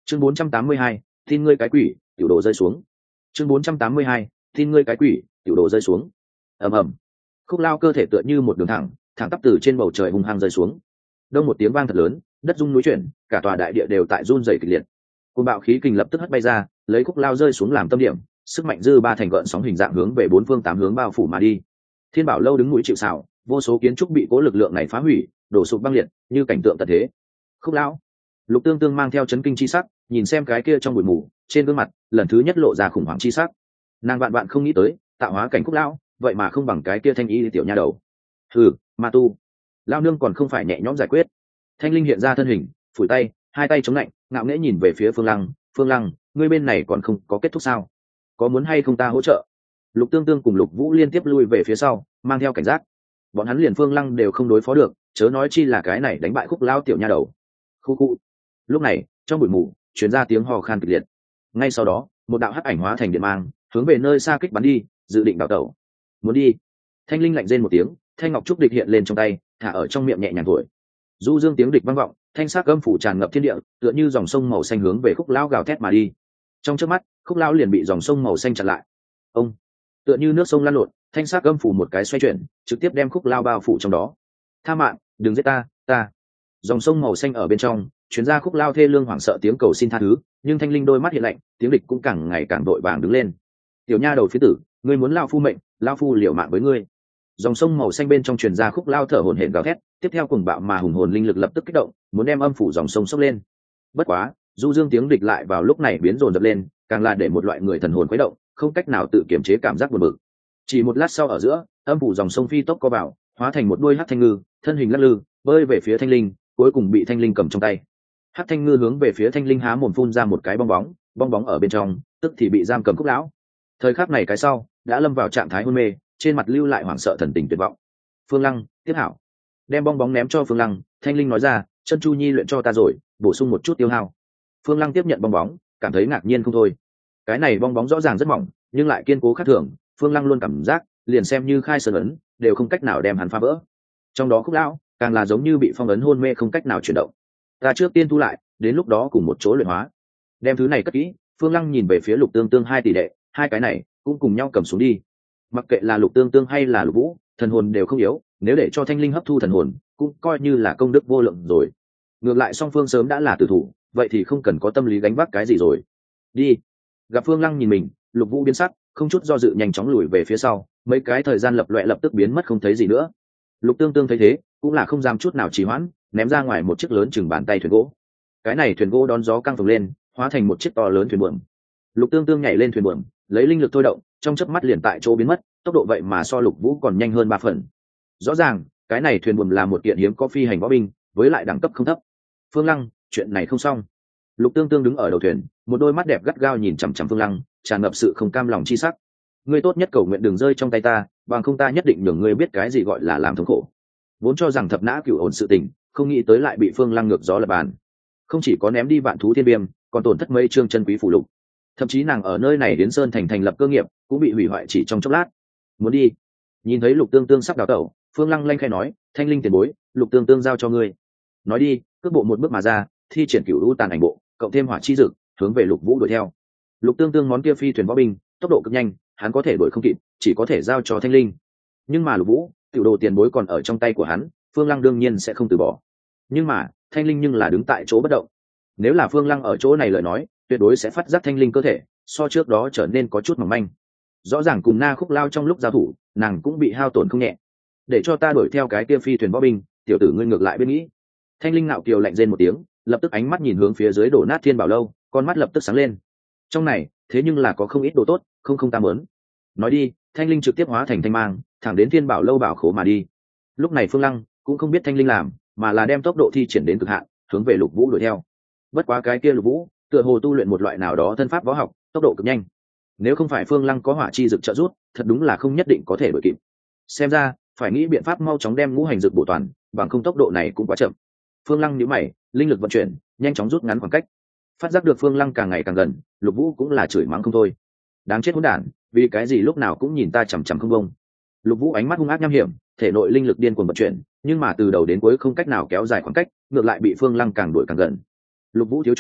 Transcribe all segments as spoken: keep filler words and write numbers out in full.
chương bốn trăm tám mươi hai, tin ngươi cái quỷ, tiểu đồ rơi xuống. chương bốn trăm tám mươi hai, tin ngươi cái quỷ, tiểu đồ rơi xuống. ầm ầm, khúc lao cơ thể tựa như một đường thẳng thẳng tắp từ trên bầu trời hung hăng rơi xuống. Đông một tiếng vang thật lớn, đất rung núi chuyển, cả tòa đại địa đều tại run rẩy kịch liệt. Cơn bạo khí kình lập tức hất bay ra, lấy khúc lao rơi xuống làm tâm điểm, sức mạnh dư ba thành gợn sóng hình dạng hướng về bốn phương tám hướng bao phủ mà đi. Thiên Bảo lâu đứng mũi chịu sào, vô số kiến trúc bị cố lực lượng này phá hủy, đổ sụp băng liệt, như cảnh tượng tận thế. Khúc lão, Lục Tương Tương mang theo chấn kinh chi sắc, nhìn xem cái kia trong bụi mù, trên gương mặt lần thứ nhất lộ ra khủng hoảng chi sắc. Nàng vạn vạn không nghĩ tới, tạo hóa cảnh khúc lão, vậy mà không bằng cái kia thanh ý tiểu nha đầu. Hừ, ma tu, lão nương còn không phải nhẹ nhõm giải quyết. Thanh linh hiện ra thân hình, phủi tay, hai tay chống lạnh, ngạo nghễ nhìn về phía Phương Lăng. Phương Lăng, ngươi bên này còn không có kết thúc sao? Có muốn hay không ta hỗ trợ? Lục Tương Tương cùng Lục Vũ liên tiếp lui về phía sau, mang theo cảnh giác. Bọn hắn liền Phương Lăng đều không đối phó được, chớ nói chi là cái này đánh bại khúc lao tiểu nha đầu. Khu khu. Lúc này, trong bụi mù truyền ra tiếng hò khan kịch liệt. Ngay sau đó, một đạo hắc ảnh hóa thành điện mang, hướng về nơi xa kích bắn đi, dự định đào tẩu. Muốn đi. Thanh linh lạnh rên một tiếng, thanh ngọc trúc địch hiện lên trong tay, thả ở trong miệng nhẹ nhàng thổi. Du dương tiếng địch vang vọng, thanh sắc âm phủ tràn ngập thiên địa, tựa như dòng sông màu xanh hướng về khúc lao gào thét mà đi. Trong chớp mắt, khúc lao liền bị dòng sông màu xanh chặn lại. Ông, tựa như nước sông lan lộn, thanh sắc âm phủ một cái xoay chuyển, trực tiếp đem khúc lao bao phủ trong đó. Tha mạng, đừng giết ta, ta. Dòng sông màu xanh ở bên trong, chuyến ra khúc lao thê lương hoảng sợ tiếng cầu xin tha thứ, nhưng thanh linh đôi mắt hiện lạnh, tiếng địch cũng càng ngày càng đội vàng đứng lên. Tiểu nha đầu phía tử, ngươi muốn lao phu mệnh, lao phu liều mạng với ngươi. Dòng sông màu xanh bên trong truyền ra khúc lao thở hổn hển gào thét, tiếp theo cùng bạo mà hùng hồn linh lực lập tức kích động, muốn đem âm phủ dòng sông sốc lên. Bất quá, du dương tiếng địch lại vào lúc này biến dồn dập lên, càng là để một loại người thần hồn khuấy động, không cách nào tự kiểm chế cảm giác buồn bực. Chỉ một lát sau ở giữa, âm phủ dòng sông phi tốc co vào, hóa thành một đuôi hắc thanh ngư, thân hình lắc lư, bơi về phía thanh linh, cuối cùng bị thanh linh cầm trong tay. Hắc thanh ngư hướng về phía thanh linh há mồm phun ra một cái bong bóng, bong bóng ở bên trong, tức thì bị giam cầm khúc lão. Thời khắc này cái sau đã lâm vào trạng thái hôn mê, trên mặt lưu lại hoảng sợ thần tình tuyệt vọng. Phương Lăng, tiếp hảo, đem bong bóng ném cho Phương Lăng. Thanh linh nói ra, chân chu nhi luyện cho ta rồi, bổ sung một chút tiêu hao. Phương Lăng tiếp nhận bong bóng, cảm thấy ngạc nhiên không thôi. Cái này bong bóng rõ ràng rất mỏng, nhưng lại kiên cố khác thường. Phương Lăng luôn cảm giác, liền xem như khai sơn ấn, đều không cách nào đem hắn phá vỡ. Trong đó khúc lão, càng là giống như bị phong ấn hôn mê không cách nào chuyển động. Ta trước tiên thu lại, đến lúc đó cùng một chỗ luyện hóa. Đem thứ này cất kỹ. Phương Lăng nhìn về phía Lục Tương Tương hai tỷ đệ, hai cái này cũng cùng nhau cầm xuống đi. Mặc kệ là Lục Tương Tương hay là Lục Vũ, thần hồn đều không yếu, nếu để cho thanh linh hấp thu thần hồn, cũng coi như là công đức vô lượng rồi. Ngược lại song phương sớm đã là tử thủ, vậy thì không cần có tâm lý gánh vác cái gì rồi. Đi. Gặp Phương Lăng nhìn mình, Lục Vũ biến sắc, không chút do dự nhanh chóng lùi về phía sau, mấy cái thời gian lập loè lập tức biến mất không thấy gì nữa. Lục Tương Tương thấy thế, cũng là không dám chút nào trì hoãn, ném ra ngoài một chiếc lớn chừng bàn tay thuyền gỗ. Cái này thuyền gỗ đón gió căng phồng lên, hóa thành một chiếc to lớn thuyền buồm. Lục Tương Tương nhảy lên thuyền buồm, lấy linh lực thôi động, trong chớp mắt liền tại chỗ biến mất, tốc độ vậy mà so Lục Vũ còn nhanh hơn ba phần. Rõ ràng, cái này thuyền buồm là một kiện hiếm có phi hành võ binh, với lại đẳng cấp không thấp. Phương Lăng, chuyện này không xong. Lục Tương Tương đứng ở đầu thuyền, một đôi mắt đẹp gắt gao nhìn chằm chằm Phương Lăng, tràn ngập sự không cam lòng chi sắc. Ngươi tốt nhất cầu nguyện đừng rơi trong tay ta, bằng không ta nhất định nhường ngươi biết cái gì gọi là làm thống khổ. Vốn cho rằng thập nã cửu ổn sự tình, không nghĩ tới lại bị Phương Lăng ngược gió lập bàn. Không chỉ có ném đi vạn thú thiên viêm, còn tổn thất mấy chương chân quý phụ lục. Thậm chí nàng ở nơi này đến sơn thành thành lập cơ nghiệp, cũng bị hủy hoại chỉ trong chốc lát. Muốn đi. Nhìn thấy Lục Tương Tương sắp đào tẩu, Phương Lăng lanh khai nói, thanh linh tiền bối, Lục Tương Tương giao cho ngươi. Nói đi, cước bộ một bước mà ra, thi triển cửu u tàn ảnh bộ, cộng thêm hỏa chi dực, hướng về Lục Vũ đuổi theo. Lục Tương Tương món kia phi thuyền võ binh, tốc độ cực nhanh, hắn có thể đuổi không kịp, chỉ có thể giao cho thanh linh. Nhưng mà Lục Vũ, tiểu đồ tiền bối còn ở trong tay của hắn, Phương Lăng đương nhiên sẽ không từ bỏ. Nhưng mà thanh linh nhưng là đứng tại chỗ bất động. Nếu là Phương Lăng ở chỗ này lời nói, tuyệt đối sẽ phát giác thanh linh cơ thể so trước đó trở nên có chút mỏng manh. Rõ ràng cùng Na Khúc Lao trong lúc giao thủ, nàng cũng bị hao tổn không nhẹ. Để cho ta đuổi theo cái kia phi thuyền võ binh, tiểu tử ngươi ngược lại biết nghĩ. Thanh linh ngạo kiều lạnh rên một tiếng, lập tức ánh mắt nhìn hướng phía dưới đổ nát Thiên Bảo lâu, con mắt lập tức sáng lên. Trong này thế nhưng là có không ít đồ tốt, không không ta muốn. Nói đi, thanh linh trực tiếp hóa thành thanh mang, thẳng đến Thiên Bảo lâu bảo khố mà đi. Lúc này Phương Lăng cũng không biết thanh linh làm, mà là đem tốc độ thi triển đến cực hạn, hướng về Lục Vũ đuổi theo. Bất quá cái kia Lục Vũ tựa hồ tu luyện một loại nào đó thân pháp võ học, tốc độ cực nhanh. Nếu không phải Phương Lăng có hỏa chi dực trợ giúp, thật đúng là không nhất định có thể đuổi kịp. Xem ra phải nghĩ biện pháp mau chóng đem ngũ hành dực bổ toàn, bằng không tốc độ này cũng quá chậm. Phương Lăng nhíu mày, linh lực vận chuyển, nhanh chóng rút ngắn khoảng cách. Phát giác được Phương Lăng càng ngày càng gần, Lục Vũ cũng là chửi mắng không thôi. Đáng chết hỗn đản, vì cái gì lúc nào cũng nhìn ta chằm chằm không bông. Lục Vũ ánh mắt hung ác nham hiểm, thể nội linh lực điên cuồng vận chuyển, nhưng mà từ đầu đến cuối không cách nào kéo dài khoảng cách, ngược lại bị Phương Lăng càng đuổi càng gần. Lục Vũ thiếu chủ,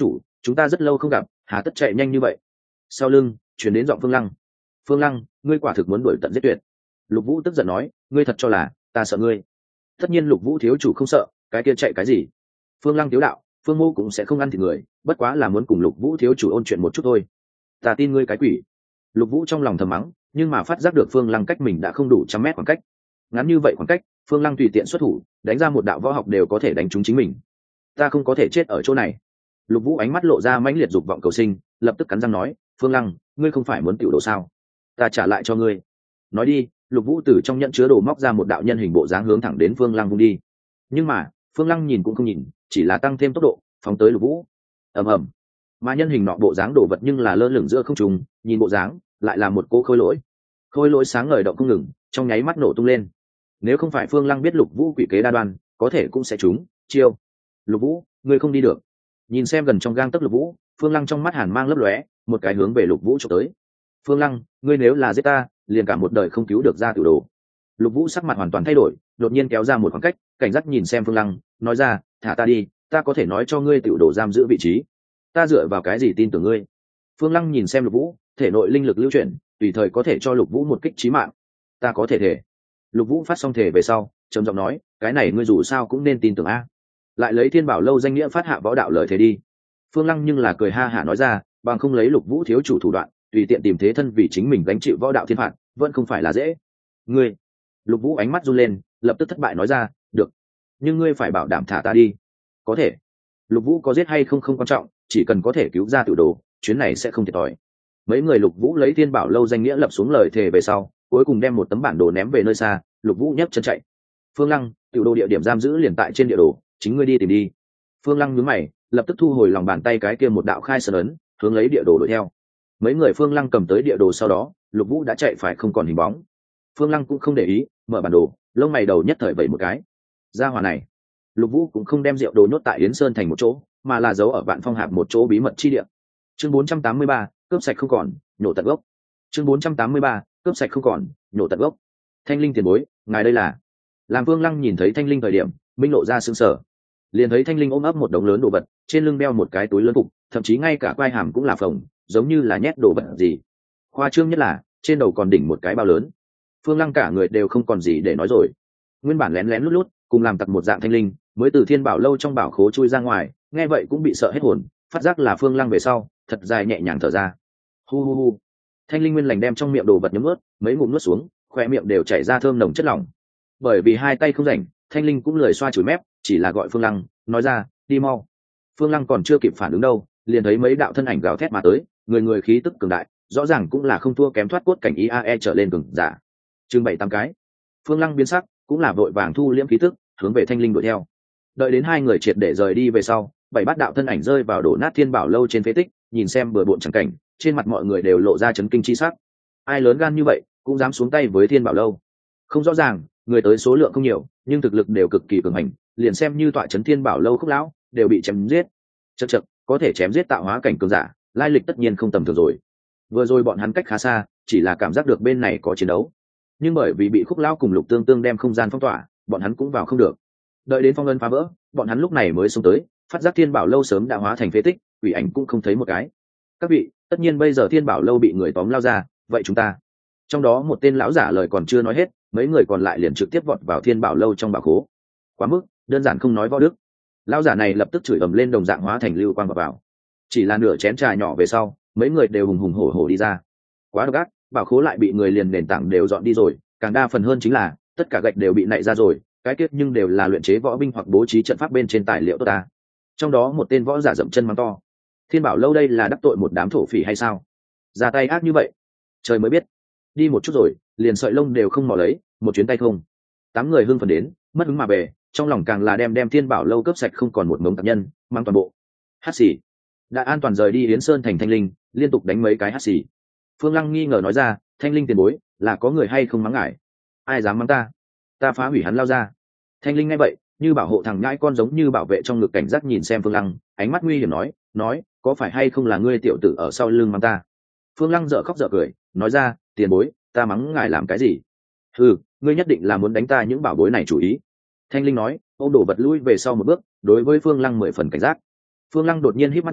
chúng ta rất lâu không gặp, hà tất chạy nhanh như vậy? Sau lưng chuyển đến giọng Phương Lăng. Phương Lăng, ngươi quả thực muốn đuổi tận giết tuyệt. Lục Vũ tức giận nói, ngươi thật cho là ta sợ ngươi? Tất nhiên Lục Vũ thiếu chủ không sợ, cái kia chạy cái gì? Phương Lăng thiếu đạo, Phương Mô cũng sẽ không ăn thịt người, bất quá là muốn cùng Lục Vũ thiếu chủ ôn chuyện một chút thôi. Ta tin ngươi cái quỷ. Lục Vũ trong lòng thầm mắng, nhưng mà phát giác được Phương Lăng cách mình đã không đủ trăm mét khoảng cách. Ngắn như vậy khoảng cách, Phương Lăng tùy tiện xuất thủ, đánh ra một đạo võ học đều có thể đánh trúng chính mình. Ta không có thể chết ở chỗ này. Lục Vũ ánh mắt lộ ra mãnh liệt dục vọng cầu sinh, lập tức cắn răng nói, Phương Lăng, ngươi không phải muốn tiểu đồ sao? Ta trả lại cho ngươi. Nói đi, Lục Vũ từ trong nhận chứa đồ móc ra một đạo nhân hình bộ dáng hướng thẳng đến Phương Lăng vung đi. Nhưng mà Phương Lăng nhìn cũng không nhìn, chỉ là tăng thêm tốc độ phóng tới Lục Vũ. Ầm ầm. Mà nhân hình nọ bộ dáng đồ vật nhưng là lơ lửng giữa không trung, nhìn bộ dáng lại là một cỗ khối lỗi. Khối lỗi sáng ngời động không ngừng, trong nháy mắt nổ tung lên. Nếu không phải Phương Lăng biết Lục Vũ quỷ kế đa đoan, có thể cũng sẽ trúng chiêu. Lục Vũ, ngươi không đi được. Nhìn xem gần trong gang tấc Lục Vũ, Phương Lăng trong mắt hàn mang lấp lóe, một cái hướng về Lục Vũ chụp tới. Phương Lăng, ngươi nếu là giết ta, liền cả một đời không cứu được ra tiểu đồ. Lục Vũ sắc mặt hoàn toàn thay đổi, đột nhiên kéo ra một khoảng cách, cảnh giác nhìn xem Phương Lăng, nói ra, thả ta đi, ta có thể nói cho ngươi tiểu đồ giam giữ vị trí. Ta dựa vào cái gì tin tưởng ngươi? Phương Lăng nhìn xem Lục Vũ, thể nội linh lực lưu chuyển, tùy thời có thể cho Lục Vũ một kích chí mạng. Ta có thể thể. Lục Vũ phát xong thể về sau, trầm giọng nói, cái này ngươi dù sao cũng nên tin tưởng a. Lại lấy Thiên Bảo lâu danh nghĩa phát hạ võ đạo lời thể đi. Phương Lăng nhưng là cười ha hả nói ra, bằng không lấy Lục Vũ thiếu chủ thủ đoạn, tùy tiện tìm thế thân vì chính mình gánh chịu võ đạo thiên phạt, vẫn không phải là dễ. Ngươi. Lục Vũ ánh mắt run lên, lập tức thất bại nói ra, được, nhưng ngươi phải bảo đảm thả ta đi. Có thể. Lục Vũ có giết hay không không quan trọng, chỉ cần có thể cứu ra tiểu đồ, chuyến này sẽ không thiệt thòi. Mấy người Lục Vũ lấy Thiên Bảo lâu danh nghĩa lập xuống lời thề về sau, cuối cùng đem một tấm bản đồ ném về nơi xa. Lục Vũ nhấc chân chạy. Phương Lăng, tiểu đồ địa điểm giam giữ liền tại trên địa đồ, chính ngươi đi tìm đi. Phương Lăng nhướng mày, lập tức thu hồi lòng bàn tay cái kia một đạo khai sơn ấn, hướng lấy địa đồ đuổi theo. Mấy người Phương Lăng cầm tới địa đồ sau đó, Lục Vũ đã chạy phải không còn hình bóng. Phương Lăng cũng không để ý, mở bản đồ, lông mày đầu nhất thời vẩy một cái. Gia hỏa này, Lục Vũ cũng không đem rượu đồ nhốt tại Yến Sơn thành một chỗ, mà là giấu ở Vạn Phong Hạp một chỗ bí mật chi địa. Chương bốn trăm tám mươi ba, cướp sạch không còn, nhổ tận gốc. Chương bốn trăm tám mươi ba, cướp sạch không còn, nhổ tận gốc. Thanh Linh tiền bối, ngài đây là? Làm Phương Lăng nhìn thấy Thanh Linh thời điểm, minh lộ ra sững sờ. Liền thấy Thanh Linh ôm ấp một đống lớn đồ vật, trên lưng đeo một cái túi lớn cục, thậm chí ngay cả quai hàm cũng là phồng, giống như là nhét đồ vật gì. Khoa trương nhất là, trên đầu còn đỉnh một cái bao lớn. Phương Lăng cả người đều không còn gì để nói rồi. Nguyên bản lén lén lút lút, cùng làm tặc một dạng Thanh Linh, mới từ Thiên Bảo lâu trong bảo khố chui ra ngoài, nghe vậy cũng bị sợ hết hồn, phát giác là Phương Lăng về sau, thật dài nhẹ nhàng thở ra. Hu hu hu. Thanh Linh nguyên lành đem trong miệng đồ vật nhấm nuốt, mấy ngụm nuốt xuống, khoe miệng đều chảy ra thơm nồng chất lỏng. Bởi vì hai tay không rảnh, Thanh Linh cũng lười xoa chùi mép, chỉ là gọi Phương Lăng, nói ra, đi mau. Phương Lăng còn chưa kịp phản ứng đâu, liền thấy mấy đạo thân ảnh gào thét mà tới, người người khí tức cường đại, rõ ràng cũng là không thua kém thoát cốt cảnh i a e trở lên cường giả. Chừng bảy tám cái. Phương Lăng biến sắc, cũng là vội vàng thu liễm khí tức, hướng về Thanh Linh đuổi theo. Đợi đến hai người triệt để rời đi về sau, bảy bát đạo thân ảnh rơi vào đổ nát Thiên Bảo lâu trên phế tích, nhìn xem bừa bộn chẳng cảnh, trên mặt mọi người đều lộ ra chấn kinh chi sắc. Ai lớn gan như vậy, cũng dám xuống tay với Thiên Bảo lâu? Không rõ ràng, người tới số lượng không nhiều, nhưng thực lực đều cực kỳ cường hành, liền xem như tọa trấn Thiên Bảo lâu Khúc lão, đều bị chém giết. Chậc chậc, có thể chém giết tạo hóa cảnh cường giả, lai lịch tất nhiên không tầm thường rồi. Vừa rồi bọn hắn cách khá xa, chỉ là cảm giác được bên này có chiến đấu, nhưng bởi vì bị Khúc lão cùng Lục Tương Tương đem không gian phong tỏa, bọn hắn cũng vào không được. Đợi đến phong ấn phá vỡ, bọn hắn lúc này mới xông tới, phát giác Thiên Bảo lâu sớm đã hóa thành phế tích, quỷ ảnh cũng không thấy một cái. Các vị, tất nhiên bây giờ Thiên Bảo lâu bị người tóm lao ra, vậy chúng ta. Trong đó một tên lão giả lời còn chưa nói hết, mấy người còn lại liền trực tiếp vọt vào Thiên Bảo lâu trong bảo khố. Quá mức, đơn giản không nói võ đức. Lão giả này lập tức chửi ầm lên, đồng dạng hóa thành lưu quang vào, vào. Chỉ là nửa chén trà nhỏ về sau, mấy người đều hùng hùng hổ hổ đi ra. Quá độc ác, bảo khố lại bị người liền nền tảng đều dọn đi rồi, càng đa phần hơn chính là tất cả gạch đều bị nạy ra rồi, cái kết nhưng đều là luyện chế võ binh hoặc bố trí trận pháp bên trên tài liệu tốt ta. Trong đó một tên võ giả dậm chân mắng to, Thiên Bảo lâu đây là đắc tội một đám thổ phỉ hay sao? Ra tay ác như vậy, trời mới biết. Đi một chút rồi, liền sợi lông đều không mò lấy, một chuyến tay không. Tám người hưng phấn đến, mất hứng mà về, trong lòng càng là đem đem Thiên Bảo lâu cướp sạch không còn một mống tạp nhân, mang toàn bộ. Hát xì. Đã an toàn rời đi Yến Sơn thành Thanh Linh, liên tục đánh mấy cái hát xì. Phương Lăng nghi ngờ nói ra, Thanh Linh tiền bối, là có người hay không mắng ngài? Ai dám mắng ta? Ta phá hủy hắn lao ra. Thanh Linh nghe vậy, như bảo hộ thằng nhãi con giống như bảo vệ trong ngực, cảnh giác nhìn xem Phương Lăng, ánh mắt nguy hiểm nói, nói, có phải hay không là ngươi tiểu tử ở sau lưng mắng ta? Phương Lăng dở khóc dở cười, nói ra, tiền bối, ta mắng ngài làm cái gì? Ừ, ngươi nhất định là muốn đánh ta những bảo bối này chủ ý. Thanh Linh nói, ôm đổ vật lui về sau một bước, đối với Phương Lăng mười phần cảnh giác. Phương Lăng đột nhiên híp mắt nói,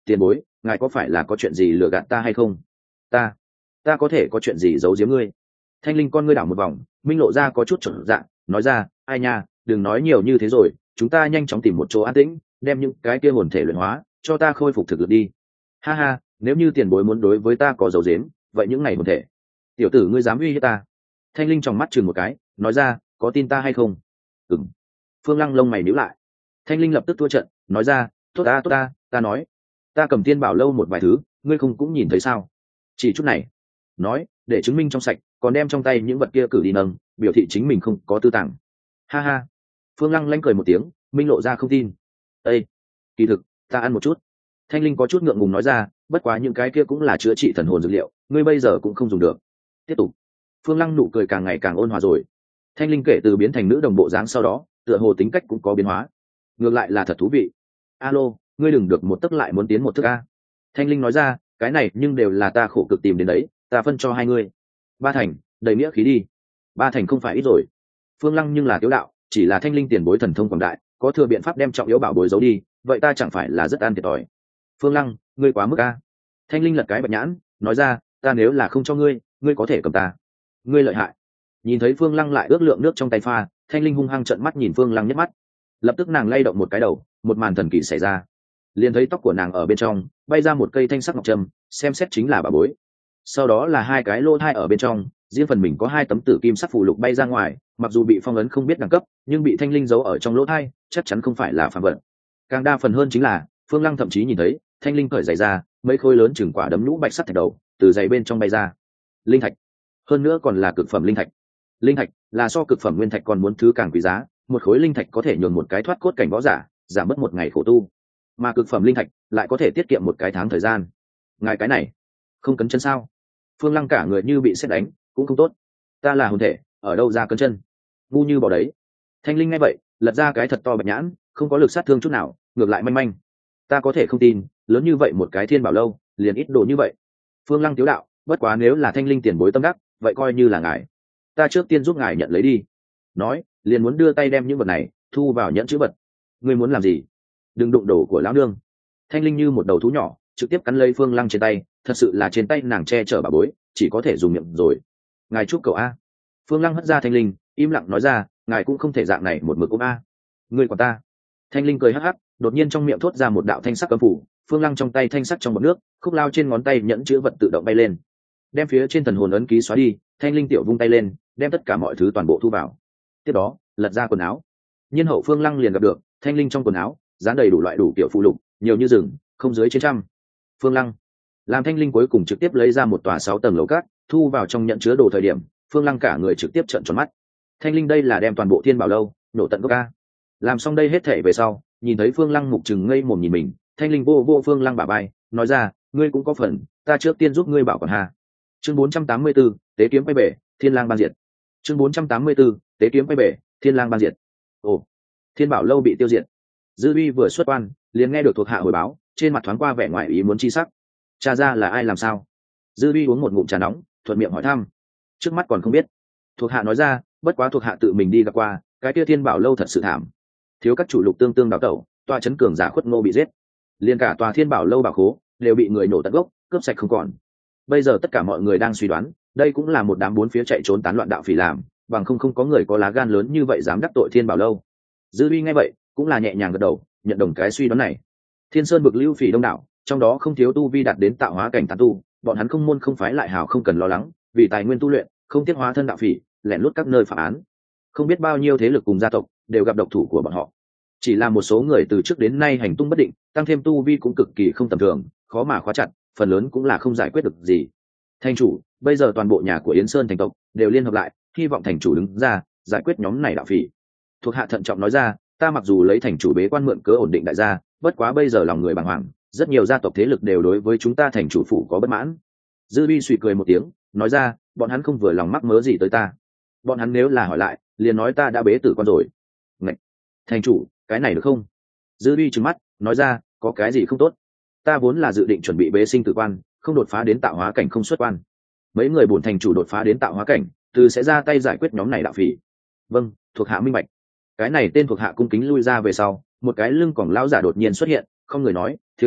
tiền bối, ngài có phải là có chuyện gì lừa gạt ta hay không? Ta, ta có thể có chuyện gì giấu giếm ngươi? Thanh linh con ngươi đảo một vòng, minh lộ ra có chút trở dạng, nói ra, ai nha, đừng nói nhiều như thế rồi, chúng ta nhanh chóng tìm một chỗ an tĩnh, đem những cái kia hồn thể luyện hóa, cho ta khôi phục thực lực đi. Ha ha, nếu như tiền bối muốn đối với ta có dấu giếm, vậy những ngày hồn thể, tiểu tử ngươi dám uy hiếp ta? Thanh linh trong mắt chừng một cái, nói ra, có tin ta hay không? Ừm. Phương Lăng lông mày nhíu lại. Thanh linh lập tức thua trận, nói ra, tốt ta tốt ta, ta nói, ta cầm tiên bảo lâu một vài thứ, ngươi không cũng nhìn thấy sao? Chỉ chút này, nói, để chứng minh trong sạch, còn đem trong tay những vật kia cử đi nâng, biểu thị chính mình không có tư tàng. Ha ha. Phương Lăng lanh cười một tiếng, minh lộ ra không tin. Ê, kỳ thực, ta ăn một chút. Thanh linh có chút ngượng ngùng nói ra, bất quá những cái kia cũng là chữa trị thần hồn dược liệu, ngươi bây giờ cũng không dùng được. Tiếp tục. Phương Lăng nụ cười càng ngày càng ôn hòa rồi. Thanh linh kể từ biến thành nữ đồng bộ dáng sau đó, tựa hồ tính cách cũng có biến hóa, ngược lại là thật thú vị. Alo, ngươi đừng được một tấc lại muốn tiến một thước a. Thanh linh nói ra, cái này nhưng đều là ta khổ cực tìm đến đấy, ta phân cho hai ngươi. Ba thành, đầy nghĩa khí đi. Ba thành không phải ít rồi. Phương Lăng nhưng là tiếu đạo, chỉ là thanh linh tiền bối thần thông quảng đại, có thừa biện pháp đem trọng yếu bảo bối giấu đi, vậy ta chẳng phải là rất an thiệt thòi. Phương Lăng, ngươi quá mức a. Thanh linh lật cái bạch nhãn, nói ra, ta nếu là không cho ngươi, ngươi có thể cầm ta. Ngươi lợi hại. Nhìn thấy Phương Lăng lại ước lượng nước trong tay pha, thanh linh hung hăng trợn mắt nhìn Phương Lăng nhất mắt. Lập tức nàng lay động một cái đầu, một màn thần kỳ xảy ra. Liền thấy tóc của nàng ở bên trong bay ra một cây thanh sắc ngọc trâm, xem xét chính là bà bối. Sau đó là hai cái lô thai ở bên trong, riêng phần mình có hai tấm tử kim sắc phù lục bay ra ngoài, mặc dù bị phong ấn không biết đẳng cấp, nhưng bị thanh linh giấu ở trong lỗ thai, chắc chắn không phải là phàm vật. Càng đa phần hơn chính là, Phương Lăng thậm chí nhìn thấy, thanh linh cởi giày ra, mấy khối lớn chừng quả đấm nhũ bạch sắt thạch đầu, từ giày bên trong bay ra. Linh thạch, hơn nữa còn là cực phẩm linh thạch. Linh thạch là so cực phẩm nguyên thạch còn muốn thứ càng quý giá, một khối linh thạch có thể nhường một cái thoát cốt cảnh võ giả, giảm mất một ngày khổ tu, mà cực phẩm linh thạch lại có thể tiết kiệm một cái tháng thời gian. Ngài cái này, không cấn chân sao? Phương Lăng cả người như bị sét đánh, cũng không tốt. Ta là hồn thể, ở đâu ra cấn chân? Ngu như bỏ đấy. Thanh linh nghe vậy, lật ra cái thật to bạch nhãn, không có lực sát thương chút nào, ngược lại manh manh. Ta có thể không tin, lớn như vậy một cái thiên bảo lâu, liền ít đồ như vậy. Phương Lăng tiếu đạo, bất quá nếu là thanh linh tiền bối tâm đắc, vậy coi như là ngài. Ta trước tiên giúp ngài nhận lấy đi. Nói, liền muốn đưa tay đem những vật này thu vào nhẫn chữ vật. Ngươi muốn làm gì? Đừng đụng đồ của lão nương. Thanh linh như một đầu thú nhỏ, trực tiếp cắn lấy Phương Lăng trên tay, thật sự là trên tay nàng che chở bà bối, chỉ có thể dùng miệng rồi. Ngài chúc cậu a. Phương Lăng hất ra thanh linh, im lặng nói ra, ngài cũng không thể dạng này một mực ôm a. Ngươi quản ta. Thanh linh cười hắc hắc, đột nhiên trong miệng thốt ra một đạo thanh sắc cấm phủ. Phương Lăng trong tay thanh sắc trong bọt nước, khúc lao trên ngón tay nhẫn chữ vật tự động bay lên, đem phía trên thần hồn ấn ký xóa đi. Thanh linh tiểu vung tay lên, đem tất cả mọi thứ toàn bộ thu vào. Tiếp đó, lật ra quần áo. Nhiên hậu Phương Lăng liền gặp được thanh linh trong quần áo dán đầy đủ loại đủ kiểu phụ lục, nhiều như rừng, không dưới trên trăm. Phương Lăng làm thanh linh cuối cùng trực tiếp lấy ra một tòa sáu tầng lầu cát, thu vào trong nhận chứa đồ thời điểm, Phương Lăng cả người trực tiếp trợn tròn mắt. Thanh linh đây là đem toàn bộ thiên bảo lâu nổ tận gốc ca. Làm xong đây hết thể về sau, nhìn thấy Phương Lăng mục trừng ngây mồm nhìn mình, thanh linh vô vô Phương Lăng bả vai, nói ra, ngươi cũng có phần, ta trước tiên giúp ngươi bảo quản hà. Chương bốn trăm tám mươi 4, tế kiếm quay bể, thiên lang ban diệt. Chương bốn trăm tám mươi 4, tế kiếm quay bể, thiên lang ban diệt. Ồ, thiên bảo lâu bị tiêu diệt. Dư uy vừa xuất quan, liền nghe được thuộc hạ hồi báo, trên mặt thoáng qua vẻ ngoài ý muốn chi sắc. Cha ra là ai làm sao? Dư uy uống một ngụm trà nóng, thuận miệng hỏi thăm. Trước mắt còn không biết. Thuộc hạ nói ra, bất quá thuộc hạ tự mình đi gặp qua, cái kia thiên bảo lâu thật sự thảm. Thiếu các chủ lục tương tương đào tẩu, tòa chấn cường giả khuất ngô bị giết, liền cả tòa thiên bảo lâu bảo khố đều bị người nổ tận gốc, cướp sạch không còn. Bây giờ tất cả mọi người đang suy đoán, đây cũng là một đám bốn phía chạy trốn tán loạn đạo phỉ làm, bằng không không có người có lá gan lớn như vậy dám đắc tội thiên bảo lâu. Dư uy nghe vậy cũng là nhẹ nhàng gật đầu, nhận đồng cái suy đoán này. Thiên sơn bực lưu phỉ đông đảo, trong đó không thiếu tu vi đạt đến tạo hóa cảnh tán tu, bọn hắn không môn không phái lại hào không cần lo lắng, vì tài nguyên tu luyện không tiếc hóa thân đạo phỉ, lẻn lút các nơi phạm án. Không biết bao nhiêu thế lực cùng gia tộc đều gặp độc thủ của bọn họ. Chỉ là một số người từ trước đến nay hành tung bất định, tăng thêm tu vi cũng cực kỳ không tầm thường, khó mà khóa chặt, phần lớn cũng là không giải quyết được gì. Thành chủ, bây giờ toàn bộ nhà của Yến Sơn thành tộc đều liên hợp lại, hy vọng thành chủ đứng ra giải quyết nhóm này đạo phỉ. Thuộc hạ thận trọng nói ra, ta mặc dù lấy thành chủ bế quan mượn cớ ổn định đại gia, bất quá bây giờ lòng người bàng hoàng, rất nhiều gia tộc thế lực đều đối với chúng ta thành chủ phủ có bất mãn. Dư Bi suy cười một tiếng, nói ra, bọn hắn không vừa lòng mắc mớ gì tới ta. Bọn hắn nếu là hỏi lại, liền nói ta đã bế tử quan rồi. Ngạch! Thành chủ, cái này được không? Dư Bi trừng mắt, nói ra, có cái gì không tốt? Ta vốn là dự định chuẩn bị bế sinh tử quan, không đột phá đến tạo hóa cảnh không xuất quan. Mấy người bổn thành chủ đột phá đến tạo hóa cảnh, từ sẽ ra tay giải quyết nhóm này đạo phỉ. Vâng, thuộc hạ minh bạch. Cái này tên thuộc hạ cung kính lui ra về sau, một cái lưng còng lão giả đột nhiên xuất hiện, không người nói, thiếu chủ,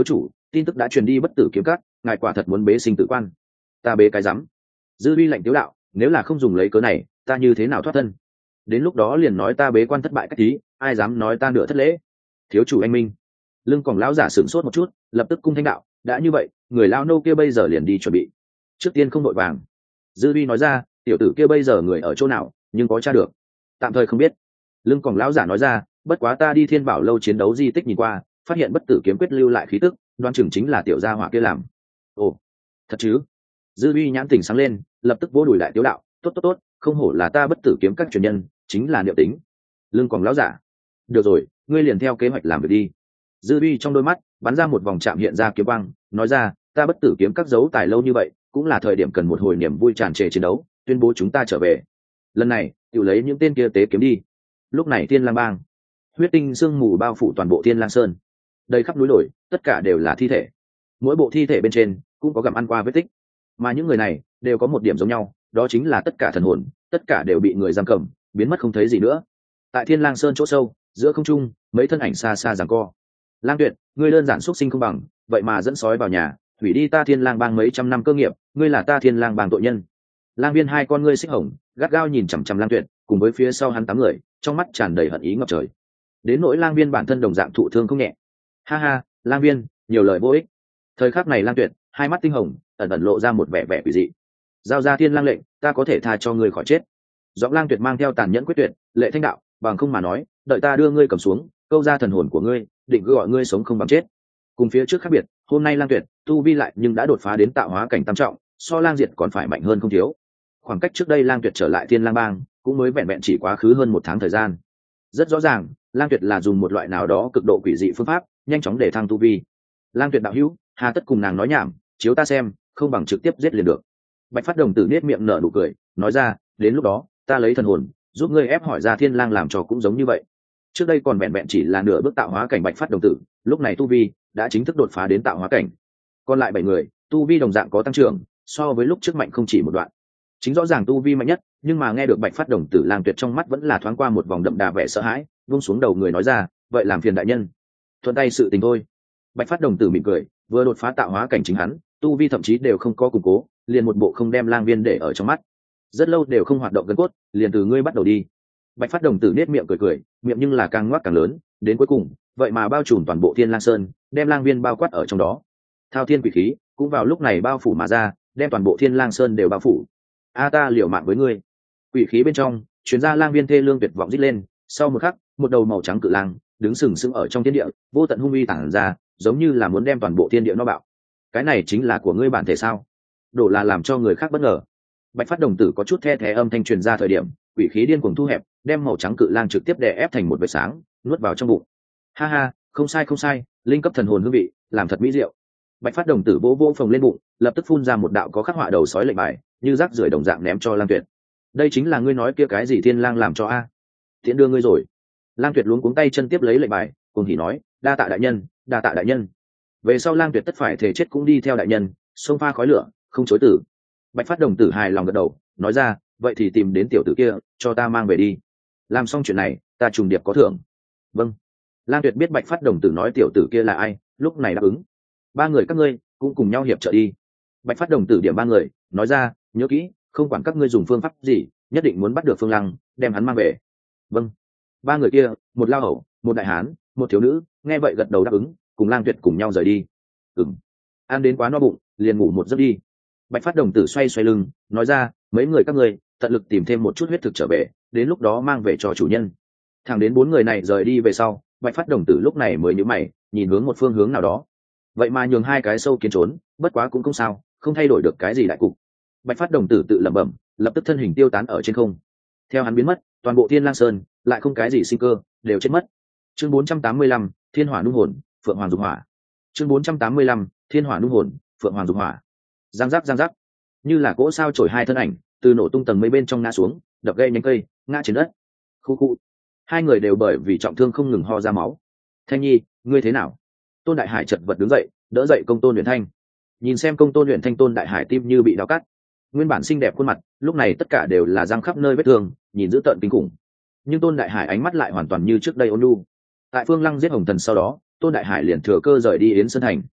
tin tức đã truyền đi bất tử kiếm cắt, ngài quả thật muốn bế sinh tử quan. Ta bế cái rắm. Dư Vi lạnh tiếu đạo, nếu là không dùng lấy cớ này, ta như thế nào thoát thân? Đến lúc đó liền nói ta bế quan thất bại cách tí, ai dám nói ta nửa thất lễ? Thiếu chủ anh minh. Lưng còng lão giả sửng sốt một chút, lập tức cung thanh đạo, đã như vậy, người lao nô kia bây giờ liền đi chuẩn bị. Trước tiên không đội vàng. Dư Vi nói ra, tiểu tử kia bây giờ người ở chỗ nào, nhưng có tra được? Tạm thời không biết. Lưng còng lão giả nói ra, bất quá ta đi Thiên Bảo lâu chiến đấu di tích nhìn qua, phát hiện bất tử kiếm quyết lưu lại khí tức, đoán chừng chính là tiểu gia hỏa kia làm. Ồ, thật chứ? Dư Vi nhãn tỉnh sáng lên, lập tức vỗ đùi lại tiếu đạo, tốt tốt tốt, không hổ là ta bất tử kiếm các truyền nhân, chính là Niệm Tính. Lưng còng lão giả, được rồi, ngươi liền theo kế hoạch làm việc đi. Dư Vi trong đôi mắt bắn ra một vòng chạm hiện ra kiếm quang, nói ra, ta bất tử kiếm các dấu tài lâu như vậy, cũng là thời điểm cần một hồi niềm vui tràn trề chiến đấu, tuyên bố chúng ta trở về. Lần này, tự lấy những tên kia tế kiếm đi. Lúc này Thiên Lang Bang, huyết tinh sương mù bao phủ toàn bộ Thiên Lang Sơn, đầy khắp núi đồi, tất cả đều là thi thể. Mỗi bộ thi thể bên trên cũng có gặm ăn qua vết tích, mà những người này đều có một điểm giống nhau, đó chính là tất cả thần hồn, tất cả đều bị người giam cầm, biến mất không thấy gì nữa. Tại Thiên Lang Sơn chỗ sâu, giữa không trung, mấy thân ảnh xa xa giằng co. Lang Tuyệt, ngươi đơn giản xuất sinh không bằng, vậy mà dẫn sói vào nhà, hủy đi ta Thiên Lang Bang mấy trăm năm cơ nghiệp, ngươi là ta Thiên Lang Bang tội nhân. Lang Viên hai con ngươi xích hồng, gắt gao nhìn chằm chằm Lang Tuyệt, cùng với phía sau hắn tám người, trong mắt tràn đầy hận ý ngập trời. Đến nỗi Lang Viên bản thân đồng dạng thụ thương không nhẹ. Ha ha, Lang Viên, nhiều lời vô ích. Thời khắc này Lang Tuyệt, hai mắt tinh hồng, ẩn ẩn lộ ra một vẻ vẻ quỷ dị. Giao ra Thiên Lang lệnh, ta có thể tha cho ngươi khỏi chết. Giọng Lang Tuyệt mang theo tàn nhẫn quyết tuyệt, lệ thanh đạo, bằng không mà nói, đợi ta đưa ngươi cầm xuống, câu ra thần hồn của ngươi, định cứ gọi ngươi sống không bằng chết. Cùng phía trước khác biệt, hôm nay Lang Tuyệt tu vi lại nhưng đã đột phá đến tạo hóa cảnh tam trọng, so Lang Diệt còn phải mạnh hơn không thiếu. Khoảng cách trước đây Lang Tuyệt trở lại Thiên Lang Bang cũng mới vẹn vẹn chỉ quá khứ hơn một tháng thời gian. Rất rõ ràng, Lang Tuyệt là dùng một loại nào đó cực độ quỷ dị phương pháp, nhanh chóng để thăng tu vi. Lang Tuyệt đạo hữu, hà tất cùng nàng nói nhảm, chiếu ta xem, không bằng trực tiếp giết liền được. Bạch Phát Đồng Tử nết miệng nở nụ cười, nói ra, đến lúc đó, ta lấy thần hồn, giúp ngươi ép hỏi ra Thiên Lang làm cho cũng giống như vậy. Trước đây còn vẹn vẹn chỉ là nửa bước tạo hóa cảnh Bạch Phát Đồng Tử, lúc này tu vi đã chính thức đột phá đến tạo hóa cảnh. Còn lại bảy người, tu vi đồng dạng có tăng trưởng, so với lúc trước mạnh không chỉ một đoạn. Chính rõ ràng tu vi mạnh nhất, nhưng mà nghe được Bạch Phát Đồng Tử Lang Tuyệt trong mắt vẫn là thoáng qua một vòng đậm đà vẻ sợ hãi, buông xuống đầu người nói ra, vậy làm phiền đại nhân, thuận tay sự tình thôi. Bạch Phát Đồng Tử mỉm cười, vừa đột phá tạo hóa cảnh chính hắn, tu vi thậm chí đều không có củng cố, liền một bộ không đem Lang Viên để ở trong mắt, rất lâu đều không hoạt động gân cốt, liền từ ngươi bắt đầu đi. Bạch Phát Đồng Tử nết miệng cười cười, miệng nhưng là càng ngoác càng lớn, đến cuối cùng, vậy mà bao trùm toàn bộ Thiên Lang Sơn, đem Lang Viên bao quát ở trong đó. Thao thiên quỷ khí cũng vào lúc này bao phủ mà ra, đem toàn bộ Thiên Lang Sơn đều bao phủ. A ta liều mạng với ngươi. Quỷ khí bên trong, truyền ra Lang Viên thê lương tuyệt vọng rít lên, sau một khắc, một đầu màu trắng cự lang đứng sừng sững ở trong thiên địa, vô tận hung uy tản ra, giống như là muốn đem toàn bộ thiên địa nó bạo. Cái này chính là của ngươi bản thể sao? Đổ là làm cho người khác bất ngờ. Bạch Phát Đồng Tử có chút the thé âm thanh truyền ra thời điểm, quỷ khí điên cuồng thu hẹp, đem màu trắng cự lang trực tiếp đè ép thành một vệt sáng, nuốt vào trong bụng. Ha ha, không sai không sai, linh cấp thần hồn hương vị, làm thật mỹ diệu. Bạch Phát Đồng Tử vỗ vỗ phồng lên bụng, lập tức phun ra một đạo có khắc họa đầu sói lệnh bài, như rác rưởi đồng dạng ném cho Lang Tuyệt. Đây chính là ngươi nói kia cái gì Thiên Lang làm cho a? Tiễn đưa ngươi rồi. Lang Tuyệt luống cuống tay chân tiếp lấy lệnh bài, cùng hỉ nói, đa tạ đại nhân, đa tạ đại nhân. Về sau Lang Tuyệt tất phải thể chết cũng đi theo đại nhân, xông pha khói lửa, không chối từ. Bạch Phát Đồng Tử hài lòng gật đầu, nói ra, vậy thì tìm đến tiểu tử kia, cho ta mang về đi. Làm xong chuyện này, ta trùng điệp có thưởng. Vâng. Lang Tuyệt biết Bạch Phát Đồng Tử nói tiểu tử kia là ai, lúc này đáp ứng. Ba người các ngươi cũng cùng nhau hiệp trợ đi. Bạch Phát Đồng Tử điểm ba người, nói ra, nhớ kỹ, không quản các ngươi dùng phương pháp gì, nhất định muốn bắt được Phương Lăng, đem hắn mang về. Vâng. Ba người kia, một lao hầu, một đại hán, một thiếu nữ, nghe vậy gật đầu đáp ứng, cùng Lang Tuyệt cùng nhau rời đi. Ừm. Ăn đến quá no bụng, liền ngủ một giấc đi. Bạch Phát Đồng Tử xoay xoay lưng, nói ra, mấy người các ngươi tận lực tìm thêm một chút huyết thực trở về, đến lúc đó mang về cho chủ nhân. Thẳng đến bốn người này rời đi về sau, Bạch Phát Đồng Tử lúc này mới nhíu mày, nhìn hướng một phương hướng nào đó. Vậy mà nhường hai cái sâu kiến trốn, bất quá cũng không sao, không thay đổi được cái gì đại cục. Bạch Phát Đồng Tử tự lẩm bẩm, lập tức thân hình tiêu tán ở trên không. Theo hắn biến mất, toàn bộ Thiên Lang Sơn lại không cái gì sinh cơ, đều chết mất. Chương bốn trăm tám mươi lăm, Thiên Hỏa Nung Hồn, Phượng Hoàng Dục Hỏa. Chương bốn trăm tám mươi lăm, Thiên Hỏa Nung Hồn, Phượng Hoàng Dục Hỏa. Giang giác giang giác, như là cỗ sao chổi hai thân ảnh, từ nổ tung tầng mây bên trong ngã xuống, đập gây nhánh cây, ngã trên đất. Khu khu. Hai người đều bởi vì trọng thương không ngừng ho ra máu. Thanh Nhi, ngươi thế nào? Tôn Đại Hải chật vật đứng dậy, đỡ dậy Công Tôn Luyện Thanh. Nhìn xem Công Tôn Luyện Thanh, Tôn Đại Hải tim như bị đau cắt. Nguyên bản xinh đẹp khuôn mặt, lúc này tất cả đều là răng khắp nơi vết thương, nhìn dữ tợn kinh khủng. Nhưng Tôn Đại Hải ánh mắt lại hoàn toàn như trước đây ôn nhu. Tại Phương Lăng giết Hồng Thần sau đó, Tôn Đại Hải liền thừa cơ rời đi Yến Sơn thành.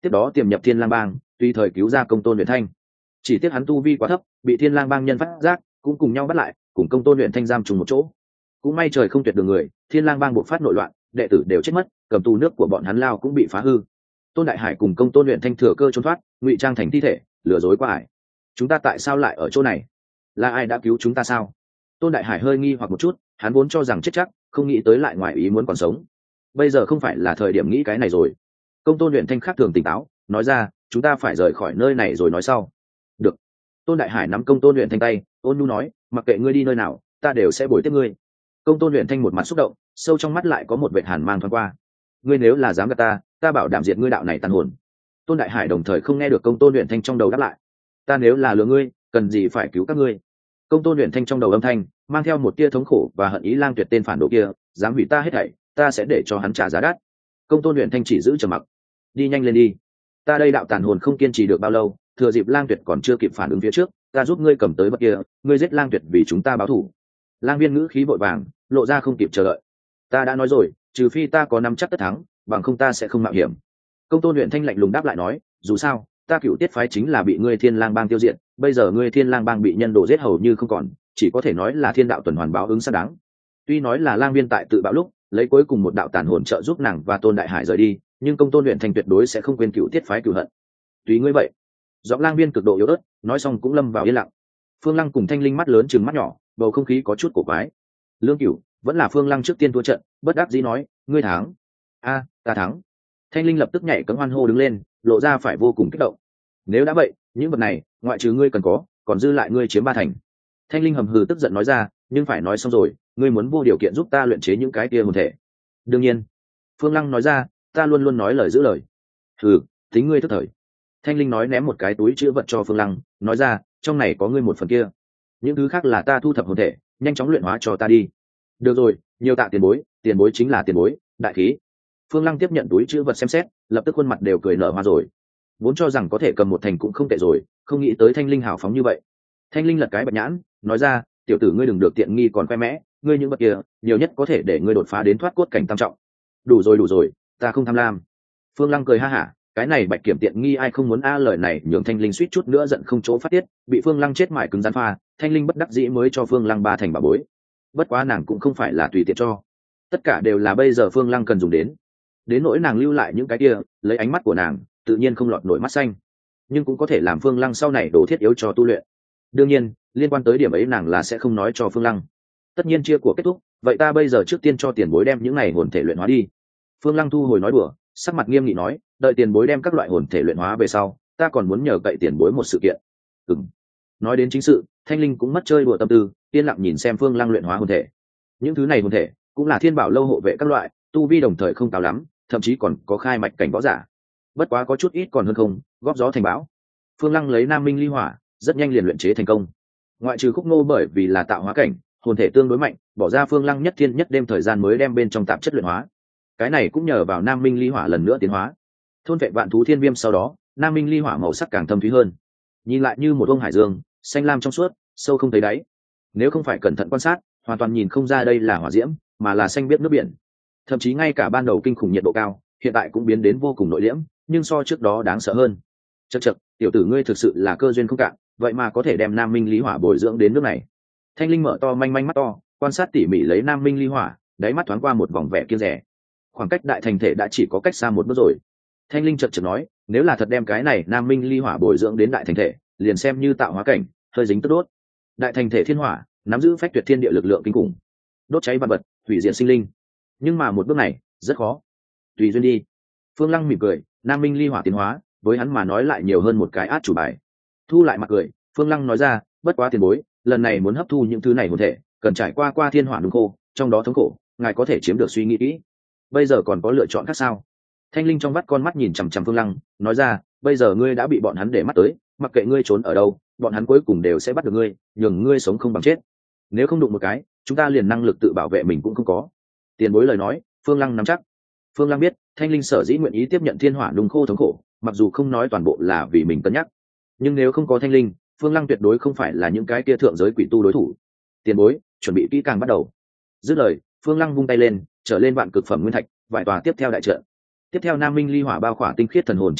tiếp đó tiềm nhập thiên lang bang, tùy thời cứu ra công tôn luyện thanh. Chỉ tiếc hắn tu vi quá thấp, bị thiên lang bang nhân phát giác, cũng cùng nhau bắt lại, cùng công tôn luyện thanh giam trùng một chỗ. Cũng may trời không tuyệt đường người, thiên lang bang buộc phát nội loạn, đệ tử đều chết mất, cầm tù nước của bọn hắn lao cũng bị phá hư. Tôn Đại Hải cùng công tôn luyện thanh thừa cơ trốn thoát, ngụy trang thành thi thể, lừa dối qua ải. Chúng ta tại sao lại ở chỗ này? Là ai đã cứu chúng ta sao? Tôn Đại Hải hơi nghi hoặc một chút, hắn vốn cho rằng chết chắc, không nghĩ tới lại ngoài ý muốn còn sống. Bây giờ không phải là thời điểm nghĩ cái này rồi. Công tôn luyện thanh khác thường tỉnh táo, nói ra, chúng ta phải rời khỏi nơi này rồi nói sau. Được. Tôn Đại Hải nắm công tôn luyện thanh tay, ôn nhu nói, mặc kệ ngươi đi nơi nào, ta đều sẽ bồi tiếp ngươi. Công tôn luyện thanh một mặt xúc động, sâu trong mắt lại có một vệt hàn mang thoáng qua. Ngươi nếu là dám gạt ta, ta bảo đảm diệt ngươi đạo này tàn hồn. Tôn Đại Hải đồng thời không nghe được công tôn luyện thanh trong đầu đáp lại. Ta nếu là lừa ngươi, cần gì phải cứu các ngươi? Công tôn luyện thanh trong đầu âm thanh mang theo một tia thống khổ và hận ý. Lang Tuyệt tên phản đồ kia dám hủy ta hết thảy, ta sẽ để cho hắn trả giá đắt. Công tôn luyện thanh chỉ giữ trầm mặc. Đi nhanh lên đi, ta đây đạo tàn hồn không kiên trì được bao lâu, thừa dịp Lang Tuyệt còn chưa kịp phản ứng phía trước, ta giúp ngươi cầm tới vật kia, ngươi giết Lang Tuyệt vì chúng ta báo thù. Lang Viên ngữ khí vội vàng, lộ ra không kịp chờ đợi. Ta đã nói rồi, trừ phi ta có nắm chắc tất thắng, bằng không ta sẽ không mạo hiểm. Công tôn luyện thanh lạnh lùng đáp lại nói, dù sao ta Cửu Tiết phái chính là bị ngươi Thiên Lang bang tiêu diệt, bây giờ ngươi Thiên Lang bang bị nhân đồ giết hầu như không còn, chỉ có thể nói là thiên đạo tuần hoàn báo ứng xác đáng. Tuy nói là Lang Viên tại tự bạo lúc lấy cuối cùng một đạo tàn hồn trợ giúp nàng và Tôn Đại Hải rời đi, nhưng công tôn luyện thanh tuyệt đối sẽ không quên Cửu Tiết phái cửu hận. Tùy ngươi vậy. Giọng Lang Viên cực độ yếu ớt, nói xong cũng lâm vào yên lặng. Phương Lăng cùng Thanh Linh mắt lớn trừng mắt nhỏ, bầu không khí có chút cổ quái. Lương Cửu vẫn là Phương Lăng trước tiên thua trận, bất đắc dĩ nói, ngươi thắng. A, ta thắng. Thanh Linh lập tức nhảy cẫng hoan hô đứng lên, lộ ra phải vô cùng kích động. Nếu đã vậy, những vật này ngoại trừ ngươi cần có, còn dư lại ngươi chiếm ba thành. Thanh Linh hầm hừ tức giận nói ra, nhưng phải nói xong rồi, ngươi muốn vô điều kiện giúp ta luyện chế những cái kia hồn thể. Đương nhiên. Phương Lăng nói ra, ta luôn luôn nói lời giữ lời. Hừ, tính ngươi tức thời. Thanh Linh nói ném một cái túi chứa vật cho Phương Lăng, nói ra, trong này có ngươi một phần kia. Những thứ khác là ta thu thập hồn thể, nhanh chóng luyện hóa cho ta đi. Được rồi, nhiều tạ tiền bối, tiền bối chính là tiền bối, đại khí. Phương Lăng tiếp nhận túi chữ vật xem xét, lập tức khuôn mặt đều cười nở hoa rồi. Vốn cho rằng có thể cầm một thành cũng không tệ rồi, không nghĩ tới Thanh Linh hào phóng như vậy. Thanh Linh lật cái bạch nhãn, nói ra, tiểu tử ngươi đừng được tiện nghi còn khoe mẽ, ngươi những vật kia, nhiều nhất có thể để ngươi đột phá đến thoát cốt cảnh tam trọng. Đủ rồi đủ rồi, ta không tham lam. Phương Lăng cười ha hả, cái này bạch kiểm tiện nghi ai không muốn a, lời này nhường Thanh Linh suýt chút nữa giận không chỗ phát tiết, bị Phương Lăng chết mải cứng rắn pha, Thanh Linh bất đắc dĩ mới cho Phương Lăng ba thành bà bối. Bất quá nàng cũng không phải là tùy tiện cho, tất cả đều là bây giờ Phương Lăng cần dùng đến. Đến nỗi nàng lưu lại những cái kia, lấy ánh mắt của nàng tự nhiên không lọt nổi mắt xanh, nhưng cũng có thể làm Phương Lăng sau này đổ thiết yếu cho tu luyện. Đương nhiên liên quan tới điểm ấy nàng là sẽ không nói cho Phương Lăng. Tất nhiên chia của kết thúc, vậy ta bây giờ trước tiên cho tiền bối đem những này hồn thể luyện hóa đi. Phương Lăng thu hồi nói đùa, sắc mặt nghiêm nghị nói, đợi tiền bối đem các loại hồn thể luyện hóa về sau, ta còn muốn nhờ cậy tiền bối một sự kiện. Ừm. Nói đến chính sự, Thanh Linh cũng mất chơi đùa tâm tư, yên lặng nhìn xem Phương Lăng luyện hóa hồn thể. Những thứ này hồn thể cũng là thiên bảo lâu hộ vệ các loại, tu vi đồng thời không cao lắm, thậm chí còn có khai mạch cảnh võ giả. Bất quá có chút ít còn hơn không, góp gió thành bão. Phương Lăng lấy Nam Minh ly hỏa, rất nhanh liền luyện chế thành công. Ngoại trừ Khúc Ngô bởi vì là tạo hóa cảnh, hồn thể tương đối mạnh, bỏ ra Phương Lăng nhất thiên nhất đêm thời gian mới đem bên trong tạp chất luyện hóa. Cái này cũng nhờ vào Nam Minh ly hỏa lần nữa tiến hóa. Thôn vệ vạn thú thiên viêm sau đó, Nam Minh ly hỏa màu sắc càng thâm thúy hơn, nhìn lại như một ông hải dương, xanh lam trong suốt, sâu không thấy đáy. Nếu không phải cẩn thận quan sát, hoàn toàn nhìn không ra đây là hỏa diễm, mà là xanh biếc nước biển. Thậm chí ngay cả ban đầu kinh khủng nhiệt độ cao, hiện tại cũng biến đến vô cùng nội liễm, nhưng so trước đó đáng sợ hơn. Chậc chậc, tiểu tử ngươi thực sự là cơ duyên không cạn, vậy mà có thể đem Nam Minh ly hỏa bồi dưỡng đến nước này. Thanh Linh mở to manh manh mắt to, quan sát tỉ mỉ lấy Nam Minh ly hỏa, đáy mắt thoáng qua một vòng vẻ kiêng dè. Khoảng cách đại thành thể đã chỉ có cách xa một bước rồi. Thanh Linh chợt chợt nói, nếu là thật đem cái này Nam Minh ly hỏa bồi dưỡng đến đại thành thể, liền xem như tạo hóa cảnh, hơi dính tức đốt. Đại thành thể thiên hỏa, nắm giữ phách tuyệt thiên địa lực lượng kinh khủng, đốt cháy vạn vật, hủy diệt sinh linh. Nhưng mà một bước này rất khó. Tùy duyên đi. Phương Lăng mỉm cười, Nam Minh ly hỏa tiến hóa, với hắn mà nói lại nhiều hơn một cái át chủ bài. Thu lại mặt cười, Phương Lăng nói ra, bất quá tiền bối, lần này muốn hấp thu những thứ này hồn thể, cần trải qua qua thiên hỏa nung khô, trong đó thống khổ, ngài có thể chiếm được suy nghĩ kỹ. Bây giờ còn có lựa chọn khác sao? Thanh Linh trong vắt con mắt nhìn chằm chằm Phương Lăng, nói ra, bây giờ ngươi đã bị bọn hắn để mắt tới, mặc kệ ngươi trốn ở đâu, bọn hắn cuối cùng đều sẽ bắt được ngươi, nhường ngươi sống không bằng chết. Nếu không đụng một cái, chúng ta liền năng lực tự bảo vệ mình cũng không có. Tiền bối lời nói, Phương Lăng nắm chắc. Phương Lăng biết, Thanh Linh sở dĩ nguyện ý tiếp nhận thiên hỏa nung khô thống khổ, mặc dù không nói toàn bộ là vì mình cân nhắc, nhưng nếu không có Thanh Linh, Phương Lăng tuyệt đối không phải là những cái kia thượng giới quỷ tu đối thủ. Tiền bối, chuẩn bị kỹ càng bắt đầu. Dứt lời, Phương Lăng vung tay lên, trở lên vạn cực phẩm nguyên thạch, vài tòa tiếp theo đại trận. Tiếp theo Nam Minh ly hỏa bao khỏa tinh khiết thần hồn chi lực,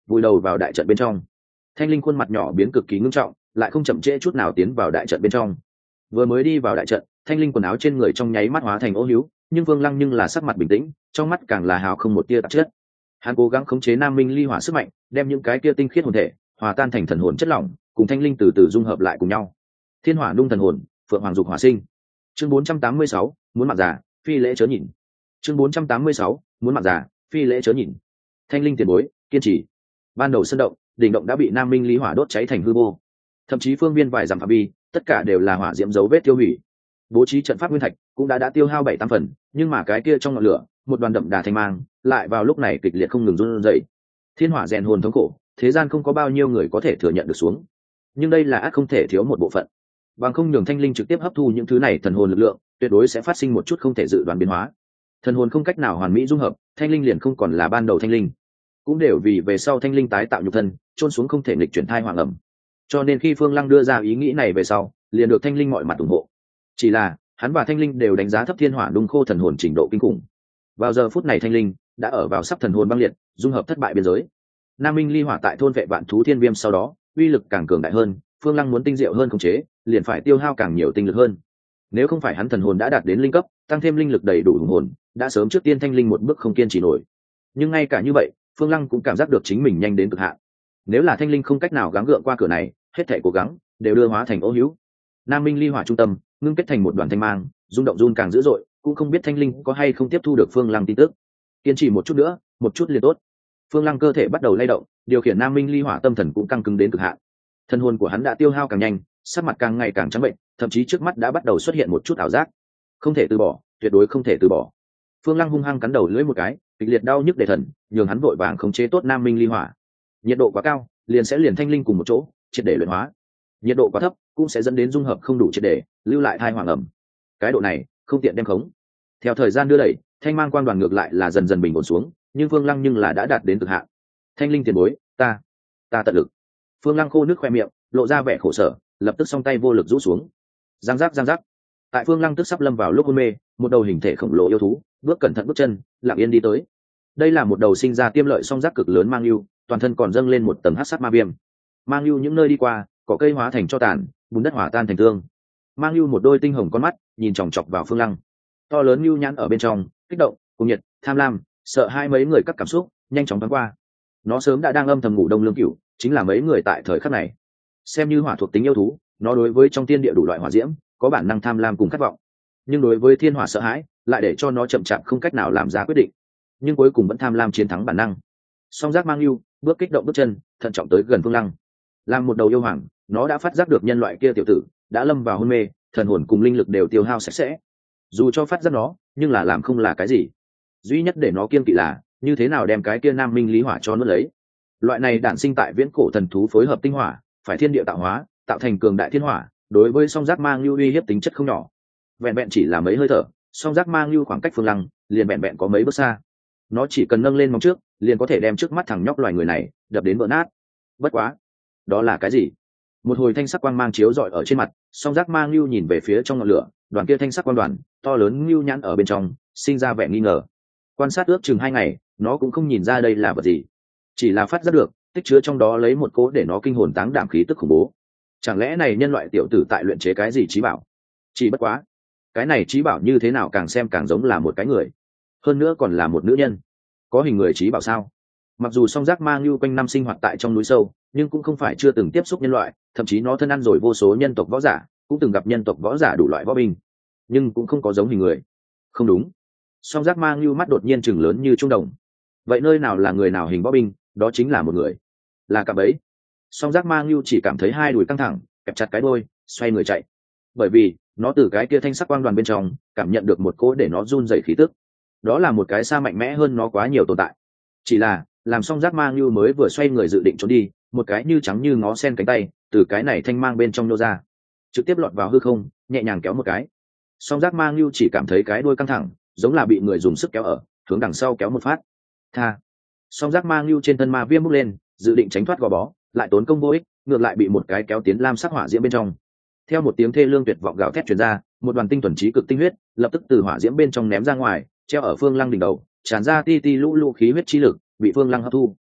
vùi đầu vào đại trận bên trong. Thanh linh khuôn mặt nhỏ biến cực kỳ ngưng trọng, lại không chậm trễ chút nào tiến vào đại trận bên trong. Vừa mới đi vào đại trận, thanh linh quần áo trên người trong nháy mắt hóa thành ô hiếu, nhưng Vương Lăng nhưng là sắc mặt bình tĩnh, trong mắt càng là hào không một tia tạp chất. Hắn cố gắng khống chế nam minh ly hỏa sức mạnh, đem những cái kia tinh khiết hồn thể hòa tan thành thần hồn chất lỏng, cùng thanh linh từ từ dung hợp lại cùng nhau. Thiên hỏa nung thần hồn, phượng hoàng dục hỏa sinh. Chương bốn trăm tám mươi sáu, muốn mạng giả, phi lễ chớ nhìn. Chương bốn trăm tám mươi sáu, muốn mạng giả, phi lễ chớ nhìn. Thanh linh tiền bối, kiên trì. Ban đầu sân động, đỉnh động đã bị nam minh ly hỏa đốt cháy thành hư vô, thậm chí phương viên vài dặm phạm vi tất cả đều là hỏa diễm dấu vết tiêu hủy. Bố trí trận pháp nguyên thạch cũng đã đã tiêu hao bảy tám phần, nhưng mà cái kia trong ngọn lửa, một đoàn đậm đà thanh mang lại vào lúc này kịch liệt không ngừng run rẩy. Thiên hỏa rèn hồn thống khổ, thế gian không có bao nhiêu người có thể thừa nhận được xuống, nhưng đây là ắt không thể thiếu một bộ phận. Bằng không nhường thanh linh trực tiếp hấp thu những thứ này thần hồn lực lượng, tuyệt đối sẽ phát sinh một chút không thể dự đoán biến hóa. Thần hồn không cách nào hoàn mỹ dung hợp, thanh linh liền không còn là ban đầu thanh linh, cũng đều vì về sau thanh linh tái tạo nhục thân, trôn xuống không thể nghịch chuyển thai hoàng ẩm. Cho nên khi Phương Lăng đưa ra ý nghĩ này về sau, liền được thanh linh mọi mặt ủng hộ. Chỉ là hắn và thanh linh đều đánh giá thấp thiên hỏa đung khô thần hồn trình độ kinh khủng. Vào giờ phút này thanh linh đã ở vào sắp thần hồn băng liệt, dung hợp thất bại biên giới. Nam minh ly hỏa tại thôn vệ vạn thú thiên viêm sau đó, uy lực càng cường đại hơn, Phương Lăng muốn tinh diệu hơn khống chế, liền phải tiêu hao càng nhiều tinh lực hơn. Nếu không phải hắn thần hồn đã đạt đến linh cấp, tăng thêm linh lực đầy đủ hùng hồn, đã sớm trước tiên thanh linh một bước không kiên trì nổi. Nhưng ngay cả như vậy, Phương Lăng cũng cảm giác được chính mình nhanh đến cực hạn. Nếu là thanh linh không cách nào gắng gượng qua cửa này, hết thảy cố gắng đều đưa hóa thành ô hữu. Nam minh ly hỏa trung tâm ngưng kết thành một đoàn thanh mang, rung động run càng dữ dội, cũng không biết thanh linh có hay không tiếp thu được Phương Lăng tin tức. Kiên trì một chút nữa, một chút liền tốt. Phương Lăng cơ thể bắt đầu lay động, điều khiển nam minh ly hỏa tâm thần cũng căng cứng đến cực hạn. Thân hồn của hắn đã tiêu hao càng nhanh, sắc mặt càng ngày càng trắng bệnh, thậm chí trước mắt đã bắt đầu xuất hiện một chút ảo giác. Không thể từ bỏ, tuyệt đối không thể từ bỏ. Phương Lăng hung hăng cắn đầu lưỡi một cái, kịch liệt đau nhức để thần, nhường hắn vội vàng khống chế tốt nam minh ly hỏa. Nhiệt độ quá cao, liền sẽ liền thanh linh cùng một chỗ, triệt để luyện hóa. Nhiệt độ quá thấp, cũng sẽ dẫn đến dung hợp không đủ triệt để, lưu lại thai hoàng ẩm. Cái độ này, không tiện đem khống. Theo thời gian đưa đẩy, thanh mang quan đoàn ngược lại là dần dần bình ổn xuống, nhưng Phương Lăng nhưng là đã đạt đến cực hạn. Thanh linh tiền bối, ta, ta tận lực. Phương Lăng khô nước khoe miệng, lộ ra vẻ khổ sở, lập tức song tay vô lực rũ xuống. Giang giác giang giác. Tại Phương Lăng tức sắp lâm vào lúc hôn mê, một đầu hình thể khổng lồ yêu thú, bước cẩn thận bước chân, lặng yên đi tới. Đây là một đầu sinh ra tiêm lợi song giác cực lớn mang lưu, toàn thân còn dâng lên một tầng hắc sát ma viêm. Mang lưu những nơi đi qua, cỏ cây hóa thành cho tàn, bùn đất hỏa tan thành tương. Mang lưu một đôi tinh hồng con mắt, nhìn chòng chọc vào Phương Lăng. To lớn lưu nhãn ở bên trong, kích động, cùng nhiệt, tham lam, sợ hai mấy người các cảm xúc, nhanh chóng thoáng qua. Nó sớm đã đang âm thầm ngủ đông lương cửu, chính là mấy người tại thời khắc này. Xem như hỏa thuộc tính yêu thú, nó đối với trong tiên địa đủ loại hỏa diễm, có bản năng tham lam cùng khát vọng. Nhưng đối với thiên hỏa sợ hãi, lại để cho nó chậm chạp không cách nào làm ra quyết định. Nhưng cuối cùng vẫn tham lam chiến thắng bản năng. Song giác mang lưu, bước kích động bước chân, thận trọng tới gần Phương Lăng. Làm một đầu yêu hoàng, nó đã phát giác được nhân loại kia tiểu tử đã lâm vào hôn mê, thần hồn cùng linh lực đều tiêu hao sạch sẽ. Dù cho phát giác nó, nhưng là làm không là cái gì. Duy nhất để nó kiêng kỵ là như thế nào đem cái kia nam minh lý hỏa cho nó lấy. Loại này đản sinh tại viễn cổ thần thú phối hợp tinh hỏa, phải thiên địa tạo hóa, tạo thành cường đại thiên hỏa, đối với song giác mang lưu uy hiếp tính chất không nhỏ. Vẹn vẹn chỉ là mấy hơi thở, song giác mang lưu khoảng cách Phương Lăng liền vẹn vẹn có mấy bước xa. Nó chỉ cần nâng lên móng trước, liền có thể đem trước mắt thằng nhóc loài người này đập đến vỡ nát. Bất quá, đó là cái gì? Một hồi thanh sắc quang mang chiếu rọi ở trên mặt, song giác mang lưu nhìn về phía trong ngọn lửa, đoàn kia thanh sắc quang đoàn to lớn lưu nhãn ở bên trong, sinh ra vẻ nghi ngờ. Quan sát ước chừng hai ngày, nó cũng không nhìn ra đây là vật gì, chỉ là phát giác được tích chứa trong đó lấy một cố để nó kinh hồn táng đảm khí tức khủng bố. Chẳng lẽ này nhân loại tiểu tử tại luyện chế cái gì trí bảo? Chỉ bất quá, cái này trí bảo như thế nào càng xem càng giống là một cái người, hơn nữa còn là một nữ nhân. Có hình người trí bảo sao? Mặc dù song giác mang lưu quanh năm sinh hoạt tại trong núi sâu, nhưng cũng không phải chưa từng tiếp xúc nhân loại, thậm chí nó thân ăn rồi vô số nhân tộc võ giả, cũng từng gặp nhân tộc võ giả đủ loại võ binh, nhưng cũng không có giống hình người. Không đúng, song giác mang lưu mắt đột nhiên chừng lớn như trung đồng. Vậy nơi nào là người nào hình võ binh? Đó chính là một người, là cặp ấy. Song giác mang lưu chỉ cảm thấy hai đùi căng thẳng, kẹp chặt cái đôi, xoay người chạy. Bởi vì nó từ cái kia thanh sắc quang đoàn bên trong cảm nhận được một cỗ để nó run rẩy khí tức. Đó là một cái xa mạnh mẽ hơn nó quá nhiều tồn tại. Chỉ là làm song giác mang lưu mới vừa xoay người dự định trốn đi, một cái như trắng như ngó sen cánh tay từ cái này thanh mang bên trong nhô ra, trực tiếp lọt vào hư không, nhẹ nhàng kéo một cái. Song giác mang lưu chỉ cảm thấy cái đuôi căng thẳng, giống là bị người dùng sức kéo ở, hướng đằng sau kéo một phát. Tha. Song giác mang lưu trên thân ma viêm bốc lên, dự định tránh thoát gò bó, lại tốn công vô ích, ngược lại bị một cái kéo tiến lam sắc hỏa diễm bên trong. Theo một tiếng thê lương tuyệt vọng gào thét truyền ra, một đoàn tinh thuần trí cực tinh huyết lập tức từ hỏa diễm bên trong ném ra ngoài, treo ở Phương Lăng đỉnh đầu, tràn ra ti ti lũ lũ khí huyết chi lực, bị Phương Lăng hấp thu.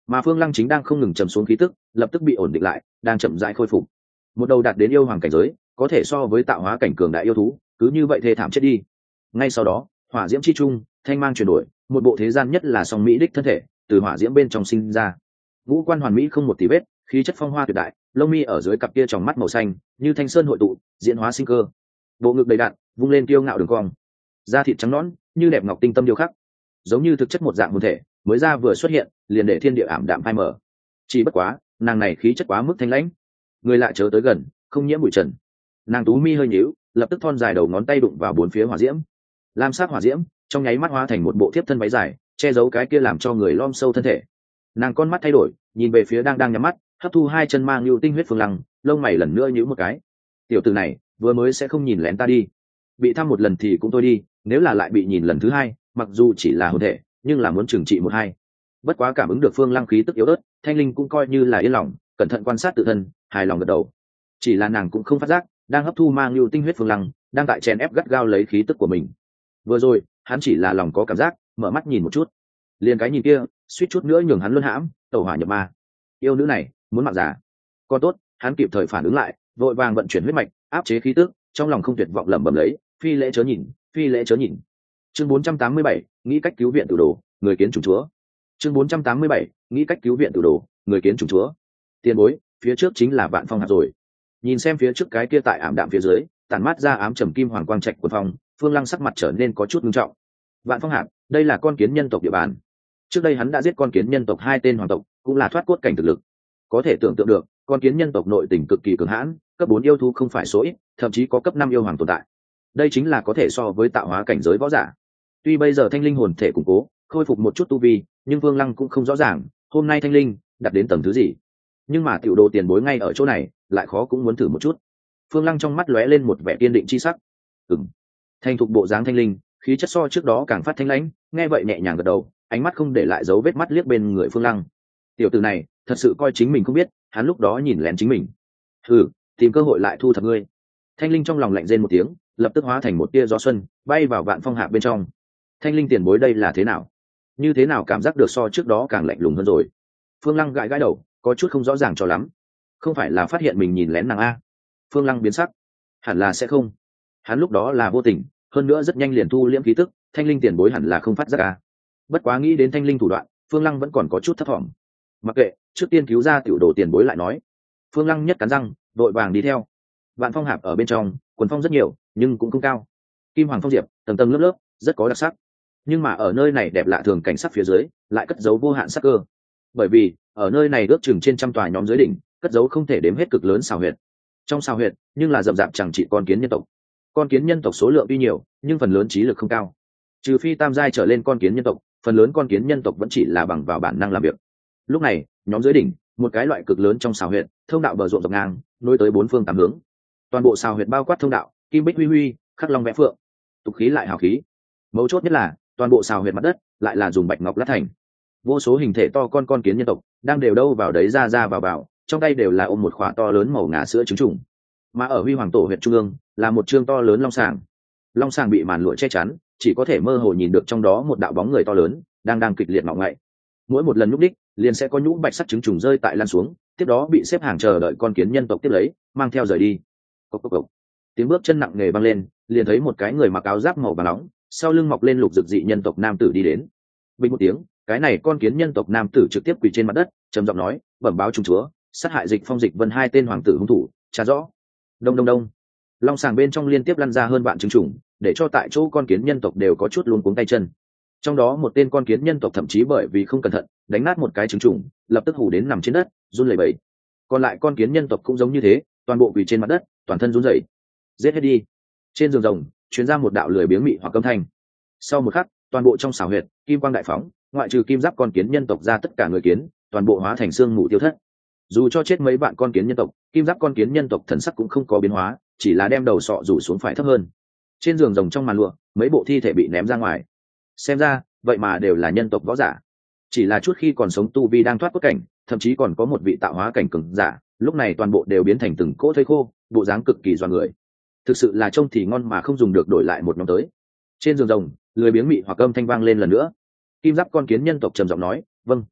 mà Phương Lăng chính đang không ngừng trầm xuống khí tức, lập tức bị ổn định lại, đang chậm rãi khôi phục. Một đầu đạt đến yêu hoàng cảnh giới, có thể so với tạo hóa cảnh cường đại yêu thú, cứ như vậy thê thảm chết đi. Ngay sau đó, hỏa diễm chi trung, thanh mang chuyển đổi, một bộ thế gian nhất là song mỹ đích thân thể, từ hỏa diễm bên trong sinh ra. Ngũ quan hoàn mỹ không một tí vết, khí chất phong hoa tuyệt đại, lông mi ở dưới cặp kia tròng mắt màu xanh, như thanh sơn hội tụ, diễn hóa sinh cơ. Bộ ngực đầy đặn, vung lên kiêu ngạo đường cong. Da thịt trắng nõn, như đẹp ngọc tinh tâm điêu khắc, giống như thực chất một dạng hồn thể, mới ra vừa xuất hiện, liền để thiên địa ảm đạm phai mờ. Chỉ bất quá, nàng này khí chất quá mức thanh lãnh, người lạ chớ tới gần, không nhiễm bụi trần. Nàng tú mi hơi nhíu, lập tức thon dài đầu ngón tay đụng vào bốn phía hỏa diễm. Lam sắc hỏa diễm, trong nháy mắt hóa thành một bộ thiếp thân váy dài, che giấu cái kia làm cho người lom sâu thân thể. Nàng con mắt thay đổi, nhìn về phía đang đang nhắm mắt, hấp thu hai chân mang lưu tinh huyết Phương Lăng, lông mày lần nữa nhíu một cái. Tiểu tử này, vừa mới sẽ không nhìn lén ta đi. Bị thăm một lần thì cũng thôi đi, nếu là lại bị nhìn lần thứ hai, mặc dù chỉ là hồn thể, nhưng là muốn trừng trị một hai. Bất quá cảm ứng được Phương Lăng khí tức yếu ớt, Thanh Linh cũng coi như là yên lòng, cẩn thận quan sát tự thân, hài lòng gật đầu. Chỉ là nàng cũng không phát giác, đang hấp thu mang lưu tinh huyết Phương Lăng, đang tại chèn ép gắt gao lấy khí tức của mình. Vừa rồi, hắn chỉ là lòng có cảm giác, mở mắt nhìn một chút, liền cái nhìn kia, suýt chút nữa nhường hắn luân hãm, tẩu hỏa nhập ma. Yêu nữ này, muốn mạng giả. Còn tốt, hắn kịp thời phản ứng lại, vội vàng vận chuyển huyết mạch, áp chế khí tức, trong lòng không tuyệt vọng lẩm bẩm lấy, phi lễ chớ nhìn, phi lễ chớ nhìn. Chương bốn trăm tám mươi bảy, nghĩ cách cứu viện tử đồ, người kiến chủng chúa. Chương bốn trăm tám mươi bảy, nghĩ cách cứu viện tử đồ, người kiến chủng chúa. Tiền bối, phía trước chính là Vạn Phong hạp rồi. Nhìn xem phía trước cái kia tại ảm đạm phía dưới, tản mát ra ám trầm kim hoàng quang trạch của phong, Phương Lăng sắc mặt trở nên có chút nghiêm trọng. Vạn Phong hạp, đây là con kiến nhân tộc địa bàn. Trước đây hắn đã giết con kiến nhân tộc hai tên hoàng tộc, cũng là thoát cốt cảnh thực lực. Có thể tưởng tượng được, con kiến nhân tộc nội tình cực kỳ cường hãn, cấp bốn yêu thú không phải số ít, thậm chí có cấp năm yêu hoàng tồn tại. Đây chính là có thể so với tạo hóa cảnh giới võ giả. Tuy bây giờ thanh linh hồn thể củng cố, khôi phục một chút tu vi, nhưng Vương Lăng cũng không rõ ràng, hôm nay thanh linh đạt đến tầng thứ gì. Nhưng mà tiểu đồ tiền bối ngay ở chỗ này, lại khó cũng muốn thử một chút. Phương Lăng trong mắt lóe lên một vẻ kiên định chi sắc. Ừm. Thành thục bộ dáng thanh linh, khí chất so trước đó càng phát thanh lãnh, nghe vậy nhẹ nhàng gật đầu, ánh mắt không để lại dấu vết mắt liếc bên người Phương Lăng. Tiểu tử này, thật sự coi chính mình không biết, hắn lúc đó nhìn lén chính mình. Hừ, tìm cơ hội lại thu thập ngươi. Thanh linh trong lòng lạnh rên một tiếng, lập tức hóa thành một tia gió xuân, bay vào Vạn Phong hạp bên trong. Thanh linh tiền bối đây là thế nào? Như thế nào cảm giác được so trước đó càng lạnh lùng hơn rồi? Phương Lăng gãi gãi đầu, có chút không rõ ràng cho lắm. Không phải là phát hiện mình nhìn lén nàng a? Phương Lăng biến sắc. Hẳn là sẽ không. Hắn lúc đó là vô tình, hơn nữa rất nhanh liền thu liễm khí tức, thanh linh tiền bối hẳn là không phát giác a. Bất quá nghĩ đến thanh linh thủ đoạn, Phương Lăng vẫn còn có chút thất vọng. Mặc kệ, trước tiên cứu ra tiểu đồ tiền bối lại nói. Phương Lăng nhất cắn răng, vội vàng đi theo. Vạn Phong hạp ở bên trong, quần phong rất nhiều, nhưng cũng không cao. Kim hoàng phong diệp, tầng tầng lớp lớp, rất có đặc sắc. Nhưng mà ở nơi này đẹp lạ thường cảnh sắc phía dưới, lại cất giấu vô hạn sắc cơ. Bởi vì, ở nơi này ước chừng trên trăm tòa nhóm dưới đỉnh, cất giấu không thể đếm hết cực lớn xào huyệt. Trong xào huyệt, nhưng là rậm rạp chẳng chỉ con kiến nhân tộc. Con kiến nhân tộc số lượng tuy nhiều, nhưng phần lớn trí lực không cao. Trừ phi tam giai trở lên con kiến nhân tộc, phần lớn con kiến nhân tộc vẫn chỉ là bằng vào bản năng làm việc. Lúc này, nhóm dưới đỉnh, một cái loại cực lớn trong xào huyệt, thông đạo bờ ruộng dọc ngang, nối tới bốn phương tám hướng. Toàn bộ xào huyệt bao quát thông đạo, kim bích huy huy, khắc long vẽ phượng, tục khí lại hào khí. Mấu chốt nhất là, toàn bộ xào huyệt mặt đất lại là dùng bạch ngọc lát thành. Vô số hình thể to con con kiến nhân tộc đang đều đâu vào đấy ra ra vào vào, trong tay đều là ôm một khỏa to lớn màu ngà sữa trứng trùng. Mà ở huy hoàng tổ huyệt trung ương là một chương to lớn long sàng. Long sàng bị màn lụa che chắn, chỉ có thể mơ hồ nhìn được trong đó một đạo bóng người to lớn đang đang kịch liệt ngọ ngậy. Mỗi một lần nhúc đích, liền sẽ có nhũ bạch sắc trứng trùng rơi tại lan xuống, tiếp đó bị xếp hàng chờ đợi con kiến nhân tộc tiếp lấy, mang theo rời đi. Cốc cốc cốc. Tiếng bước chân nặng nề vang lên, liền thấy một cái người mặc áo giáp màu vàng nóng, sau lưng mọc lên lục dực dị nhân tộc nam tử đi đến. Bình một tiếng, cái này con kiến nhân tộc nam tử trực tiếp quỳ trên mặt đất, trầm giọng nói, bẩm báo trung chúa, sát hại Dịch Phong Dịch Vân hai tên hoàng tử hung thủ, tra rõ. Đông đông đông. Long sàng bên trong liên tiếp lăn ra hơn vạn trứng trùng, để cho tại chỗ con kiến nhân tộc đều có chút luống cuống tay chân. Trong đó một tên con kiến nhân tộc thậm chí bởi vì không cẩn thận, đánh nát một cái trứng trùng, lập tức hù đến nằm trên đất, run lẩy bẩy. Còn lại con kiến nhân tộc cũng giống như thế, toàn bộ quỳ trên mặt đất, toàn thân run rẩy. Giết hết đi. Trên giường rồng, truyền ra một đạo lười biếng mị hoặc âm thanh. Sau một khắc, toàn bộ trong xào huyệt, kim quang đại phóng, ngoại trừ kim giáp con kiến nhân tộc ra tất cả người kiến, toàn bộ hóa thành xương mù tiêu thất. Dù cho chết mấy vạn con kiến nhân tộc, kim giáp con kiến nhân tộc thần sắc cũng không có biến hóa, chỉ là đem đầu sọ rủ xuống phải thấp hơn. Trên giường rồng trong màn lụa, mấy bộ thi thể bị ném ra ngoài. Xem ra, vậy mà đều là nhân tộc võ giả. Chỉ là chút khi còn sống tu vi đang thoát cốt cảnh, thậm chí còn có một vị tạo hóa cảnh cường giả, lúc này toàn bộ đều biến thành từng cỗ thây khô, bộ dáng cực kỳ doa người. Thực sự là trông thì ngon mà không dùng được đổi lại một nhóm tới. Trên giường rồng, lười biếng mị hoặc âm thanh vang lên lần nữa. Kim giáp con kiến nhân tộc trầm giọng nói, vâng.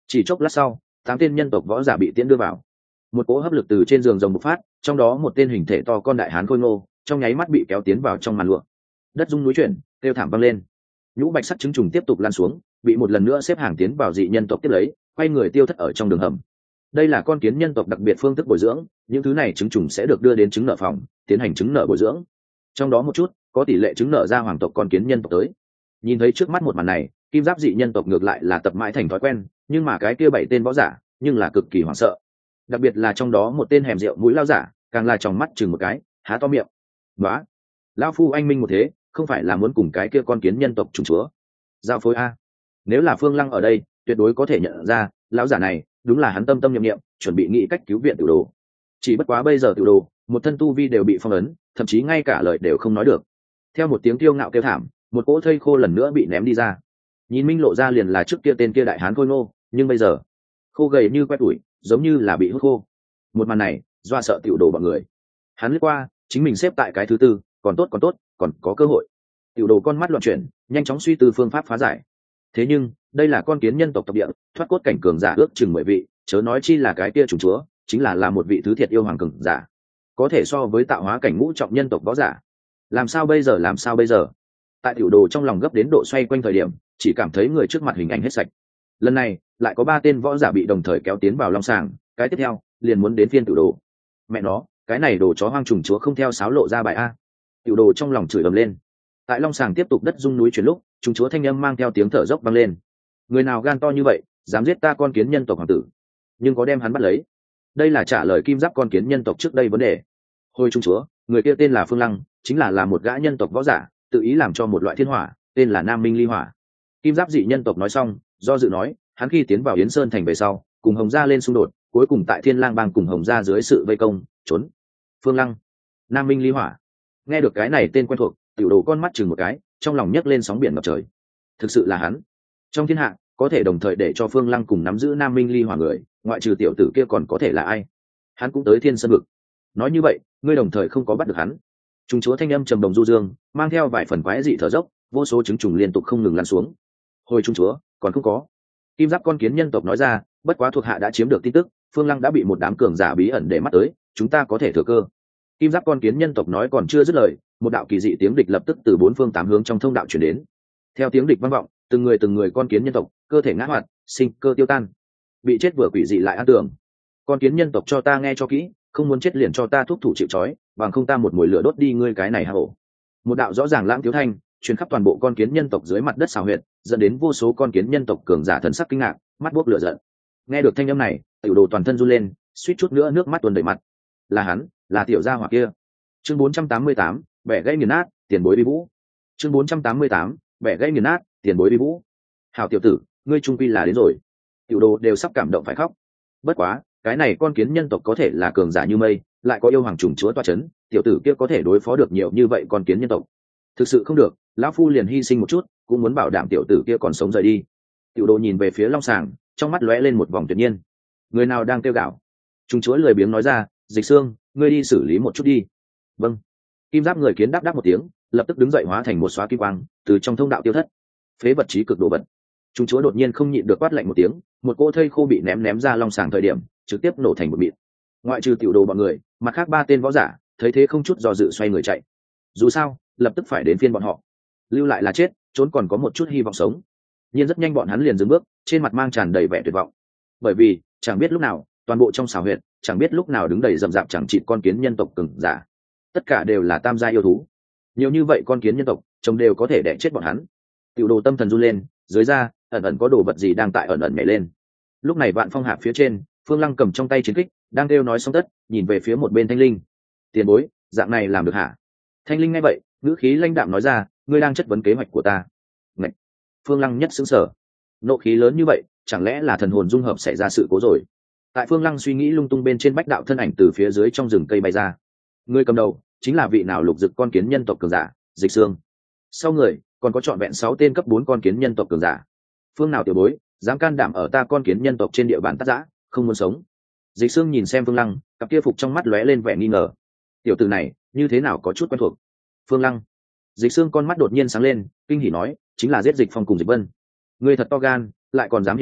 Chỉ chốc lát sau, tám tên nhân tộc võ giả bị tiễn đưa vào. Một cỗ hấp lực từ trên giường rồng bộc phát, trong đó một tên hình thể to con đại hán khôi ngô trong nháy mắt bị kéo tiến vào trong màn lụa. Đất rung núi chuyển, kêu thảm vang lên. Nhũ bạch sắc trứng trùng tiếp tục lan xuống, bị một lần nữa xếp hàng tiến vào dị nhân tộc tiếp lấy, quay người tiêu thất ở trong đường hầm. Đây là con kiến nhân tộc đặc biệt phương thức bồi dưỡng, những thứ này trứng trùng sẽ được đưa đến trứng nở phòng, tiến hành trứng nở bồi dưỡng. Trong đó một chút, có tỷ lệ trứng nở ra hoàng tộc con kiến nhân tộc tới. Nhìn thấy trước mắt một màn này, kim giáp dị nhân tộc ngược lại là tập mãi thành thói quen, nhưng mà cái kia bảy tên võ giả, nhưng là cực kỳ hoảng sợ. Đặc biệt là trong đó một tên hẻm rượu mũi lao giả, càng là tròng mắt chừng một cái, há to miệng. "Đó, lão phu anh minh một thế, không phải là muốn cùng cái kia con kiến nhân tộc trùng chúa giao phối a?" Nếu là Phương Lăng ở đây, tuyệt đối có thể nhận ra, lão giả này đúng là hắn tâm tâm niệm niệm, chuẩn bị nghĩ cách cứu viện Tiểu Đồ. Chỉ bất quá bây giờ Tiểu Đồ, một thân tu vi đều bị phong ấn, thậm chí ngay cả lời đều không nói được. Theo một tiếng tiêu ngạo kêu thảm, một cỗ thây khô lần nữa bị ném đi ra. Nhìn minh lộ ra liền là trước kia tên kia đại hán khôi ngô, nhưng bây giờ khô gầy như que tuổi, giống như là bị hút khô. Một màn này doa sợ Tiểu Đồ bọn người. Hắn lướt qua, chính mình xếp tại cái thứ tư, còn tốt còn tốt, còn có cơ hội. Tiểu Đồ con mắt loạn chuyển, nhanh chóng suy tư phương pháp phá giải. Thế nhưng đây là con kiến nhân tộc tộc địa, thoát cốt cảnh cường giả ước chừng mười vị, chớ nói chi là cái kia chủ chúa, chính là là một vị thứ thiệt yêu hoàng cường giả, có thể so với tạo hóa cảnh ngũ trọng nhân tộc võ giả. Làm sao bây giờ, làm sao bây giờ? Tại Tiểu Đồ trong lòng gấp đến độ xoay quanh thời điểm, chỉ cảm thấy người trước mặt hình ảnh hết sạch. Lần này lại có ba tên võ giả bị đồng thời kéo tiến vào long sàng, cái tiếp theo liền muốn đến phiên Tiểu Đồ. Mẹ nó, cái này đồ chó hoang trùng chúa không theo sáo lộ ra bài a. Tiểu Đồ trong lòng chửi ầm lên. Tại long sàng tiếp tục đất rung núi chuyển lúc, trùng chúa thanh âm mang theo tiếng thở dốc vang lên. Người nào gan to như vậy, dám giết ta con kiến nhân tộc hoàng tử, nhưng có đem hắn bắt lấy? Đây là trả lời kim giáp con kiến nhân tộc trước đây vấn đề. Hồi trung chúa, người kia tên là Phương Lăng, chính là là một gã nhân tộc võ giả, tự ý làm cho một loại thiên hỏa, tên là Nam Minh Ly Hỏa. Kim giáp dị nhân tộc nói xong, do dự nói, hắn khi tiến vào Yến Sơn thành về sau, cùng Hồng Gia lên xung đột, cuối cùng tại Thiên Lang bang cùng Hồng Gia dưới sự vây công, trốn. Phương Lăng, Nam Minh Ly Hỏa. Nghe được cái này tên quen thuộc, Tiểu Đồ con mắt chừng một cái, trong lòng nhấc lên sóng biển ngập trời. Thực sự là hắn. Trong thiên hạ, có thể đồng thời để cho Phương Lăng cùng nắm giữ Nam Minh Ly Hỏa người, ngoại trừ tiểu tử kia còn có thể là ai? Hắn cũng tới Thiên Sơn vực. Nói như vậy, ngươi đồng thời không có bắt được hắn. Trung chúa thanh âm trầm đồng du dương, mang theo vài phần quái dị thở dốc, vô số trứng trùng liên tục không ngừng lăn xuống. Hồi trung chúa, còn không có. Kim giáp con kiến nhân tộc nói ra, bất quá thuộc hạ đã chiếm được tin tức, Phương Lăng đã bị một đám cường giả bí ẩn để mắt tới, chúng ta có thể thừa cơ. Kim giáp con kiến nhân tộc nói còn chưa dứt lời, một đạo kỳ dị tiếng địch lập tức từ bốn phương tám hướng trong thông đạo truyền đến. Theo tiếng địch vang vọng, từng người từng người con kiến nhân tộc, cơ thể ngã hoạt, sinh cơ tiêu tan. Bị chết vừa quỷ dị lại an tưởng. Con kiến nhân tộc cho ta nghe cho kỹ, không muốn chết liền cho ta thúc thủ chịu trói, bằng không ta một mùi lửa đốt đi ngươi cái này hạ hổ. Một đạo rõ ràng lãng thiếu thanh truyền khắp toàn bộ con kiến nhân tộc dưới mặt đất xào huyệt, dẫn đến vô số con kiến nhân tộc cường giả thần sắc kinh ngạc, mắt buốc lửa giận. Nghe được thanh âm này, Tiểu Đồ toàn thân run lên, suýt chút nữa nước mắt tuôn đầy mặt. Là hắn, là tiểu gia hỏa kia. Chương bốn trăm tám mươi tám, bẻ gãy nghiền nát, tiền bối vi vũ. Chương bốn trăm tám mươi tám, bẻ gãy nghiền nát, tiền bối vi vũ. Hảo tiểu tử, ngươi trung quy là đến rồi. Tiểu Đồ đều sắp cảm động phải khóc. Bất quá, cái này con kiến nhân tộc có thể là cường giả như mây, lại có yêu hoàng trùng chúa toa chấn, tiểu tử kia có thể đối phó được nhiều như vậy con kiến nhân tộc. Thực sự không được, lão phu liền hy sinh một chút, cũng muốn bảo đảm tiểu tử kia còn sống rời đi. Tiểu Đồ nhìn về phía long sàng, trong mắt lóe lên một vòng tuyệt nhiên. Người nào đang kêu gào? Trùng chúa lười biếng nói ra, Dịch Xương, ngươi đi xử lý một chút đi. Vâng. Kim giáp người kiến đáp đáp một tiếng, lập tức đứng dậy hóa thành một xóa kim quang, từ trong thông đạo tiêu thất. Phế vật trí cực đồ vật. Trùng chúa đột nhiên không nhịn được quát lạnh một tiếng, một cỗ thây khô bị ném ném ra long sàng thời điểm, trực tiếp nổ thành một mịn. Ngoại trừ Tiểu Đồ bọn người, mặt khác ba tên võ giả thấy thế không chút do dự xoay người chạy. Dù sao, lập tức phải đến phiên bọn họ. Lưu lại là chết, trốn còn có một chút hy vọng sống. Nhưng rất nhanh bọn hắn liền dừng bước, trên mặt mang tràn đầy vẻ tuyệt vọng. Bởi vì, chẳng biết lúc nào, toàn bộ trong xào huyệt, chẳng biết lúc nào đứng đầy rậm rạp chẳng chịt con kiến nhân tộc cường giả. Tất cả đều là tam gia yêu thú. Nhiều như vậy con kiến nhân tộc, trông đều có thể đẻ chết bọn hắn. Tiểu Đồ tâm thần run lên, dưới da ẩn ẩn có đồ vật gì đang tại ẩn ẩn nhảy lên. Lúc này Vạn Phong Hạp phía trên, Phương Lăng cầm trong tay chiến kích, đang kêu nói xong tất, nhìn về phía một bên Thanh Linh. Tiền bối, dạng này làm được hả? Thanh Linh nghe vậy, ngữ khí lãnh đạm nói ra, ngươi đang chất vấn kế hoạch của ta. Ngậy! Phương Lăng nhất sững sờ. Nộ khí lớn như vậy, chẳng lẽ là thần hồn dung hợp xảy ra sự cố rồi? Tại Phương Lăng suy nghĩ lung tung bên trên bách đạo thân ảnh từ phía dưới trong rừng cây bay ra. Người cầm đầu chính là vị nào lục dực con kiến nhân tộc cường giả, Dịch Xương. Sau người còn có trọn vẹn sáu tên cấp bốn con kiến nhân tộc cường giả. Phương nào tiểu bối, dám can đảm ở ta con kiến nhân tộc trên địa bàn Tát Giã, không muốn sống. Dịch Xương nhìn xem Phương Lăng, cặp kia phục trong mắt lóe lên vẻ nghi ngờ. Tiểu tử này, như thế nào có chút quen thuộc. Phương Lăng. Dịch Xương con mắt đột nhiên sáng lên, kinh hỉ nói, chính là giết Dịch Phong cùng Dịch Vân. Ngươi thật to gan, lại còn dám hiện thân,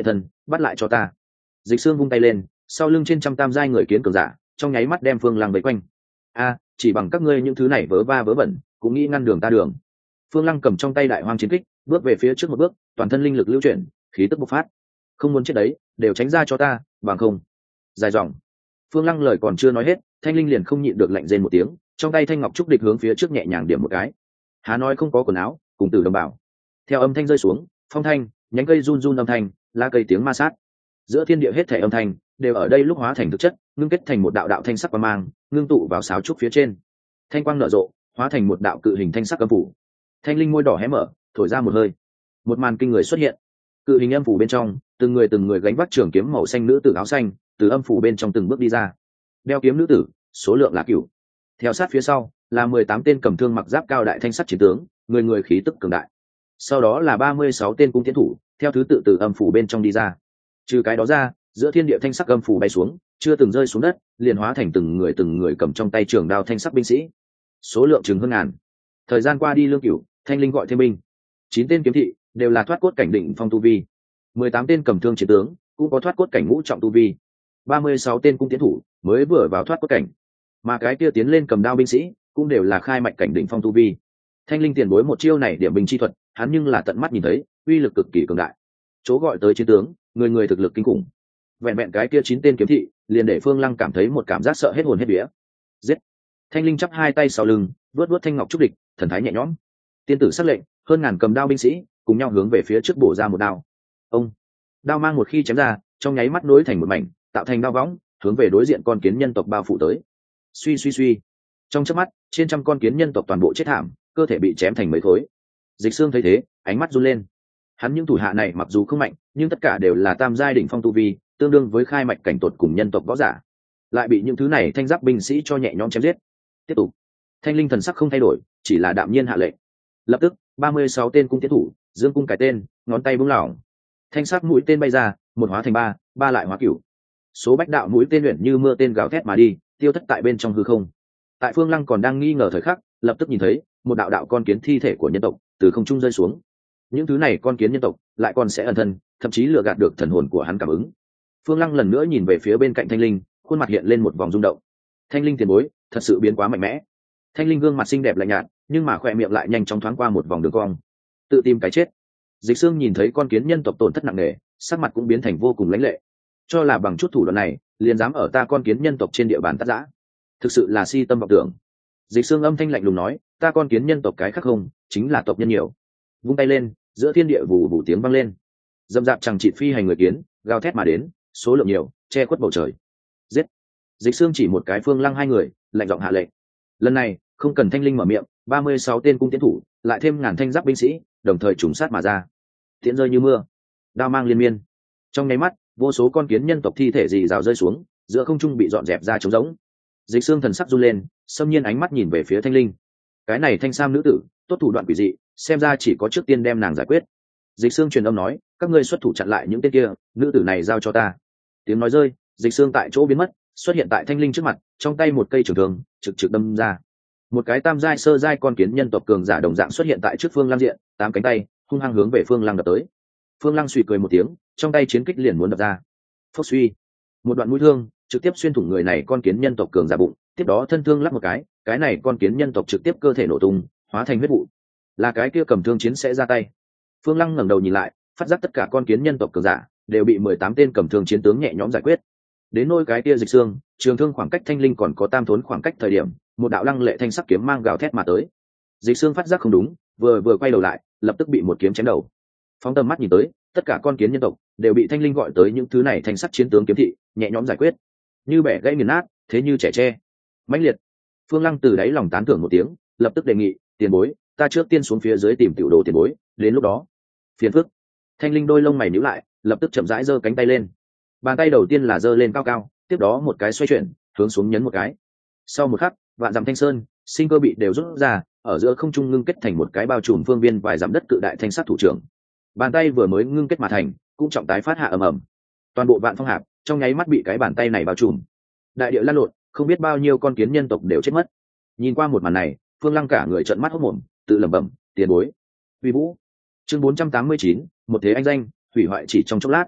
bắt lại cho ta. Dịch Xương vung tay lên, sau lưng trên trăm tam giai người kiến cường giả trong nháy mắt đem Phương Lăng vây quanh. A, chỉ bằng các ngươi những thứ này vớ va vớ vẩn cũng nghĩ ngăn đường ta đường. Phương Lăng cầm trong tay đại hoang chiến kích, bước về phía trước một bước, toàn thân linh lực lưu chuyển, khí tức bộc phát. Không muốn chết đấy, đều tránh ra cho ta, bằng không. Dài dòng. Phương Lăng lời còn chưa nói hết, Thanh Linh liền không nhịn được lạnh rên một tiếng, trong tay thanh ngọc trúc địch hướng phía trước nhẹ nhàng điểm một cái. Há nói không có quần áo, cùng tử đồng bảo. Theo âm thanh rơi xuống, phong thanh, nhánh cây run run âm thanh, lá cây tiếng ma sát. Giữa thiên địa hết thảy âm thanh đều ở đây lúc hóa thành thực chất, ngưng kết thành một đạo đạo thanh sắc quang mang, ngưng tụ vào sáo trúc phía trên. Thanh quang nở rộ, hóa thành một đạo cự hình thanh sắc âm phủ. Thanh Linh môi đỏ hé mở, thổi ra một hơi. Một màn kinh người xuất hiện. Cự hình âm phủ bên trong, từng người từng người gánh vác trường kiếm màu xanh nữ tử áo xanh, từ âm phủ bên trong từng bước đi ra. Đeo kiếm nữ tử, số lượng là cửu. Theo sát phía sau, là mười tám tên cầm thương mặc giáp cao đại thanh sắt chiến tướng, người người khí tức cường đại. Sau đó là ba mươi sáu tên cung tiến thủ, theo thứ tự từ âm phủ bên trong đi ra. Trừ cái đó ra, giữa thiên địa thanh sắc âm phủ bay xuống, chưa từng rơi xuống đất, liền hóa thành từng người từng người cầm trong tay trường đao thanh sắc binh sĩ. Số lượng chừng hơn ngàn. Thời gian qua đi lương cửu, Thanh Linh gọi thêm binh. Chín tên kiếm thị đều là thoát cốt cảnh định phong tu vi. Mười tám tên cầm thương chiến tướng cũng có thoát cốt cảnh ngũ trọng tu vi. Ba mươi sáu tên cung tiến thủ mới vừa vào thoát cốt cảnh. Mà cái kia tiến lên cầm đao binh sĩ cũng đều là khai mạch cảnh định phong tu vi. Thanh Linh tiền bối một chiêu này điểm binh chi thuật, hắn nhưng là tận mắt nhìn thấy, uy lực cực kỳ cường đại. Chỗ gọi tới chiến tướng, người người thực lực kinh khủng. Vẹn vẹn cái kia chín tên kiếm thị, liền để Phương Lăng cảm thấy một cảm giác sợ hết hồn hết vía. Giết! Thanh Linh chắp hai tay sau lưng, vớt vớt thanh ngọc trúc địch, thần thái nhẹ nhõm. Tiên tử sắc lệnh, hơn ngàn cầm đao binh sĩ cùng nhau hướng về phía trước bổ ra một đao. Ông! Đao mang một khi chém ra, trong nháy mắt nối thành một mảnh, tạo thành đao võng, hướng về đối diện con kiến nhân tộc bao phủ tới. Suy suy suy. Trong chớp mắt, trên trăm con kiến nhân tộc toàn bộ chết thảm, cơ thể bị chém thành mấy khối. Dịch Xương thấy thế, ánh mắt run lên. Hắn những thủ hạ này mặc dù không mạnh, nhưng tất cả đều là tam giai đỉnh phong tu vi, tương đương với khai mạch cảnh tột cùng nhân tộc võ giả, lại bị những thứ này thanh giáp binh sĩ cho nhẹ nhõm chém giết. Tiếp tục. Thanh Linh thần sắc không thay đổi, chỉ là đạm nhiên hạ lệnh. Lập tức, ba mươi sáu tên cung tiến thủ, dương cung cái tên, ngón tay búng lỏng. Thanh sắc mũi tên bay ra, một hóa thành ba, ba lại hóa cửu. Số bách đạo mũi tên luyện như mưa tên gào thét mà đi, tiêu thất tại bên trong hư không. Tại Phương Lăng còn đang nghi ngờ thời khắc, lập tức nhìn thấy một đạo đạo con kiến thi thể của nhân tộc từ không trung rơi xuống. Những thứ này con kiến nhân tộc lại còn sẽ ẩn thân, thậm chí lừa gạt được thần hồn của hắn cảm ứng. Phương Lăng lần nữa nhìn về phía bên cạnh Thanh Linh, khuôn mặt hiện lên một vòng rung động. Thanh Linh tiền bối, thật sự biến quá mạnh mẽ. Thanh Linh gương mặt xinh đẹp lạnh nhạt, nhưng mà khỏe miệng lại nhanh chóng thoáng qua một vòng đường cong. Tự tìm cái chết. Dịch Xương nhìn thấy con kiến nhân tộc tổn thất nặng nề, sắc mặt cũng biến thành vô cùng lãnh lệ. Cho là bằng chút thủ đoạn này, liền dám ở ta con kiến nhân tộc trên địa bàn tát dã, thực sự là si tâm vọng tưởng. Dịch Xương âm thanh lạnh lùng nói, ta con kiến nhân tộc cái khác không, chính là tộc nhân nhiều. Vung tay lên, giữa thiên địa vù vù tiếng vang lên. Dâm dạp chẳng chịt phi hành người kiến, gào thét mà đến, số lượng nhiều, che khuất bầu trời. Giết! Dịch Xương chỉ một cái Phương Lăng hai người, lạnh giọng hạ lệnh. Lần này, không cần Thanh Linh mở miệng, ba mươi sáu tên cung tiến thủ, lại thêm ngàn thanh giáp binh sĩ, đồng thời trùng sát mà ra. Tiễn rơi như mưa, đao mang liên miên. Trong nháy mắt, vô số con kiến nhân tộc thi thể rì rào rơi xuống, giữa không trung bị dọn dẹp ra trống rỗng. Dịch Xương thần sắc run lên, xâm nhiên ánh mắt nhìn về phía Thanh Linh. Cái này thanh sam nữ tử, tốt thủ đoạn quỷ dị, xem ra chỉ có trước tiên đem nàng giải quyết. Dịch Xương truyền âm nói, các ngươi xuất thủ chặn lại những tên kia, nữ tử này giao cho ta. Tiếng nói rơi, Dịch Xương tại chỗ biến mất, xuất hiện tại Thanh Linh trước mặt, trong tay một cây trường thương trực trực đâm ra. Một cái tam giai sơ giai con kiến nhân tộc cường giả đồng dạng xuất hiện tại trước Phương Lăng diện, tám cánh tay hung hăng hướng về Phương Lăng đập tới. Phương Lăng suy cười một tiếng, trong tay chiến kích liền muốn đập ra. Phốc suy, một đoạn mũi thương trực tiếp xuyên thủng người này con kiến nhân tộc cường giả bụng, tiếp đó thân thương lắp một cái, cái này con kiến nhân tộc trực tiếp cơ thể nổ tung, hóa thành huyết vụ. Là cái kia cầm thương chiến sẽ ra tay. Phương Lăng ngẩng đầu nhìn lại, phát giác tất cả con kiến nhân tộc cường giả đều bị mười tám tên cầm thương chiến tướng nhẹ nhõm giải quyết. Đến nôi cái kia Dịch Xương, trường thương khoảng cách Thanh Linh còn có tam thốn khoảng cách thời điểm, một đạo lăng lệ thanh sắc kiếm mang gào thét mà tới. Dịch Xương phát giác không đúng, vừa vừa quay đầu lại, lập tức bị một kiếm chém đầu. Phóng tầm mắt nhìn tới, tất cả con kiến nhân tộc đều bị Thanh Linh gọi tới những thứ này thanh sắc chiến tướng kiếm thị nhẹ nhõm giải quyết, như bẻ gãy nghiền nát, thế như trẻ tre. Mãnh liệt. Phương Lăng từ đáy lòng tán thưởng một tiếng, lập tức đề nghị, tiền bối, ta trước tiên xuống phía dưới tìm tiểu đồ tiền bối, đến lúc đó phiền phức. Thanh Linh đôi lông mày nhíu lại, lập tức chậm rãi giơ cánh tay lên. Bàn tay đầu tiên là giơ lên cao cao, tiếp đó một cái xoay chuyển, hướng xuống nhấn một cái. Sau một khắc, vạn dặm thanh sơn, sinh cơ bị đều rút ra, ở giữa không trung ngưng kết thành một cái bao trùm phương viên vài dặm đất cự đại thanh sắc thủ trưởng. Bàn tay vừa mới ngưng kết mà thành, cũng trọng tái phát hạ ầm ầm. Toàn bộ vạn phong hạp trong nháy mắt bị cái bàn tay này bao trùm. Đại địa lăn lộn, không biết bao nhiêu con kiến nhân tộc đều chết mất. Nhìn qua một màn này, Phương Lăng cả người trợn mắt hốt mồm, tự lẩm bẩm, tiền bối. Uy vũ. Chương bốn trăm tám mươi chín, một thế anh danh, hủy hoại chỉ trong chốc lát.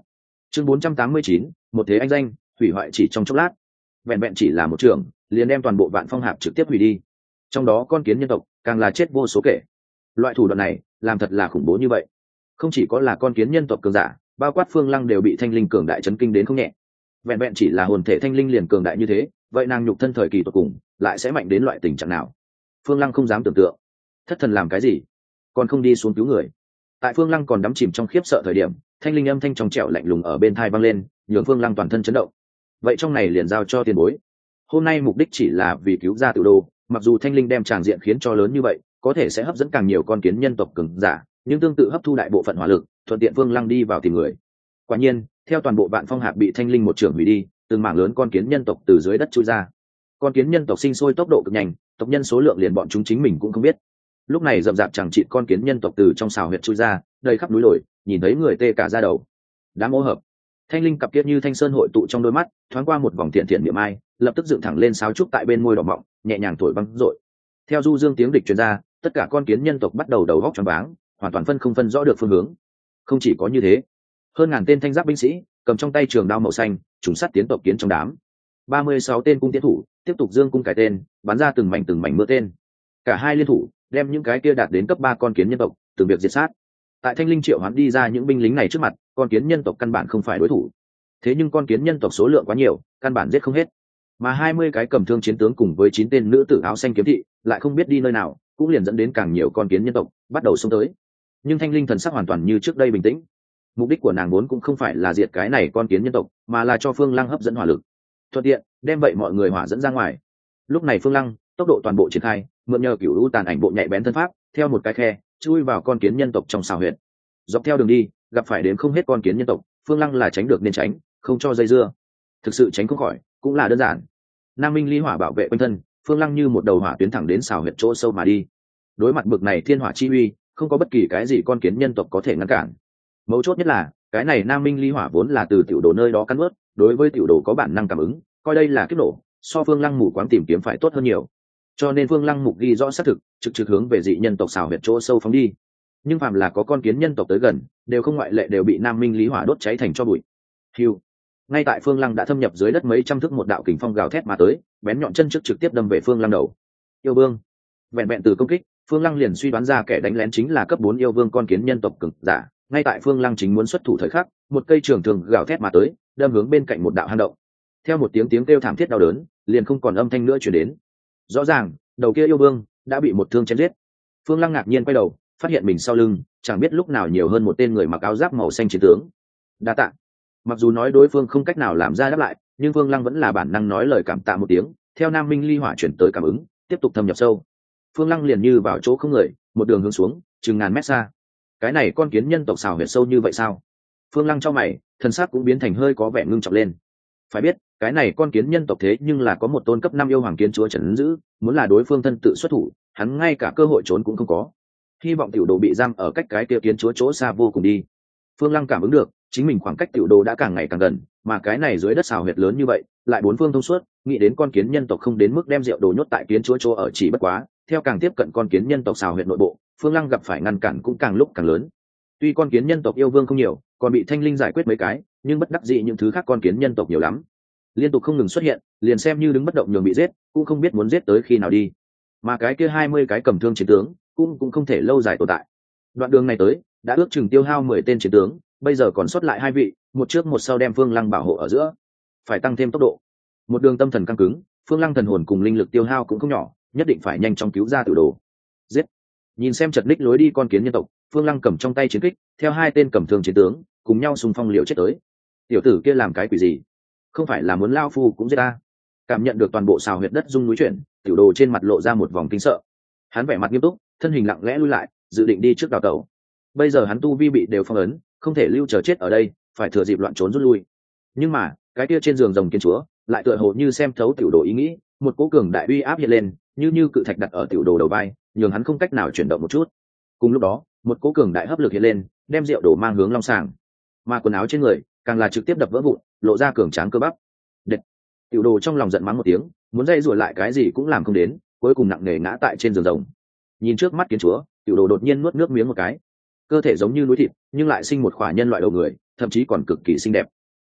chương bốn trăm tám mươi chín, một thế anh danh hủy hoại chỉ trong chốc lát. Vẹn vẹn chỉ là một trường liền đem toàn bộ Vạn Phong Hạp trực tiếp hủy đi, trong đó con kiến nhân tộc càng là chết vô số kể. Loại thủ đoạn này làm thật là khủng bố như vậy, không chỉ có là con kiến nhân tộc cường giả, bao quát Phương Lăng đều bị thanh linh cường đại chấn kinh đến không nhẹ. Vẹn vẹn chỉ là hồn thể thanh linh liền cường đại như thế, vậy nàng nhục thân thời kỳ tột cùng lại sẽ mạnh đến loại tình trạng nào? Phương Lăng không dám tưởng tượng. Thất thần làm cái gì, còn không đi xuống cứu người? Tại Phương Lăng còn đắm chìm trong khiếp sợ thời điểm, thanh linh âm thanh trong trẻo lạnh lùng ở bên tai vang lên, nhường Phương Lăng toàn thân chấn động. Vậy trong này liền giao cho tiền bối. Hôm nay mục đích chỉ là vì cứu ra Tiểu Đô, mặc dù thanh linh đem tràng diện khiến cho lớn như vậy, có thể sẽ hấp dẫn càng nhiều con kiến nhân tộc cường giả, nhưng tương tự hấp thu đại bộ phận hỏa lực, thuận tiện Phương Lăng đi vào tìm người. Quả nhiên, theo toàn bộ Vạn Phong Hạp bị thanh linh một trưởng hủy đi, từng mảng lớn con kiến nhân tộc từ dưới đất chui ra. Con kiến nhân tộc sinh sôi tốc độ cực nhanh, tộc nhân số lượng liền bọn chúng chính mình cũng không biết. Lúc này rậm rạp chẳng chịt con kiến nhân tộc từ trong xào huyệt chui ra, đầy khắp núi đồi, nhìn thấy người tê cả da đầu. Đám ô hợp. Thanh linh cặp kiết như thanh sơn hội tụ trong đôi mắt, thoáng qua một vòng thiện thiện niệm ai, lập tức dựng thẳng lên sáo trúc tại bên môi đỏ mọng, nhẹ nhàng thổi băng rội. Theo du dương tiếng địch truyền ra, tất cả con kiến nhân tộc bắt đầu đầu góc choáng váng, hoàn toàn phân không phân rõ được phương hướng. Không chỉ có như thế, hơn ngàn tên thanh giáp binh sĩ cầm trong tay trường đao màu xanh trùng sắt tiến tộc kiến trong đám. Ba mươi sáu tên cung tiến thủ tiếp tục dương cung cải tên, bắn ra từng mảnh từng mảnh mưa tên. Cả hai liên thủ đem những cái kia đạt đến cấp ba con kiến nhân tộc từng việc diệt sát. Tại thanh linh triệu hoán đi ra những binh lính này trước mặt, con kiến nhân tộc căn bản không phải đối thủ. Thế nhưng con kiến nhân tộc số lượng quá nhiều, căn bản giết không hết. Mà hai mươi cái cầm thương chiến tướng cùng với chín tên nữ tử áo xanh kiếm thị lại không biết đi nơi nào, cũng liền dẫn đến càng nhiều con kiến nhân tộc bắt đầu xông tới. Nhưng thanh linh thần sắc hoàn toàn như trước đây bình tĩnh. Mục đích của nàng vốn cũng không phải là diệt cái này con kiến nhân tộc, mà là cho Phương Lăng hấp dẫn hỏa lực, thuận tiện đem vậy mọi người hỏa dẫn ra ngoài. Lúc này Phương Lăng tốc độ toàn bộ triển khai, mượn nhờ cửu u tàn ảnh bộ nhạy bén thân pháp, theo một cái khe chui vào con kiến nhân tộc trong xào huyệt. Dọc theo đường đi gặp phải đến không hết con kiến nhân tộc, Phương Lăng là tránh được nên tránh, không cho dây dưa. Thực sự tránh không khỏi cũng là đơn giản. Nam minh ly hỏa bảo vệ quanh thân, Phương Lăng như một đầu hỏa tuyến thẳng đến xào huyệt chỗ sâu mà đi. Đối mặt bực này thiên hỏa chi uy, không có bất kỳ cái gì con kiến nhân tộc có thể ngăn cản. Mấu chốt nhất là cái này Nam minh ly hỏa vốn là từ tiểu đồ nơi đó cắn ướt, đối với tiểu đồ có bản năng cảm ứng, coi đây là kiếp nổ, so Phương Lăng mù quáng tìm kiếm phải tốt hơn nhiều. Cho nên Phương Lăng mục ghi rõ xác thực, trực trực hướng về dị nhân tộc xào huyệt chỗ sâu phóng đi. Nhưng phàm là có con kiến nhân tộc tới gần, đều không ngoại lệ đều bị Nam minh lý hỏa đốt cháy thành tro bụi. Hưu. Ngay tại Phương Lăng đã thâm nhập dưới đất mấy trăm thước, một đạo kình phong gào thét mà tới, bén nhọn chân trước trực tiếp đâm về Phương Lăng đầu. Yêu vương. Vẹn vẹn từ công kích, Phương Lăng liền suy đoán ra kẻ đánh lén chính là cấp bốn yêu vương con kiến nhân tộc cường giả. Ngay tại Phương Lăng chính muốn xuất thủ thời khắc, một cây trường thường gào thét mà tới, đâm hướng bên cạnh một đạo hang động. Theo một tiếng tiếng kêu thảm thiết đau đớn, liền không còn âm thanh nữa truyền đến. Rõ ràng, đầu kia yêu vương đã bị một thương chém giết. Phương Lăng ngạc nhiên quay đầu, phát hiện mình sau lưng chẳng biết lúc nào nhiều hơn một tên người mặc áo giáp màu xanh chiến tướng. Đa tạ. Mặc dù nói đối phương không cách nào làm ra đáp lại, nhưng Phương Lăng vẫn là bản năng nói lời cảm tạ một tiếng, theo Nam minh ly hỏa chuyển tới cảm ứng, tiếp tục thâm nhập sâu. Phương Lăng liền như vào chỗ không người, một đường hướng xuống chừng ngàn mét xa. Cái này con kiến nhân tộc xào huyệt sâu như vậy sao? Phương Lăng trong mày, thần sắc cũng biến thành hơi có vẻ ngưng trọng lên. Phải biết, cái này con kiến nhân tộc thế nhưng là có một tôn cấp năm yêu hoàng kiến chúa trấn giữ, muốn là đối phương thân tự xuất thủ, hắn ngay cả cơ hội trốn cũng không có. Hy vọng tiểu đồ bị giam ở cách cái kia kiến chúa chỗ xa vô cùng đi. Phương Lăng cảm ứng được, chính mình khoảng cách tiểu đồ đã càng ngày càng gần, mà cái này dưới đất xào huyệt lớn như vậy, lại bốn phương thông suốt, nghĩ đến con kiến nhân tộc không đến mức đem rượu đồ nhốt tại kiến chúa chỗ ở chỉ bất quá, theo càng tiếp cận con kiến nhân tộc xào huyệt nội bộ, Phương Lăng gặp phải ngăn cản cũng càng lúc càng lớn. Tuy con kiến nhân tộc yêu vương không nhiều, còn bị thanh linh giải quyết mấy cái, nhưng bất đắc dĩ những thứ khác con kiến nhân tộc nhiều lắm, liên tục không ngừng xuất hiện, liền xem như đứng bất động nhường bị giết, cũng không biết muốn giết tới khi nào đi. Mà cái kia hai mươi cái cầm thương chiến tướng cũng cũng không thể lâu dài tồn tại. Đoạn đường này tới đã ước chừng tiêu hao mười tên chiến tướng, bây giờ còn sót lại hai vị, một trước một sau đem Phương Lăng bảo hộ ở giữa, phải tăng thêm tốc độ. Một đường tâm thần căng cứng, Phương Lăng thần hồn cùng linh lực tiêu hao cũng không nhỏ, nhất định phải nhanh chóng cứu ra tiểu đồ. Giết. Nhìn xem chật ních lối đi con kiến nhân tộc, Phương Lăng cầm trong tay chiến kích, theo hai tên cầm thương chiến tướng cùng nhau xung phong liều chết tới. Tiểu tử kia làm cái quỷ gì? Không phải là muốn lao phu cũng giết ta? Cảm nhận được toàn bộ xào huyệt đất rung núi chuyển, tiểu đồ trên mặt lộ ra một vòng kinh sợ. Hắn vẻ mặt nghiêm túc, thân hình lặng lẽ lui lại, dự định đi trước đào tẩu. Bây giờ hắn tu vi bị đều phong ấn, không thể lưu chờ chết ở đây, phải thừa dịp loạn trốn rút lui. Nhưng mà cái kia trên giường rồng kiến chúa lại tựa hồ như xem thấu tiểu đồ ý nghĩ, một cỗ cường đại uy áp hiện lên, như như cự thạch đặt ở tiểu đồ đầu vai, nhường hắn không cách nào chuyển động một chút. Cùng lúc đó, một cỗ cường đại hấp lực hiện lên, đem rượu đổ mang hướng long sàng, mà quần áo trên người càng là trực tiếp đập vỡ vụn, lộ ra cường tráng cơ bắp. Đệt. Tiểu đồ trong lòng giận mắng một tiếng, muốn dây rủa lại cái gì cũng làm không đến, cuối cùng nặng nề ngã tại trên giường rồng. Nhìn trước mắt kiến chúa, tiểu đồ đột nhiên nuốt nước miếng một cái. Cơ thể giống như núi thịt, nhưng lại sinh một khỏa nhân loại đầu người, thậm chí còn cực kỳ xinh đẹp.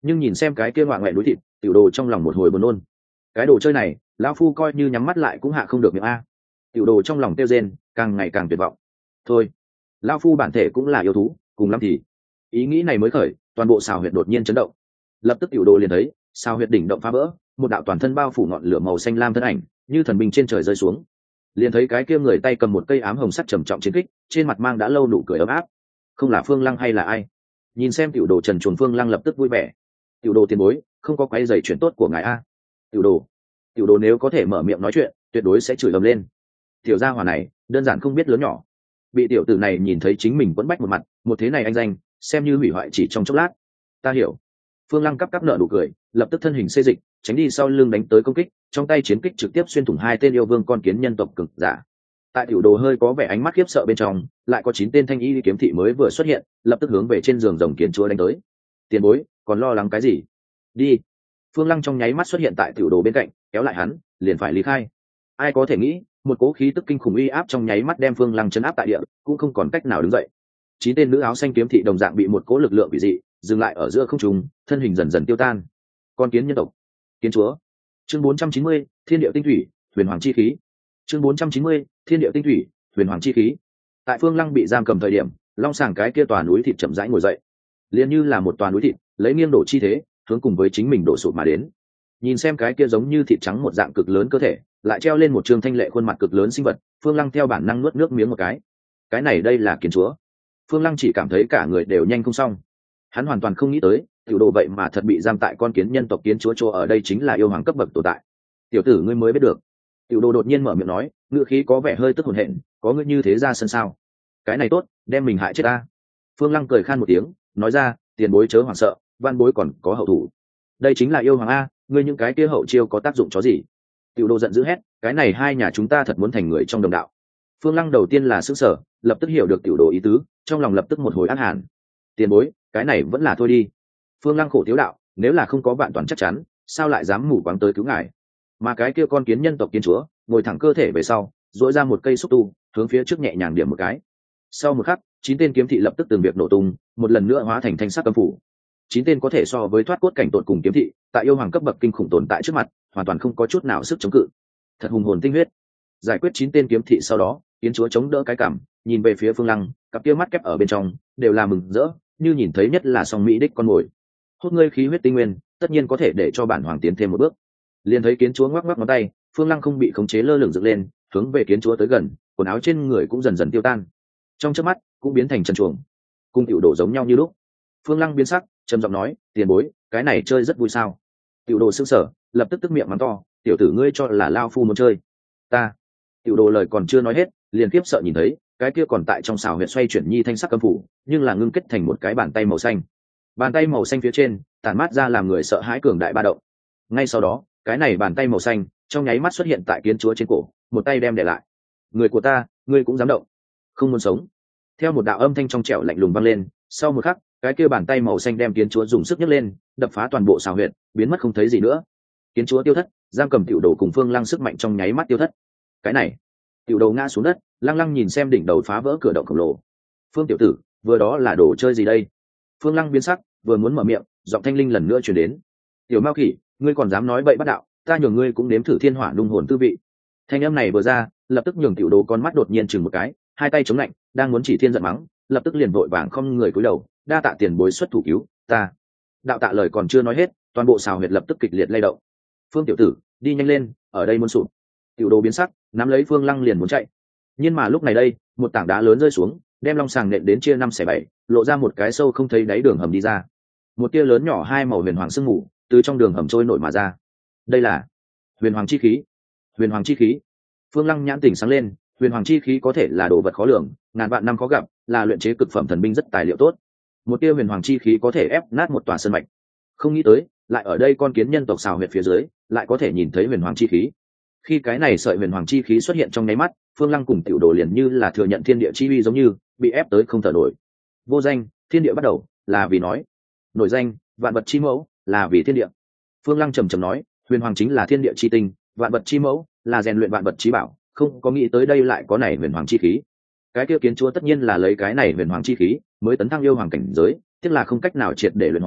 nhưng nhìn xem cái kia ngoại ngoại núi thịt, tiểu đồ trong lòng một hồi buồn nôn. Cái đồ chơi này lão phu coi như nhắm mắt lại cũng hạ không được miệng a. Tiểu đồ trong lòng tiêu rên, càng ngày càng tuyệt vọng. Thôi, lão phu bản thể cũng là yêu thú, cùng lắm thì ý nghĩ này mới khởi, toàn bộ xào huyệt đột nhiên chấn động. Lập tức tiểu đồ liền thấy xào huyệt đỉnh động phá vỡ, một đạo toàn thân bao phủ ngọn lửa màu xanh lam thân ảnh như thần binh trên trời rơi xuống. Liền thấy cái kia người tay cầm một cây ám hồng sắt trầm trọng chiến kích, trên mặt mang đã lâu nụ cười ấm áp. Không là Phương Lăng hay là ai? Nhìn xem tiểu đồ trần truồng, Phương Lăng lập tức vui vẻ. Tiểu đồ tiền bối, không có quấy giày chuyện tốt của ngài a. Tiểu đồ, tiểu đồ nếu có thể mở miệng nói chuyện, tuyệt đối sẽ chửi ầm lên. Tiểu gia hỏa này đơn giản không biết lớn nhỏ, bị tiểu tử này nhìn thấy chính mình vẫn bách một mặt, một thế này anh danh xem như hủy hoại chỉ trong chốc lát. Ta hiểu. Phương Lăng cắp cắp nợ nụ cười, lập tức thân hình xê dịch tránh đi sau lưng đánh tới công kích, trong tay chiến kích trực tiếp xuyên thủng hai tên yêu vương con kiến nhân tộc cực giả. Tại tiểu đồ hơi có vẻ ánh mắt khiếp sợ bên trong, lại có chín tên thanh y kiếm thị mới vừa xuất hiện, lập tức hướng về trên giường rồng kiến chúa đánh tới. Tiền bối, còn lo lắng cái gì? Đi. Phương Lăng trong nháy mắt xuất hiện tại tiểu đồ bên cạnh, kéo lại hắn, liền phải lý khai. Ai có thể nghĩ, một cố khí tức kinh khủng uy áp trong nháy mắt đem Phương Lăng chấn áp tại địa, cũng không còn cách nào đứng dậy. Chín tên nữ áo xanh kiếm thị đồng dạng bị một cố lực lượng quỷ dị dừng lại ở giữa không trung, thân hình dần dần tiêu tan. Con kiến nhân tộc, kiến chúa. Chương bốn trăm chín mươi, Thiên Điệu Tinh Thủy, Huyền Hoàng Chi Khí. Chương bốn trăm chín mươi, Thiên Điệu Tinh Thủy, Huyền Hoàng Chi Khí. Tại Phương Lăng bị giam cầm thời điểm, long sàng cái kia tòa núi thịt chậm rãi ngồi dậy, liền như là một tòa núi thịt lấy nghiêng đổ chi thế hướng cùng với chính mình đổ sụp mà đến. Nhìn xem cái kia giống như thịt trắng một dạng cực lớn cơ thể, lại treo lên một trường thanh lệ khuôn mặt cực lớn sinh vật, Phương Lăng theo bản năng nuốt nước miếng một cái. Cái này đây là kiến chúa. Phương Lăng chỉ cảm thấy cả người đều nhanh không xong. Hắn hoàn toàn không nghĩ tới, tiểu đồ vậy mà thật bị giam tại con kiến nhân tộc kiến chúa chỗ ở đây chính là yêu hoàng cấp bậc tồn tại. Tiểu tử ngươi mới biết được. Tiểu đồ đột nhiên mở miệng nói, ngữ khí có vẻ hơi tức hồn hển, có ngươi như thế ra sân sao? Cái này tốt, đem mình hại chết ta. Phương Lăng cười khan một tiếng, nói ra, tiền bối chớ hoảng sợ, văn bối còn có hậu thủ. Đây chính là yêu hoàng a, ngươi những cái kia hậu chiêu có tác dụng chó gì? Tiểu đồ giận dữ hét, cái này hai nhà chúng ta thật muốn thành người trong đồng đạo. Phương Lăng đầu tiên là sững sờ, lập tức hiểu được tiểu đồ ý tứ, trong lòng lập tức một hồi ác hàn. Tiền bối, cái này vẫn là thôi đi. Phương Lăng khổ thiếu đạo, nếu là không có vạn toàn chắc chắn, sao lại dám mù quáng tới cứu ngài? Mà cái kia con kiến nhân tộc kiến chúa ngồi thẳng cơ thể về sau, duỗi ra một cây xúc tu, hướng phía trước nhẹ nhàng điểm một cái. Sau một khắc, chín tên kiếm thị lập tức từng việc nổ tung, một lần nữa hóa thành thanh sắc cấm phủ. Chín tên có thể so với thoát cốt cảnh tột cùng kiếm thị, tại yêu hoàng cấp bậc kinh khủng tồn tại trước mặt, hoàn toàn không có chút nào sức chống cự. Thật hùng hồn tinh huyết. Giải quyết chín tên kiếm thị sau đó, kiến chúa chống đỡ cái cảm, nhìn về phía Phương Lăng, cặp kia mắt kép ở bên trong đều là mừng rỡ, như nhìn thấy nhất là song mỹ đích con mồi. Hút ngươi khí huyết tinh nguyên, tất nhiên có thể để cho bản hoàng tiến thêm một bước. Liền thấy kiến chúa ngoắc ngoắc ngón tay, Phương Lăng không bị khống chế lơ lửng dựng lên, hướng về kiến chúa tới gần, quần áo trên người cũng dần dần tiêu tan, trong chớp mắt cũng biến thành trần truồng, cung tiểu đồ giống nhau như lúc. Phương Lăng biến sắc, trầm giọng nói, tiền bối, cái này chơi rất vui sao? Tiểu đồ sững sờ, lập tức tức miệng mắng to, tiểu tử ngươi cho là lao phu muốn chơi? Ta. Tiểu đồ lời còn chưa nói hết, liền tiếp sợ nhìn thấy cái kia còn tại trong xào huyệt xoay chuyển nhi thanh sắc cấm phủ, nhưng là ngưng kết thành một cái bàn tay màu xanh. Bàn tay màu xanh phía trên tản mát ra làm người sợ hãi cường đại ba động. Ngay sau đó, cái này bàn tay màu xanh trong nháy mắt xuất hiện tại kiến chúa trên cổ, một tay đem để lại. Người của ta, ngươi cũng dám động? Không muốn sống. Theo một đạo âm thanh trong trẻo lạnh lùng vang lên, sau một khắc, cái kia bàn tay màu xanh đem kiến chúa dùng sức nhấc lên, đập phá toàn bộ xào huyệt, biến mất không thấy gì nữa. Kiến chúa tiêu thất, giam cầm tiểu đồ cùng Phương Lăng sức mạnh trong nháy mắt tiêu thất. Cái này, tiểu đồ ngã xuống đất, lăng lăng nhìn xem đỉnh đầu phá vỡ cửa động khổng lồ. Phương tiểu tử, vừa đó là đồ chơi gì đây? Phương Lăng biến sắc, vừa muốn mở miệng, giọng thanh linh lần nữa truyền đến. Tiểu Mao Khỉ, ngươi còn dám nói bậy bắt đạo, ta nhường ngươi cũng nếm thử thiên hỏa nung hồn tư vị. Thanh âm này vừa ra, lập tức nhường tiểu đồ con mắt đột nhiên chừng một cái, hai tay chống lạnh, đang muốn chỉ thiên giận mắng, lập tức liền vội vàng không người cúi đầu, đa tạ tiền bối xuất thủ cứu ta. Đạo tạ lời còn chưa nói hết, toàn bộ xào huyệt lập tức kịch liệt lay động. Phương tiểu tử, đi nhanh lên, ở đây muốn sụp. Tiểu đồ biến sắc, nắm lấy Phương Lăng liền muốn chạy. Nhưng mà lúc này đây, một tảng đá lớn rơi xuống, đem long sàng nện đến chia năm xẻ bảy, lộ ra một cái sâu không thấy đáy đường hầm đi ra. Một tia lớn nhỏ hai màu huyền hoàng sương mù từ trong đường hầm trôi nổi mà ra. Đây là huyền hoàng chi khí. Huyền hoàng chi khí. Phương Lăng nhãn tỉnh sáng lên, huyền hoàng chi khí có thể là đồ vật khó lường, ngàn vạn năm khó gặp, là luyện chế cực phẩm thần binh rất tài liệu tốt. Một tia huyền hoàng chi khí có thể ép nát một tòa sơn mạch. Không nghĩ tới, lại ở đây con kiến nhân tộc xào huyệt phía dưới, lại có thể nhìn thấy huyền hoàng chi khí. Khi cái này sợi huyền hoàng chi khí xuất hiện trong nháy mắt, Phương Lăng cùng tiểu đồ liền như là thừa nhận thiên địa chi uy giống như bị ép tới không thở nổi. Vô danh, thiên địa bắt đầu, là vì nói. Nổi danh, vạn vật chi mẫu, là vì thiên địa. Phương Lăng trầm trầm nói, huyền hoàng chính là thiên địa chi tinh, vạn vật chi mẫu, là rèn luyện vạn vật chi bảo, không có nghĩ tới đây lại có này huyền hoàng chi khí. Cái kia kiến chúa tất nhiên là lấy cái này huyền hoàng chi khí mới tấn thăng yêu hoàng cảnh giới, tiếc là không cách nào triệt để luyện hóa,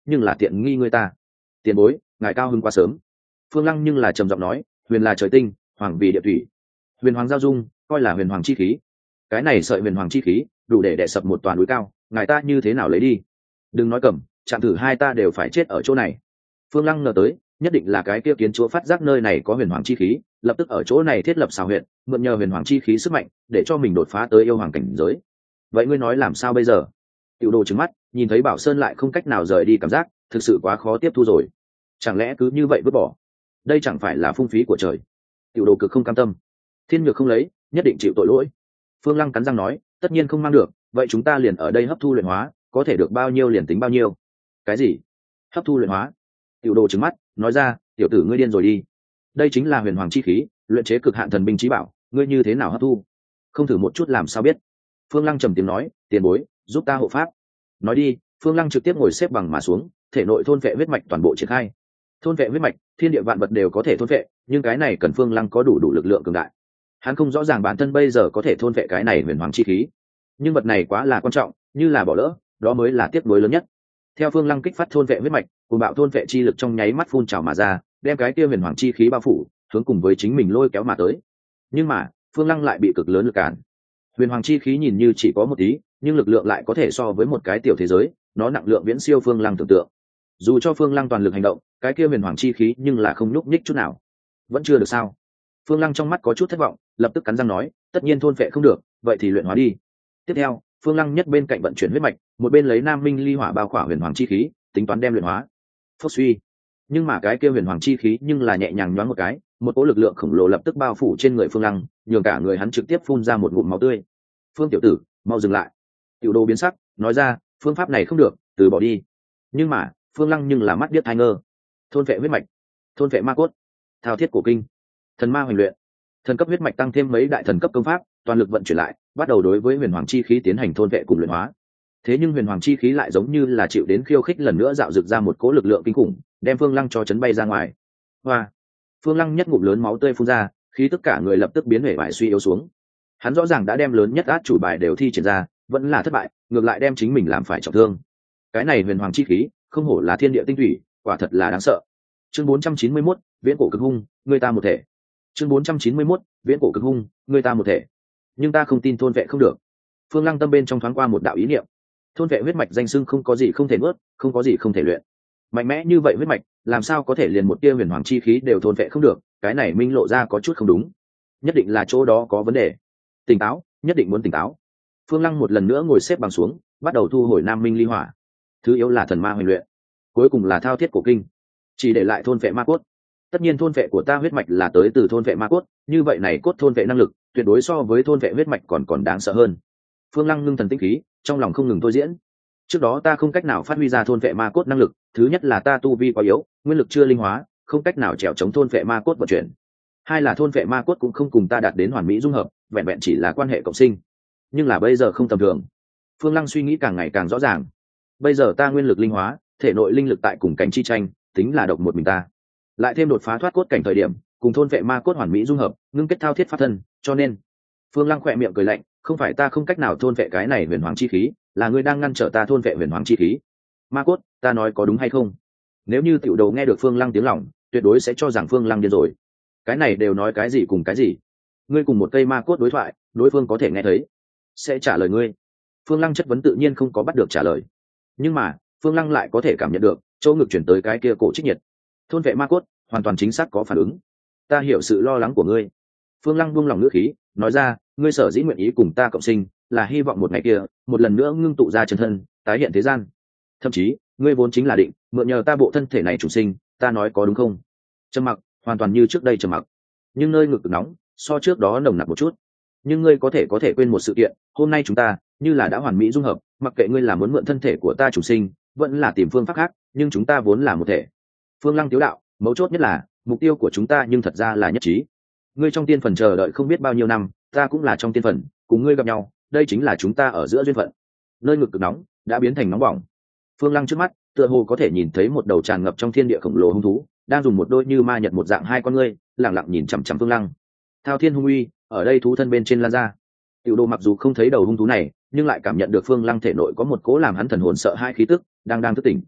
nhưng là tiện nghi ngươi ta. Tiền bối, ngài cao hứng quá sớm. Phương Lăng nhưng là trầm giọng nói, huyền là trời tinh, hoàng vì địa thủy, huyền hoàng giao dung, coi là huyền hoàng chi khí. Cái này sợi huyền hoàng chi khí đủ để đè sập một toàn núi cao, ngài ta như thế nào lấy đi? Đừng nói cầm, chạm thử hai ta đều phải chết ở chỗ này. Phương Lăng ngờ tới, nhất định là cái kia kiến chúa phát giác nơi này có huyền hoàng chi khí, lập tức ở chỗ này thiết lập xào huyện, mượn nhờ huyền hoàng chi khí sức mạnh để cho mình đột phá tới yêu hoàng cảnh giới. Vậy ngươi nói làm sao bây giờ? Tiểu Đồ trừng mắt, nhìn thấy Bảo Sơn lại không cách nào rời đi cảm giác, thực sự quá khó tiếp thu rồi. Chẳng lẽ cứ như vậy vứt bỏ? Đây chẳng phải là phung phí của trời. Tiểu Đồ cực không cam tâm. Thiên Nhược không lấy, nhất định chịu tội lỗi. Phương Lăng cắn răng nói, tất nhiên không mang được, vậy chúng ta liền ở đây hấp thu luyện hóa, có thể được bao nhiêu liền tính bao nhiêu. Cái gì? Hấp thu luyện hóa? Tiểu Đồ trừng mắt, nói ra, tiểu tử ngươi điên rồi đi. Đây chính là huyền hoàng chi khí, luyện chế cực hạn thần binh chí bảo, ngươi như thế nào hấp thu? Không thử một chút làm sao biết? Phương Lăng trầm tiếng nói, tiền bối, giúp ta hộ pháp. Nói đi, Phương Lăng trực tiếp ngồi xếp bằng mà xuống, thể nội thôn vệ huyết mạch toàn bộ triển khai. Thôn vệ huyết mạch, thiên địa vạn vật đều có thể thôn vệ, nhưng cái này cần Phương Lăng có đủ đủ lực lượng cường đại. Hắn không rõ ràng bản thân bây giờ có thể thôn vệ cái này huyền hoàng chi khí, nhưng vật này quá là quan trọng, như là bỏ lỡ, đó mới là tiếc nuối lớn nhất. Theo Phương Lăng kích phát thôn vệ huyết mạch, cùng bạo thôn vệ chi lực trong nháy mắt phun trào mà ra, đem cái kia huyền hoàng chi khí bao phủ, hướng cùng với chính mình lôi kéo mà tới. Nhưng mà, Phương Lăng lại bị cực lớn lực cản. Huyền hoàng chi khí nhìn như chỉ có một tí, nhưng lực lượng lại có thể so với một cái tiểu thế giới, nó nặng lượng viễn siêu Phương Lăng tưởng tượng. Dù cho Phương Lăng toàn lực hành động, cái kia huyền hoàng chi khí nhưng là không nhúc nhích chút nào. Vẫn chưa được sao? Phương Lăng trong mắt có chút thất vọng, lập tức cắn răng nói, tất nhiên thôn phệ không được, vậy thì luyện hóa đi. Tiếp theo, Phương Lăng nhất bên cạnh vận chuyển huyết mạch, một bên lấy Nam Minh ly hỏa bao khỏa huyền hoàng chi khí, tính toán đem luyện hóa. Phốc suy. Nhưng mà cái kia huyền hoàng chi khí nhưng là nhẹ nhàng nhoáng một cái, một cỗ lực lượng khổng lồ lập tức bao phủ trên người Phương Lăng, nhường cả người hắn trực tiếp phun ra một ngụm máu tươi. Phương tiểu tử, mau dừng lại. Tiểu Đồ biến sắc, nói ra, phương pháp này không được, từ bỏ đi. Nhưng mà, Phương Lăng nhưng là mắt điếc tai ngơ. Thôn vệ huyết mạch, thôn vệ ma cốt, thao thiết cổ kinh, thần ma hoành luyện, thần cấp huyết mạch tăng thêm mấy đại thần cấp công pháp, toàn lực vận chuyển lại, bắt đầu đối với huyền hoàng chi khí tiến hành thôn vệ cùng luyện hóa. Thế nhưng huyền hoàng chi khí lại giống như là chịu đến khiêu khích lần nữa dạo dực ra một cỗ lực lượng kinh khủng, đem Phương Lăng cho chấn bay ra ngoài. Hoa! Phương Lăng nhất ngụm lớn máu tươi phun ra, khí tất cả người lập tức biến hể bại suy yếu xuống. Hắn rõ ràng đã đem lớn nhất át chủ bài đều thi triển ra, vẫn là thất bại, ngược lại đem chính mình làm phải trọng thương. Cái này huyền hoàng chi khí, không hổ là thiên địa tinh thủy, quả thật là đáng sợ. Chương bốn trăm chín mươi mốt, viễn cổ cực hung, người ta một thể. Chương bốn trăm chín mươi mốt, viễn cổ cực hung, người ta một thể. Nhưng ta không tin thôn vệ không được. Phương Lăng tâm bên trong thoáng qua một đạo ý niệm. Thôn vệ huyết mạch danh xưng không có gì không thể nuốt, không có gì không thể luyện. Mạnh mẽ như vậy huyết mạch, làm sao có thể liền một tia huyền hoàng chi khí đều thôn vệ không được, cái này minh lộ ra có chút không đúng. Nhất định là chỗ đó có vấn đề. Tỉnh táo, nhất định muốn tỉnh táo. Phương Lăng một lần nữa ngồi xếp bằng xuống, bắt đầu thu hồi Nam Minh ly hỏa. Thứ yếu là thần ma hoành luyện, cuối cùng là thao thiết cổ kinh, chỉ để lại thôn vệ ma cốt. Tất nhiên thôn vệ của ta huyết mạch là tới từ thôn vệ ma cốt, như vậy này cốt thôn vệ năng lực tuyệt đối so với thôn vệ huyết mạch còn còn đáng sợ hơn. Phương Lăng ngưng thần tinh khí, trong lòng không ngừng thôi diễn. Trước đó ta không cách nào phát huy ra thôn vệ ma cốt năng lực, thứ nhất là ta tu vi quá yếu, nguyên lực chưa linh hóa, không cách nào trèo chống thôn vệ ma cốt vận chuyển. Hai là thôn vệ ma cốt cũng không cùng ta đạt đến hoàn mỹ dung hợp, vẹn vẹn chỉ là quan hệ cộng sinh. Nhưng là bây giờ không tầm thường. Phương Lăng suy nghĩ càng ngày càng rõ ràng. Bây giờ ta nguyên lực linh hóa, thể nội linh lực tại cùng cảnh chi tranh, tính là độc một mình ta. Lại thêm đột phá thoát cốt cảnh thời điểm, cùng thôn vệ ma cốt hoàn mỹ dung hợp, ngưng kết thao thiết pháp thân, cho nên Phương Lăng khỏe miệng cười lạnh, không phải ta không cách nào thôn vệ cái này huyền hoàng chi khí, là ngươi đang ngăn trở ta thôn vệ huyền hoàng chi khí. Ma cốt, ta nói có đúng hay không? Nếu như tiểu đầu nghe được Phương Lăng tiếng lòng, tuyệt đối sẽ cho rằng Phương Lăng điên rồi. Cái này đều nói cái gì cùng cái gì? Ngươi cùng một cây ma cốt đối thoại, đối phương có thể nghe thấy, sẽ trả lời ngươi. Phương Lăng chất vấn tự nhiên không có bắt được trả lời, nhưng mà Phương Lăng lại có thể cảm nhận được chỗ ngực chuyển tới cái kia cổ trích nhiệt. Thôn vệ ma cốt, hoàn toàn chính xác có phản ứng. Ta hiểu sự lo lắng của ngươi. Phương Lăng buông lòng ngữ khí, nói ra, ngươi sở dĩ nguyện ý cùng ta cộng sinh, là hy vọng một ngày kia, một lần nữa ngưng tụ ra chân thân, tái hiện thế gian. Thậm chí, ngươi vốn chính là định mượn nhờ ta bộ thân thể này chủ sinh, ta nói có đúng không? Trầm mặc, hoàn toàn như trước đây trầm mặc. Nhưng nơi ngực nóng, so trước đó nồng nặc một chút. Nhưng ngươi có thể có thể quên một sự kiện, hôm nay chúng ta như là đã hoàn mỹ dung hợp, mặc kệ ngươi là muốn mượn thân thể của ta chủ sinh, vẫn là tìm phương pháp khác, nhưng chúng ta vốn là một thể. Phương Lăng tiếu đạo, mấu chốt nhất là mục tiêu của chúng ta nhưng thật ra là nhất trí. Ngươi trong tiên phần chờ đợi không biết bao nhiêu năm, ta cũng là trong tiên phần, cùng ngươi gặp nhau, đây chính là chúng ta ở giữa duyên phận. Nơi ngực cực nóng đã biến thành nóng bỏng. Phương Lăng trước mắt tựa hồ có thể nhìn thấy một đầu tràn ngập trong thiên địa khổng lồ hung thú, đang dùng một đôi như ma nhật một dạng hai con ngươi lẳng lặng nhìn chằm chằm Phương Lăng. Thao thiên hung uy ở đây thú thân bên trên lan ra. Tiểu Đồ mặc dù không thấy đầu hung thú này, nhưng lại cảm nhận được Phương Lăng thể nội có một cố làm hắn thần hồn sợ hai khí tức đang đang thức tỉnh.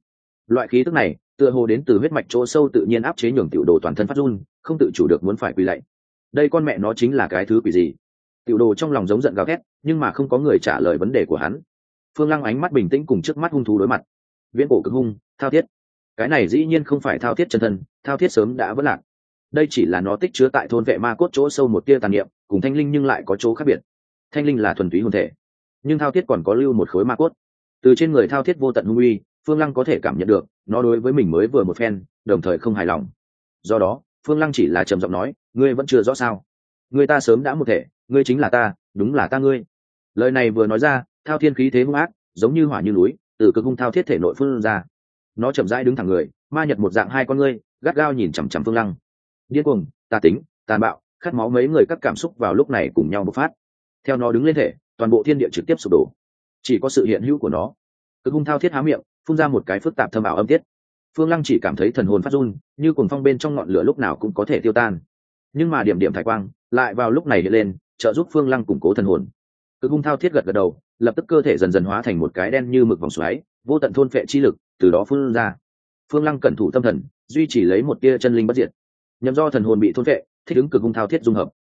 Loại khí tức này tựa hồ đến từ huyết mạch chỗ sâu tự nhiên áp chế nhường tiểu đồ toàn thân phát run, không tự chủ được muốn phải quỳ lạy. Đây con mẹ nó chính là cái thứ quỷ gì? Tiểu đồ trong lòng giống giận gào thét, nhưng mà không có người trả lời vấn đề của hắn. Phương Lăng ánh mắt bình tĩnh cùng trước mắt hung thú đối mặt. Viễn cổ cực hung, thao thiết. Cái này dĩ nhiên không phải thao thiết chân thân, thao thiết sớm đã vỡ lạc. Đây chỉ là nó tích chứa tại thôn vệ ma cốt chỗ sâu một tia tàn niệm, cùng thanh linh nhưng lại có chỗ khác biệt. Thanh linh là thuần túy hồn thể, nhưng thao thiết còn có lưu một khối ma cốt. Từ trên người thao thiết vô tận hung uy, Phương Lăng có thể cảm nhận được, nó đối với mình mới vừa một phen, đồng thời không hài lòng. Do đó, Phương Lăng chỉ là trầm giọng nói, ngươi vẫn chưa rõ sao? Ngươi ta sớm đã một thể, ngươi chính là ta, đúng là ta ngươi. Lời này vừa nói ra, thao thiên khí thế hung ác, giống như hỏa như núi, từ cực hung thao thiết thể nội phun ra. Nó chậm rãi đứng thẳng người, ma nhật một dạng hai con ngươi, gắt gao nhìn chằm chằm Phương Lăng. Điên cuồng, tà tính, tàn bạo, khát máu, mấy người các cảm xúc vào lúc này cùng nhau bộc phát. Theo nó đứng lên thể, toàn bộ thiên địa trực tiếp sụp đổ. Chỉ có sự hiện hữu của nó. Cực hung thao thiết há miệng, phun ra một cái phức tạp thâm ảo âm tiết. Phương Lăng chỉ cảm thấy thần hồn phát run, như cuồng phong bên trong ngọn lửa lúc nào cũng có thể tiêu tan. Nhưng mà điểm điểm thải quang lại vào lúc này hiện lên, trợ giúp Phương Lăng củng cố thần hồn. Cực hung thao thiết gật gật đầu, lập tức cơ thể dần dần hóa thành một cái đen như mực vòng xoáy, vô tận thôn phệ chi lực từ đó phun ra. Phương Lăng cẩn thủ tâm thần, duy trì lấy một tia chân linh bất diệt. Nhằm do thần hồn bị thôn phệ, thích ứng cực hung thao thiết dung hợp.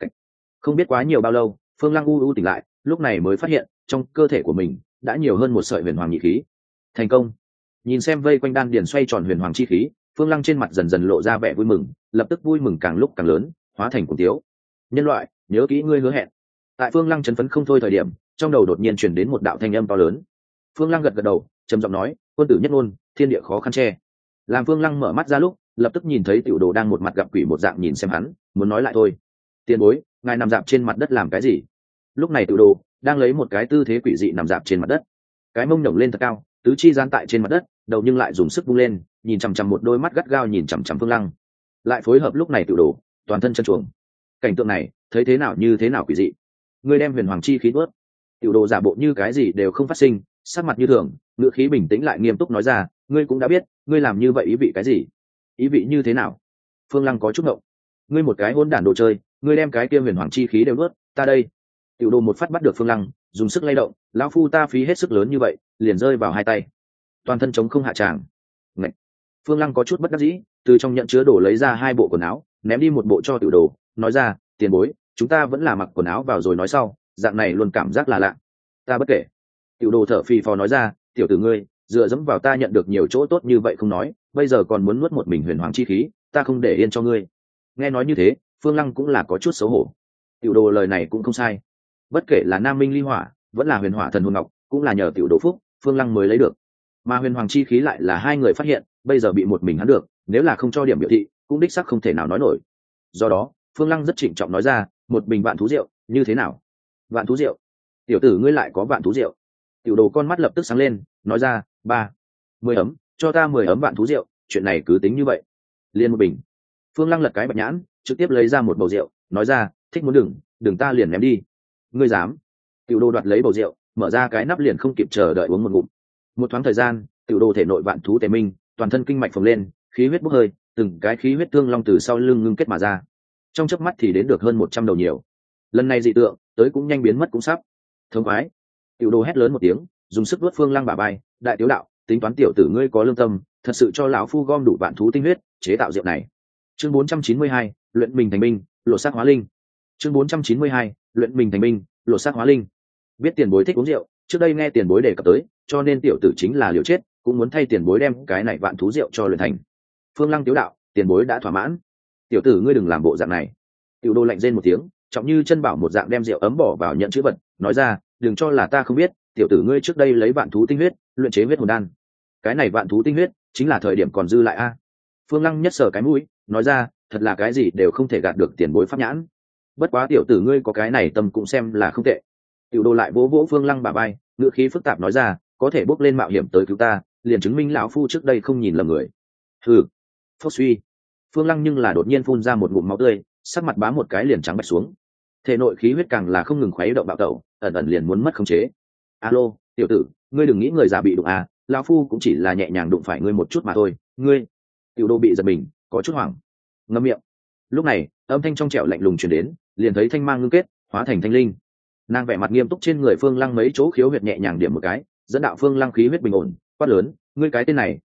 Không biết quá nhiều bao lâu, Phương Lăng u u tỉnh lại, lúc này mới phát hiện trong cơ thể của mình đã nhiều hơn một sợi huyền hoàng nhị khí. Thành công. Nhìn xem vây quanh đan điền xoay tròn huyền hoàng chi khí, Phương Lăng trên mặt dần dần lộ ra vẻ vui mừng, lập tức vui mừng càng lúc càng lớn, hóa thành cuồng tiếu. Nhân loại, nhớ kỹ ngươi hứa hẹn. Tại Phương Lăng chấn phấn không thôi thời điểm, trong đầu đột nhiên truyền đến một đạo thanh âm to lớn. Phương Lăng gật gật đầu, trầm giọng nói, quân tử nhất ngôn, thiên địa khó khăn che. Làm Phương Lăng mở mắt ra lúc, lập tức nhìn thấy tiểu đồ đang một mặt gặp quỷ một dạng nhìn xem hắn, muốn nói lại thôi. Tiền bối, ngài nằm dạp trên mặt đất làm cái gì? Lúc này tiểu đồ đang lấy một cái tư thế quỷ dị nằm dạp trên mặt đất, cái mông nhổng lên thật cao, tứ chi gian tại trên mặt đất, đầu nhưng lại dùng sức vung lên, nhìn chằm chằm một đôi mắt gắt gao nhìn chằm chằm Phương Lăng. Lại phối hợp lúc này tiểu đồ toàn thân chân chuồng. Cảnh tượng này thấy thế nào như thế nào quỷ dị. Ngươi đem huyền hoàng chi khí nuốt. Tiểu đồ giả bộ như cái gì đều không phát sinh, sắc mặt như thường, ngữ khí bình tĩnh lại nghiêm túc nói ra, ngươi cũng đã biết, ngươi làm như vậy ý vị cái gì? Ý vị như thế nào? Phương Lăng có chút ngộng. Ngươi một cái hỗn đản đồ chơi, ngươi đem cái kia huyền hoàng chi khí đều nuốt, ta đây. Tiểu đồ một phát bắt được Phương Lăng, dùng sức lay động, lão phu ta phí hết sức lớn như vậy, liền rơi vào hai tay, toàn thân chống không hạ tràng. Ngậy. Phương Lăng có chút bất đắc dĩ, từ trong nhận chứa đồ lấy ra hai bộ quần áo, ném đi một bộ cho tiểu đồ, nói ra, tiền bối, chúng ta vẫn là mặc quần áo vào rồi nói sau, dạng này luôn cảm giác là lạ. Ta bất kể. Tiểu đồ thở phì phò nói ra, tiểu tử ngươi dựa dẫm vào ta nhận được nhiều chỗ tốt như vậy không nói, bây giờ còn muốn nuốt một mình huyền hoàng chi khí, ta không để yên cho ngươi. Nghe nói như thế, Phương Lăng cũng là có chút xấu hổ. Tiểu đồ lời này cũng không sai, bất kể là nam minh ly hỏa vẫn là huyền hỏa thần hồn ngọc, cũng là nhờ tiểu đồ phúc Phương Lăng mới lấy được, mà huyền hoàng chi khí lại là hai người phát hiện, bây giờ bị một mình hắn được, nếu là không cho điểm biểu thị cũng đích sắc không thể nào nói nổi. Do đó Phương Lăng rất trịnh trọng nói ra, một bình vạn thú rượu như thế nào? Vạn thú rượu? Tiểu tử ngươi lại có vạn thú rượu? Tiểu đồ con mắt lập tức sáng lên, nói ra, ba mười ấm, cho ta mười ấm vạn thú rượu, chuyện này cứ tính như vậy. Liên một bình. Phương Lăng lật cái bạch nhãn, trực tiếp lấy ra một bầu rượu, nói ra, thích muốn đừng đừng ta liền ném đi. Ngươi dám? Tiểu đồ đoạt lấy bầu rượu, mở ra cái nắp liền không kịp chờ đợi uống một ngụm. Một thoáng thời gian, tiểu đồ thể nội vạn thú tề minh, toàn thân kinh mạch phồng lên, khí huyết bốc hơi, từng cái khí huyết thương long từ sau lưng ngưng kết mà ra, trong chớp mắt thì đến được hơn một trăm đầu nhiều. Lần này dị tượng tới cũng nhanh biến mất cũng sắp. Thống khoái. Tiểu đồ hét lớn một tiếng, dùng sức vuốt Phương Lăng bả vai, đại tiểu đạo, tính toán tiểu tử ngươi có lương tâm, thật sự cho lão phu gom đủ vạn thú tinh huyết chế tạo rượu này. Chương bốn trăm chín mươi hai, luyện mình thành binh, lột xác hóa linh. Chương bốn trăm chín mươi hai, luyện mình thành binh, lột xác hóa linh. Biết tiền bối thích uống rượu, trước đây nghe tiền bối đề cập tới, cho nên tiểu tử chính là liều chết cũng muốn thay tiền bối đem cái này vạn thú rượu cho luyện thành. Phương Lăng tiếu đạo, tiền bối đã thỏa mãn, tiểu tử ngươi đừng làm bộ dạng này. Tiểu đồ lạnh rên một tiếng, trọng như chân bảo một dạng đem rượu ấm bỏ vào nhận chữ vật, nói ra, đừng cho là ta không biết, tiểu tử ngươi trước đây lấy vạn thú tinh huyết luyện chế huyết hồn đan, cái này vạn thú tinh huyết chính là thời điểm còn dư lại a. Phương Lăng nhất sờ cái mũi, nói ra, thật là cái gì đều không thể gạt được tiền bối pháp nhãn, bất quá tiểu tử ngươi có cái này tâm cũng xem là không tệ. Tiểu đồ lại vỗ vỗ Phương Lăng bả vai, ngữ khí phức tạp nói ra, có thể bốc lên mạo hiểm tới cứu ta, liền chứng minh lão phu trước đây không nhìn lầm người. Hừ. Phốc suy. Phương Lăng nhưng là đột nhiên phun ra một ngụm máu tươi, sắc mặt bám một cái liền trắng bệch xuống. Thể nội khí huyết càng là không ngừng khuấy động bạo tẩu, ẩn ẩn liền muốn mất khống chế. Alo, tiểu tử, ngươi đừng nghĩ người già bị đụng à, lão phu cũng chỉ là nhẹ nhàng đụng phải ngươi một chút mà thôi. Ngươi. Tiểu đô bị giật mình, có chút hoảng. Ngậm miệng. Lúc này, âm thanh trong trẻo lạnh lùng truyền đến, liền thấy thanh mang ngưng kết, hóa thành thanh linh. Nàng vẻ mặt nghiêm túc trên người Phương Lăng mấy chỗ khiếu huyệt nhẹ nhàng điểm một cái, dẫn đạo Phương Lăng khí huyết bình ổn, quát lớn, ngươi cái tên này,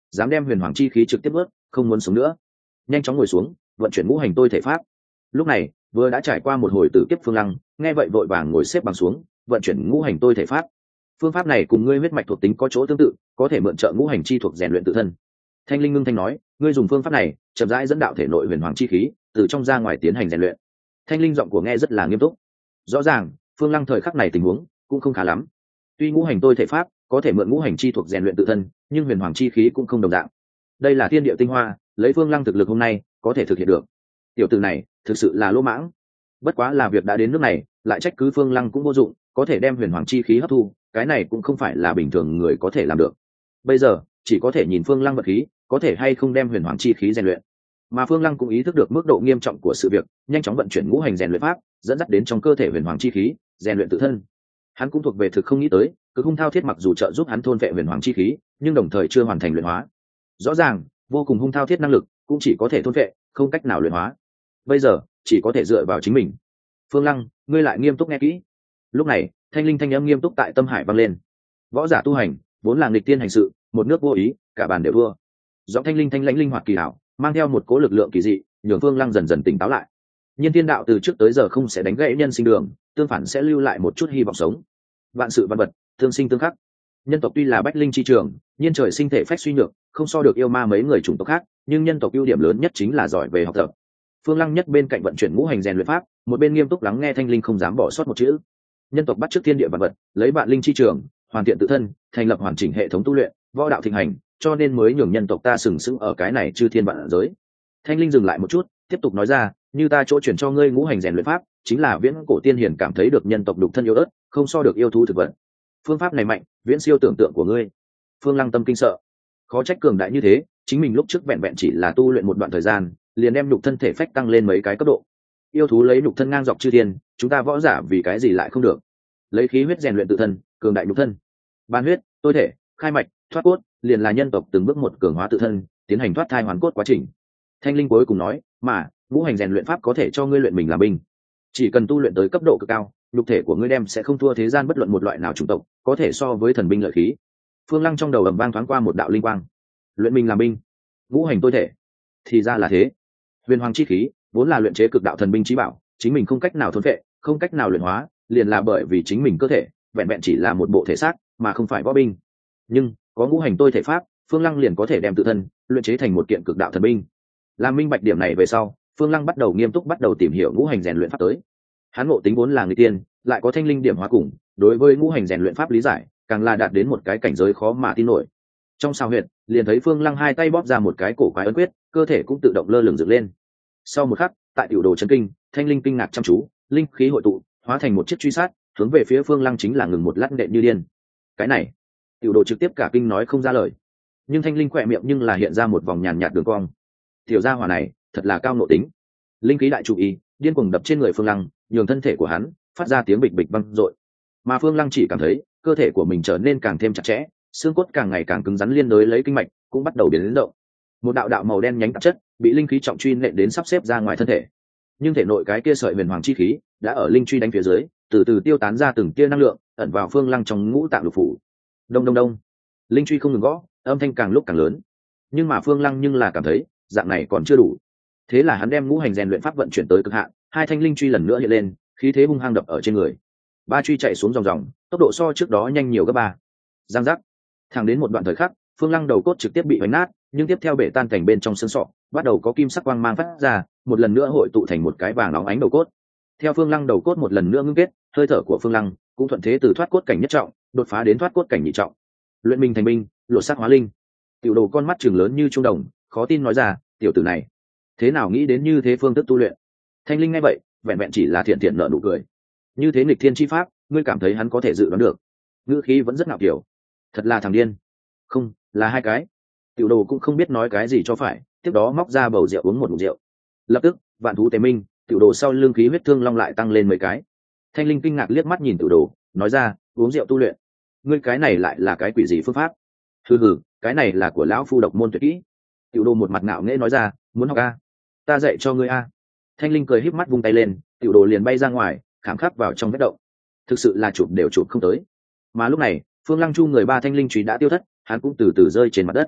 dám đem huyền hoàng chi khí trực tiếp ướt, không muốn sống nữa. Nhanh chóng ngồi xuống, vận chuyển ngũ hành tôi thể pháp. Lúc này vừa đã trải qua một hồi tử kiếp Phương Lăng nghe vậy vội vàng ngồi xếp bằng xuống, vận chuyển ngũ hành tôi thể pháp. Phương pháp này cùng ngươi huyết mạch thuộc tính có chỗ tương tự, có thể mượn trợ ngũ hành chi thuộc rèn luyện tự thân. Thanh Linh ngưng thanh nói, ngươi dùng phương pháp này chậm rãi dẫn đạo thể nội huyền hoàng chi khí từ trong ra ngoài tiến hành rèn luyện. Thanh Linh giọng của nghe rất là nghiêm túc. Rõ ràng Phương Lăng thời khắc này tình huống cũng không khá lắm. Tuy ngũ hành tôi thể pháp có thể mượn ngũ hành chi thuộc rèn luyện tự thân, nhưng huyền hoàng chi khí cũng không đồng dạng. Đây là thiên địa tinh hoa, lấy Phương Lăng thực lực hôm nay có thể thực hiện được. Tiểu tử này thực sự là lỗ mãng. Bất quá là việc đã đến nước này, lại trách cứ Phương Lăng cũng vô dụng, có thể đem huyền hoàng chi khí hấp thu, cái này cũng không phải là bình thường người có thể làm được. Bây giờ chỉ có thể nhìn Phương Lăng vật khí có thể hay không đem huyền hoàng chi khí rèn luyện. Mà Phương Lăng cũng ý thức được mức độ nghiêm trọng của sự việc, nhanh chóng vận chuyển ngũ hành rèn luyện pháp, dẫn dắt đến trong cơ thể huyền hoàng chi khí, rèn luyện tự thân. Hắn cũng thuộc về thực không nghĩ tới, cứ hung thao thiết mặc dù trợ giúp hắn thôn vệ huyền hoàng chi khí, nhưng đồng thời chưa hoàn thành luyện hóa. Rõ ràng, vô cùng hung thao thiết năng lực, cũng chỉ có thể thôn vệ, không cách nào luyện hóa. Bây giờ, chỉ có thể dựa vào chính mình. Phương Lăng, ngươi lại nghiêm túc nghe kỹ. Lúc này, thanh linh thanh âm nghiêm túc tại tâm hải vang lên. Võ giả tu hành, vốn là nghịch tiên hành sự, một nước vô ý, cả bàn đều thua. Giọng thanh linh thanh lãnh linh hoạt kỳ hảo, mang theo một cố lực lượng kỳ dị, nhường Phương Lăng dần dần tỉnh táo lại. Nhiên Thiên đạo từ trước tới giờ không sẽ đánh gãy nhân sinh đường, tương phản sẽ lưu lại một chút hy vọng sống. Vạn sự văn vật, tương sinh tương khắc. Nhân tộc tuy là bách linh chi trường, nhiên trời sinh thể phách suy nhược, không so được yêu ma mấy người chủng tộc khác, nhưng nhân tộc ưu điểm lớn nhất chính là giỏi về học tập. Phương Lăng nhất bên cạnh vận chuyển ngũ hành rèn luyện pháp, một bên nghiêm túc lắng nghe thanh linh không dám bỏ sót một chữ. Nhân tộc bắt chước thiên địa vật vật, lấy vạn linh chi trường, hoàn thiện tự thân, thành lập hoàn chỉnh hệ thống tu luyện, võ đạo thịnh hành, cho nên mới nhường nhân tộc ta sừng sững ở cái này chư thiên vạn giới. Thanh linh dừng lại một chút, tiếp tục nói ra, như ta chỗ chuyển cho ngươi ngũ hành rèn luyện pháp, chính là viễn cổ tiên hiền cảm thấy được nhân tộc đục thân yếu ớt, không so được yêu thú thực vật. Phương pháp này mạnh, viễn siêu tưởng tượng của ngươi. Phương Lăng tâm kinh sợ, khó trách cường đại như thế, chính mình lúc trước vẹn vẹn chỉ là tu luyện một đoạn thời gian, liền đem nhục thân thể phách tăng lên mấy cái cấp độ. Yêu thú lấy nhục thân ngang dọc chư thiên, chúng ta võ giả vì cái gì lại không được? Lấy khí huyết rèn luyện tự thân, cường đại nhục thân. Ban huyết, tôi thể, khai mạch, thoát cốt, liền là nhân tộc từng bước một cường hóa tự thân, tiến hành thoát thai hoàn cốt quá trình. Thanh linh cuối cùng nói, mà ngũ hành rèn luyện pháp có thể cho ngươi luyện mình làm binh. Chỉ cần tu luyện tới cấp độ cực cao, nhục thể của ngươi đem sẽ không thua thế gian bất luận một loại nào chủng tộc, có thể so với thần binh lợi khí. Phương Lăng trong đầu ầm vang thoáng qua một đạo linh quang. Luyện mình làm binh, ngũ hành tôi thể, thì ra là thế. Huyền hoàng chi khí vốn là luyện chế cực đạo thần binh chí bảo, chính mình không cách nào thôn phệ, không cách nào luyện hóa, liền là bởi vì chính mình cơ thể vẹn vẹn chỉ là một bộ thể xác, mà không phải võ binh. Nhưng có ngũ hành tôi thể pháp, Phương Lăng liền có thể đem tự thân luyện chế thành một kiện cực đạo thần binh. Làm minh bạch điểm này về sau, Phương Lăng bắt đầu nghiêm túc bắt đầu tìm hiểu ngũ hành rèn luyện pháp tới. Hắn ngộ tính vốn là người tiên, lại có thanh linh điểm hóa cùng, đối với ngũ hành rèn luyện pháp lý giải, càng là đạt đến một cái cảnh giới khó mà tin nổi. Trong sao huyệt, liền thấy Phương Lăng hai tay bóp ra một cái cổ quái ấn quyết, cơ thể cũng tự động lơ lửng dựng lên. Sau một khắc, tại tiểu đồ chấn kinh, thanh linh kinh ngạc chăm chú, linh khí hội tụ, hóa thành một chiếc truy sát, hướng về phía Phương Lăng chính là ngừng một lát nện như điên. Cái này, tiểu đồ trực tiếp cả kinh nói không ra lời. Nhưng thanh linh khỏe miệng nhưng là hiện ra một vòng nhàn nhạt đường cong. Tiểu gia hỏa này, thật là cao nội tính. Linh khí đại trụ ý, điên cuồng đập trên người Phương Lăng, nhường thân thể của hắn phát ra tiếng bịch bịch vang dội. Mà Phương Lăng chỉ cảm thấy cơ thể của mình trở nên càng thêm chặt chẽ, xương cốt càng ngày càng cứng rắn, liên đới lấy kinh mạch cũng bắt đầu biến đến động. Một đạo đạo màu đen nhánh tạp chất bị linh khí trọng truy nện đến sắp xếp ra ngoài thân thể, nhưng thể nội cái kia sợi huyền hoàng chi khí đã ở linh truy đánh phía dưới từ từ tiêu tán ra từng tia năng lượng, ẩn vào Phương Lăng trong ngũ tạng lục phủ. Đông đông đông, linh truy không ngừng gõ, âm thanh càng lúc càng lớn. Nhưng mà Phương Lăng nhưng là cảm thấy dạng này còn chưa đủ, thế là hắn đem ngũ hành rèn luyện pháp vận chuyển tới cực hạn, hai thanh linh truy lần nữa hiện lên, khí thế hung hăng đập ở trên người. Ba truy chạy xuống dòng dòng, tốc độ so trước đó nhanh nhiều gấp ba. Giang giác, thẳng đến một đoạn thời khắc, Phương Lăng đầu cốt trực tiếp bị vánh nát, nhưng tiếp theo bể tan cảnh bên trong xương sọ bắt đầu có kim sắc quang mang phát ra, một lần nữa hội tụ thành một cái vàng óng ánh đầu cốt. Theo Phương Lăng đầu cốt một lần nữa ngưng kết, hơi thở của Phương Lăng cũng thuận thế từ thoát cốt cảnh nhất trọng đột phá đến thoát cốt cảnh nhị trọng. Luyện mình thành binh, lột xác hóa linh. Tiểu đồ con mắt trừng lớn như trung đồng, khó tin nói ra, tiểu tử này thế nào nghĩ đến như thế phương thức tu luyện? Thanh linh nghe vậy, vẹn vẹn chỉ là thiện thiện nở nụ cười. Như thế nghịch thiên chi pháp, ngươi cảm thấy hắn có thể dự đoán được? Ngữ khí vẫn rất ngạo kiểu. Thật là thằng điên. Không, là hai cái. Tiểu đồ cũng không biết nói cái gì cho phải, tiếp đó móc ra bầu rượu uống một ngụm rượu. Lập tức, vạn thú tế minh, tiểu đồ sau lưng khí huyết thương long lại tăng lên mấy cái. Thanh linh kinh ngạc liếc mắt nhìn tiểu đồ, nói ra, uống rượu tu luyện. Ngươi cái này lại là cái quỷ gì phương pháp? Hừ hừ, cái này là của lão phu độc môn tuyệt kỹ. Tiểu đồ một mặt ngạo nghễ nói ra, muốn học a? Ta dạy cho ngươi a. Thanh linh cười híp mắt vung tay lên, tiểu đồ liền bay ra ngoài, khảm khắc vào trong vết động. Thực sự là chụp đều chụp không tới. Mà lúc này, Phương Lăng Chu người ba thanh linh truy đã tiêu thất, hắn cũng từ từ rơi trên mặt đất.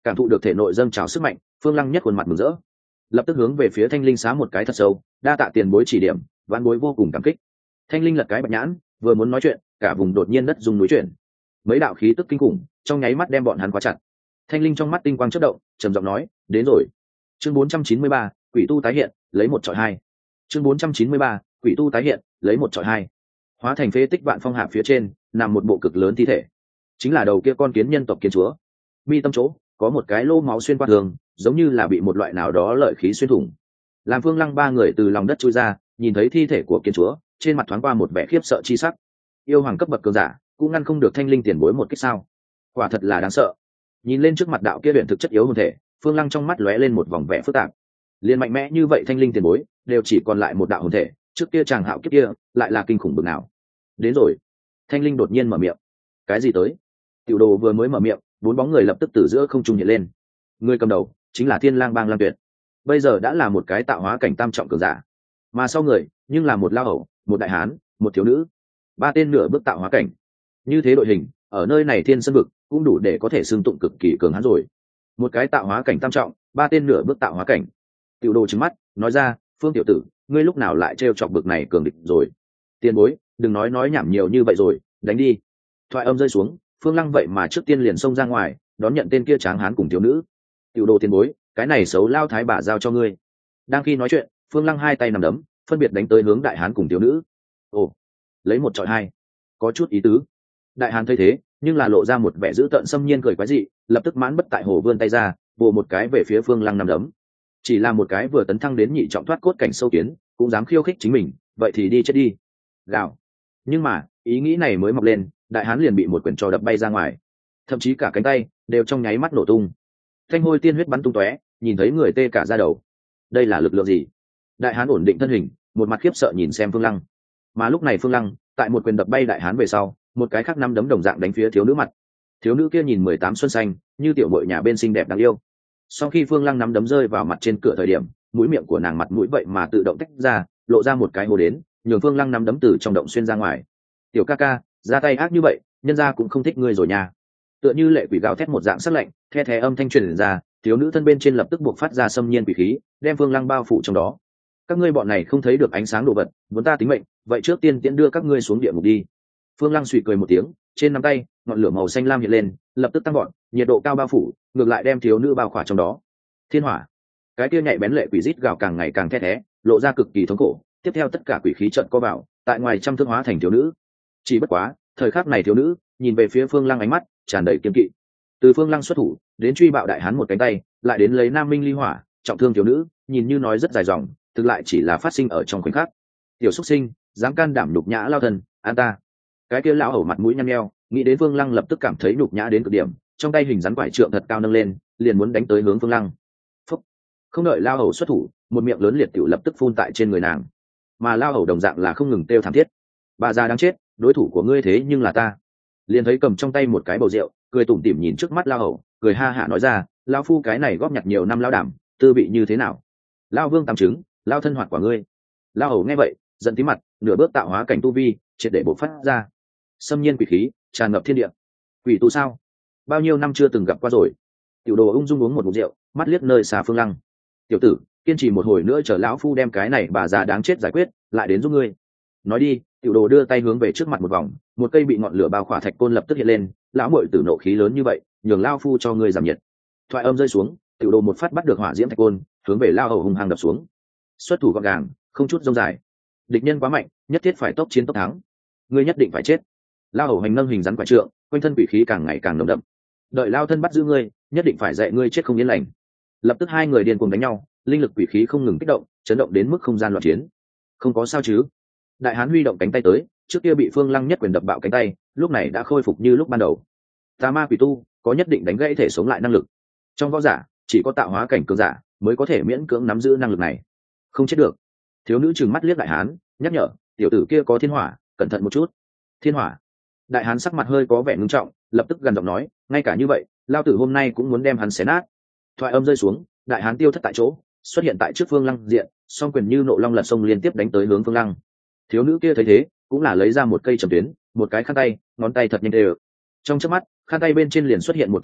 Cảm thụ được thể nội dâng trào sức mạnh, Phương Lăng nhất khuôn mặt mừng rỡ, lập tức hướng về phía Thanh Linh xá một cái thật sâu, đa tạ tiền bối chỉ điểm, vãn bối vô cùng cảm kích. Thanh Linh lật cái bạch nhãn, vừa muốn nói chuyện, cả vùng đột nhiên đất rung núi chuyển, mấy đạo khí tức kinh khủng trong nháy mắt đem bọn hắn khóa chặt. Thanh Linh trong mắt tinh quang chớp động, trầm giọng nói, đến rồi. Chương bốn trăm chín mươi ba, quỷ tu tái hiện, lấy một trọi hai. Chương bốn trăm chín mươi ba, quỷ tu tái hiện, lấy một trọi hai. Hóa thành phế tích vạn phong hạp phía trên, nằm một bộ cực lớn thi thể, chính là đầu kia con kiến nhân tộc kiến chúa. Mi tâm chỗ có một cái lỗ máu xuyên qua thường, giống như là bị một loại nào đó lợi khí xuyên thủng. Làm Phương Lăng ba người từ lòng đất chui ra, nhìn thấy thi thể của kiến chúa, trên mặt thoáng qua một vẻ khiếp sợ chi sắc. Yêu hoàng cấp bậc cường giả cũng ngăn không được Thanh Linh tiền bối một kích sao? Quả thật là đáng sợ. Nhìn lên trước mặt đạo kia luyện thực chất yếu hồn thể, Phương Lăng trong mắt lóe lên một vòng vẻ phức tạp. Liên mạnh mẽ như vậy Thanh Linh tiền bối, đều chỉ còn lại một đạo hồn thể, trước kia chàng hạo kiếp kia, lại là kinh khủng bực nào. Đến rồi. Thanh Linh đột nhiên mở miệng. Cái gì tới? Tiểu Đồ vừa mới mở miệng, bốn bóng người lập tức từ giữa không trung hiện lên. Người cầm đầu chính là Thiên Lang Bang Lang Tuyệt, bây giờ đã là một cái tạo hóa cảnh tam trọng cường giả, mà sau người nhưng là một lao hầu, một đại hán, một thiếu nữ, ba tên nửa bước tạo hóa cảnh. Như thế đội hình ở nơi này Thiên Sơn vực cũng đủ để có thể xưng tụng cực kỳ cường hãn rồi. Một cái tạo hóa cảnh tam trọng, ba tên nửa bước tạo hóa cảnh. Tiểu Đồ trừng mắt nói ra, Phương tiểu tử, ngươi lúc nào lại trêu chọc bực này cường địch rồi? Tiền bối, đừng nói nói nhảm nhiều như vậy rồi, đánh đi. Thoại âm rơi xuống, Phương Lăng vậy mà trước tiên liền xông ra ngoài, đón nhận tên kia tráng hán cùng thiếu nữ. Tiểu Đồ tiền bối, cái này xấu lao thái bà giao cho ngươi. Đang khi nói chuyện, Phương Lăng hai tay nắm đấm, phân biệt đánh tới hướng đại hán cùng thiếu nữ. Ồ, lấy một chọi hai, có chút ý tứ. Đại hán thấy thế, nhưng là lộ ra một vẻ dữ tợn xâm nhiên cười quái dị, lập tức mãn bất tại hồ vươn tay ra, vồ một cái về phía Phương Lăng nắm đấm. Chỉ là một cái vừa tấn thăng đến nhị trọng thoát cốt cảnh sâu kiến, cũng dám khiêu khích chính mình, vậy thì đi chết đi. Gào. Nhưng mà, ý nghĩ này mới mọc lên, đại hán liền bị một quyền cho đập bay ra ngoài, thậm chí cả cánh tay đều trong nháy mắt nổ tung, thanh hôi tiên huyết bắn tung tóe, nhìn thấy người tê cả da đầu. Đây là lực lượng gì? Đại hán ổn định thân hình, một mặt khiếp sợ nhìn xem Phương Lăng. Mà lúc này Phương Lăng tại một quyền đập bay đại hán về sau, một cái khác năm đấm đồng dạng đánh phía thiếu nữ mặt. Thiếu nữ kia nhìn mười tám xuân xanh, như tiểu muội nhà bên xinh đẹp đáng yêu. Sau khi Phương Lăng nắm đấm rơi vào mặt trên cửa thời điểm, mũi miệng của nàng mặt mũi vậy mà tự động tách ra, lộ ra một cái hố đến, nhường Phương Lăng nắm đấm từ trong động xuyên ra ngoài. Tiểu ca ca, ra tay ác như vậy, nhân gia cũng không thích ngươi rồi nha. Tựa như lệ quỷ gào thét một dạng sắc lạnh, the thé âm thanh truyền ra, thiếu nữ thân bên trên lập tức buộc phát ra xâm nhiên quỷ khí, đem Phương Lăng bao phủ trong đó. Các ngươi bọn này không thấy được ánh sáng đồ vật, muốn ta tính mệnh, vậy trước tiên tiễn đưa các ngươi xuống địa ngục đi. Phương Lăng suy cười một tiếng, trên nắm tay ngọn lửa màu xanh lam hiện lên, lập tức tăng gọn, nhiệt độ cao bao phủ, ngược lại đem thiếu nữ bao khỏa trong đó. Thiên hỏa, cái kia nhạy bén lệ quỷ rít gào càng ngày càng the thé, lộ ra cực kỳ thống khổ. Tiếp theo tất cả quỷ khí trận co vào, tại ngoài trăm thước hóa thành thiếu nữ. Chỉ bất quá, thời khắc này thiếu nữ nhìn về phía Phương Lăng ánh mắt tràn đầy kiên kỵ. Từ Phương Lăng xuất thủ đến truy bạo đại hán một cánh tay, lại đến lấy nam minh ly hỏa trọng thương thiếu nữ, nhìn như nói rất dài dòng, thực lại chỉ là phát sinh ở trong khoảnh khắc. Tiểu xuất sinh, dám can đảm nhục nhã lao thần, an ta. Cái kia lão hầu mặt mũi nhăn nheo, nghĩ đến Phương Lăng lập tức cảm thấy nhục nhã đến cực điểm, trong tay hình rắn quải trượng thật cao nâng lên, liền muốn đánh tới hướng Phương Lăng. Phúc. Không đợi lao hầu xuất thủ, một miệng lớn liệt tiểu lập tức phun tại trên người nàng, mà lao hầu đồng dạng là không ngừng kêu thảm thiết. Bà già đáng chết, đối thủ của ngươi thế nhưng là ta. Liền thấy cầm trong tay một cái bầu rượu, cười tủm tỉm nhìn trước mắt lao hầu, cười ha hả nói ra, lao phu cái này góp nhặt nhiều năm lao đảm, tư bị như thế nào? Lao vương tam chứng, lao thân hoạt quả ngươi. Lao hầu nghe vậy giận tí mặt, nửa bước tạo hóa cảnh tu vi triệt để bộc phát ra, xâm nhiên quỷ khí tràn ngập thiên địa. Quỷ tu sao? Bao nhiêu năm chưa từng gặp qua rồi. Tiểu Đồ ung dung uống một ngụm rượu, mắt liếc nơi xa Phương Lăng. Tiểu tử, kiên trì một hồi nữa chờ lão phu đem cái này bà già đáng chết giải quyết, lại đến giúp ngươi. Nói đi, Tiểu Đồ đưa tay hướng về trước mặt một vòng, một cây bị ngọn lửa bao khỏa thạch côn lập tức hiện lên. Lão muội tử nộ khí lớn như vậy, nhường lao phu cho ngươi giảm nhiệt. Thoại âm rơi xuống, Tiểu Đồ một phát bắt được hỏa diễm thạch côn, hướng về lao hầu hung hăng đập xuống. Xuất thủ gọn gàng, không chút rông dài. Địch nhân quá mạnh, nhất thiết phải tốc chiến tốc thắng. Ngươi nhất định phải chết. Lao hầu hành nâng hình rắn quả trượng, quanh thân quỷ khí càng ngày càng nồng đậm. Đợi lao thân bắt giữ ngươi, nhất định phải dạy ngươi chết không yên lành. Lập tức hai người điên cuồng đánh nhau, linh lực quỷ khí không ngừng kích động, chấn động đến mức không gian loạn chiến. Không có sao chứ? Đại hán huy động cánh tay tới, trước kia bị Phương Lăng nhất quyền đập bạo cánh tay, lúc này đã khôi phục như lúc ban đầu. Tà ma quỷ tu có nhất định đánh gãy thể sống lại năng lực. Trong võ giả, chỉ có tạo hóa cảnh cường giả mới có thể miễn cưỡng nắm giữ năng lực này. Không chết được. Thiếu nữ trừng mắt liếc đại hán, nhắc nhở, tiểu tử kia có thiên hỏa, cẩn thận một chút. Thiên hỏa. Đại hán sắc mặt hơi có vẻ ngưng trọng, lập tức gần giọng nói, ngay cả như vậy, lao tử hôm nay cũng muốn đem hắn xé nát. Thoại âm rơi xuống, đại hán tiêu thất tại chỗ, xuất hiện tại trước Phương Lăng diện, song quyền như nộ long lật sông liên tiếp đánh tới hướng Phương Lăng. Thiếu nữ kia thấy thế, cũng là lấy ra một cây trầm tuyến, một cái khăn tay, ngón tay thật nhanh đều. Trong chớp mắt, khăn tay bên trên liền xuất hiện một thân ảnh,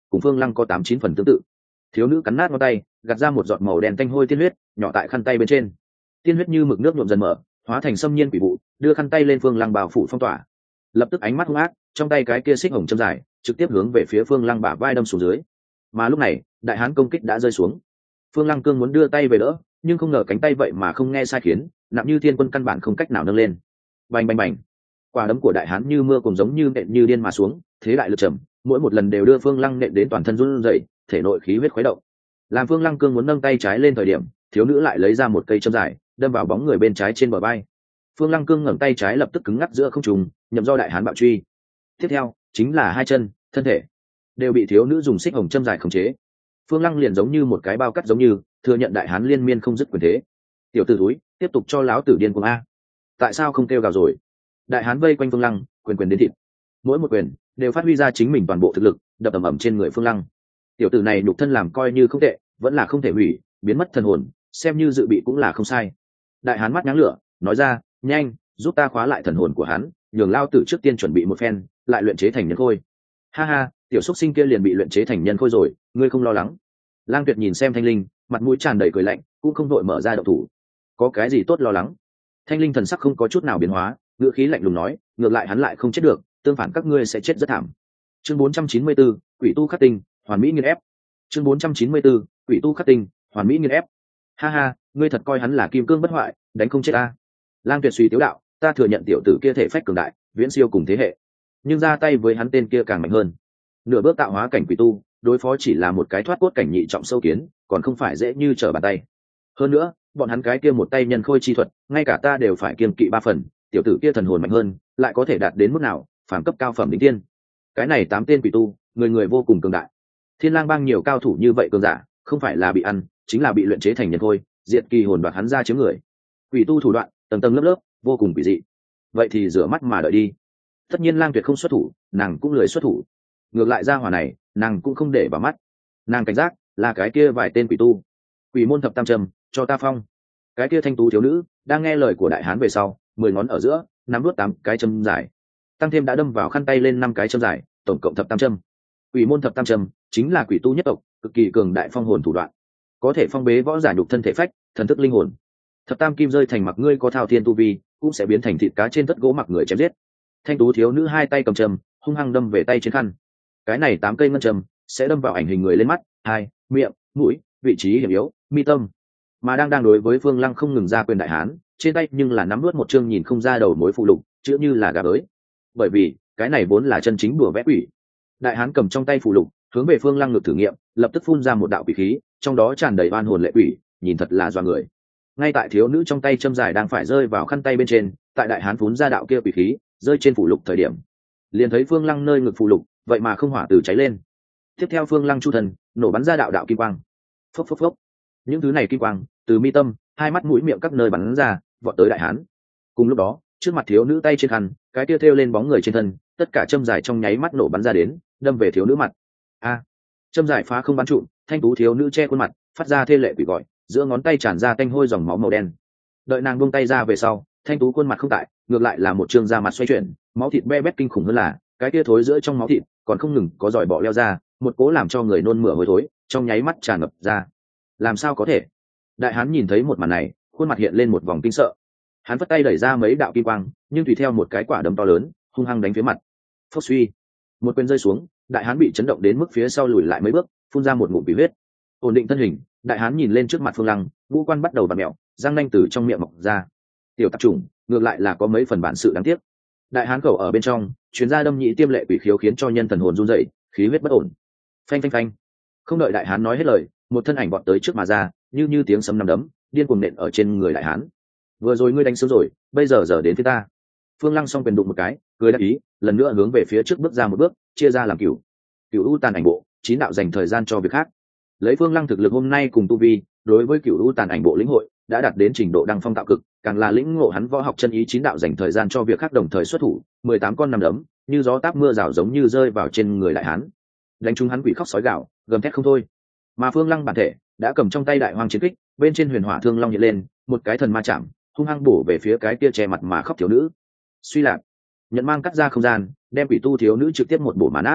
cùng Phương Lăng có tám chín phần tương tự. Thiếu nữ cắn nát ngón tay, gạt ra một giọt màu đen tanh hôi tiên huyết nhỏ tại khăn tay bên trên. Tiên huyết như mực nước nhuộm dần mở, hóa thành xâm nhiên quỷ vụ, đưa khăn tay lên Phương Lăng bao phủ phong tỏa. Lập tức ánh mắt hung ác, trong tay cái kia xích hồng châm dài trực tiếp hướng về phía Phương Lăng bả vai đâm xuống dưới. Mà lúc này đại hán công kích đã rơi xuống. Phương Lăng cương muốn đưa tay về đỡ, nhưng không ngờ cánh tay vậy mà không nghe sai khiến, nặng như thiên quân căn bản không cách nào nâng lên. Bành bành bành, quả đấm của đại hán như mưa cùng giống như nện như điên mà xuống, thế đại lực trầm, mỗi một lần đều đưa Phương Lăng nện đến toàn thân run rẩy, thể nội khí huyết khuấy động. Làm Phương Lăng cương muốn nâng tay trái lên thời điểm, thiếu nữ lại lấy ra một cây châm dài, đâm vào bóng người bên trái trên bờ vai. Phương Lăng cương ngẩng tay trái lập tức cứng ngắc giữa không trung, nhậm do đại hán bạo truy. Tiếp theo chính là hai chân, thân thể đều bị thiếu nữ dùng xích hồng châm dài khống chế. Phương Lăng liền giống như một cái bao cắt giống như thừa nhận đại hán liên miên không dứt quyền thế. Tiểu tử túi, tiếp tục cho láo tử điên cuồng a! Tại sao không kêu gào rồi? Đại hán vây quanh Phương Lăng, quyền quyền đến thịt. Mỗi một quyền đều phát huy ra chính mình toàn bộ thực lực, đập ầm ầm trên người Phương Lăng. Tiểu tử này nhục thân làm coi như không tệ, vẫn là không thể hủy, biến mất thần hồn, xem như dự bị cũng là không sai. Đại hán mắt nháng lửa, nói ra, nhanh, giúp ta khóa lại thần hồn của hắn, nhường lao tử trước tiên chuẩn bị một phen, lại luyện chế thành nhân khôi. Ha ha, tiểu xúc sinh kia liền bị luyện chế thành nhân khôi rồi, ngươi không lo lắng? Lang Tuyệt nhìn xem Thanh Linh, mặt mũi tràn đầy cười lạnh, cũng không đội mở ra động thủ. Có cái gì tốt lo lắng? Thanh Linh thần sắc không có chút nào biến hóa, ngữ khí lạnh lùng nói, ngược lại hắn lại không chết được, tương phản các ngươi sẽ chết rất thảm. Chương bốn trăm chín mươi bốn, quỷ tu khắc tinh, hoàn mỹ nghiền ép. Chương bốn trăm chín mươi 4, quỷ tu khắc tinh, hoàn mỹ nghiền ép. Ha ha, ngươi thật coi hắn là kim cương bất hoại, đánh không chết ta. Lang Tuyệt suy tiếu đạo, ta thừa nhận tiểu tử kia thể phách cường đại, viễn siêu cùng thế hệ, nhưng ra tay với hắn tên kia càng mạnh hơn. Nửa bước tạo hóa cảnh quỷ tu, đối phó chỉ là một cái thoát cốt cảnh nhị trọng sâu kiến, còn không phải dễ như trở bàn tay. Hơn nữa, bọn hắn cái kia một tay nhân khôi chi thuật, ngay cả ta đều phải kiêng kỵ ba phần, tiểu tử kia thần hồn mạnh hơn, lại có thể đạt đến mức nào, phàm cấp cao phẩm đỉnh tiên. Cái này tám tên quỷ tu, người người vô cùng cường đại. Thiên Lang bang nhiều cao thủ như vậy cường giả, không phải là bị ăn, chính là bị luyện chế thành nhân khôi, diệt kỳ hồn đoạt hắn ra chiếm người. Quỷ tu thủ đoạn, tầng tầng lớp lớp, vô cùng quỷ dị. Vậy thì rửa mắt mà đợi đi. Tất nhiên Lang Tuyệt không xuất thủ, nàng cũng lười xuất thủ. Ngược lại ra hỏa này, nàng cũng không để vào mắt. Nàng cảnh giác là cái kia vài tên quỷ tu. Quỷ môn thập tam trầm, cho ta phong. Cái kia thanh tú thiếu nữ đang nghe lời của đại hán về sau, mười ngón ở giữa nắm đuốt tám cái châm dài, tăng thêm đã đâm vào khăn tay lên năm cái châm dài, tổng cộng thập tam châm. Quỷ môn thập tam châm chính là quỷ tu nhất tộc, cực kỳ cường đại phong hồn thủ đoạn, có thể phong bế võ giả nhục thân thể phách, thần thức linh hồn. Thập tam kim rơi thành mặc ngươi có thao thiên tu vi, cũng sẽ biến thành thịt cá trên tất gỗ mặc người chém giết. Thanh tú thiếu nữ hai tay cầm châm, hung hăng đâm về tay trên khăn. Cái này tám cây ngân châm sẽ đâm vào ảnh hình người lên mắt, hai, miệng, mũi, vị trí hiểm yếu, mi tâm. Mà đang đang đối với Phương Lăng không ngừng ra quyền đại hán, trên tay nhưng là nắm nuốt một chương nhìn không ra đầu mối phụ lục, chữ như là gà bới. Bởi vì cái này vốn là chân chính đùa vẽ quỷ. Đại hán cầm trong tay phụ lục, hướng về Phương Lăng ngược thử nghiệm, lập tức phun ra một đạo quỷ khí, trong đó tràn đầy oan hồn lệ quỷ, nhìn thật là doa người. Ngay tại thiếu nữ trong tay châm dài đang phải rơi vào khăn tay bên trên, tại đại hán phun ra đạo kia quỷ khí, rơi trên phụ lục thời điểm, liền thấy Phương Lăng nơi ngực phụ lục, vậy mà không hỏa từ cháy lên. Tiếp theo Phương Lăng chu thần, nổ bắn ra đạo đạo kim quang. Phốc phốc phốc. Những thứ này kim quang từ mi tâm, hai mắt mũi miệng các nơi bắn ra, vọt tới đại hán. Cùng lúc đó, trước mặt thiếu nữ tay trên khăn, cái kia thêu lên bóng người trên thân, tất cả châm dài trong nháy mắt nổ bắn ra đến, đâm về thiếu nữ mặt. A! Châm dài phá không bắn trụm, thanh tú thiếu nữ che khuôn mặt, phát ra thê lệ quỷ gọi, giữa ngón tay tràn ra tanh hôi dòng máu màu đen. Đợi nàng buông tay ra về sau, thanh tú khuôn mặt không tại, ngược lại là một trương da mặt xoay chuyển, máu thịt be bét kinh khủng hơn là, cái kia thối giữa trong máu thịt, còn không ngừng có giỏi bọ leo ra, một cố làm cho người nôn mửa hôi thối, trong nháy mắt tràn ngập ra. Làm sao có thể? Đại hán nhìn thấy một màn này, khuôn mặt hiện lên một vòng kinh sợ. Hắn vất tay đẩy ra mấy đạo kim quang, nhưng tùy theo một cái quả đấm to lớn, hung hăng đánh phía mặt. Phốc suy, một quyền rơi xuống, đại hán bị chấn động đến mức phía sau lùi lại mấy bước, phun ra một ngụm bỉ huyết. Ổn định thân hình, đại hán nhìn lên trước mặt Phương Lăng, ngũ quan bắt đầu vặn mèo, răng nanh từ trong miệng mọc ra. Tiểu tạp chủng, ngược lại là có mấy phần bản sự đáng tiếc. Đại hán khẩu ở bên trong, chuyến ra đâm nhị tiêm lệ quỷ khiếu khiến cho nhân thần hồn run rẩy, khí huyết bất ổn. Phanh phanh phanh. Không đợi đại hán nói hết lời, một thân ảnh vọt tới trước mà ra, như như tiếng sấm nằm đấm, điên cuồng nện ở trên người đại hán. Vừa rồi ngươi đánh sớm rồi, bây giờ giờ đến phía ta. Phương Lăng song quyền đụng một cái, cười đáp ý, lần nữa hướng về phía trước bước ra một bước, chia ra làm cửu. Cửu u tàn ảnh bộ, chín đạo dành thời gian cho việc khác. Lấy Phương Lăng thực lực hôm nay cùng tu vi, đối với cửu u tàn ảnh bộ lĩnh hội đã đạt đến trình độ đăng phong tạo cực, càng là lĩnh ngộ hắn võ học chân ý chín đạo dành thời gian cho việc khác đồng thời xuất thủ, mười tám con nằm đấm, như gió táp mưa rào giống như rơi vào trên người đại hán. Đánh trúng hắn quỷ khóc sói gào, gầm thét không thôi. Mà Phương Lăng bản thể đã cầm trong tay đại hoang chiến kích, bên trên huyền hỏa thương long hiện lên, một cái thần ma chạm, hung hăng bổ về phía cái kia che mặt mà khóc thiếu nữ. Suy lạc, nhận mang cắt ra không gian, đem quỷ tu thiếu nữ trực tiếp một bổ mà nát.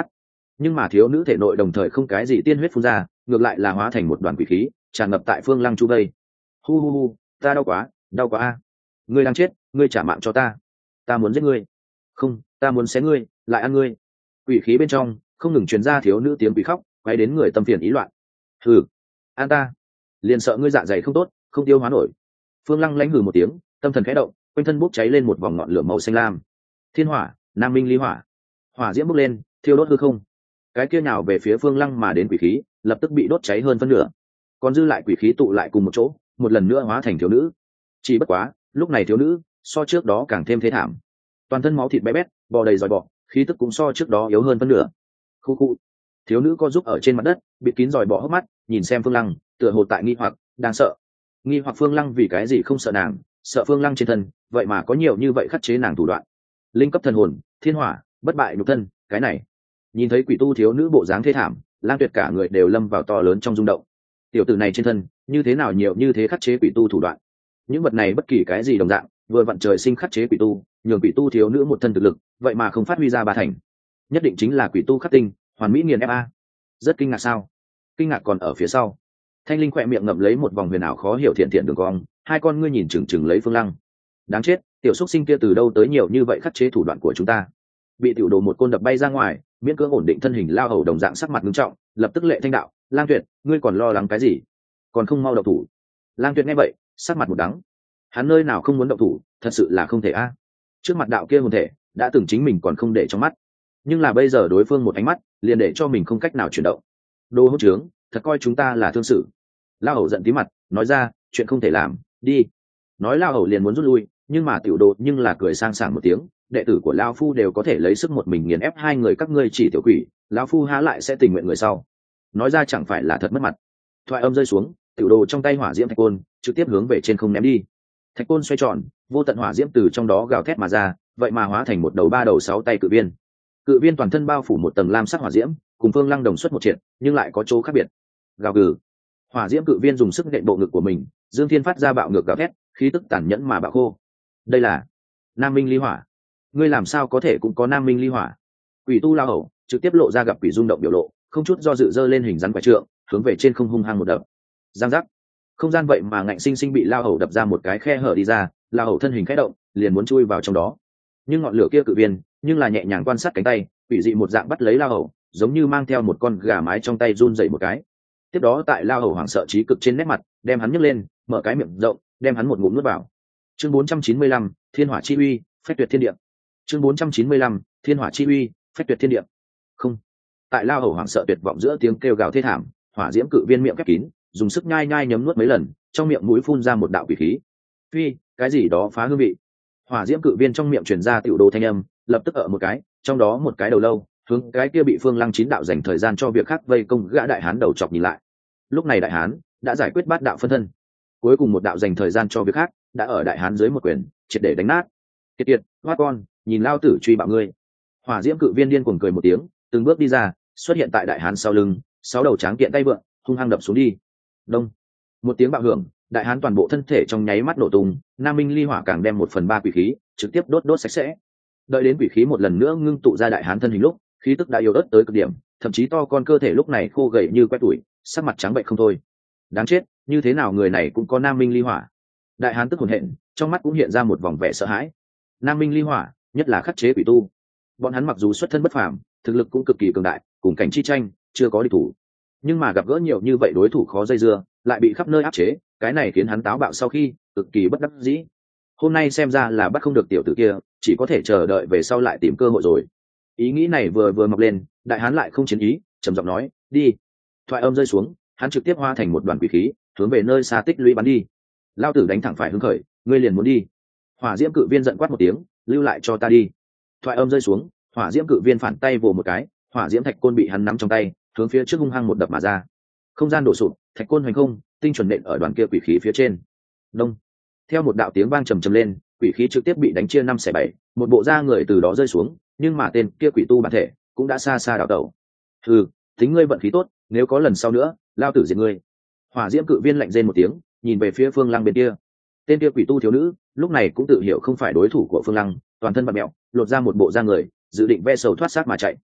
nhưng mà thiếu nữ thể nội đồng thời không cái gì tiên huyết phun ra, ngược lại là hóa thành một đoàn quỷ khí tràn ngập tại Phương Lăng chu vây. Hu hu hu, ta đau quá, đau quá a! Ngươi đang chết, ngươi trả mạng cho ta, ta muốn giết ngươi. Không, ta muốn xé ngươi, lại ăn ngươi. Quỷ khí bên trong không ngừng truyền ra thiếu nữ tiếng quỷ khóc, quay đến người tâm phiền ý loạn. Hừ, an ta, liền sợ ngươi dạ dày không tốt, không tiêu hóa nổi. Phương Lăng lãnh hừ một tiếng, tâm thần khẽ động, quanh thân bốc cháy lên một vòng ngọn lửa màu xanh lam. Thiên hỏa, nam minh ly hỏa, hỏa diễm bốc lên, thiêu đốt hư không. Cái kia nào về phía Phương Lăng mà đến quỷ khí lập tức bị đốt cháy hơn phân nửa, còn dư lại quỷ khí tụ lại cùng một chỗ, một lần nữa hóa thành thiếu nữ. Chỉ bất quá lúc này thiếu nữ so trước đó càng thêm thế thảm, toàn thân máu thịt bé bét, bò đầy dòi bọ, khí tức cũng so trước đó yếu hơn phân nửa. Khu khu, thiếu nữ co giúp ở trên mặt đất, bịt kín dòi bọ hốc mắt, nhìn xem Phương Lăng, tựa hồ tại nghi hoặc, đang sợ. Nghi hoặc Phương Lăng vì cái gì không sợ nàng, sợ Phương Lăng trên thân vậy mà có nhiều như vậy khắc chế nàng thủ đoạn. Linh cấp thần hồn, thiên hỏa, bất bại nhục thân, cái này. Nhìn thấy quỷ tu thiếu nữ bộ dáng thê thảm, Lang Tuyệt cả người đều lâm vào to lớn trong rung động. Tiểu tử này trên thân như thế nào nhiều như thế khắc chế quỷ tu thủ đoạn. Những vật này bất kỳ cái gì đồng dạng, vừa vặn trời sinh khắc chế quỷ tu, nhường quỷ tu thiếu nữ một thân thực lực, vậy mà không phát huy ra ba thành. Nhất định chính là quỷ tu khắc tinh, hoàn mỹ nghiền ép a. Rất kinh ngạc sao? Kinh ngạc còn ở phía sau. Thanh Linh khỏe miệng ngậm lấy một vòng huyền ảo khó hiểu thiện thiện đường cong, hai con ngươi nhìn chừng chừng lấy Phương Lăng. Đáng chết, tiểu xúc sinh kia từ đâu tới nhiều như vậy khắc chế thủ đoạn của chúng ta. Bị tiểu đồ một côn đập bay ra ngoài, miễn cưỡng ổn định thân hình Lao Hầu đồng dạng sắc mặt nghiêm trọng, lập tức lệ thanh đạo, Lang Tuyệt, ngươi còn lo lắng cái gì? Còn không mau động thủ. Lang Tuyệt nghe vậy, sắc mặt một đắng. Hắn nơi nào không muốn động thủ, thật sự là không thể a. Trước mặt đạo kia hồn thể, đã từng chính mình còn không để trong mắt, nhưng là bây giờ đối phương một ánh mắt, liền để cho mình không cách nào chuyển động. Đồ hỗn trướng, thật coi chúng ta là thương sự. Lao Hầu giận tí mặt, nói ra, chuyện không thể làm, đi. Nói Lao Hầu liền muốn rút lui, nhưng mà tiểu đồ nhưng là cười sang sảng một tiếng, đệ tử của Lao Phu đều có thể lấy sức một mình nghiền ép hai người các ngươi chỉ tiểu quỷ, Lao Phu há lại sẽ tình nguyện người sau. Nói ra chẳng phải là thật mất mặt. Thoại âm rơi xuống, tiểu đồ trong tay hỏa diễm thạch côn trực tiếp hướng về trên không ném đi. Thạch côn xoay tròn, vô tận hỏa diễm từ trong đó gào thét mà ra, vậy mà hóa thành một đầu ba đầu sáu tay cự viên. Cự viên toàn thân bao phủ một tầng lam sắc hỏa diễm, cùng Phương Lăng đồng xuất một triệt, nhưng lại có chỗ khác biệt. Gào gừ. Hỏa diễm cự viên dùng sức nện bộ ngực của mình, Dương Thiên phát ra bạo ngược gào thét, khí tức tàn nhẫn mà bạo khô. Đây là Nam Minh Ly Hỏa. Ngươi làm sao có thể cũng có Nam Minh Ly Hỏa? Quỷ tu Lao Hầu trực tiếp lộ ra gặp quỷ rung động biểu lộ, không chút do dự dơ lên hình rắn quái trượng, hướng về trên không hung hăng một đập. Giang giác. Không gian vậy mà ngạnh sinh sinh bị Lao Hầu đập ra một cái khe hở đi ra, Lao Hầu thân hình khẽ động, liền muốn chui vào trong đó. Nhưng ngọn lửa kia cự viên, nhưng là nhẹ nhàng quan sát cánh tay, quỷ dị một dạng bắt lấy Lao Hầu, giống như mang theo một con gà mái trong tay run dậy một cái. Tiếp đó tại Lao Hầu hoảng sợ trí cực trên nét mặt, đem hắn nhấc lên, mở cái miệng rộng, đem hắn một ngụm nuốt vào. Chương bốn trăm chín mươi lăm, Thiên Hỏa Chi Uy, phách tuyệt thiên địa. Chương bốn trăm chín mươi lăm, Thiên Hỏa Chi Uy, phách tuyệt thiên địa. Không. Tại Lao Hầu hoảng sợ tuyệt vọng giữa tiếng kêu gào thê thảm, hỏa diễm cự viên miệng khép kín, dùng sức nhai nhai nhấm nuốt mấy lần, trong miệng mũi phun ra một đạo quỷ khí. Phi, cái gì đó phá hương vị. Hỏa diễm cự viên trong miệng truyền ra tiểu đồ thanh âm, lập tức ở một cái, trong đó một cái đầu lâu, hướng cái kia bị Phương Lăng chín đạo dành thời gian cho việc khác vây công gã đại hán đầu chọc nhìn lại. Lúc này đại hán đã giải quyết bát đạo phân thân, cuối cùng một đạo dành thời gian cho việc khác, đã ở đại hán dưới một quyền triệt để đánh nát. Kiệt kiệt, hoa con, nhìn lao tử truy bạo ngươi. Hỏa diễm cự viên điên cuồng cười một tiếng, từng bước đi ra, xuất hiện tại đại hán sau lưng, sáu đầu tráng kiện tay vượn hung hăng đập xuống đi. Đông, một tiếng bạo hưởng, đại hán toàn bộ thân thể trong nháy mắt nổ tung, Nam Minh Ly Hỏa càng đem một phần ba quỷ khí trực tiếp đốt đốt sạch sẽ. Đợi đến quỷ khí một lần nữa ngưng tụ ra đại hán thân hình lúc, khí tức đã yếu ớt tới cực điểm, thậm chí to con cơ thể lúc này khô gầy như que tuổi, sắc mặt trắng bệnh không thôi. Đáng chết, như thế nào người này cũng có Nam Minh Ly Hỏa? Đại hán tức hồn hện, trong mắt cũng hiện ra một vòng vẻ sợ hãi. Nam Minh Ly Hỏa, nhất là khắc chế quỷ tu. Bọn hắn mặc dù xuất thân bất phàm, thực lực cũng cực kỳ cường đại, cùng cảnh chi tranh, chưa có địch thủ. Nhưng mà gặp gỡ nhiều như vậy đối thủ khó dây dưa, lại bị khắp nơi áp chế, cái này khiến hắn táo bạo sau khi cực kỳ bất đắc dĩ. Hôm nay xem ra là bắt không được tiểu tử kia, chỉ có thể chờ đợi về sau lại tìm cơ hội rồi. Ý nghĩ này vừa vừa mọc lên, đại hán lại không chiến ý, trầm giọng nói, đi. Thoại âm rơi xuống, hắn trực tiếp hóa thành một đoàn quỷ khí, hướng về nơi xa tích lũy bắn đi. Lao tử đánh thẳng phải hứng khởi, ngươi liền muốn đi. Hỏa diễm cự viên giận quát một tiếng, lưu lại cho ta đi. Thoại âm rơi xuống, hỏa diễm cự viên phản tay vồ một cái, hỏa diễm thạch côn bị hắn nắm trong tay, hướng phía trước hung hăng một đập mà ra. Không gian đổ sụp, thạch côn hoành không, tinh chuẩn nện ở đoàn kia quỷ khí phía trên. Đông. Theo một đạo tiếng vang trầm trầm lên, quỷ khí trực tiếp bị đánh chia năm xẻ bảy, một bộ da người từ đó rơi xuống, nhưng mà tên kia quỷ tu bản thể cũng đã xa xa đảo tẩu. Hừ, tính ngươi vận khí tốt, nếu có lần sau nữa, lao tử diệt ngươi. Hỏa diễm cự viên lạnh rên một tiếng, nhìn về phía Phương Lăng bên kia. Tên kia quỷ tu thiếu nữ lúc này cũng tự hiểu không phải đối thủ của Phương Lăng, toàn thân bặm mẹo, lột ra một bộ da người, dự định ve sầu thoát xác mà chạy.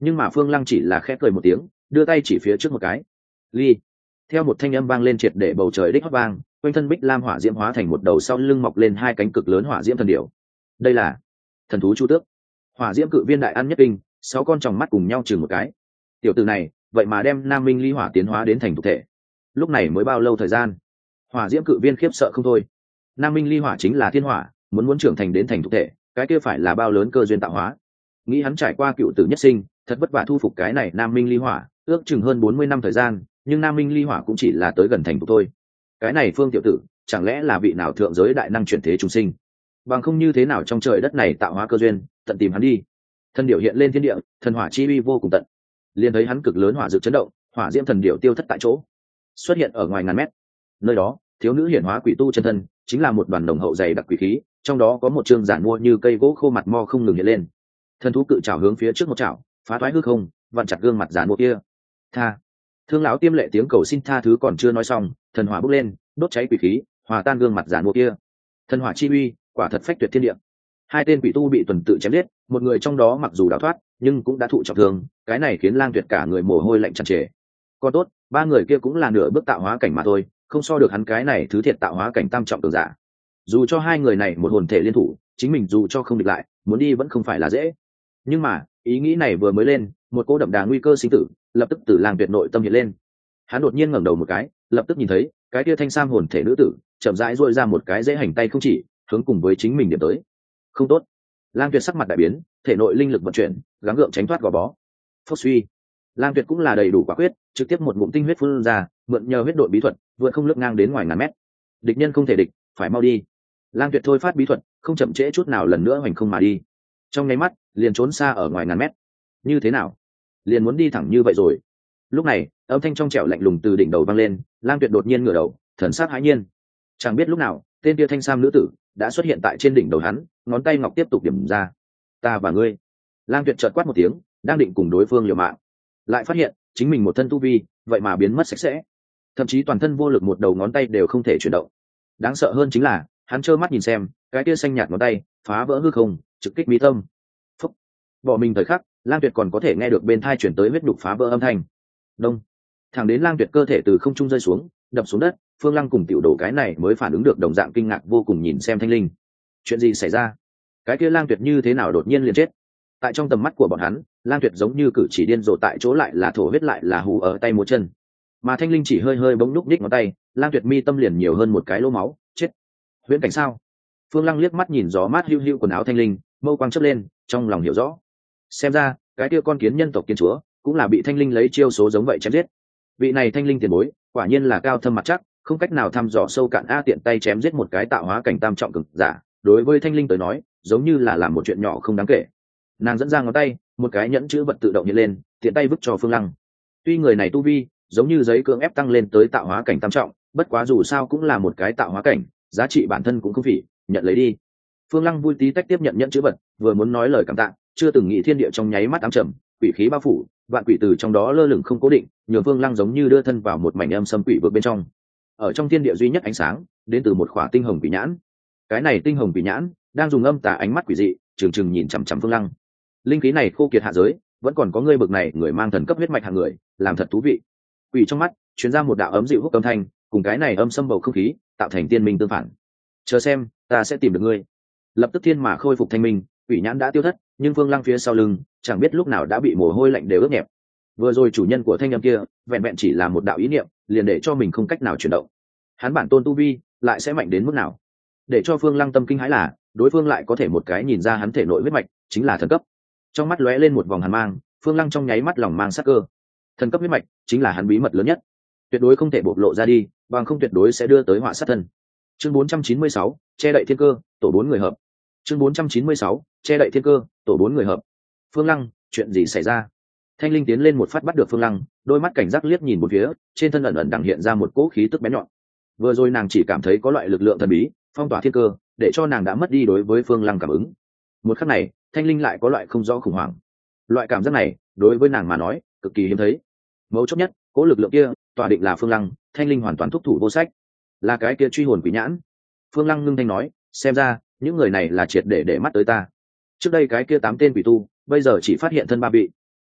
nhưng mà Phương Lăng chỉ là khẽ cười một tiếng, đưa tay chỉ phía trước một cái. Ly. Theo một thanh âm vang lên triệt để bầu trời đích hót vang, quanh thân Bích Lam hỏa diễm hóa thành một đầu sau lưng mọc lên hai cánh cực lớn hỏa diễm thần điểu. Đây là thần thú Chu Tước. Hỏa diễm cự viên đại ăn nhất kinh, sáu con tròng mắt cùng nhau chừng một cái. Tiểu tử này, vậy mà đem Nam Minh ly hỏa tiến hóa đến thành thực thể. Lúc này mới bao lâu thời gian? Hỏa diễm cự viên khiếp sợ không thôi. Nam Minh ly hỏa chính là thiên hỏa, muốn muốn trưởng thành đến thành thực thể, cái kia phải là bao lớn cơ duyên tạo hóa. Nghĩ hắn trải qua cựu tử nhất sinh, thật vất vả thu phục cái này Nam Minh ly hỏa, ước chừng hơn bốn mươi năm thời gian, nhưng Nam Minh ly hỏa cũng chỉ là tới gần thành thục thôi. Cái này Phương tiểu tử, chẳng lẽ là vị nào thượng giới đại năng chuyển thế chúng sinh? Bằng không như thế nào trong trời đất này tạo hóa cơ duyên, tận tìm hắn đi. Thần điểu hiện lên thiên địa, thần hỏa chi uy vô cùng tận. Liền thấy hắn cực lớn hỏa dược chấn động, hỏa diễm thần điểu tiêu thất tại chỗ, xuất hiện ở ngoài ngàn mét. Nơi đó, thiếu nữ hiển hóa quỷ tu chân thân, chính là một đoàn đồng hậu dày đặc quỷ khí, trong đó có một chương giản mua như cây gỗ khô mặt mo không ngừng hiện lên. Thần thú cự trảo hướng phía trước một trảo, phá thoái hư không, vặn chặt gương mặt giản mua kia. Tha. Thương lão tiêm lệ tiếng cầu xin tha thứ còn chưa nói xong, thần hỏa bốc lên, đốt cháy quỷ khí, hòa tan gương mặt giản mua kia. Thần hỏa chi uy, quả thật phách tuyệt thiên địa. Hai tên quỷ tu bị tuần tự chém giết, một người trong đó mặc dù đào thoát, nhưng cũng đã thụ trọng thương, cái này khiến Lang Tuyệt cả người mồ hôi lạnh tràn trề. Còn tốt, ba người kia cũng là nửa bước tạo hóa cảnh mà thôi, không so được hắn cái này thứ thiệt tạo hóa cảnh tam trọng cường giả. Dù cho hai người này một hồn thể liên thủ, chính mình dù cho không địch lại, muốn đi vẫn không phải là dễ. Nhưng mà, ý nghĩ này vừa mới lên, một cô đậm đà nguy cơ sinh tử, lập tức từ Lang Tuyệt nội tâm hiện lên. Hắn đột nhiên ngẩng đầu một cái, lập tức nhìn thấy, cái kia thanh sam hồn thể nữ tử, chậm rãi duỗi ra một cái dễ hành tay không chỉ, hướng cùng với chính mình điểm tới. Không tốt. Lang Tuyệt sắc mặt đại biến, thể nội linh lực vận chuyển, gắng gượng tránh thoát gò bó. Phốc suy. Lang Tuyệt cũng là đầy đủ quả quyết, trực tiếp một ngụm tinh huyết phun ra, mượn nhờ huyết đội bí thuật, vượt không lướt ngang đến ngoài ngàn mét. Địch nhân không thể địch, phải mau đi. Lang Tuyệt thôi phát bí thuật, không chậm trễ chút nào lần nữa hoành không mà đi. Trong nháy mắt, liền trốn xa ở ngoài ngàn mét. Như thế nào? Liền muốn đi thẳng như vậy rồi. Lúc này, âm thanh trong trẻo lạnh lùng từ đỉnh đầu vang lên, Lang Tuyệt đột nhiên ngửa đầu, thần sắc hãi nhiên. Chẳng biết lúc nào, tên kia thanh sam nữ tử đã xuất hiện tại trên đỉnh đầu hắn, ngón tay ngọc tiếp tục điểm ra. Ta và ngươi. Lang Tuyệt chợt quát một tiếng, đang định cùng đối phương liều mạng, lại phát hiện chính mình một thân tu vi vậy mà biến mất sạch sẽ, thậm chí toàn thân vô lực, một đầu ngón tay đều không thể chuyển động. Đáng sợ hơn chính là hắn trơ mắt nhìn xem cái kia xanh nhạt ngón tay phá vỡ hư không, trực kích mi tâm. Phúc. Bỏ mình thời khắc, Lang Tuyệt còn có thể nghe được bên thai chuyển tới huyết đục phá vỡ âm thanh. Đông. Thẳng đến Lang Tuyệt cơ thể từ không trung rơi xuống, đập xuống đất, Phương Lăng cùng tiểu đồ cái này mới phản ứng được, đồng dạng kinh ngạc vô cùng nhìn xem Thanh Linh. Chuyện gì xảy ra? Cái kia Lang Tuyệt như thế nào đột nhiên liền chết? Tại trong tầm mắt của bọn hắn, Lang Tuyệt giống như cử chỉ điên rồ, tại chỗ lại là thổ huyết, lại là hù ở tay múa chân, mà Thanh Linh chỉ hơi hơi bỗng nhúc nhích ngón tay, Lang Tuyệt mi tâm liền nhiều hơn một cái lỗ máu. Chết. Huyễn cảnh sao? Phương Lăng liếc mắt nhìn gió mát hưu hưu quần áo Thanh Linh, mâu quang chớp lên, trong lòng hiểu rõ. Xem ra cái kia con kiến nhân tộc kiến chúa cũng là bị Thanh Linh lấy chiêu số giống vậy chém giết. Vị này Thanh Linh tiền bối quả nhiên là cao thâm mặt chắc, không cách nào thăm dò sâu cạn, a tiện tay chém giết một cái tạo hóa cảnh tam trọng cường giả, đối với Thanh Linh tới nói giống như là làm một chuyện nhỏ không đáng kể. Nàng dẫn ra ngón tay, một cái nhẫn chữ vật tự động hiện lên, tiện tay vứt cho Phương Lăng. Tuy người này tu vi giống như giấy cưỡng ép tăng lên tới tạo hóa cảnh tam trọng, bất quá dù sao cũng là một cái tạo hóa cảnh, giá trị bản thân cũng không phỉ, nhận lấy đi. Phương Lăng vui tí tách tiếp nhận nhẫn chữ vật, vừa muốn nói lời cảm tạ, chưa từng nghĩ thiên địa trong nháy mắt ám trầm, quỷ khí bao phủ, vạn quỷ từ trong đó lơ lửng không cố định, nhường Phương Lăng giống như đưa thân vào một mảnh âm sâm quỷ vực bên trong. Ở trong thiên địa duy nhất ánh sáng đến từ một khỏa tinh hồng quỷ nhãn. Cái này tinh hồng quỷ nhãn đang dùng âm tà ánh mắt quỷ dị trừng trừng nhìn chằm chằm Phương Lăng. Linh khí này khô kiệt hạ giới, vẫn còn có ngươi bực này người mang thần cấp huyết mạch hạng người, làm thật thú vị. Quỷ trong mắt truyền ra một đạo ấm dịu hút âm thanh, cùng cái này âm xâm bầu không khí tạo thành tiên minh tương phản. Chờ xem, ta sẽ tìm được ngươi. Lập tức thiên mà khôi phục thanh minh, quỷ nhãn đã tiêu thất, nhưng Phương Lăng phía sau lưng chẳng biết lúc nào đã bị mồ hôi lạnh đều ướt nhẹp. Vừa rồi chủ nhân của thanh âm kia vẹn vẹn chỉ là một đạo ý niệm, liền để cho mình không cách nào chuyển động. Hắn bản tôn tu vi lại sẽ mạnh đến mức nào? Để cho Phương Lăng tâm kinh hãi là đối phương lại có thể một cái nhìn ra hắn thể nội huyết mạch chính là thần cấp. Trong mắt lóe lên một vòng hàn mang, Phương Lăng trong nháy mắt lòng mang sắc cơ. Thần cấp huyết mạch chính là hắn bí mật lớn nhất, tuyệt đối không thể bộc lộ ra đi, bằng không tuyệt đối sẽ đưa tới họa sát thân. Chương bốn trăm chín mươi sáu, che đậy thiên cơ, tổ bốn người hợp. Chương bốn trăm chín mươi sáu, che đậy thiên cơ, tổ bốn người hợp. Phương Lăng, chuyện gì xảy ra? Thanh Linh tiến lên một phát bắt được Phương Lăng, đôi mắt cảnh giác liếc nhìn một phía, trên thân ẩn ẩn đằng hiện ra một cỗ khí tức bén nhọn. Vừa rồi nàng chỉ cảm thấy có loại lực lượng thần bí phong tỏa thiên cơ, để cho nàng đã mất đi đối với Phương Lăng cảm ứng. Một khắc này, Thanh Linh lại có loại không rõ khủng hoảng. Loại cảm giác này đối với nàng mà nói cực kỳ hiếm thấy. Mấu chốt nhất, cỗ lực lượng kia tỏa định là Phương Lăng, Thanh Linh hoàn toàn thúc thủ vô sách. Là cái kia truy hồn quỷ nhãn. Phương Lăng ngưng thanh nói, xem ra những người này là triệt để để mắt tới ta. Trước đây cái kia tám tên quỷ tu, bây giờ chỉ phát hiện thân ba vị,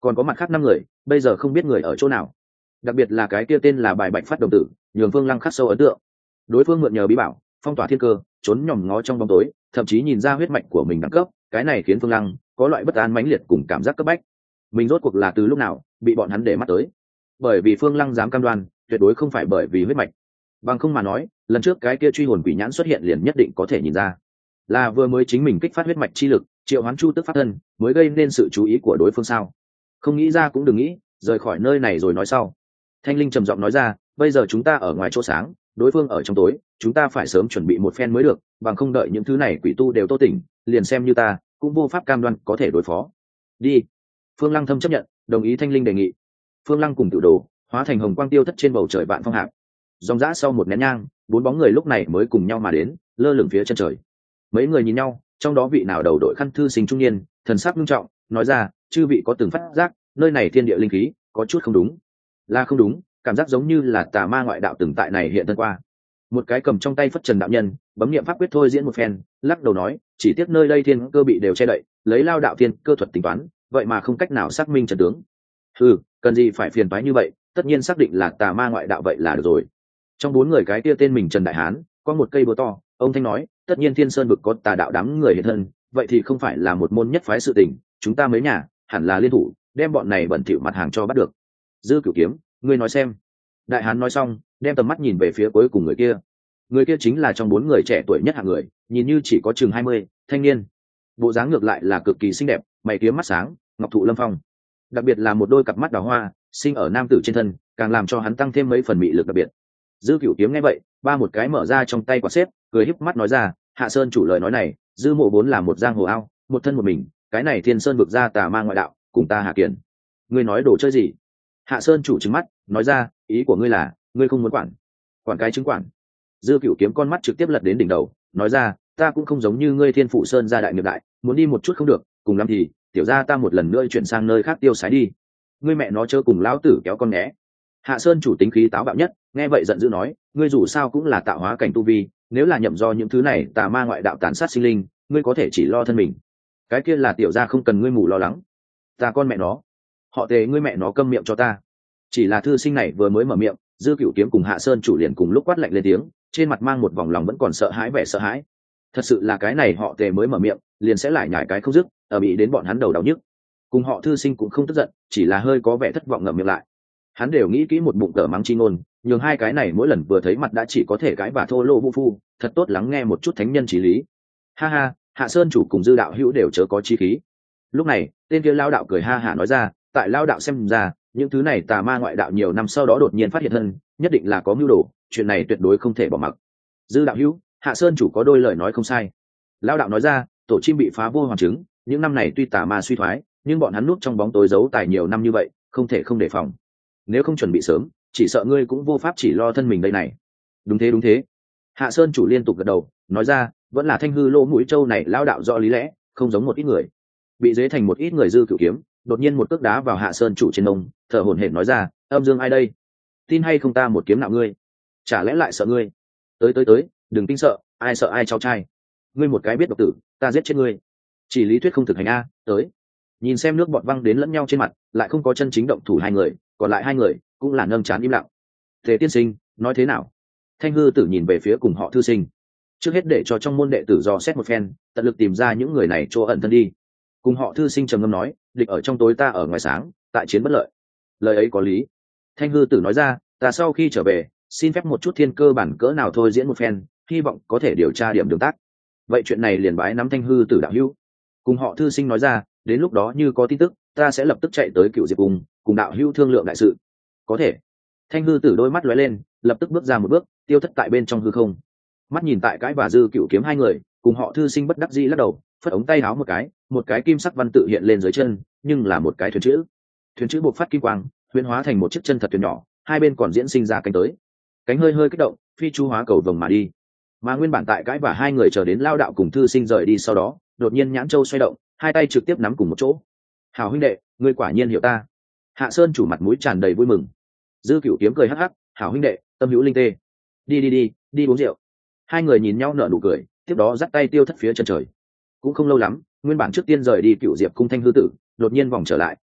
còn có mặt khác năm người bây giờ không biết người ở chỗ nào, đặc biệt là cái kia tên là bài bạch phát đồng tử, nhường phương lăng khắc sâu ấn tượng. Đối phương mượn nhờ bí bảo phong tỏa thiên cơ, trốn nhòm ngó trong bóng tối, thậm chí nhìn ra huyết mạch của mình đẳng cấp, cái này khiến phương lăng có loại bất an mãnh liệt cùng cảm giác cấp bách. Mình rốt cuộc là từ lúc nào bị bọn hắn để mắt tới? Bởi vì phương lăng dám cam đoan tuyệt đối không phải bởi vì huyết mạch, bằng không mà nói lần trước cái kia truy hồn quỷ nhãn xuất hiện liền nhất định có thể nhìn ra là vừa mới chính mình kích phát huyết mạch chi lực triệu hoán chu tức pháp thân mới gây nên sự chú ý của đối phương sao? Không nghĩ ra cũng đừng nghĩ, rời khỏi nơi này rồi nói sau. Thanh linh trầm giọng nói ra, bây giờ chúng ta ở ngoài chỗ sáng, đối phương ở trong tối, chúng ta phải sớm chuẩn bị một phen mới được, bằng không đợi những thứ này quỷ tu đều tô tỉnh, liền xem như ta cũng vô pháp cam đoan có thể đối phó. Đi. Phương Lăng thâm chấp nhận, đồng ý Thanh linh đề nghị. Phương Lăng cùng tự đồ hóa thành hồng quang tiêu thất trên bầu trời vạn phong hạp. Dòng dã sau một nén nhang, bốn bóng người lúc này mới cùng nhau mà đến, lơ lửng phía chân trời. Mấy người nhìn nhau, trong đó vị nào đầu đội khăn thư sinh trung niên, thần sắc nghiêm trọng, nói ra, chư vị có từng phát giác, nơi này thiên địa linh khí có chút không đúng. Là không đúng, cảm giác giống như là tà ma ngoại đạo từng tại này hiện thân qua. Một cái cầm trong tay phất trần đạo nhân, bấm niệm pháp quyết thôi diễn một phen, lắc đầu nói, chỉ tiếc nơi đây thiên cơ bị đều che đậy, lấy lao đạo thiên cơ thuật tính toán, vậy mà không cách nào xác minh trận tướng. Ừ, cần gì phải phiền toái như vậy, tất nhiên xác định là tà ma ngoại đạo vậy là được rồi. Trong bốn người cái kia tên mình Trần Đại Hán, có một cây búa to, ông thanh nói, tất nhiên thiên sơn vực có tà đạo đám người hiện thân, vậy thì không phải là một môn nhất phái sự tình, chúng ta mấy nhà hẳn là liên thủ đem bọn này bẩn thỉu mặt hàng cho bắt được. Dư Cửu Kiếm, ngươi nói xem. Đại Hán nói xong, đem tầm mắt nhìn về phía cuối cùng người kia. Người kia chính là trong bốn người trẻ tuổi nhất hạng người, nhìn như chỉ có chừng hai mươi, thanh niên. Bộ dáng ngược lại là cực kỳ xinh đẹp, mày kiếm mắt sáng, ngọc thụ lâm phong. Đặc biệt là một đôi cặp mắt đào hoa, sinh ở nam tử trên thân, càng làm cho hắn tăng thêm mấy phần mị lực đặc biệt. Dư Cửu Kiếm nghe vậy, ba một cái mở ra trong tay quả xếp, cười híp mắt nói ra, Hạ Sơn chủ lời nói này, Dư Mộ vốn là một giang hồ ao, một thân một mình, cái này Thiên Sơn vực ra tà ma ngoại đạo, cùng ta Hạ Kiền. Ngươi nói đồ chơi gì? Hạ Sơn chủ trừng mắt, nói ra, ý của ngươi là, ngươi không muốn quản? Quản cái chứng quản. Dư Cửu Kiếm con mắt trực tiếp lật đến đỉnh đầu, nói ra, ta cũng không giống như ngươi Thiên Phụ Sơn gia đại nghiệp đại, muốn đi một chút không được, cùng lắm thì, tiểu gia ta một lần nữa chuyển sang nơi khác tiêu sái đi. Ngươi mẹ nó chớ cùng lão tử kéo con né. Hạ Sơn chủ tính khí táo bạo nhất, nghe vậy giận dữ nói, ngươi dù sao cũng là tạo hóa cảnh tu vi, nếu là nhậm do những thứ này tà ma ngoại đạo tàn sát sinh linh, ngươi có thể chỉ lo thân mình. Cái kia là tiểu gia không cần ngươi mù lo lắng. Ta con mẹ nó. Họ Tề, ngươi mẹ nó câm miệng cho ta. Chỉ là thư sinh này vừa mới mở miệng, Dư Cửu Kiếm cùng Hạ Sơn chủ liền cùng lúc quát lạnh lên tiếng, trên mặt mang một vòng lòng vẫn còn sợ hãi vẻ sợ hãi. Thật sự là cái này họ Tề mới mở miệng, liền sẽ lại nhảy cái không dứt, ở bị đến bọn hắn đầu đau nhức. Cùng họ thư sinh cũng không tức giận, chỉ là hơi có vẻ thất vọng ngậm miệng lại. Hắn đều nghĩ kỹ một bụng cờ mắng chi ngôn, nhường hai cái này mỗi lần vừa thấy mặt đã chỉ có thể cãi và thô lô vũ phu, thật tốt lắng nghe một chút thánh nhân chí lý. Ha ha, Hạ Sơn chủ cùng Dư đạo hữu đều chớ có chi khí. Lúc này, tên kia lao đạo cười ha hả nói ra, tại lao đạo xem ra, những thứ này tà ma ngoại đạo nhiều năm sau đó đột nhiên phát hiện thân, nhất định là có mưu đồ, chuyện này tuyệt đối không thể bỏ mặc. Dư đạo hữu, Hạ Sơn chủ có đôi lời nói không sai. Lao đạo nói ra, tổ chim bị phá vô hoàn chứng, những năm này tuy tà ma suy thoái, nhưng bọn hắn núp trong bóng tối giấu tài nhiều năm như vậy, không thể không đề phòng. Nếu không chuẩn bị sớm, chỉ sợ ngươi cũng vô pháp chỉ lo thân mình đây này. Đúng thế đúng thế. Hạ Sơn chủ liên tục gật đầu, nói ra, vẫn là Thanh hư lỗ mũi châu này lao đạo rõ lý lẽ, không giống một ít người. Bị dế thành một ít người Dư Cửu Kiếm, đột nhiên một cước đá vào Hạ Sơn chủ trên mông, thở hổn hển nói ra, âm dương ai đây? Tin hay không ta một kiếm nạo ngươi? Chả lẽ lại sợ ngươi? Tới tới tới, đừng kinh sợ, ai sợ ai cháu trai. Ngươi một cái biết độc tử, ta giết chết ngươi. Chỉ lý thuyết không thực hành a, tới. Nhìn xem nước bọt văng đến lẫn nhau trên mặt, lại không có chân chính động thủ hai người, còn lại hai người cũng là nâng chán im lặng. Tề tiên sinh, nói thế nào? Thanh hư tử nhìn về phía cùng họ thư sinh. Trước hết để cho trong môn đệ tử dò xét một phen, tận lực tìm ra những người này chỗ ẩn thân đi. Cùng họ thư sinh trầm ngâm nói, địch ở trong tối ta ở ngoài sáng, tại chiến bất lợi. Lời ấy có lý. Thanh hư tử nói ra, ta sau khi trở về, xin phép một chút thiên cơ bản cỡ nào thôi diễn một phen, hy vọng có thể điều tra điểm đường tác. Vậy chuyện này liền bái nắm Thanh hư tử đạo hữu. Cùng họ thư sinh nói ra, đến lúc đó như có tin tức, ta sẽ lập tức chạy tới Cựu Diệp cung, cùng đạo hữu thương lượng đại sự. Có thể. Thanh hư tử đôi mắt lóe lên, lập tức bước ra một bước, tiêu thất tại bên trong hư không. Mắt nhìn tại cái và Dư Cửu Kiếm hai người, cùng họ thư sinh bất đắc dĩ lắc đầu, phất ống tay áo một cái, một cái kim sắc văn tự hiện lên dưới chân, nhưng là một cái thuyền chữ. Thuyền chữ bộc phát kim quang, huyễn hóa thành một chiếc chân thật thuyền nhỏ, hai bên còn diễn sinh ra cánh tới. Cánh hơi hơi kích động, phi chu hóa cầu vồng mà đi. Mà nguyên bản tại cái và hai người chờ đến lao đạo cùng thư sinh rời đi sau đó, đột nhiên nhãn châu xoay động, hai tay trực tiếp nắm cùng một chỗ. Hào huynh đệ, ngươi quả nhiên hiểu ta. Hạ Sơn chủ mặt mũi tràn đầy vui mừng. Dư Cửu Kiếm cười hắc hắc, hảo huynh đệ, tâm hữu linh tê. Đi đi đi, đi uống rượu. Hai người nhìn nhau nở nụ cười, tiếp đó dắt tay tiêu thất phía chân trời. Cũng không lâu lắm, nguyên bản trước tiên rời đi Cựu Diệp cung Thanh hư tử, đột nhiên vòng trở lại,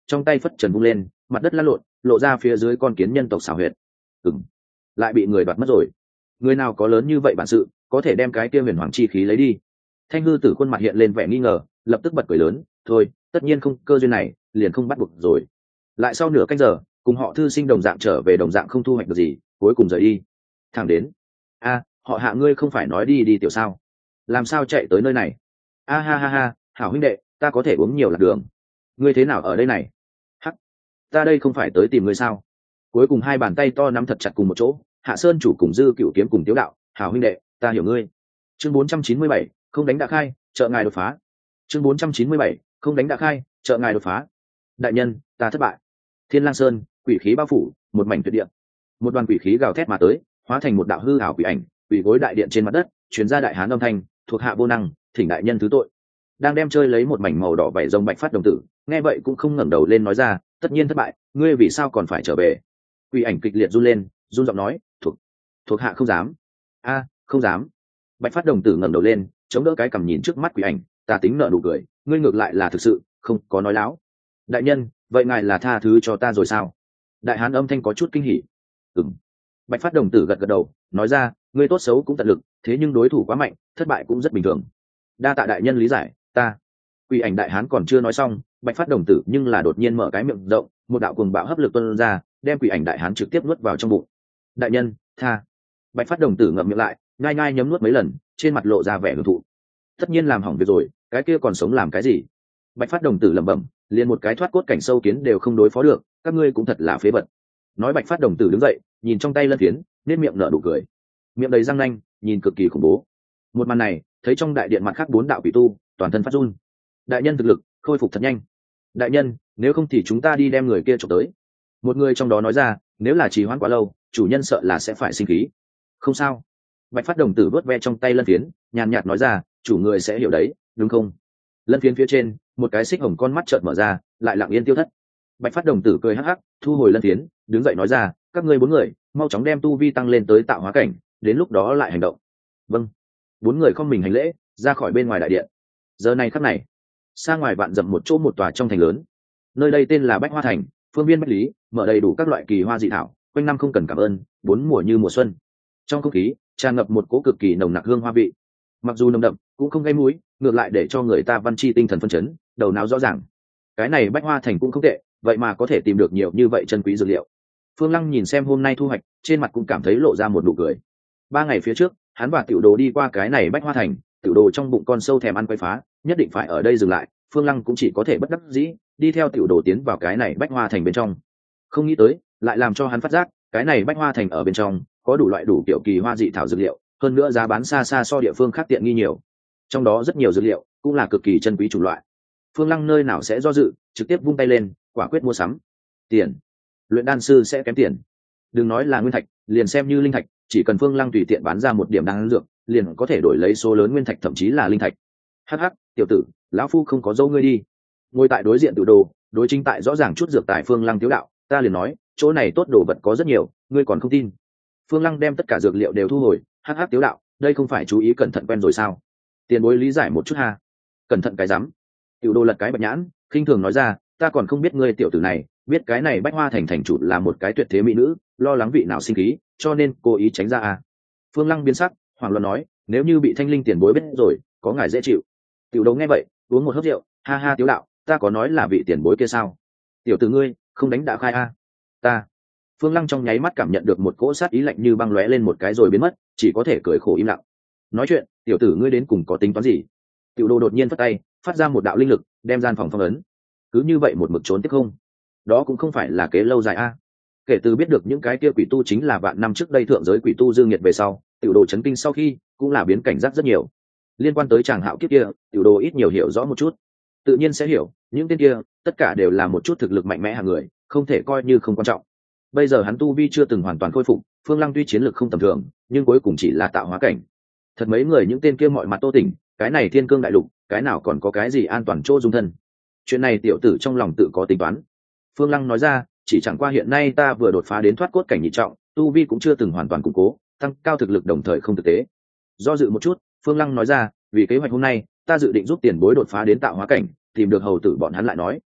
trong tay phất trần vung lên, mặt đất lăn lộn, lộ ra phía dưới con kiến nhân tộc xảo huyệt. Ừm, lại bị người đoạt mất rồi. Người nào có lớn như vậy bản sự, có thể đem cái kia huyền hoàng chi khí lấy đi? Thanh hư tử khuôn mặt hiện lên vẻ nghi ngờ, lập tức bật cười lớn, thôi, tất nhiên không cơ duyên này, liền không bắt buộc rồi. Lại sau nửa canh giờ, cùng họ thư sinh đồng dạng trở về đồng dạng không thu hoạch được gì, cuối cùng rời đi. Thẳng đến, a, họ Hạ ngươi không phải nói đi đi tiểu sao? Làm sao chạy tới nơi này? A ha ha ha, hảo huynh đệ, ta có thể uống nhiều lạc đường. Ngươi thế nào ở đây này? Hắc, ta đây không phải tới tìm ngươi sao? Cuối cùng hai bàn tay to nắm thật chặt cùng một chỗ, Hạ Sơn chủ cùng Dư Cửu kiếm cùng Tiếu đạo, hảo huynh đệ, ta hiểu ngươi. Chương bốn trăm chín mươi bảy, không đánh đã khai, trợ ngài đột phá. Chương bốn trăm chín mươi bảy, không đánh đã khai, trợ ngài đột phá. Đại nhân, ta thất bại. Thiên Lang Sơn, quỷ khí bao phủ, một mảnh tuyệt địa. Một đoàn quỷ khí gào thét mà tới, hóa thành một đạo hư ảo quỷ ảnh, quỷ gối đại điện trên mặt đất, truyền ra đại hán âm thanh, thuộc hạ vô năng, thỉnh đại nhân thứ tội. Đang đem chơi lấy một mảnh màu đỏ vảy rồng bạch phát đồng tử, nghe vậy cũng không ngẩng đầu lên nói ra, tất nhiên thất bại, ngươi vì sao còn phải trở về? Quỷ ảnh kịch liệt run lên, run giọng nói, thuộc thuộc hạ không dám. A, không dám. Bạch phát đồng tử ngẩng đầu lên, chống đỡ cái cằm nhìn trước mắt quỷ ảnh, ta tính nợ nụ cười, ngươi ngược lại là thực sự không có nói láo. Đại nhân, vậy ngài là tha thứ cho ta rồi sao? Đại hán âm thanh có chút kinh hỉ. Ừm. Bạch phát đồng tử gật gật đầu, nói ra, ngươi tốt xấu cũng tận lực, thế nhưng đối thủ quá mạnh, thất bại cũng rất bình thường. Đa tạ đại nhân lý giải, ta. Quỷ ảnh đại hán còn chưa nói xong, bạch phát đồng tử nhưng là đột nhiên mở cái miệng rộng, một đạo cuồng bạo hấp lực tuôn ra, đem quỷ ảnh đại hán trực tiếp nuốt vào trong bụng. Đại nhân, tha. Bạch phát đồng tử ngậm miệng lại, nhai nhai nhấm nuốt mấy lần, trên mặt lộ ra vẻ hưởng thụ. Tất nhiên làm hỏng việc rồi, cái kia còn sống làm cái gì? Bạch phát đồng tử lẩm bẩm, liền một cái thoát cốt cảnh sâu kiến đều không đối phó được, các ngươi cũng thật là phế vật. Nói bạch phát đồng tử đứng dậy, nhìn trong tay lân phiến, nét miệng nở nụ cười, miệng đầy răng nanh, nhìn cực kỳ khủng bố. Một màn này, thấy trong đại điện mặt khác bốn đạo quỷ tu, toàn thân phát run. Đại nhân thực lực khôi phục thật nhanh. Đại nhân, nếu không thì chúng ta đi đem người kia trộm tới. Một người trong đó nói ra, nếu là trì hoãn quá lâu, chủ nhân sợ là sẽ phải sinh khí. Không sao. Bạch phát đồng tử vớt ve trong tay lân phiến, nhàn nhạt nói ra, chủ người sẽ hiểu đấy, đúng không? Lân phiến phía trên, một cái xích hồng con mắt chợt mở ra, lại lặng yên tiêu thất. Bạch phát đồng tử cười hắc hắc, thu hồi lân phiến, đứng dậy nói ra, các ngươi bốn người, mau chóng đem tu vi tăng lên tới tạo hóa cảnh, đến lúc đó lại hành động. Vâng. Bốn người không mình hành lễ, ra khỏi bên ngoài đại điện. Giờ này khắc này, xa ngoài vạn dặm một chỗ một tòa trong thành lớn. Nơi đây tên là Bách Hoa Thành, phương viên bách lý, mở đầy đủ các loại kỳ hoa dị thảo, quanh năm không cần cảm ơn, bốn mùa như mùa xuân. Trong không khí tràn ngập một cỗ cực kỳ nồng nặc hương hoa vị, mặc dù nồng đậm cũng không gây mũi, ngược lại để cho người ta văn chi tinh thần phân chấn, đầu não rõ ràng. Cái này Bách Hoa Thành cũng không tệ, vậy mà có thể tìm được nhiều như vậy chân quý dược liệu. Phương Lăng nhìn xem hôm nay thu hoạch, trên mặt cũng cảm thấy lộ ra một nụ cười. Ba ngày phía trước, hắn và Tiểu Đồ đi qua cái này Bách Hoa Thành, Tiểu Đồ trong bụng con sâu thèm ăn quay phá, nhất định phải ở đây dừng lại. Phương Lăng cũng chỉ có thể bất đắc dĩ đi theo Tiểu Đồ tiến vào cái này Bách Hoa Thành bên trong. Không nghĩ tới, lại làm cho hắn phát giác, cái này Bách Hoa Thành ở bên trong có đủ loại đủ kiểu kỳ hoa dị thảo dược liệu, hơn nữa giá bán xa xa so địa phương khác tiện nghi nhiều. Trong đó rất nhiều dược liệu cũng là cực kỳ chân quý chủng loại. Phương Lăng nơi nào sẽ do dự, trực tiếp vung tay lên, quả quyết mua sắm. Tiền, luyện đan sư sẽ kém tiền. Đừng nói là nguyên thạch, liền xem như linh thạch, chỉ cần Phương Lăng tùy tiện bán ra một điểm đan dược, liền có thể đổi lấy số lớn nguyên thạch thậm chí là linh thạch. Hắc hắc, tiểu tử, lão phu không có dâu ngươi đi. Ngồi tại đối diện Tiểu Đồ, đối chính tại rõ ràng chút dược tại Phương Lăng thiếu đạo, ta liền nói, chỗ này tốt đồ vật có rất nhiều, ngươi còn không tin. Phương Lăng đem tất cả dược liệu đều thu hồi, hắc hắc tiếu đạo, đây không phải chú ý cẩn thận quen rồi sao? Tiền bối lý giải một chút ha. Cẩn thận cái rắm. Tiểu Đồ lật cái bạch nhãn, khinh thường nói ra, ta còn không biết ngươi tiểu tử này, biết cái này Bách Hoa Thành thành chủ là một cái tuyệt thế mỹ nữ, lo lắng vị nào sinh khí, cho nên cố ý tránh ra à? Phương Lăng biến sắc, hoảng loạn nói, nếu như bị Thanh Linh tiền bối biết rồi, có ngài dễ chịu. Tiểu Đồ nghe vậy, uống một hớp rượu, ha ha tiếu đạo, ta có nói là vị tiền bối kia sao? Tiểu tử ngươi, không đánh đã khai a? À? Ta. Phương Lăng trong nháy mắt cảm nhận được một cỗ sát ý lạnh như băng lóe lên một cái rồi biến mất, chỉ có thể cười khổ im lặng. Nói chuyện, tiểu tử ngươi đến cùng có tính toán gì? Tiểu Đồ đột nhiên phất tay, phát ra một đạo linh lực, đem gian phòng phong ấn. Cứ như vậy một mực trốn tiếp không? Đó cũng không phải là kế lâu dài a. Kể từ biết được những cái kia quỷ tu chính là vạn năm trước đây thượng giới quỷ tu dương nhiệt về sau, Tiểu Đồ chấn kinh sau khi cũng là biến cảnh giác rất nhiều. Liên quan tới chàng hạo kiếp kia, Tiểu Đồ ít nhiều hiểu rõ một chút. Tự nhiên sẽ hiểu, những tên kia tất cả đều là một chút thực lực mạnh mẽ hàng người, không thể coi như không quan trọng. Bây giờ hắn tu vi chưa từng hoàn toàn khôi phục, Phương Lăng tuy chiến lực không tầm thường, nhưng cuối cùng chỉ là tạo hóa cảnh. Thật mấy người những tên kia mọi mặt tô tỉnh, cái này thiên cương đại lục, cái nào còn có cái gì an toàn chỗ dung thân. Chuyện này tiểu tử trong lòng tự có tính toán. Phương Lăng nói ra, chỉ chẳng qua hiện nay ta vừa đột phá đến thoát cốt cảnh nhị trọng, tu vi cũng chưa từng hoàn toàn củng cố, tăng cao thực lực đồng thời không thực tế. Do dự một chút, Phương Lăng nói ra, vì kế hoạch hôm nay, ta dự định giúp tiền bối đột phá đến tạo hóa cảnh, tìm được hầu tử bọn hắn lại nói.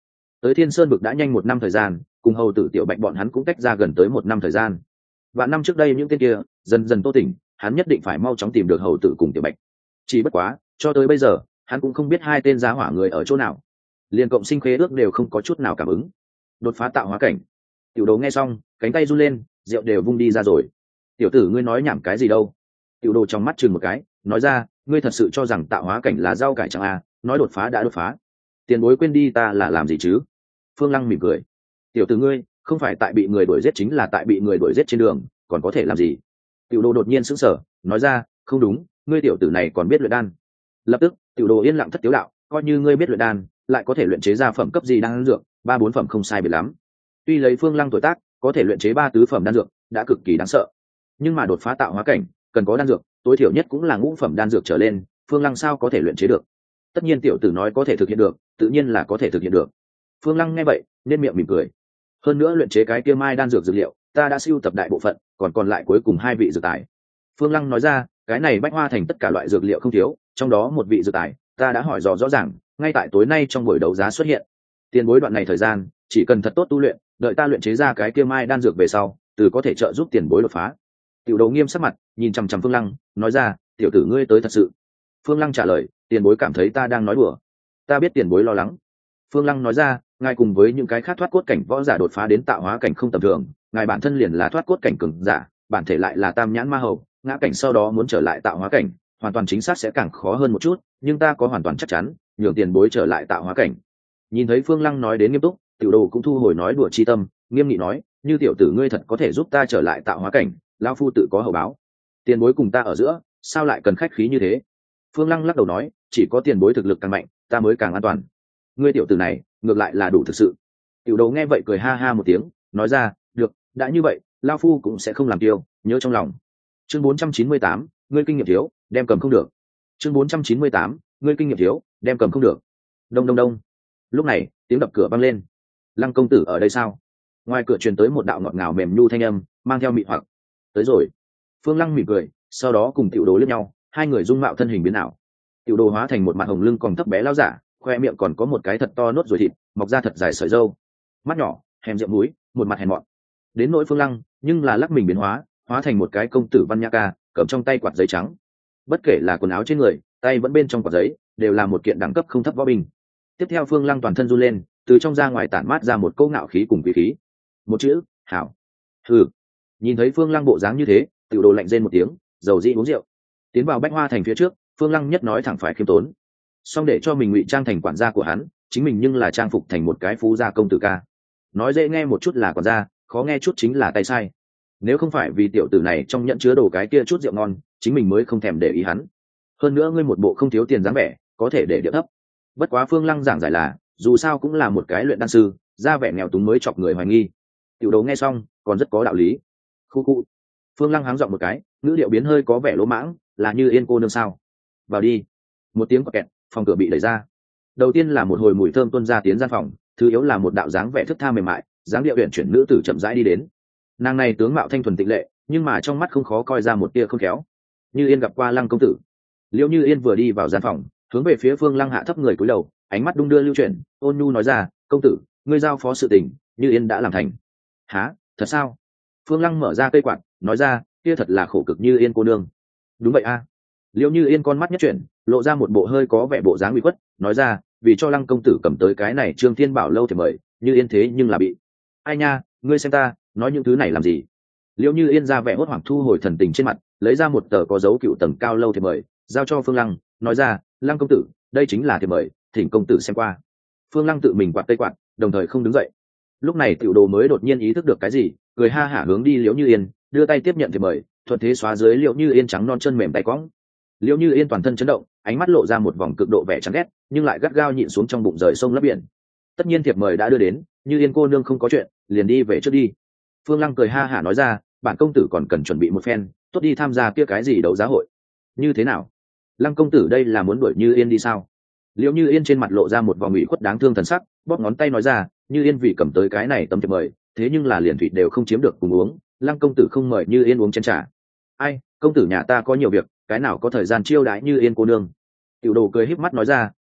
tới Thiên Sơn vực đã nhanh một năm thời gian, cùng hầu tử Tiểu Bạch bọn hắn cũng tách ra gần tới một năm thời gian. Vạn năm trước đây những tên kia dần dần tô tỉnh, hắn nhất định phải mau chóng tìm được hầu tử cùng Tiểu Bạch. Chỉ bất quá, cho tới bây giờ, hắn cũng không biết hai tên giá hỏa người ở chỗ nào, liền cộng sinh khế ước đều không có chút nào cảm ứng. Đột phá tạo hóa cảnh. Tiểu Đồ nghe xong, cánh tay run lên, rượu đều vung đi ra rồi. Tiểu tử ngươi nói nhảm cái gì đâu? Tiểu Đồ trong mắt chừng một cái, nói ra, ngươi thật sự cho rằng tạo hóa cảnh là rau cải chẳng à? Nói đột phá đã đột phá, tiền bối quên đi ta là làm gì chứ? Phương Lăng mỉm cười, tiểu tử ngươi không phải tại bị người đuổi giết chính là tại bị người đuổi giết trên đường, còn có thể làm gì? Tiểu Đồ đột nhiên sững sờ, nói ra, không đúng, ngươi tiểu tử này còn biết luyện đan. Lập tức, Tiểu Đồ yên lặng thất tiếu đạo, coi như ngươi biết luyện đan, lại có thể luyện chế ra phẩm cấp gì đan dược, ba bốn phẩm không sai biệt lắm. Tuy lấy Phương Lăng tuổi tác, có thể luyện chế ba tứ phẩm đan dược, đã cực kỳ đáng sợ. Nhưng mà đột phá tạo hóa cảnh, cần có đan dược, tối thiểu nhất cũng là ngũ phẩm đan dược trở lên, Phương Lăng sao có thể luyện chế được? Tất nhiên tiểu tử nói có thể thực hiện được, tự nhiên là có thể thực hiện được. Phương Lăng nghe vậy, nên miệng mỉm cười. Hơn nữa luyện chế cái kia mai đan dược dược liệu, ta đã sưu tập đại bộ phận, còn còn lại cuối cùng hai vị dược tài. Phương Lăng nói ra, cái này Bách Hoa Thành tất cả loại dược liệu không thiếu, trong đó một vị dược tài, ta đã hỏi dò rõ ràng, ngay tại tối nay trong buổi đấu giá xuất hiện. Tiền bối đoạn này thời gian, chỉ cần thật tốt tu luyện, đợi ta luyện chế ra cái kia mai đan dược về sau, từ có thể trợ giúp tiền bối đột phá. Tiểu Đồ nghiêm sắc mặt, nhìn chằm chằm Phương Lăng, nói ra, tiểu tử ngươi tới thật sự? Phương Lăng trả lời, tiền bối cảm thấy ta đang nói đùa. Ta biết tiền bối lo lắng. Phương Lăng nói ra, ngài cùng với những cái khác thoát cốt cảnh võ giả đột phá đến tạo hóa cảnh không tầm thường, ngài bản thân liền là thoát cốt cảnh cường giả, bản thể lại là tam nhãn ma hầu, ngã cảnh sau đó muốn trở lại tạo hóa cảnh, hoàn toàn chính xác sẽ càng khó hơn một chút, nhưng ta có hoàn toàn chắc chắn, nhường tiền bối trở lại tạo hóa cảnh. Nhìn thấy Phương Lăng nói đến nghiêm túc, Tiểu Đồ cũng thu hồi nói đùa chi tâm, nghiêm nghị nói, như tiểu tử ngươi thật có thể giúp ta trở lại tạo hóa cảnh, lão phu tự có hậu báo. Tiền bối cùng ta ở giữa, sao lại cần khách khí như thế? Phương Lăng lắc đầu nói, chỉ có tiền bối thực lực càng mạnh, ta mới càng an toàn. Ngươi tiểu tử này, ngược lại là đủ thực sự. Tiểu Đồ nghe vậy cười ha ha một tiếng, nói ra, được, đã như vậy, lão phu cũng sẽ không làm tiêu, nhớ trong lòng. Chương bốn trăm chín mươi tám, ngươi kinh nghiệm thiếu, đem cầm không được. Chương bốn trăm chín mươi tám, ngươi kinh nghiệm thiếu, đem cầm không được. Đông đông đông. Lúc này, tiếng đập cửa vang lên. Lăng công tử ở đây sao? Ngoài cửa truyền tới một đạo ngọt ngào mềm nhu thanh âm, mang theo mị hoặc. Tới rồi. Phương Lăng mỉm cười, sau đó cùng Tiểu Đồ liếc nhau, hai người dung mạo thân hình biến ảo. Tiểu Đồ hóa thành một mặt hồng lưng còn thấp bé lão giả, khoe miệng còn có một cái thật to nốt ruồi thịt, mọc ra thật dài sợi râu, mắt nhỏ, hèm rượu mũi, một mặt hèn mọn. Đến nỗi Phương Lăng, nhưng là lắc mình biến hóa, hóa thành một cái công tử văn nhã ca, cầm trong tay quạt giấy trắng. Bất kể là quần áo trên người, tay vẫn bên trong quạt giấy, đều là một kiện đẳng cấp không thấp võ binh. Tiếp theo Phương Lăng toàn thân run lên, từ trong ra ngoài tản mát ra một cỗ ngạo khí cùng quý khí. Một chữ, hảo. Hừ. Nhìn thấy Phương Lăng bộ dáng như thế, Tiểu Đồ lạnh rên một tiếng, dầu dĩ uống rượu. Tiến vào Bách Hoa Thành phía trước, Phương Lăng nhất nói thẳng phải khiêm tốn. Xong để cho mình ngụy trang thành quản gia của hắn, chính mình nhưng là trang phục thành một cái phú gia công tử ca. Nói dễ nghe một chút là quản gia, khó nghe chút chính là tay sai. Nếu không phải vì tiểu tử này trong nhận chứa đồ cái kia chút rượu ngon, chính mình mới không thèm để ý hắn. Hơn nữa ngươi một bộ không thiếu tiền dáng vẻ, có thể để địa thấp. Bất quá Phương Lăng giảng giải là, dù sao cũng là một cái luyện đan sư, ra vẻ nghèo túng mới chọc người hoài nghi. Tiểu Đồ nghe xong, còn rất có đạo lý. Khu khu. Phương Lăng háng giọng một cái, ngữ điệu biến hơi có vẻ lỗ mãng, là Như Yên cô nương sao? Vào đi. Một tiếng quạt kẹt, phòng cửa bị đẩy ra. Đầu tiên là một hồi mùi thơm tuôn ra tiến gian phòng, thứ yếu là một đạo dáng vẻ thức tha mềm mại, dáng điệu uyển chuyển nữ tử chậm rãi đi đến. Nàng này tướng mạo thanh thuần tịnh lệ, nhưng mà trong mắt không khó coi ra một tia không khéo. Như Yên gặp qua Lăng công tử. Liễu Như Yên vừa đi vào gian phòng, hướng về phía Phương Lăng hạ thấp người cúi đầu, ánh mắt đung đưa lưu chuyển, ôn nhu nói ra, công tử, ngươi giao phó sự tình, Như Yên đã làm thành. Hả, thật sao? Phương Lăng mở ra cây quạt, nói ra, kia thật là khổ cực Như Yên cô nương. Đúng vậy a. À. Liễu Như Yên con mắt nhất chuyển, lộ ra một bộ hơi có vẻ bộ dáng bị khuất, nói ra, vì cho Lăng công tử cầm tới cái này Trương Thiên Bảo lâu thì mời, Như Yên thế nhưng là bị. Ai nha, ngươi xem ta, nói những thứ này làm gì? Liễu Như Yên ra vẻ hốt hoảng thu hồi thần tình trên mặt, lấy ra một tờ có dấu cựu tầng cao lâu thì mời, giao cho Phương Lăng, nói ra, Lăng công tử, đây chính là thì mời, thỉnh công tử xem qua. Phương Lăng tự mình quạt cây quạt, đồng thời không đứng dậy. Lúc này Tiểu Đồ mới đột nhiên ý thức được cái gì, cười ha hả hướng đi Liễu Như Yên, đưa tay tiếp nhận thì mời, thuận thế xóa dưới Liễu Như Yên trắng non chân mềm tay quõng. Liễu Như Yên toàn thân chấn động, ánh mắt lộ ra một vòng cực độ vẻ chán ghét, nhưng lại gắt gao nhịn xuống trong bụng rời sông lấp biển. Tất nhiên thiệp mời đã đưa đến, Như Yên cô nương không có chuyện, liền đi về trước đi. Phương Lăng cười ha hả nói ra, bản công tử còn cần chuẩn bị một phen, tốt đi tham gia kia cái gì đấu giá hội. Như thế nào? Lăng công tử đây là muốn đuổi Như Yên đi sao? Liễu Như Yên trên mặt lộ ra một vòng ủy khuất đáng thương thần sắc, bóp ngón tay nói ra, Như Yên vì cầm tới cái này tấm thiệp mời, thế nhưng là liền thủy đều không chiếm được cùng uống, Lăng công tử không mời Như Yên uống chén trà. Ai, công tử nhà ta có nhiều việc, cái nào có thời gian chiêu đãi Như Yên cô nương. Tiểu Đồ cười híp mắt nói ra,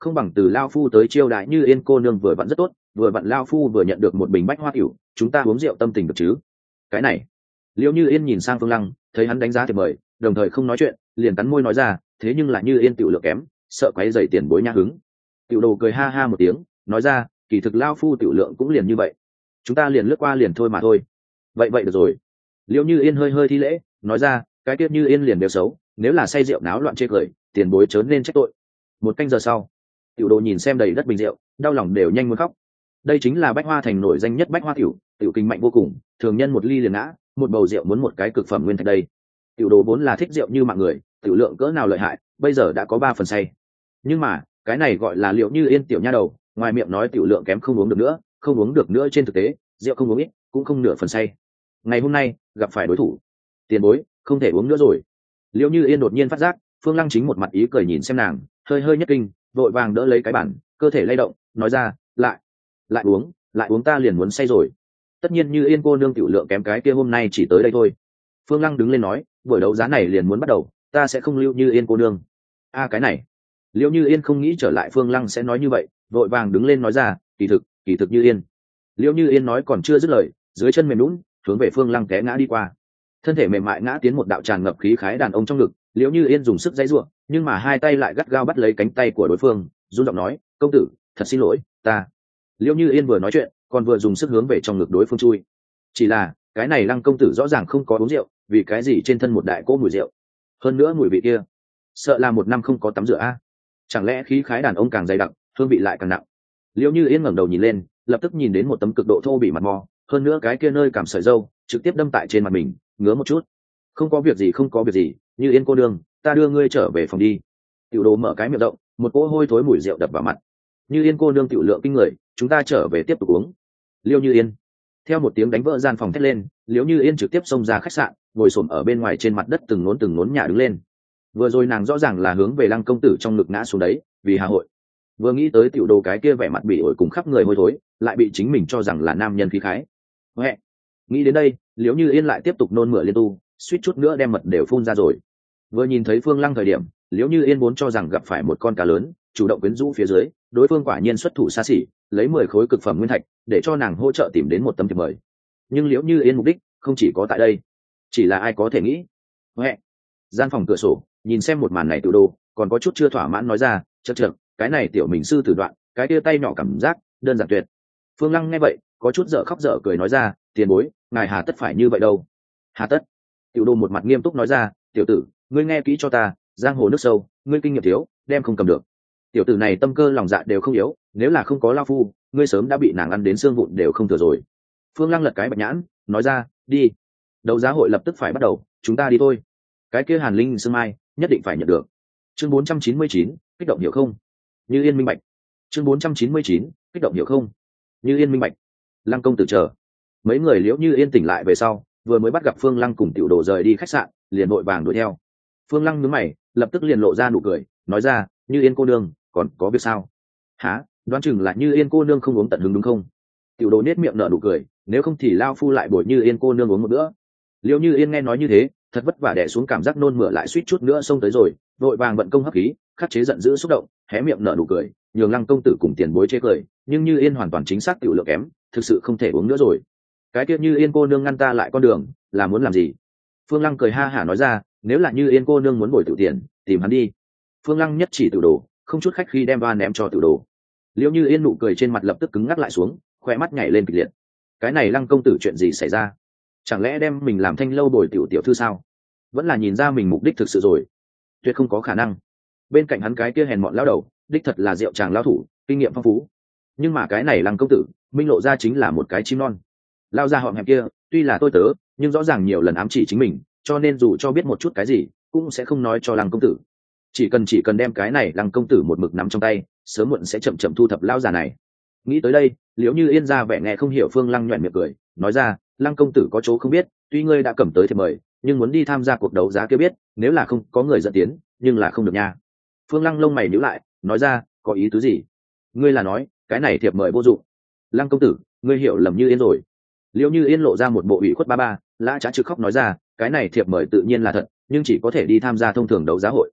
không bằng từ lao phu tới chiêu đại Như Yên cô nương vừa vặn rất tốt, vừa vặn lao phu vừa nhận được một bình bách hoa tiểu, chúng ta uống rượu tâm tình được chứ. Cái này, Liễu Như Yên nhìn sang Phương Lăng, thấy hắn đánh giá thiệp mời, đồng thời không nói chuyện, liền cắn môi nói ra, thế nhưng là Như Yên tiểu lượng kém, sợ quấy rầy tiền bối nhã hứng. Tiểu đồ cười ha ha một tiếng, nói ra, kỳ thực lao phu tiểu lượng cũng liền như vậy, chúng ta liền lướt qua liền thôi mà thôi. Vậy vậy được rồi. Liễu Như Yên hơi hơi thi lễ, nói ra, cái tiết Như Yên liền đều xấu, nếu là say rượu náo loạn chê cười, tiền bối chớ nên trách tội. Một canh giờ sau, tiểu đồ nhìn xem đầy đất bình rượu, đau lòng đều nhanh muốn khóc. Đây chính là bách hoa thành nổi danh nhất bách hoa tiểu, tiểu kinh mạnh vô cùng, thường nhân một ly liền ngã, một bầu rượu muốn một cái cực phẩm nguyên thạch đây. Tiểu đồ vốn là thích rượu như mạng người, tiểu lượng cỡ nào lợi hại, bây giờ đã có ba phần say. Nhưng mà cái này gọi là Liễu Như Yên tiểu nha đầu, ngoài miệng nói tiểu lượng kém không uống được nữa, không uống được nữa trên thực tế rượu không uống ít cũng không nửa phần say. Ngày hôm nay gặp phải đối thủ, tiền bối không thể uống nữa rồi. Liễu Như Yên đột nhiên phát giác Phương Lăng chính một mặt ý cười nhìn xem nàng, hơi hơi nhất kinh, vội vàng đỡ lấy cái bản, cơ thể lay động, nói ra, lại lại uống lại uống ta liền muốn say rồi. Tất nhiên Như Yên cô nương tiểu lượng kém, cái kia hôm nay chỉ tới đây thôi. Phương Lăng đứng lên nói, buổi đấu giá này liền muốn bắt đầu, ta sẽ không lưu Như Yên cô nương. A cái này, Liễu Như Yên không nghĩ trở lại Phương Lăng sẽ nói như vậy, vội vàng đứng lên nói ra, kỳ thực kỳ thực Như Yên. Liễu Như Yên nói còn chưa dứt lời, dưới chân mềm lún, hướng về Phương Lăng té ngã đi qua. Thân thể mềm mại ngã tiến một đạo tràn ngập khí khái đàn ông trong ngực. Liễu Như Yên dùng sức dãy giụa, nhưng mà hai tay lại gắt gao bắt lấy cánh tay của đối phương, run giọng nói, công tử thật xin lỗi, ta. Liễu Như Yên vừa nói chuyện còn vừa dùng sức hướng về trong ngực đối phương chui. Chỉ là cái này Lăng công tử rõ ràng không có uống rượu, vì cái gì trên thân một đại cỗ mùi rượu, hơn nữa mùi vị kia sợ là một năm không có tắm rửa a. Chẳng lẽ khí khái đàn ông càng dày đặc, hương vị lại càng nặng. Liễu Như Yên ngẩng đầu nhìn lên, lập tức nhìn đến một tấm cực độ thô bỉ mặt mò, hơn nữa cái kia nơi cảm sợi râu trực tiếp đâm tại trên mặt mình, ngứa một chút. Không có việc gì, không có việc gì, Như Yên cô đương, ta đưa ngươi trở về phòng đi. Tiểu đồ mở cái miệng rộng, một cỗ hôi thối mùi rượu đập vào mặt. Như Yên cô đương tiểu lượng kinh người, chúng ta trở về tiếp tục uống. Liễu Như Yên theo một tiếng đánh vỡ gian phòng thét lên, Liễu Như Yên trực tiếp xông ra khách sạn, ngồi xổm ở bên ngoài trên mặt đất từng nốn từng nốn nhả đứng lên. Vừa rồi nàng rõ ràng là hướng về Lăng công tử trong ngực ngã xuống đấy, vì hà hội. Vừa nghĩ tới tiểu đồ cái kia vẻ mặt bị ổi cùng khắp người hôi thối, lại bị chính mình cho rằng là nam nhân khí khái. Huệ. Nghĩ đến đây, Liễu Như Yên lại tiếp tục nôn mửa liên tu, suýt chút nữa đem mật đều phun ra rồi. Vừa nhìn thấy Phương Lăng thời điểm, Liễu Như Yên vốn cho rằng gặp phải một con cá lớn, chủ động quyến rũ phía dưới, đối phương quả nhiên xuất thủ xa xỉ, lấy mười khối cực phẩm nguyên thạch để cho nàng hỗ trợ tìm đến một tấm thiệp mời. Nhưng Liễu Như Yên mục đích không chỉ có tại đây, chỉ là ai có thể nghĩ. Huệ. Gian phòng cửa sổ, nhìn xem một màn này tiểu đồ, còn có chút chưa thỏa mãn nói ra, chậc chậc, cái này tiểu mình sư tử đoạn, cái kia tay nhỏ cảm giác đơn giản tuyệt. Phương Lăng nghe vậy, có chút dở khóc dở cười nói ra, tiền bối, ngài hà tất phải như vậy đâu. Hà tất? Tiểu đồ một mặt nghiêm túc nói ra, tiểu tử, ngươi nghe kỹ cho ta, giang hồ nước sâu, ngươi kinh nghiệm thiếu, đem không cầm được. Tiểu tử này tâm cơ lòng dạ đều không yếu, nếu là không có lao phu, ngươi sớm đã bị nàng ăn đến xương vụn đều không thừa rồi. Phương Lăng lật cái bạch nhãn, nói ra, đi. Đấu giá hội lập tức phải bắt đầu, chúng ta đi thôi. Cái kia Hàn Linh Sương Mai nhất định phải nhận được. Chương bốn trăm chín mươi chín, kích động hiểu không? Như Yên minh bạch. Chương bốn trăm chín mươi chín, kích động hiểu không? Như Yên minh bạch. Lăng công tử chờ. Mấy người Liễu Như Yên tỉnh lại về sau, vừa mới bắt gặp Phương Lăng cùng tiểu đồ rời đi khách sạn, liền vội vàng đuổi theo. Phương Lăng nhướng mày, lập tức liền lộ ra nụ cười, nói ra, Như Yên cô nương, còn có việc sao? Hả? Đoán chừng là Như Yên cô nương không uống tận hứng đúng không? Tiểu đồ nết miệng nở nụ cười, nếu không thì lao phu lại bồi Như Yên cô nương uống một bữa. Liễu Như Yên nghe nói như thế, thật vất vả đè xuống cảm giác nôn mửa lại suýt chút nữa xông tới rồi, vội vàng vận công hấp khí, khắc chế giận dữ xúc động, hé miệng nở nụ cười, nhường Lăng công tử cùng tiền bối chế cười, nhưng Như Yên hoàn toàn chính xác tiểu lượng kém, thực sự không thể uống nữa rồi. Cái kia Như Yên cô nương ngăn ta lại con đường, là muốn làm gì? Phương Lăng cười ha hả nói ra, nếu là Như Yên cô nương muốn bồi tiểu tiền, tìm hắn đi. Phương Lăng nhất chỉ tiểu đồ, không chút khách khi đem va ném cho tiểu đồ. Liễu Như Yên nụ cười trên mặt lập tức cứng ngắc lại xuống, khoe mắt nhảy lên kịch liệt. Cái này Lăng công tử chuyện gì xảy ra? Chẳng lẽ đem mình làm thanh lâu bồi tiểu tiểu thư sao? Vẫn là nhìn ra mình mục đích thực sự rồi? Tuyệt không có khả năng. Bên cạnh hắn cái kia hèn mọn lão đầu, đích thật là rượu chàng lão thủ, kinh nghiệm phong phú. Nhưng mà cái này Lăng công tử, minh lộ ra chính là một cái chim non. Lao ra họng hẹp kia, tuy là tôi tớ, nhưng rõ ràng nhiều lần ám chỉ chính mình, cho nên dù cho biết một chút cái gì, cũng sẽ không nói cho Lăng công tử. Chỉ cần chỉ cần đem cái này Lăng công tử một mực nắm trong tay, sớm muộn sẽ chậm chậm thu thập lão già này. Nghĩ tới đây, Liễu Như Yên ra vẻ nghe không hiểu, Phương Lăng nhọn miệng cười, nói ra, Lăng công tử có chỗ không biết, tuy ngươi đã cầm tới thiệp mời, nhưng muốn đi tham gia cuộc đấu giá kia biết, nếu là không có người dẫn tiến, nhưng là không được nha. Phương Lăng lông mày nhíu lại, nói ra, có ý tứ gì? Ngươi là nói, cái này thiệp mời vô dụng? Lăng công tử, ngươi hiểu lầm Như Yên rồi. Liễu Như Yên lộ ra một bộ ủy khuất ba ba, lã trá trực khóc nói ra, cái này thiệp mời tự nhiên là thật, nhưng chỉ có thể đi tham gia thông thường đấu giá hội.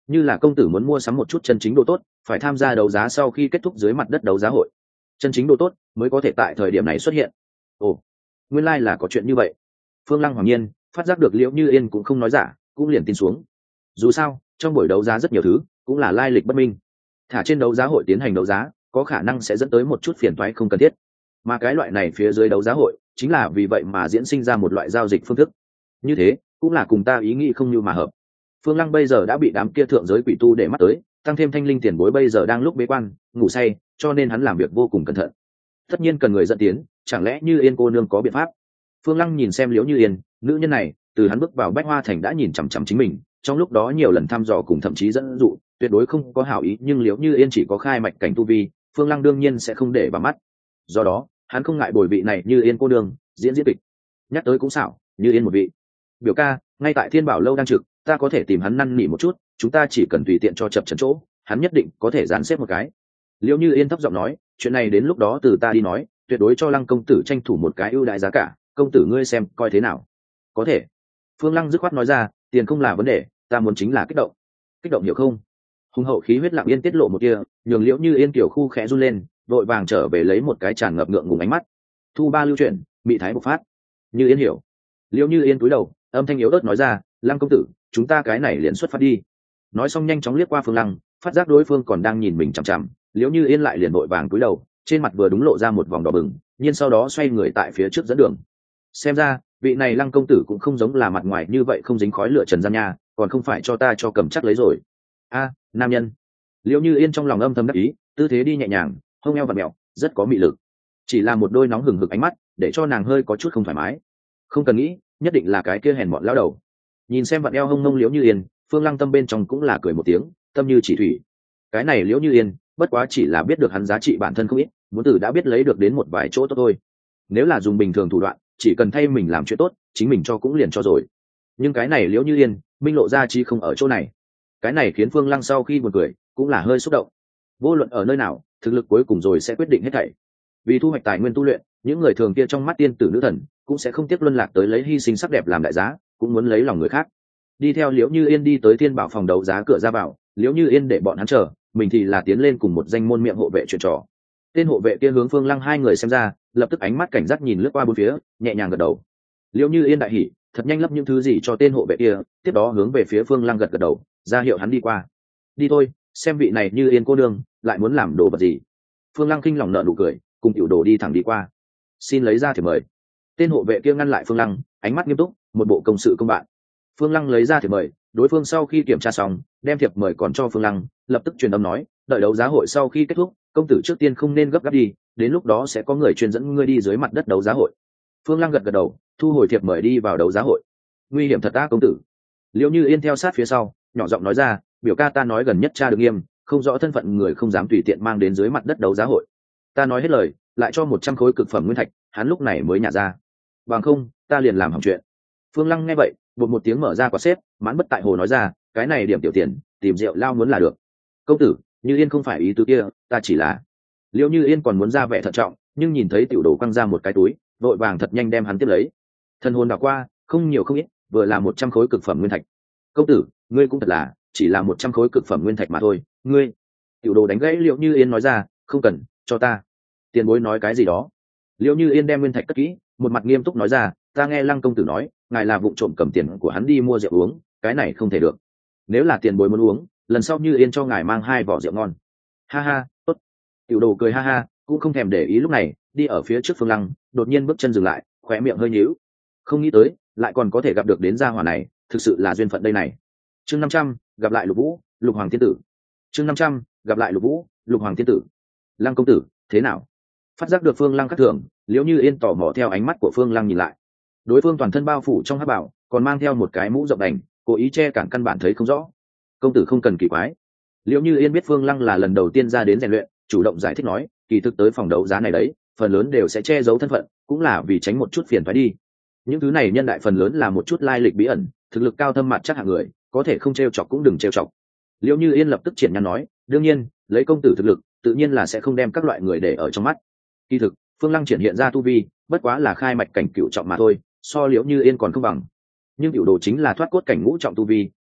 như là công tử muốn mua sắm một chút chân chính đồ tốt, phải tham gia đấu giá sau khi kết thúc dưới mặt đất đấu giá hội, chân chính đồ tốt mới có thể tại thời điểm này xuất hiện. Ồ, nguyên lai là có chuyện như vậy. Phương Lăng hoàng nhiên phát giác được Liễu Như Yên cũng không nói giả, cũng liền tin xuống. Dù sao trong buổi đấu giá rất nhiều thứ cũng là lai lịch bất minh, thả trên đấu giá hội tiến hành đấu giá có khả năng sẽ dẫn tới một chút phiền toái không cần thiết, mà cái loại này phía dưới đấu giá hội chính là vì vậy mà diễn sinh ra một loại giao dịch phương thức như thế, cũng là cùng ta ý nghĩ không như mà hợp. Phương Lăng bây giờ đã bị đám kia thượng giới quỷ tu để mắt tới, tăng thêm thanh linh tiền bối bây giờ đang lúc bế quan ngủ say, cho nên hắn làm việc vô cùng cẩn thận. Tất nhiên cần người dẫn tiến, chẳng lẽ Như Yên cô nương có biện pháp? Phương Lăng nhìn xem Liễu Như Yên, nữ nhân này từ hắn bước vào Bách Hoa Thành đã nhìn chằm chằm chính mình, trong lúc đó nhiều lần thăm dò cùng thậm chí dẫn dụ, tuyệt đối không có hảo ý, nhưng Liễu Như Yên chỉ có khai mạch cảnh tu vi, Phương Lăng đương nhiên sẽ không để vào mắt. Do đó hắn không ngại bồi vị này Như Yên cô nương diễn diễn kịch. Nhắc tới cũng xảo, Như Yên một vị biểu ca ngay tại Thiên Bảo lâu đang trực, ta có thể tìm hắn năn nỉ một chút, chúng ta chỉ cần tùy tiện cho chập chấn chỗ, hắn nhất định có thể dàn xếp một cái. Liễu Như Yên thấp giọng nói, chuyện này đến lúc đó từ ta đi nói, tuyệt đối cho Lăng công tử tranh thủ một cái ưu đãi giá cả, công tử ngươi xem coi thế nào. Có thể. Phương Lăng dứt khoát nói ra, tiền không là vấn đề, ta muốn chính là kích động. Kích động hiểu không? Hùng hậu khí huyết Lặng Yên tiết lộ một kia, nhường Liễu Như Yên tiểu khu khẽ run lên, vội vàng trở về lấy một cái tràn ngập ngượng ngùng ánh mắt. Thu ba lưu chuyển, mị thái bộc phát. Như Yên hiểu. Liễu Như Yên cúi đầu, âm thanh yếu ớt nói ra, Lăng công tử, chúng ta cái này liền xuất phát đi. Nói xong nhanh chóng liếc qua Phương Lăng, phát giác đối phương còn đang nhìn mình chằm chằm, Liễu Như Yên lại liền vội vàng cúi đầu, trên mặt vừa đúng lộ ra một vòng đỏ bừng, nhưng sau đó xoay người tại phía trước dẫn đường. Xem ra vị này Lăng công tử cũng không giống là mặt ngoài như vậy không dính khói lửa trần gian nha, còn không phải cho ta cho cầm chắc lấy rồi. A, nam nhân. Liễu Như Yên trong lòng âm thầm đắc ý, tư thế đi nhẹ nhàng, hông eo vặn mèo, rất có mị lực. Chỉ là một đôi nóng hừng hực ánh mắt, để cho nàng hơi có chút không thoải mái. Không cần nghĩ, nhất định là cái kia hèn mọn lão đầu. Nhìn xem vặn eo hông mông Liễu Như Yên, Phương Lăng tâm bên trong cũng là cười một tiếng, tâm như chỉ thủy. Cái này Liễu Như Yên, bất quá chỉ là biết được hắn giá trị bản thân không ít, muốn từ đã biết lấy được đến một vài chỗ tốt thôi. Nếu là dùng bình thường thủ đoạn, chỉ cần thay mình làm chuyện tốt, chính mình cho cũng liền cho rồi. Nhưng cái này Liễu Như Yên, minh lộ ra chi không ở chỗ này. Cái này khiến Phương Lăng sau khi buồn cười, cũng là hơi xúc động. Vô luận ở nơi nào, thực lực cuối cùng rồi sẽ quyết định hết thảy. Vì thu hoạch tài nguyên tu luyện, những người thường kia trong mắt tiên tử nữ thần, cũng sẽ không tiếc luân lạc tới lấy hy sinh sắc đẹp làm đại giá, cũng muốn lấy lòng người khác. Đi theo Liễu Như Yên đi tới Thiên Bảo phòng đấu giá cửa ra vào, Liễu Như Yên để bọn hắn chờ, mình thì là tiến lên cùng một danh môn miệng hộ vệ chuyện trò. Tên hộ vệ kia hướng Phương Lăng hai người xem ra, lập tức ánh mắt cảnh giác nhìn lướt qua bốn phía, nhẹ nhàng gật đầu. Liễu Như Yên đại hỉ, thật nhanh lấp những thứ gì cho tên hộ vệ kia, tiếp đó hướng về phía Phương Lăng gật gật đầu, ra hiệu hắn đi qua. Đi thôi, xem vị này Như Yên cô nương lại muốn làm đồ vật gì. Phương Lăng khinh lòng nợ nụ cười, cùng tiểu đồ đi thẳng đi qua. Xin lấy ra thiệp mời. Tên hộ vệ kia ngăn lại Phương Lăng, ánh mắt nghiêm túc, một bộ công sự công bạn. Phương Lăng lấy ra thiệp mời, đối phương sau khi kiểm tra xong, đem thiệp mời còn cho Phương Lăng, lập tức truyền âm nói, đợi đấu giá hội sau khi kết thúc, công tử trước tiên không nên gấp gáp đi, đến lúc đó sẽ có người truyền dẫn ngươi đi dưới mặt đất đấu giá hội. Phương Lăng gật gật đầu, thu hồi thiệp mời đi vào đấu giá hội. Nguy hiểm thật á công tử. Liễu Như Yên theo sát phía sau, nhỏ giọng nói ra, biểu ca ta nói gần nhất tra được nghiêm, không rõ thân phận người không dám tùy tiện mang đến dưới mặt đất đấu giá hội. Ta nói hết lời, lại cho một trăm khối cực phẩm nguyên thạch, hắn lúc này mới nhả ra. Bằng không, ta liền làm hỏng chuyện. Phương Lăng nghe vậy, bột một tiếng mở ra quả xếp, mãn bất tại hồ nói ra, cái này điểm tiểu tiền, tìm rượu lao muốn là được. Công tử, Như Yên không phải ý tứ kia, ta chỉ là. Liễu Như Yên còn muốn ra vẻ thận trọng, nhưng nhìn thấy tiểu đồ quăng ra một cái túi, vội vàng thật nhanh đem hắn tiếp lấy. Thân hồn đảo qua, không nhiều không ít, vừa là một trăm khối cực phẩm nguyên thạch. Công tử, ngươi cũng thật là, chỉ là một trăm khối cực phẩm nguyên thạch mà thôi. Ngươi, tiểu đồ đánh gãy Liễu Như Yên nói ra, không cần, cho ta. Tiền bối nói cái gì đó. Liễu Như Yên đem nguyên thạch cất kỹ, một mặt nghiêm túc nói ra, ta nghe Lăng công tử nói, ngài là vụ trộm cầm tiền của hắn đi mua rượu uống, cái này không thể được. Nếu là tiền bối muốn uống, lần sau Như Yên cho ngài mang hai vỏ rượu ngon. Ha ha, tốt. Tiểu đồ cười ha ha, cũng không thèm để ý lúc này, đi ở phía trước Phương Lăng, đột nhiên bước chân dừng lại, khóe miệng hơi nhíu. Không nghĩ tới, lại còn có thể gặp được đến gia hỏa này, thực sự là duyên phận đây này. Chương năm trăm, gặp lại Lục Vũ, Lục Hoàng thiên tử. Chương năm trăm, gặp lại Lục Vũ, Lục Hoàng thiên tử. Lăng công tử, thế nào? Phát giác được Phương Lăng khác thường, Liễu Như Yên tò mò theo ánh mắt của Phương Lăng nhìn lại. Đối phương toàn thân bao phủ trong hắc bảo, còn mang theo một cái mũ rộng đành, cố ý che cản căn bản thấy không rõ. Công tử không cần kỳ quái. Liễu Như Yên biết Phương Lăng là lần đầu tiên ra đến rèn luyện, chủ động giải thích nói, kỳ thực tới phòng đấu giá này đấy, phần lớn đều sẽ che giấu thân phận, cũng là vì tránh một chút phiền phái đi. Những thứ này nhân đại phần lớn là một chút lai lịch bí ẩn, thực lực cao thâm mặt chắc hạng người, có thể không trêu chọc cũng đừng trêu chọc. Liễu Như Yên lập tức triển nhăn nói, đương nhiên, lấy công tử thực lực, tự nhiên là sẽ không đem các loại người để ở trong mắt. Kỳ thực, Phương Lăng triển hiện ra tu vi, bất quá là khai mạch cảnh cửu trọng mà thôi, so Liễu Như Yên còn không bằng. Nhưng tiểu đồ chính là thoát cốt cảnh ngũ trọng tu vi,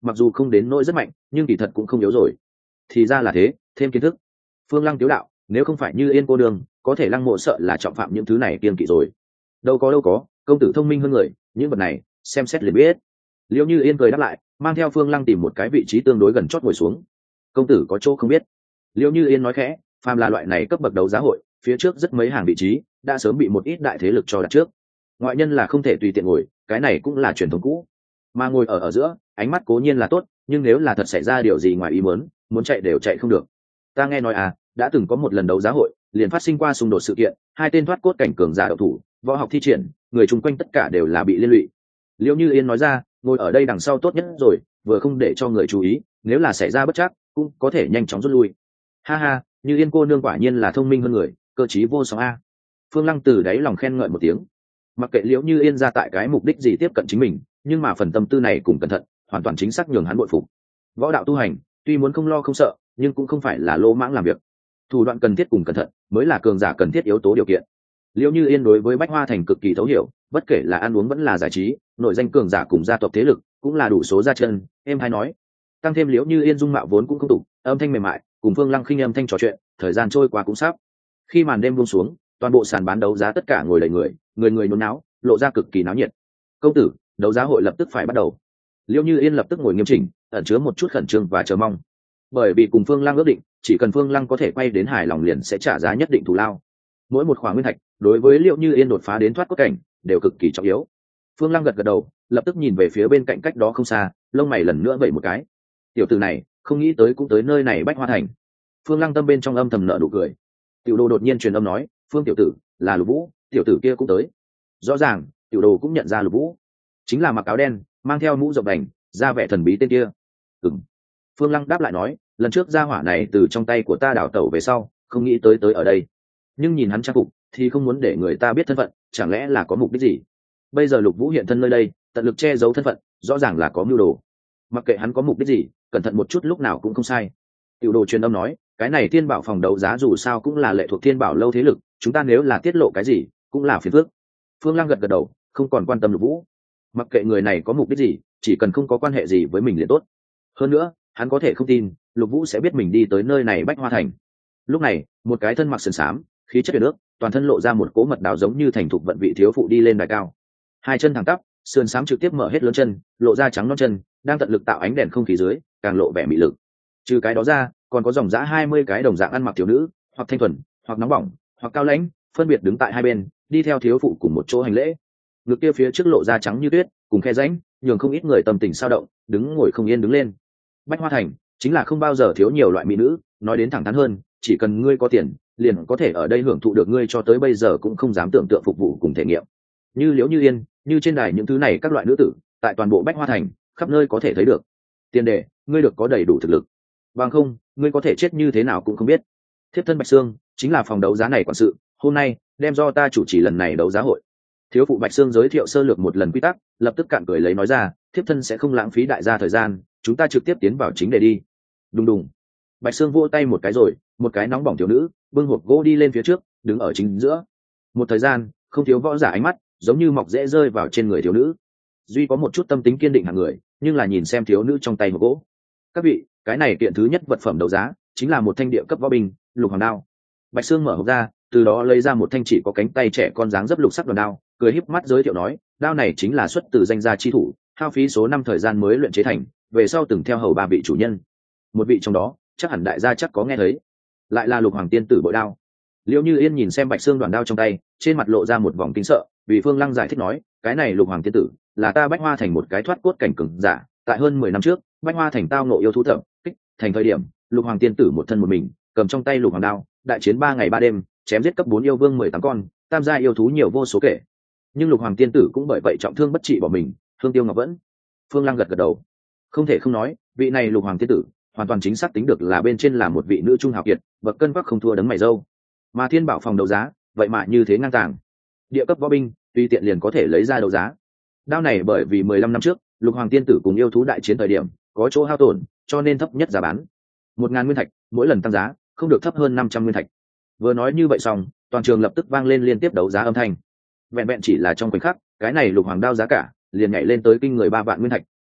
mặc dù không đến nỗi rất mạnh nhưng kỳ thật cũng không yếu rồi. Thì ra là thế, thêm kiến thức. Phương Lăng tiếu đạo, nếu không phải Như Yên cô đường có thể Lăng Mộ sợ là trọng phạm những thứ này kiêng kỵ rồi. Đâu có đâu có, công tử thông minh hơn người, những vật này xem xét liền biết. Liễu Như Yên cười đáp lại, mang theo Phương Lăng tìm một cái vị trí tương đối gần chót ngồi xuống. Công tử có chỗ không biết. Liễu Như Yên nói khẽ, phàm là loại này cấp bậc đấu giá hội, phía trước rất mấy hàng vị trí đã sớm bị một ít đại thế lực cho đặt trước, ngoại nhân là không thể tùy tiện ngồi, cái này cũng là truyền thống cũ. Mà ngồi ở ở giữa, ánh mắt cố nhiên là tốt, nhưng nếu là thật xảy ra điều gì ngoài ý muốn, muốn chạy đều chạy không được. Ta nghe nói à, đã từng có một lần đấu giá hội, liền phát sinh qua xung đột sự kiện, hai tên thoát cốt cảnh cường giả đậu thủ, võ học thi triển, người chung quanh tất cả đều là bị liên lụy. Liễu Như Yên nói ra, ngồi ở đây đằng sau tốt nhất rồi, vừa không để cho người chú ý, nếu là xảy ra bất trắc, cũng có thể nhanh chóng rút lui. Ha ha, Như Yên cô nương quả nhiên là thông minh hơn người, cơ trí vô song a. Phương Lăng từ đáy lòng khen ngợi một tiếng. Mặc kệ Liễu Như Yên ra tại cái mục đích gì tiếp cận chính mình, nhưng mà phần tâm tư này cùng cẩn thận, hoàn toàn chính xác nhường hắn bội phục. Võ đạo tu hành, tuy muốn không lo không sợ, nhưng cũng không phải là lô mãng làm việc. Thủ đoạn cần thiết cùng cẩn thận, mới là cường giả cần thiết yếu tố điều kiện. Liễu Như Yên đối với Bách Hoa Thành cực kỳ thấu hiểu, bất kể là ăn uống vẫn là giải trí, nội danh cường giả cùng gia tộc thế lực, cũng là đủ số ra chân. Em hay nói, tăng thêm Liễu Như Yên dung mạo vốn cũng không tục, âm thanh mềm mại, cùng Phương Lăng khinh âm thanh trò chuyện, thời gian trôi qua cũng sắp. Khi màn đêm buông xuống, toàn bộ sàn bán đấu giá tất cả ngồi đầy người, người người nôn náo, lộ ra cực kỳ náo nhiệt. Công tử, đấu giá hội lập tức phải bắt đầu. Liễu Như Yên lập tức ngồi nghiêm chỉnh, ẩn chứa một chút khẩn trương và chờ mong. Bởi vì cùng Phương Lăng ước định, chỉ cần Phương Lăng có thể quay đến hài lòng liền sẽ trả giá nhất định thù lao. Mỗi một khoản nguyên thạch, đối với Liễu Như Yên đột phá đến thoát cốt cảnh, đều cực kỳ trọng yếu. Phương Lăng gật gật đầu, lập tức nhìn về phía bên cạnh cách đó không xa, lông mày lần nữa vẩy một cái. Tiểu tử này, không nghĩ tới cũng tới nơi này Bách Hoa Thành. Phương Lăng tâm bên trong âm thầm nở nụ cười. Tiểu Đồ đột nhiên truyền âm nói, Phương tiểu tử, là Lục Vũ, tiểu tử kia cũng tới. Rõ ràng, Tiểu Đồ cũng nhận ra Lục Vũ, chính là mặc áo đen, mang theo mũ rộng đành, da vẻ thần bí tên kia. Ừm. Phương Lăng đáp lại nói, lần trước gia hỏa này từ trong tay của ta đảo tẩu về sau, không nghĩ tới tới ở đây. Nhưng nhìn hắn trang phục, thì không muốn để người ta biết thân phận, chẳng lẽ là có mục đích gì? Bây giờ Lục Vũ hiện thân nơi đây, tận lực che giấu thân phận, rõ ràng là có mưu đồ. Mặc kệ hắn có mục đích gì, cẩn thận một chút lúc nào cũng không sai. Tiểu Đồ truyền âm nói, cái này Thiên Bảo phòng đấu giá dù sao cũng là lệ thuộc Thiên Bảo lâu thế lực, chúng ta nếu là tiết lộ cái gì, cũng là phiền phức. Phương Lăng gật gật đầu, không còn quan tâm Lục Vũ. Mặc kệ người này có mục đích gì, chỉ cần không có quan hệ gì với mình liền tốt. Hơn nữa, hắn có thể không tin, Lục Vũ sẽ biết mình đi tới nơi này Bách Hoa Thành. Lúc này, một cái thân mặc sườn xám, khí chất huyền ước, toàn thân lộ ra một cỗ mật đào giống như thành thục vận vị thiếu phụ đi lên đài cao. Hai chân thẳng tắp, sườn xám trực tiếp mở hết lớn chân, lộ ra trắng non chân, đang tận lực tạo ánh đèn không khí dưới, càng lộ vẻ mị lực. Trừ cái đó ra, còn có dòng dã hai mươi cái đồng dạng ăn mặc thiếu nữ, hoặc thanh thuần, hoặc nóng bỏng, hoặc cao lãnh, phân biệt đứng tại hai bên, đi theo thiếu phụ cùng một chỗ hành lễ. Ngực kia phía trước lộ ra trắng như tuyết, cùng khe rãnh, nhường không ít người tâm tình sao động, đứng ngồi không yên đứng lên. Bách Hoa Thành chính là không bao giờ thiếu nhiều loại mỹ nữ, nói đến thẳng thắn hơn, chỉ cần ngươi có tiền, liền có thể ở đây hưởng thụ được ngươi cho tới bây giờ cũng không dám tưởng tượng phục vụ cùng thể nghiệm. Như Liễu Như Yên, như trên đài những thứ này các loại nữ tử, tại toàn bộ Bách Hoa Thành, khắp nơi có thể thấy được. Tiền đề, ngươi được có đầy đủ thực lực. Bằng không, ngươi có thể chết như thế nào cũng không biết. Thiếp thân Bạch Sương chính là phòng đấu giá này quản sự, hôm nay đem do ta chủ trì lần này đấu giá hội. Thiếu phụ Bạch Sương giới thiệu sơ lược một lần quy tắc, lập tức cạn cười lấy nói ra, thiếp thân sẽ không lãng phí đại gia thời gian, chúng ta trực tiếp tiến vào chính đề đi. Đùng đùng. Bạch Sương vỗ tay một cái rồi, một cái nóng bỏng thiếu nữ, bưng hộp gỗ đi lên phía trước, đứng ở chính giữa. Một thời gian, không thiếu võ giả ánh mắt, giống như mọc rễ rơi vào trên người thiếu nữ. Duy có một chút tâm tính kiên định hạng người, nhưng là nhìn xem thiếu nữ trong tay hộp gỗ. Các vị, cái này kiện thứ nhất vật phẩm đấu giá, chính là một thanh địa cấp võ binh, lục hoàng đao. Bạch Sương mở hộp ra, từ đó lấy ra một thanh chỉ có cánh tay trẻ con dáng dấp lục sắc đoàn đao, cười híp mắt giới thiệu nói, đao này chính là xuất từ danh gia chi thủ, hao phí số năm thời gian mới luyện chế thành, về sau từng theo hầu ba vị chủ nhân. Một vị trong đó, chắc hẳn đại gia chắc có nghe thấy, lại là lục hoàng tiên tử bội đao. Liễu Như Yên nhìn xem Bạch Sương đoàn đao trong tay, trên mặt lộ ra một vòng kinh sợ, vì Phương Lăng giải thích nói, cái này lục hoàng tiên tử là ta Bách Hoa Thành một cái thoát cốt cảnh cường giả, tại hơn mười năm trước, Bách Hoa Thành tao nộ yêu thú thẩm kích, thành thời điểm, lục hoàng tiên tử một thân một mình, cầm trong tay lục hoàng đao, đại chiến ba ngày ba đêm, chém giết cấp bốn yêu vương mười tám con, tam gia yêu thú nhiều vô số kể. Nhưng lục hoàng tiên tử cũng bởi vậy trọng thương bất trị bỏ mình, thương tiêu ngọc vẫn. Phương Lăng gật gật đầu, không thể không nói, vị này lục hoàng tiên tử hoàn toàn chính xác tính được là bên trên là một vị nữ trung hào kiệt, bậc cân bắc không thua đấng mày râu. Mà Thiên Bảo phòng đấu giá, vậy mà như thế ngang tàng, địa cấp võ binh tùy tiện liền có thể lấy ra đấu giá. Đao này bởi vì mười lăm năm trước, lục hoàng tiên tử cùng yêu thú đại chiến thời điểm có chỗ hao tổn, cho nên thấp nhất giá bán một ngàn nguyên thạch, mỗi lần tăng giá không được thấp hơn năm trăm nguyên thạch. Vừa nói như vậy xong, toàn trường lập tức vang lên liên tiếp đấu giá âm thanh. Vẹn vẹn chỉ là trong khoảnh khắc, cái này lục hoàng đao giá cả liền nhảy lên tới kinh người ba vạn nguyên thạch,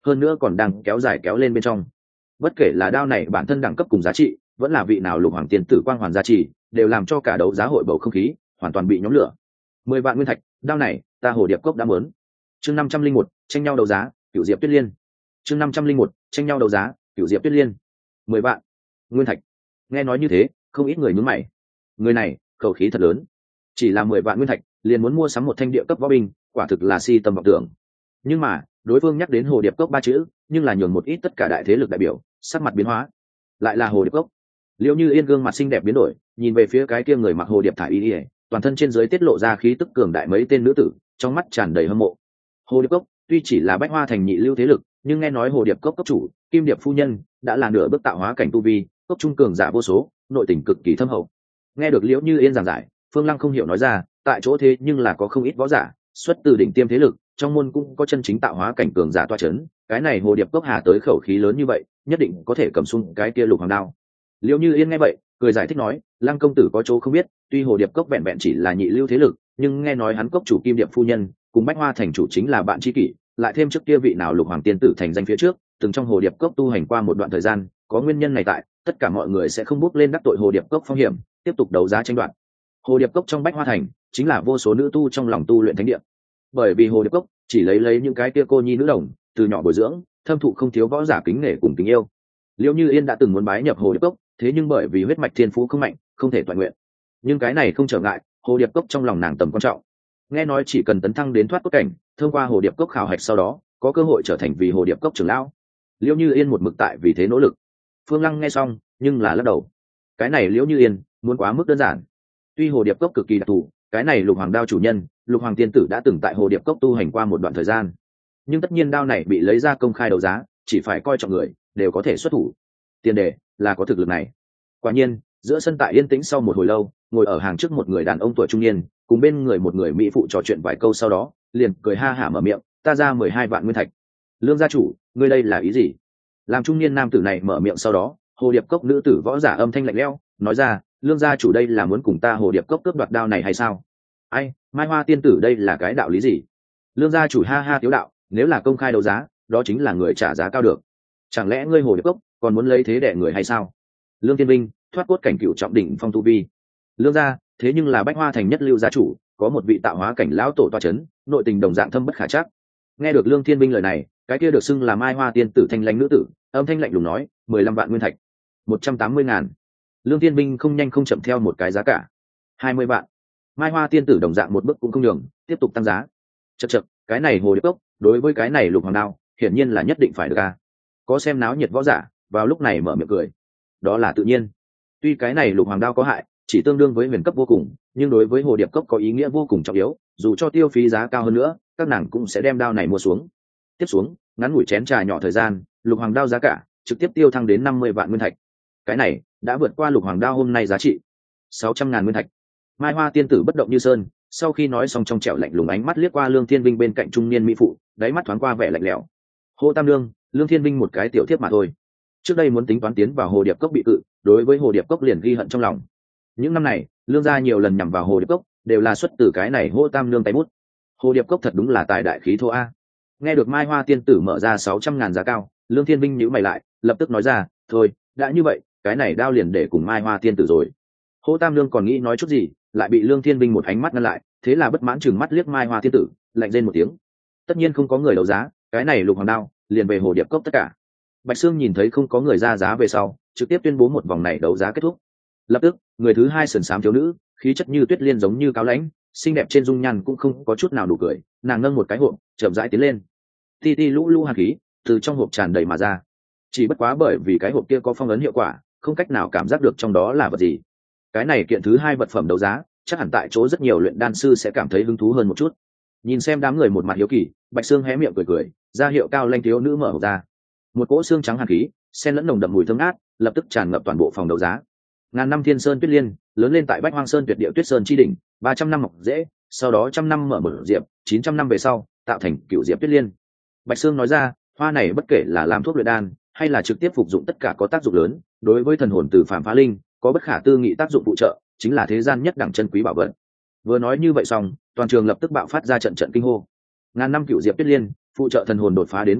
hơn nữa còn đang kéo dài kéo lên bên trong. Bất kể là đao này bản thân đẳng cấp cùng giá trị, vẫn là vị nào lục hoàng tiên tử quang hoàn giá trị, đều làm cho cả đấu giá hội bầu không khí hoàn toàn bị nhóm lửa. Mười vạn nguyên thạch, đao này ta Hồ Điệp Cốc đã muốn. Chương năm trăm linh một, tranh nhau đấu giá, Cửu Diệp Tuyết Liên. Chương năm trăm linh một, tranh nhau đấu giá, Cửu Diệp Tuyết Liên. Mười vạn nguyên thạch. Nghe nói như thế, không ít người nhướng mày. Người này, khẩu khí thật lớn. Chỉ là mười vạn nguyên thạch, liền muốn mua sắm một thanh địa cấp võ binh, quả thực là si tầm vọng tưởng. Nhưng mà, đối phương nhắc đến Hồ Điệp Cốc ba chữ, nhưng là nhường một ít tất cả đại thế lực đại biểu, sắc mặt biến hóa. Lại là Hồ Điệp Cốc. Liễu Như Yên gương mặt xinh đẹp biến đổi, nhìn về phía cái kia người mặc hồ điệp thải y, toàn thân trên dưới tiết lộ ra khí tức cường đại mấy tên nữ tử, trong mắt tràn đầy hâm mộ. Hồ Điệp Cốc tuy chỉ là bách hoa thành nhị lưu thế lực, nhưng nghe nói Hồ Điệp Cốc cốc chủ Kim Điệp phu nhân đã là nửa bước tạo hóa cảnh tu vi, cốc trung cường giả vô số, nội tình cực kỳ thâm hậu. Nghe được Liễu Như Yên giảng giải, Phương Lăng không hiểu nói ra, tại chỗ thế nhưng là có không ít võ giả xuất từ đỉnh tiêm thế lực, trong môn cũng có chân chính tạo hóa cảnh cường giả toa chấn, cái này Hồ Điệp Cốc hà tới khẩu khí lớn như vậy, nhất định có thể cầm xung cái kia lục hoàng đao. Liễu Như Yên nghe vậy, cười giải thích nói, Lăng công tử có chỗ không biết, tuy Hồ Điệp Cốc vẹn vẹn chỉ là nhị lưu thế lực, nhưng nghe nói hắn cốc chủ Kim Điệp phu nhân cùng Bách Hoa thành chủ chính là bạn tri kỷ, lại thêm trước kia vị nào lục hoàng tiên tử thành danh phía trước, từng trong Hồ Điệp Cốc tu hành qua một đoạn thời gian, có nguyên nhân này tại, tất cả mọi người sẽ không bước lên đắc tội Hồ Điệp Cốc phong hiểm, tiếp tục đấu giá tranh đoạt. Hồ Điệp Cốc trong Bách Hoa thành chính là vô số nữ tu trong lòng tu luyện thánh địa. Bởi vì Hồ Điệp Cốc chỉ lấy lấy những cái kia cô nhi nữ đồng, từ nhỏ bồi dưỡng, thâm thụ không thiếu võ giả kính nể cùng tình yêu. Liễu Như Yên đã từng muốn bái nhập Hồ Điệp Cốc, thế nhưng bởi vì huyết mạch thiên phú không mạnh, không thể toàn nguyện. Nhưng cái này không trở ngại, Hồ Điệp Cốc trong lòng nàng tầm quan trọng. Nghe nói chỉ cần tấn thăng đến thoát cốt cảnh, thông qua Hồ Điệp Cốc khảo hạch sau đó, có cơ hội trở thành vì Hồ Điệp Cốc trưởng lão. Liễu Như Yên một mực tại vì thế nỗ lực. Phương Lăng nghe xong, nhưng là lắc đầu. Cái này Liễu Như Yên muốn quá mức đơn giản. Tuy Hồ Điệp Cốc cực kỳ đặc thù, cái này Lục Hoàng đao chủ nhân, Lục Hoàng tiên tử đã từng tại Hồ Điệp Cốc tu hành qua một đoạn thời gian. Nhưng tất nhiên đao này bị lấy ra công khai đấu giá, chỉ phải coi trọng người, đều có thể xuất thủ. Tiền đề là có thực lực này. Quả nhiên, giữa sân tại yên tĩnh sau một hồi lâu, ngồi ở hàng trước một người đàn ông tuổi trung niên, cùng bên người một người mỹ phụ trò chuyện vài câu sau đó, liền cười ha hả mở miệng, ta ra mười hai vạn nguyên thạch. Lương gia chủ, ngươi đây là ý gì? Làm trung niên nam tử này mở miệng sau đó, Hồ Điệp Cốc nữ tử võ giả âm thanh lạnh lẽo, nói ra, Lương gia chủ đây là muốn cùng ta Hồ Điệp Cốc cướp đoạt đao này hay sao? Ai, Mai Hoa tiên tử đây là cái đạo lý gì? Lương gia chủ ha ha tiếu đạo, nếu là công khai đấu giá, đó chính là người trả giá cao được. Chẳng lẽ ngươi Hồ Điệp Cốc còn muốn lấy thế đẻ người hay sao? Lương Thiên Vinh thoát cốt cảnh cựu trọng đỉnh phong tu vi. Lương gia thế nhưng là Bách Hoa thành nhất lưu gia chủ, có một vị tạo hóa cảnh lão tổ toa chấn, nội tình đồng dạng thâm bất khả trắc. Nghe được Lương Thiên Vinh lời này, cái kia được xưng là Mai Hoa tiên tử thanh lãnh nữ tử, âm thanh lạnh lùng nói, mười lăm vạn nguyên thạch, một trăm tám mươi ngàn. Lương Thiên Vinh không nhanh không chậm theo một cái giá cả, hai mươi vạn. Mai Hoa tiên tử đồng dạng một bước cũng không nhường, tiếp tục tăng giá. Chậc chậc, cái này Hồ Điệp Cốc, đối với cái này Lục Hoàng đao, hiển nhiên là nhất định phải được a. Có xem náo nhiệt võ giả, vào lúc này mở miệng cười. Đó là tự nhiên. Tuy cái này Lục Hoàng đao có hại, chỉ tương đương với huyền cấp vô cùng, nhưng đối với Hồ Điệp Cốc có ý nghĩa vô cùng trọng yếu, dù cho tiêu phí giá cao hơn nữa, các nàng cũng sẽ đem đao này mua xuống. Tiếp xuống, ngắn ngủi chén trà nhỏ thời gian, Lục Hoàng đao giá cả trực tiếp tiêu thăng đến năm mươi vạn nguyên thạch. Cái này đã vượt qua Lục Hoàng đao hôm nay giá trị sáu trăm ngàn nguyên thạch. Mai Hoa tiên tử bất động như sơn, sau khi nói xong trong trẻo lạnh lùng ánh mắt liếc qua Lương Thiên Vinh bên cạnh trung niên mỹ phụ, đáy mắt thoáng qua vẻ lạnh lẽo. Hồ Tam Nương, Lương Thiên Vinh một cái tiểu thiếp mà thôi. Trước đây muốn tính toán tiến vào Hồ Điệp Cốc bị cự, đối với Hồ Điệp Cốc liền ghi hận trong lòng. Những năm này, Lương gia nhiều lần nhằm vào Hồ Điệp Cốc, đều là xuất từ cái này Hồ Tam Nương tay bút. Hồ Điệp Cốc thật đúng là tài đại khí thô a. Nghe được Mai Hoa tiên tử mở ra sáu trăm ngàn giá cao, Lương Thiên Vinh nhíu mày lại, lập tức nói ra, thôi, đã như vậy, cái này đao liền để cùng Mai Hoa tiên tử rồi. Hồ Tam Nương còn nghĩ nói chút gì, lại bị Lương Thiên Vinh một ánh mắt ngăn lại, thế là bất mãn chừng mắt liếc Mai Hoa tiên tử, lạnh rên một tiếng. Tất nhiên không có người đấu giá, cái này Lục Hoàng đao, liền về Hồ Điệp Cốc tất cả. Bạch Sương nhìn thấy không có người ra giá về sau, trực tiếp tuyên bố một vòng này đấu giá kết thúc. Lập tức, người thứ hai sườn xám thiếu nữ, khí chất như tuyết liên giống như cao lãnh, xinh đẹp trên dung nhan cũng không có chút nào đủ cười, nàng nâng một cái hộp, chậm rãi tiến lên. Ti ti lũ lũ hàn khí từ trong hộp tràn đầy mà ra. Chỉ bất quá bởi vì cái hộp kia có phong ấn hiệu quả, không cách nào cảm giác được trong đó là vật gì. Cái này kiện thứ hai vật phẩm đấu giá, chắc hẳn tại chỗ rất nhiều luyện đan sư sẽ cảm thấy hứng thú hơn một chút. Nhìn xem đám người một mặt hiếu kỳ, Bạch Sương hé miệng cười cười, ra hiệu cao lanh thiếu nữ mở hộp ra. Một cỗ xương trắng hàn khí, xen lẫn nồng đậm mùi thơm ngát, lập tức tràn ngập toàn bộ phòng đấu giá. Ngàn năm thiên sơn tuyết liên, lớn lên tại Bách Hoang Sơn tuyệt địa tuyết sơn chi đỉnh, ba trăm năm mọc rễ, sau đó trăm năm mở mở diệp, chín trăm năm về sau, tạo thành cựu diệp tuyết liên. Bạch Sương nói ra, hoa này bất kể là làm thuốc luyện đan, hay là trực tiếp phục dụng tất cả có tác dụng lớn, đối với thần hồn từ phàm phá linh, có bất khả tư nghị tác dụng phụ trợ, chính là thế gian nhất đẳng chân quý bảo vật. Vừa nói như vậy xong, toàn trường lập tức bạo phát ra trận trận kinh hô. Ngàn năm cựu diệp tuyết liên, phụ trợ thần hồn đột phá đến bảo dược,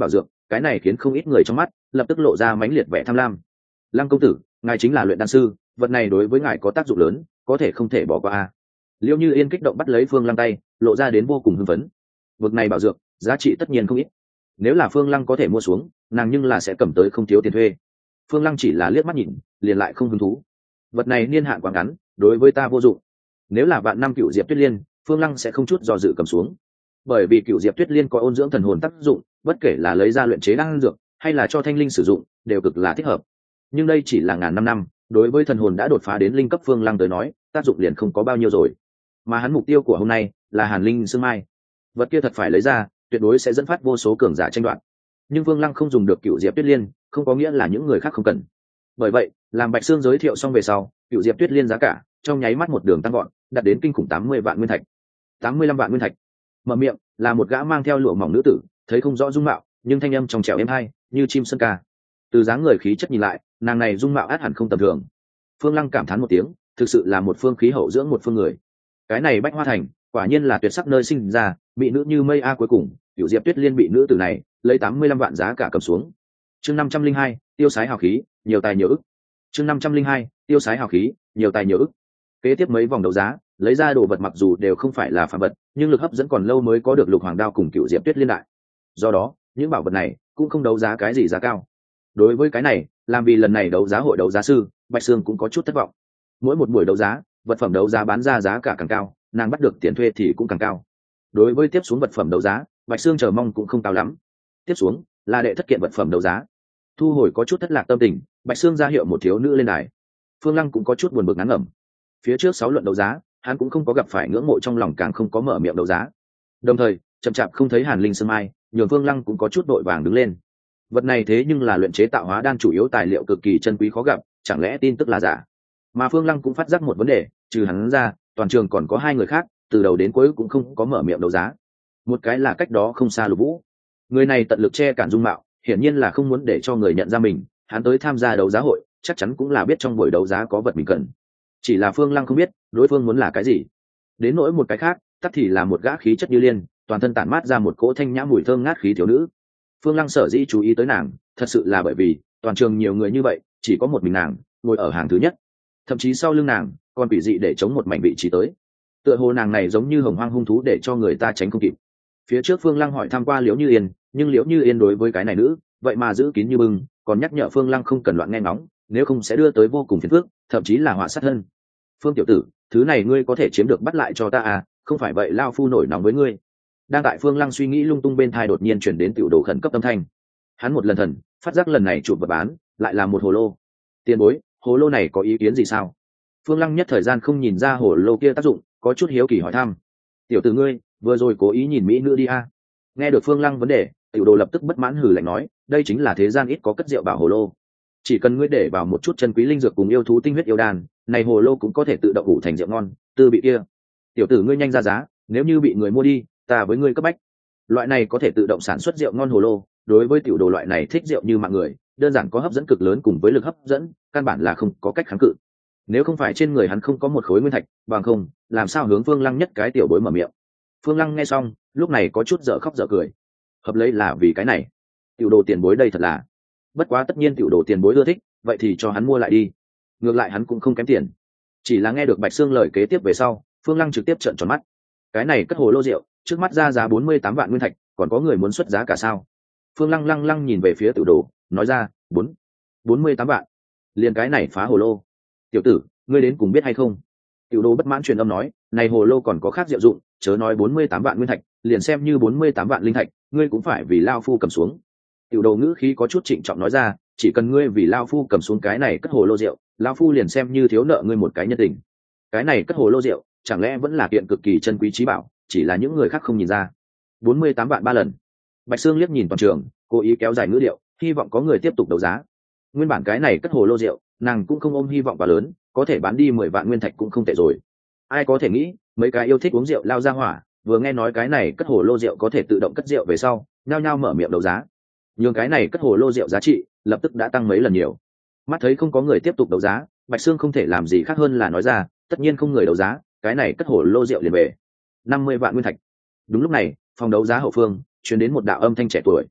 cái này khiến không ít người trong mắt lập tức lộ ra mãnh liệt vẻ tham lam. Lăng công tử, ngài chính là luyện đan sư, vật này đối với ngài có tác dụng lớn, có thể không thể bỏ qua a. Liễu Như Yên kích động bắt lấy Phương Lăng tay, lộ ra đến vô cùng hưng phấn. Vực này bảo dược, giá trị tất nhiên không ít. Nếu là Phương Lăng có thể mua xuống, nàng nhưng là sẽ cầm tới không thiếu tiền thuê. Phương Lăng chỉ là liếc mắt nhìn, liền lại không hứng thú. Vật này niên hạn quá ngắn, đối với ta vô dụng. Nếu là vạn năm cựu diệp tuyết liên, Phương Lăng sẽ không chút do dự cầm xuống. Bởi vì cựu diệp tuyết liên có ôn dưỡng thần hồn tác dụng, bất kể là lấy ra luyện chế đan dược, hay là cho thanh linh sử dụng, đều cực là thích hợp. Nhưng đây chỉ là ngàn năm năm, đối với thần hồn đã đột phá đến linh cấp Phương Lăng tới nói, tác dụng liền không có bao nhiêu rồi. Mà hắn mục tiêu của hôm nay là Hàn Linh Sương Mai. Vật kia thật phải lấy ra, tuyệt đối sẽ dẫn phát vô số cường giả tranh đoạt. Nhưng Phương Lăng không dùng được cựu diệp tuyết liên, không có nghĩa là những người khác không cần. Bởi vậy, làm Bạch Sương giới thiệu xong về sau, cựu diệp tuyết liên giá cả trong nháy mắt một đường tăng gọn, đạt đến kinh khủng tám mươi vạn nguyên thạch. tám mươi lăm vạn nguyên thạch. Mở miệng là một gã mang theo lụa mỏng nữ tử, thấy không rõ dung mạo, nhưng thanh âm trong trẻo êm hay, như chim sơn ca. Từ dáng người khí chất nhìn lại, nàng này dung mạo át hẳn không tầm thường. Phương Lăng cảm thán một tiếng, thực sự là một phương khí hậu dưỡng một phương người. Cái này Bách Hoa Thành, quả nhiên là tuyệt sắc nơi sinh ra, bị nữ như mây a. Cuối cùng, cựu diệp tuyết liên bị nữ tử này lấy tám mươi lăm vạn giá cả cầm xuống. Chương năm trăm linh hai, tiêu sái hào khí, nhiều tài nhiều ức. Chương năm trăm linh hai, tiêu sái hào khí, nhiều tài nhiều ức. Kế tiếp mấy vòng đấu giá, lấy ra đồ vật mặc dù đều không phải là phàm vật, nhưng lực hấp dẫn còn lâu mới có được lục hoàng đao cùng cựu diệp tuyết liên đại. Do đó, những bảo vật này cũng không đấu giá cái gì giá cao. Đối với cái này, làm vì lần này đấu giá hội đấu giá sư, Bạch Sương cũng có chút thất vọng. Mỗi một buổi đấu giá, vật phẩm đấu giá bán ra giá cả càng cao, nàng bắt được tiền thuê thì cũng càng cao. Đối với tiếp xuống vật phẩm đấu giá, Bạch Sương chờ mong cũng không cao lắm. Tiếp xuống là đệ thất kiện vật phẩm đấu giá. Thu hồi có chút thất lạc tâm tình, Bạch Sương ra hiệu một thiếu nữ lên đài. Phương Lăng cũng có chút buồn bực ngán ngẩm. Phía trước sáu luận đấu giá, hắn cũng không có gặp phải ngưỡng mộ trong lòng, càng không có mở miệng đấu giá. Đồng thời, chậm chạp không thấy Hàn Linh Sương Mai, nhường Phương Lăng cũng có chút đội vàng đứng lên. Vật này thế nhưng là luyện chế tạo hóa đan chủ yếu tài liệu cực kỳ chân quý khó gặp, chẳng lẽ tin tức là giả? Mà Phương Lăng cũng phát giác một vấn đề, trừ hắn ra, toàn trường còn có hai người khác, từ đầu đến cuối cũng không có mở miệng đấu giá. Một cái là cách đó không xa Lục Vũ. Người này tận lực che cản dung mạo, hiển nhiên là không muốn để cho người nhận ra mình, hắn tới tham gia đấu giá hội, chắc chắn cũng là biết trong buổi đấu giá có vật mình cần. Chỉ là Phương Lăng không biết, đối phương muốn là cái gì. Đến nỗi một cái khác, tắc thì là một gã khí chất như liên, toàn thân tản mát ra một cỗ thanh nhã mùi thơm ngát khí thiếu nữ. Phương Lăng sở dĩ chú ý tới nàng, thật sự là bởi vì toàn trường nhiều người như vậy, chỉ có một mình nàng ngồi ở hàng thứ nhất, thậm chí sau lưng nàng còn bị dị để chống một mảnh vị trí tới. Tựa hồ nàng này giống như hồng hoang hung thú để cho người ta tránh không kịp. Phía trước Phương Lăng hỏi tham qua Liễu Như Yên, nhưng Liễu Như Yên đối với cái này nữ, vậy mà giữ kín như bưng, còn nhắc nhở Phương Lăng không cần loạn nghe ngóng, nếu không sẽ đưa tới vô cùng phiền phức, thậm chí là họa sát thân. Phương tiểu tử, thứ này ngươi có thể chiếm được bắt lại cho ta à, không phải vậy lao phu nổi nóng với ngươi. Đang tại Phương Lăng suy nghĩ lung tung, bên thai đột nhiên chuyển đến tiểu đồ khẩn cấp âm thanh. Hắn một lần thần phát giác lần này chụp vật bán lại là một hồ lô. Tiền bối, hồ lô này có ý kiến gì sao? Phương Lăng nhất thời gian không nhìn ra hồ lô kia tác dụng, có chút hiếu kỳ hỏi thăm. Tiểu tử ngươi vừa rồi cố ý nhìn mỹ nữ đi a? À? Nghe được Phương Lăng vấn đề, tiểu đồ lập tức bất mãn hừ lạnh nói, đây chính là thế gian ít có cất rượu bảo hồ lô, chỉ cần ngươi để vào một chút chân quý linh dược cùng yêu thú tinh huyết yêu đan, này hồ lô cũng có thể tự động ủ thành rượu ngon. Tư bị kia, tiểu tử ngươi nhanh ra giá, nếu như bị người mua đi, ta với ngươi cấp bách. Loại này có thể tự động sản xuất rượu ngon hồ lô, đối với tiểu đồ loại này thích rượu như mạng người, đơn giản có hấp dẫn cực lớn, cùng với lực hấp dẫn căn bản là không có cách kháng cự. Nếu không phải trên người hắn không có một khối nguyên thạch, bằng không làm sao hướng Phương Lăng nhất cái tiểu bối mở miệng. Phương Lăng nghe xong, lúc này có chút dở khóc dở cười. Hợp lấy là vì cái này, tiểu đồ tiền bối đây thật là. Bất quá tất nhiên tiểu đồ tiền bối ưa thích, vậy thì cho hắn mua lại đi. Ngược lại hắn cũng không kém tiền. Chỉ là nghe được Bạch Sương lời kế tiếp về sau, Phương Lăng trực tiếp trợn tròn mắt. Cái này cất hồ lô rượu, trước mắt ra giá bốn mươi tám vạn nguyên thạch, còn có người muốn xuất giá cả sao? Phương Lăng lăng lăng nhìn về phía tiểu đồ, nói ra, bốn bốn mươi tám vạn, liền cái này phá hồ lô. Tiểu tử, ngươi đến cùng biết hay không? Tiểu đồ bất mãn truyền âm nói, này hồ lô còn có khác diệu dụng, chớ nói bốn mươi tám vạn nguyên thạch, liền xem như bốn mươi tám vạn linh thạch, ngươi cũng phải vì lao phu cầm xuống. Tiểu đồ ngữ khí có chút trịnh trọng nói ra, chỉ cần ngươi vì lao phu cầm xuống cái này cất hồ lô rượu, lao phu liền xem như thiếu nợ ngươi một cái nhân tình. Cái này cất hồ lô rượu, chẳng lẽ vẫn là kiện cực kỳ chân quý trí bảo, chỉ là những người khác không nhìn ra. bốn mươi tám vạn ba lần. Bạch Sương liếc nhìn toàn trường, cố ý kéo dài ngữ điệu, hy vọng có người tiếp tục đấu giá. Nguyên bản cái này cất hồ lô rượu, nàng cũng không ôm hy vọng quá lớn, có thể bán đi mười vạn nguyên thạch cũng không tệ rồi. Ai có thể nghĩ, mấy cái yêu thích uống rượu lao ra hỏa, vừa nghe nói cái này cất hồ lô rượu có thể tự động cất rượu về sau, nhao nhao mở miệng đấu giá. Nhưng cái này cất hồ lô rượu giá trị lập tức đã tăng mấy lần nhiều. Mắt thấy không có người tiếp tục đấu giá, Bạch Sương không thể làm gì khác hơn là nói ra, tất nhiên không người đấu giá, cái này cất hồ lô rượu liền về năm mươi vạn nguyên thạch. Đúng lúc này, phòng đấu giá hậu phương truyền đến một đạo âm thanh trẻ tuổi.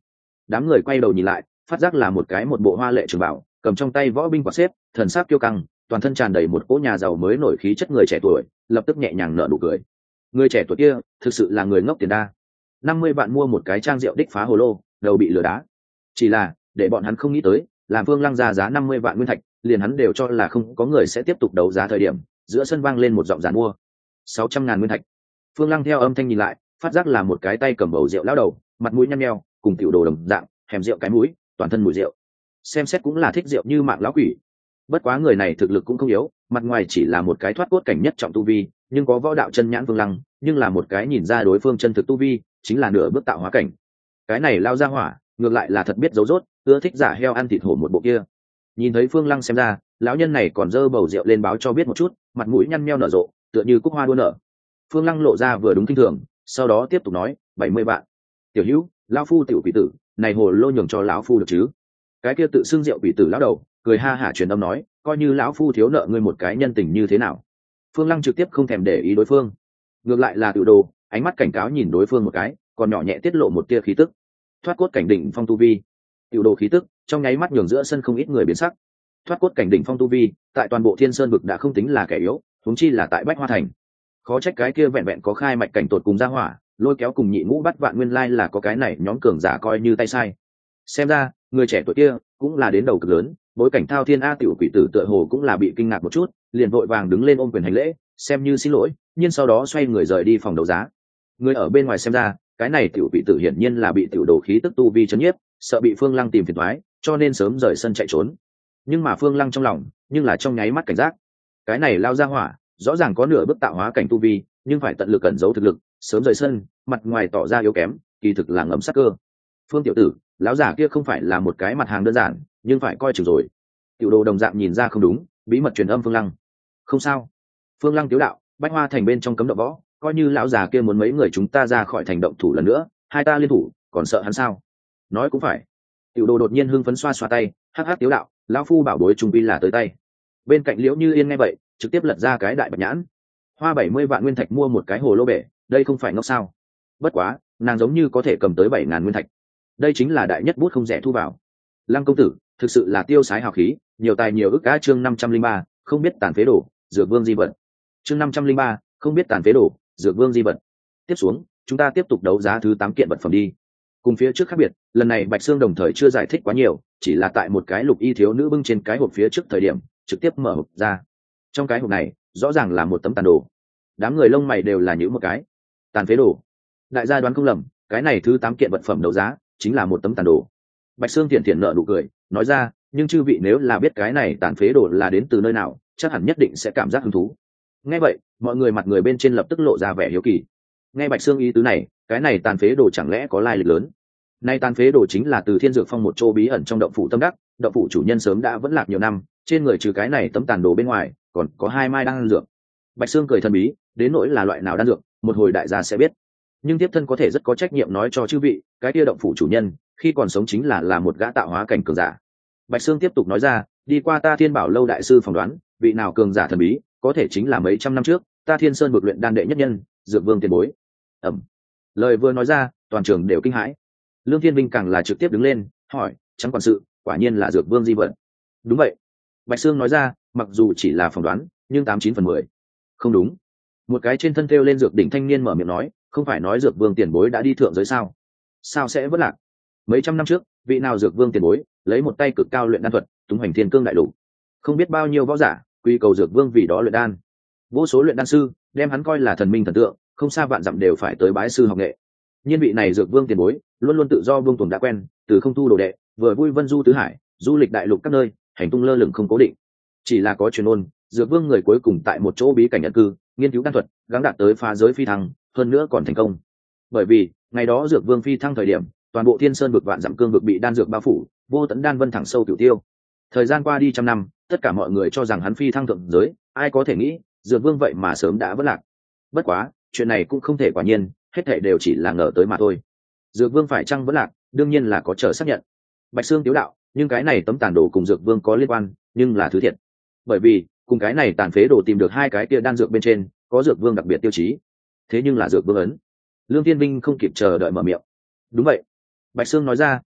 đám người quay đầu nhìn lại, phát giác là một cái một bộ hoa lệ trường bảo, cầm trong tay võ binh quạt xếp, thần sắc kiêu căng, toàn thân tràn đầy một cỗ nhà giàu mới nổi khí chất người trẻ tuổi, lập tức nhẹ nhàng nở nụ cười. Người trẻ tuổi kia thực sự là người ngốc tiền đa. năm mươi vạn mua một cái trang rượu đích phá hồ lô, đầu bị lừa đá. Chỉ là để bọn hắn không nghĩ tới, làm Vương Lăng ra giá năm mươi vạn nguyên thạch, liền hắn đều cho là không có người sẽ tiếp tục đấu giá thời điểm, giữa sân vang lên một giọng giàn mua. sáu trăm ngàn nguyên thạch. Phương Lăng theo âm thanh nhìn lại, phát giác là một cái tay cầm bầu rượu lão đầu, mặt mũi nhăn nheo, cùng tiểu đồ đồng dạng, hẻm rượu cái mũi, toàn thân mùi rượu. Xem xét cũng là thích rượu như mạng lão quỷ. Bất quá người này thực lực cũng không yếu, mặt ngoài chỉ là một cái thoát cốt cảnh nhất trọng tu vi, nhưng có võ đạo chân nhãn Phương Lăng, nhưng là một cái nhìn ra đối phương chân thực tu vi, chính là nửa bước tạo hóa cảnh. Cái này lao ra hỏa, ngược lại là thật biết giấu rốt, ưa thích giả heo ăn thịt hổ một bộ kia. Nhìn thấy Phương Lăng xem ra, lão nhân này còn dơ bầu rượu lên báo cho biết một chút, mặt mũi nhăn nheo nở rộ, tựa như cúc hoa đua nở. Phương Lăng lộ ra vừa đúng kinh thường, sau đó tiếp tục nói, bảy mươi vạn. Tiểu Hữu, lão phu tiểu quỷ tử, này hồ lô nhường cho lão phu được chứ? Cái kia tự xưng rượu quỷ tử lão đầu, cười ha hả truyền âm nói, coi như lão phu thiếu nợ ngươi một cái nhân tình như thế nào. Phương Lăng trực tiếp không thèm để ý đối phương, ngược lại là tiểu đồ, ánh mắt cảnh cáo nhìn đối phương một cái, còn nhỏ nhẹ tiết lộ một tia khí tức. Thoát cốt cảnh đỉnh phong tu vi. Tiểu đồ khí tức, trong nháy mắt nhường giữa sân không ít người biến sắc. Thoát cốt cảnh đỉnh phong tu vi, tại toàn bộ Thiên Sơn vực đã không tính là kẻ yếu, huống chi là tại Bách Hoa thành. Khó trách cái kia vẹn vẹn có khai mạch cảnh tột cùng ra hỏa, lôi kéo cùng nhị ngũ bắt vạn nguyên lai là có cái này nhóm cường giả coi như tay sai. Xem ra, người trẻ tuổi kia cũng là đến đầu cực lớn, bối cảnh thao thiên a tiểu quỷ tử tựa hồ cũng là bị kinh ngạc một chút, liền vội vàng đứng lên ôm quyền hành lễ, xem như xin lỗi, nhưng sau đó xoay người rời đi phòng đấu giá. Người ở bên ngoài xem ra, cái này tiểu quỷ tử hiển nhiên là bị tiểu đồ khí tức tu vi chấn nhiếp, sợ bị Phương Lăng tìm phiền toái, cho nên sớm rời sân chạy trốn. Nhưng mà Phương Lăng trong lòng, nhưng là trong nháy mắt cảnh giác. Cái này lao ra hỏa, rõ ràng có nửa bước tạo hóa cảnh tu vi, nhưng phải tận lực cẩn giấu thực lực, sớm rời sân, mặt ngoài tỏ ra yếu kém, kỳ thực là ngầm sắc cơ. Phương tiểu tử, lão giả kia không phải là một cái mặt hàng đơn giản, nhưng phải coi chừng rồi. Tiểu đồ đồng dạng nhìn ra không đúng, bí mật truyền âm Phương Lăng. Không sao. Phương Lăng tiếu đạo, Bách Hoa thành bên trong cấm động võ, coi như lão già kia muốn mấy người chúng ta ra khỏi thành động thủ lần nữa, hai ta liên thủ, còn sợ hắn sao? Nói cũng phải. Tiểu đồ đột nhiên hưng phấn xoa xoa tay, hắc hắc tiếu đạo, lão phu bảo bối trung vi là tới tay. Bên cạnh Liễu Như Yên nghe vậy, trực tiếp lật ra cái đại bạch nhãn. Hoa bảy mươi vạn nguyên thạch mua một cái hồ lô bể, đây không phải ngốc sao? Bất quá, nàng giống như có thể cầm tới bảy ngàn nguyên thạch. Đây chính là đại nhất bút không rẻ thu vào. Lăng công tử, thực sự là tiêu sái hào khí, nhiều tài nhiều ức cá. Chương năm trăm linh ba, không biết tàn phế đổ, dược vương di vật. Chương năm trăm linh ba, không biết tàn phế đổ, dược vương di vật. Tiếp xuống, chúng ta tiếp tục đấu giá thứ tám kiện vật phẩm đi. Cùng phía trước khác biệt, lần này Bạch Sương đồng thời chưa giải thích quá nhiều, chỉ là tại một cái lục y thiếu nữ bưng trên cái hộp phía trước thời điểm, trực tiếp mở hộp ra. Trong cái hộp này, rõ ràng là một tấm tàn đồ. Đám người lông mày đều là những một cái. Tàn phế đồ. Đại gia đoán không lầm, cái này thứ tám kiện vật phẩm đấu giá, chính là một tấm tàn đồ. Bạch Sương tiện tiện nở nụ cười, nói ra, nhưng chư vị nếu là biết cái này tàn phế đồ là đến từ nơi nào, chắc hẳn nhất định sẽ cảm giác hứng thú. Nghe vậy, mọi người mặt người bên trên lập tức lộ ra vẻ hiếu kỳ. Nghe Bạch Sương ý tứ này, cái này tàn phế đồ chẳng lẽ có lai lịch lớn? Nay tàn phế đồ chính là từ Thiên Dược Phong một chỗ bí ẩn trong động phủ tâm đắc, động phủ chủ nhân sớm đã vẫn lạc nhiều năm, trên người trừ cái này tấm tàn đồ bên ngoài, còn có hai mai đan dược. Bạch Sương cười thần bí, đến nỗi là loại nào đan dược, một hồi đại gia sẽ biết. Nhưng tiếp thân có thể rất có trách nhiệm nói cho chư vị, cái kia động phủ chủ nhân, khi còn sống chính là là một gã tạo hóa cảnh cường giả. Bạch Sương tiếp tục nói ra, đi qua ta Thiên Bảo lâu đại sư phỏng đoán, vị nào cường giả thần bí, có thể chính là mấy trăm năm trước, ta Thiên Sơn vực luyện đan đệ nhất nhân, Dược Vương tiền bối. Ẩm. Lời vừa nói ra, toàn trường đều kinh hãi. Lương Thiên Vinh càng là trực tiếp đứng lên, hỏi, chẳng quản sự, quả nhiên là Dược Vương di vật. Đúng vậy. Bạch Sương nói ra, mặc dù chỉ là phỏng đoán, nhưng tám chín phần mười. Không đúng. Một cái trên thân thêu lên dược đỉnh thanh niên mở miệng nói, không phải nói Dược Vương tiền bối đã đi thượng giới sao? Sao sẽ vất lạc? Mấy trăm năm trước, vị nào Dược Vương tiền bối, lấy một tay cực cao luyện đan thuật, tung hoành thiên cương đại lục. Không biết bao nhiêu võ giả, quy cầu Dược Vương vì đó luyện đan. Vô số luyện đan sư, đem hắn coi là thần minh thần tượng, không xa vạn dặm đều phải tới bái sư học nghệ. Nhiên vị này Dược Vương tiền bối, luôn luôn tự do buông tuồng đã quen, từ không thu đồ đệ, vừa vui vân du tứ hải, du lịch đại lục các nơi, hành tung lơ lửng không cố định. Chỉ là có truyền ôn, Dược Vương người cuối cùng tại một chỗ bí cảnh ẩn cư, nghiên cứu đan thuật, gắng đạt tới phá giới phi thăng, hơn nữa còn thành công. Bởi vì, ngày đó Dược Vương phi thăng thời điểm, toàn bộ Thiên Sơn vực vạn dặm cương vực bị đan dược bao phủ, vô tận đan vân thẳng sâu cửu tiêu. Thời gian qua đi trăm năm, tất cả mọi người cho rằng hắn phi thăng thượng giới, ai có thể nghĩ, Dược Vương vậy mà sớm đã vỡ lạc. Bất quá, chuyện này cũng không thể quả nhiên, hết thảy đều chỉ là ngờ tới mà thôi. Dược Vương phải chăng vỡ lạc, đương nhiên là có chờ xác nhận. Bạch Sương tiếu đạo, nhưng cái này tấm tàn đồ cùng Dược Vương có liên quan, nhưng là thứ thiệt. Bởi vì, cùng cái này tàn phế đồ tìm được hai cái kia đan dược bên trên, có Dược Vương đặc biệt tiêu chí. Thế nhưng là Dược Vương ấn. Lương Thiên Vinh không kịp chờ đợi mở miệng. Đúng vậy. Bạch Sương nói ra,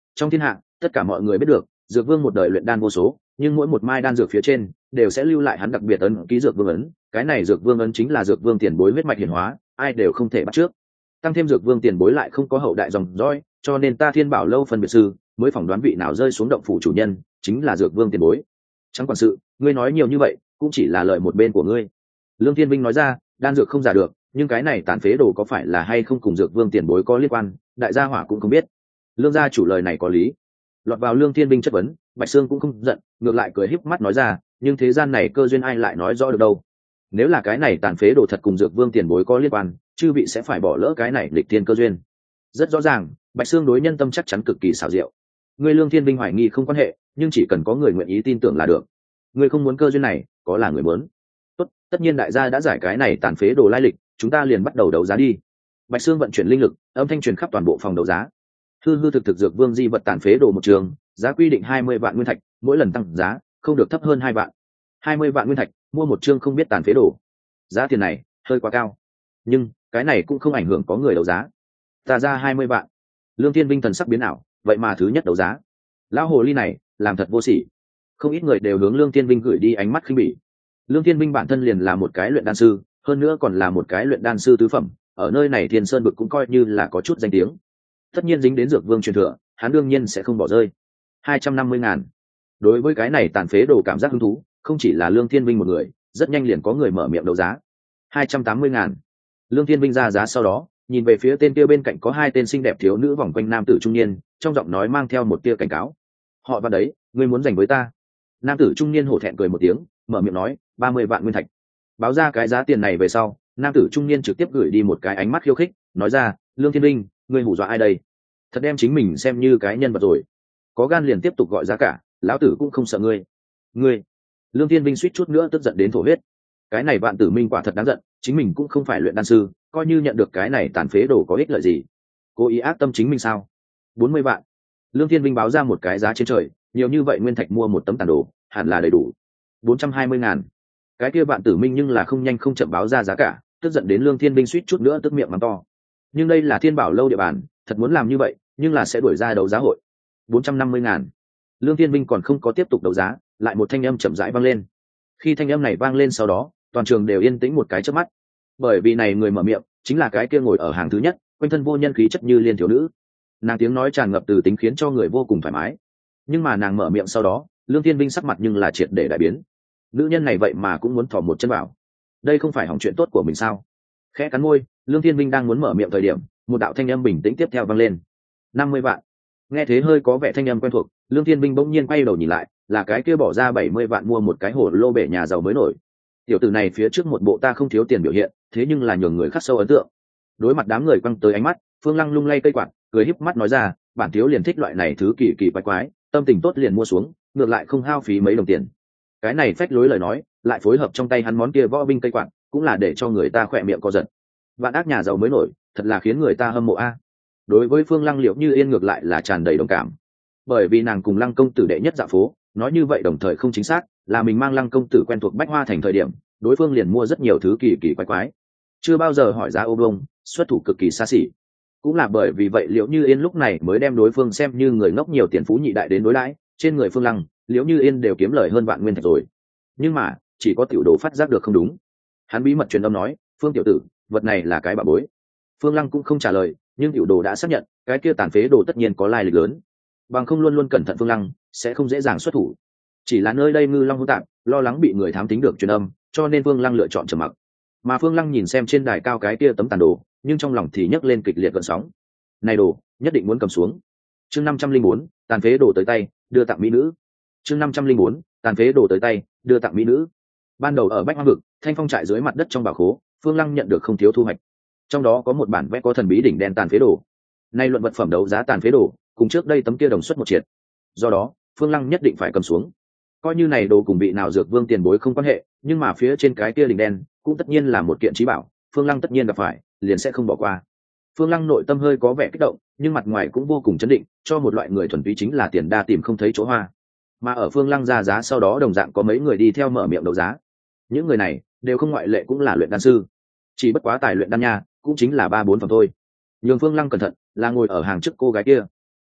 trong thiên hạ tất cả mọi người biết được dược vương một đời luyện đan vô số, nhưng mỗi một mai đan dược phía trên đều sẽ lưu lại hắn đặc biệt ấn ký dược vương ấn. Cái này dược vương ấn chính là dược vương tiền bối huyết mạch hiển hóa, ai đều không thể bắt trước. Tăng thêm dược vương tiền bối lại không có hậu đại dòng dõi, cho nên ta Thiên Bảo lâu phân biệt sư mới phỏng đoán vị nào rơi xuống động phủ chủ nhân chính là dược vương tiền bối. Chẳng quản sự, ngươi nói nhiều như vậy cũng chỉ là lợi một bên của ngươi. Lương Thiên Vinh nói ra, đan dược không giả được, nhưng cái này tàn phế đồ có phải là hay không cùng dược vương tiền bối có liên quan, đại gia hỏa cũng không biết. Lương gia chủ lời này có lý. Lọt vào Lương Thiên Vinh chất vấn, Bạch Sương cũng không giận, ngược lại cười híp mắt nói ra, nhưng thế gian này cơ duyên ai lại nói rõ được đâu. Nếu là cái này tàn phế đồ thật cùng dược vương tiền bối có liên quan, chư vị sẽ phải bỏ lỡ cái này lịch thiên cơ duyên. Rất rõ ràng, Bạch Sương đối nhân tâm chắc chắn cực kỳ xảo diệu. Ngươi Lương Thiên Vinh hoài nghi không quan hệ, nhưng chỉ cần có người nguyện ý tin tưởng là được. Ngươi không muốn cơ duyên này, có là người muốn. Tốt, tất nhiên đại gia đã giải cái này tàn phế đồ lai lịch, chúng ta liền bắt đầu đấu giá đi. Bạch Sương vận chuyển linh lực, âm thanh truyền khắp toàn bộ phòng đấu giá. Hư hư thực thực dược vương di vật tàn phế đồ một trường, giá quy định hai mươi vạn nguyên thạch, mỗi lần tăng giá không được thấp hơn hai vạn. hai mươi vạn nguyên thạch mua một chương không biết tàn phế đồ. Giá tiền này hơi quá cao, nhưng cái này cũng không ảnh hưởng có người đấu giá. Ta ra hai mươi vạn. Lương Thiên Vinh thần sắc biến ảo, vậy mà thứ nhất đấu giá. Lão hồ ly này làm thật vô sỉ. Không ít người đều hướng Lương Thiên Vinh gửi đi ánh mắt khinh bỉ. Lương Thiên Vinh bản thân liền là một cái luyện đan sư, hơn nữa còn là một cái luyện đan sư tứ phẩm, ở nơi này Thiên Sơn vực cũng coi như là có chút danh tiếng. Tất nhiên dính đến dược vương truyền thừa, hắn đương nhiên sẽ không bỏ rơi. hai trăm năm mươi ngàn. Đối với cái này tàn phế đồ cảm giác hứng thú, không chỉ là Lương Thiên Vinh một người, rất nhanh liền có người mở miệng đấu giá. hai trăm tám mươi ngàn. Lương Thiên Vinh ra giá sau đó, nhìn về phía tên kia bên cạnh có hai tên xinh đẹp thiếu nữ vòng quanh nam tử trung niên, trong giọng nói mang theo một tia cảnh cáo. Họ vào đấy, ngươi muốn giành với ta? Nam tử trung niên hổ thẹn cười một tiếng, mở miệng nói, ba mươi vạn nguyên thạch. Báo ra cái giá tiền này về sau, nam tử trung niên trực tiếp gửi đi một cái ánh mắt khiêu khích, nói ra, Lương Thiên Vinh, ngươi hù dọa ai đây? Thật đem chính mình xem như cái nhân vật rồi. Có gan liền tiếp tục gọi giá cả, lão tử cũng không sợ ngươi. Ngươi. Lương Thiên Vinh suýt chút nữa tức giận đến thổ huyết. Cái này Vạn Tử Minh quả thật đáng giận, chính mình cũng không phải luyện đan sư, coi như nhận được cái này tàn phế đồ có ích lợi gì? Cố ý ác tâm chính mình sao? bốn mươi vạn. Lương Thiên Vinh báo ra một cái giá trên trời, nhiều như vậy nguyên thạch mua một tấm tàn đồ, hẳn là đầy đủ. bốn trăm hai mươi ngàn. Cái kia Vạn Tử Minh nhưng là không nhanh không chậm báo ra giá cả, tức giận đến Lương Thiên Vinh suýt chút nữa tức miệng mắng to. Nhưng đây là Thiên Bảo lâu địa bàn, thật muốn làm như vậy, nhưng là sẽ đuổi ra đấu giá hội. bốn trăm năm mươi ngàn. Lương Thiên Vinh còn không có tiếp tục đấu giá, lại một thanh âm chậm rãi vang lên. Khi thanh âm này vang lên sau đó, toàn trường đều yên tĩnh một cái chớp mắt. Bởi vì này người mở miệng chính là cái kia ngồi ở hàng thứ nhất, quanh thân vô nhân khí chất như liên thiếu nữ. Nàng tiếng nói tràn ngập từ tính khiến cho người vô cùng thoải mái. Nhưng mà nàng mở miệng sau đó, Lương Thiên Vinh sắc mặt nhưng là triệt để đại biến. Nữ nhân này vậy mà cũng muốn thò một chân vào. Đây không phải hỏng chuyện tốt của mình sao? Khẽ cắn môi, Lương Thiên Vinh đang muốn mở miệng thời điểm, một đạo thanh âm bình tĩnh tiếp theo vang lên. năm mươi vạn. Nghe thế hơi có vẻ thanh âm quen thuộc, Lương Thiên Vinh bỗng nhiên quay đầu nhìn lại, là cái kia bỏ ra bảy mươi vạn mua một cái hồ lô bể nhà giàu mới nổi. Tiểu tử này phía trước một bộ ta không thiếu tiền biểu hiện, thế nhưng là nhường người khắc sâu ấn tượng. Đối mặt đám người quăng tới ánh mắt, Phương Lăng lung lay cây quạt, cười híp mắt nói ra, bản thiếu liền thích loại này thứ kỳ kỳ quái quái, tâm tình tốt liền mua xuống, ngược lại không hao phí mấy đồng tiền. Cái này phách lối lời nói, lại phối hợp trong tay hắn món kia võ binh cây quạt, cũng là để cho người ta khỏe miệng co giật. Vạn ác nhà giàu mới nổi, thật là khiến người ta hâm mộ a. Đối với Phương Lăng Liệu Như Yên ngược lại là tràn đầy đồng cảm, bởi vì nàng cùng Lăng công tử đệ nhất dạo phố, nói như vậy đồng thời không chính xác, là mình mang Lăng công tử quen thuộc Bách Hoa thành thời điểm, đối phương liền mua rất nhiều thứ kỳ kỳ quái quái, chưa bao giờ hỏi giá ô bông, xuất thủ cực kỳ xa xỉ. Cũng là bởi vì vậy Liễu Như Yên lúc này mới đem đối phương xem như người ngốc nhiều tiền phú nhị đại đến đối đãi, trên người Phương Lăng, Liễu Như Yên đều kiếm lời hơn vạn nguyên thạch rồi. Nhưng mà, chỉ có tiểu đồ phát giác được không đúng. Hắn bí mật truyền âm nói, Phương tiểu tử, vật này là cái bảo bối. Phương Lăng cũng không trả lời, nhưng tiểu đồ đã xác nhận, cái kia tàn phế đồ tất nhiên có lai lịch lớn. Bằng không luôn luôn cẩn thận Phương Lăng, sẽ không dễ dàng xuất thủ. Chỉ là nơi đây ngư long hỗn tạp, lo lắng bị người thám tính được truyền âm, cho nên Phương Lăng lựa chọn trầm mặc. Mà Phương Lăng nhìn xem trên đài cao cái kia tấm tàn đồ, nhưng trong lòng thì nhấc lên kịch liệt gợn sóng. Này đồ, nhất định muốn cầm xuống. Chương năm trăm linh bốn, tàn phế đồ tới tay, đưa tặng mỹ nữ. Chương năm trăm linh bốn, tàn phế đồ tới tay, đưa tặng mỹ nữ. Ban đầu ở Bách Hoa vực, Thanh Phong trại dưới mặt đất trong bảo khố, Phương Lăng nhận được không thiếu thu hoạch. Trong đó có một bản vẽ có thần bí đỉnh đen tàn phế đồ. Nay luận vật phẩm đấu giá tàn phế đồ, cùng trước đây tấm kia đồng xuất một triệt. Do đó, Phương Lăng nhất định phải cầm xuống. Coi như này đồ cùng vị nào dược vương tiền bối không quan hệ, nhưng mà phía trên cái kia đỉnh đen cũng tất nhiên là một kiện trí bảo, Phương Lăng tất nhiên gặp phải, liền sẽ không bỏ qua. Phương Lăng nội tâm hơi có vẻ kích động, nhưng mặt ngoài cũng vô cùng chấn định, cho một loại người thuần túy chính là tiền đa tìm không thấy chỗ hoa. Mà ở Phương Lăng ra giá sau đó đồng dạng có mấy người đi theo mở miệng đấu giá. Những người này đều không ngoại lệ cũng là luyện đan sư, chỉ bất quá tài luyện đan nha, cũng chính là ba bốn phẩm thôi. Nhường Phương Lăng cẩn thận, là ngồi ở hàng trước cô gái kia.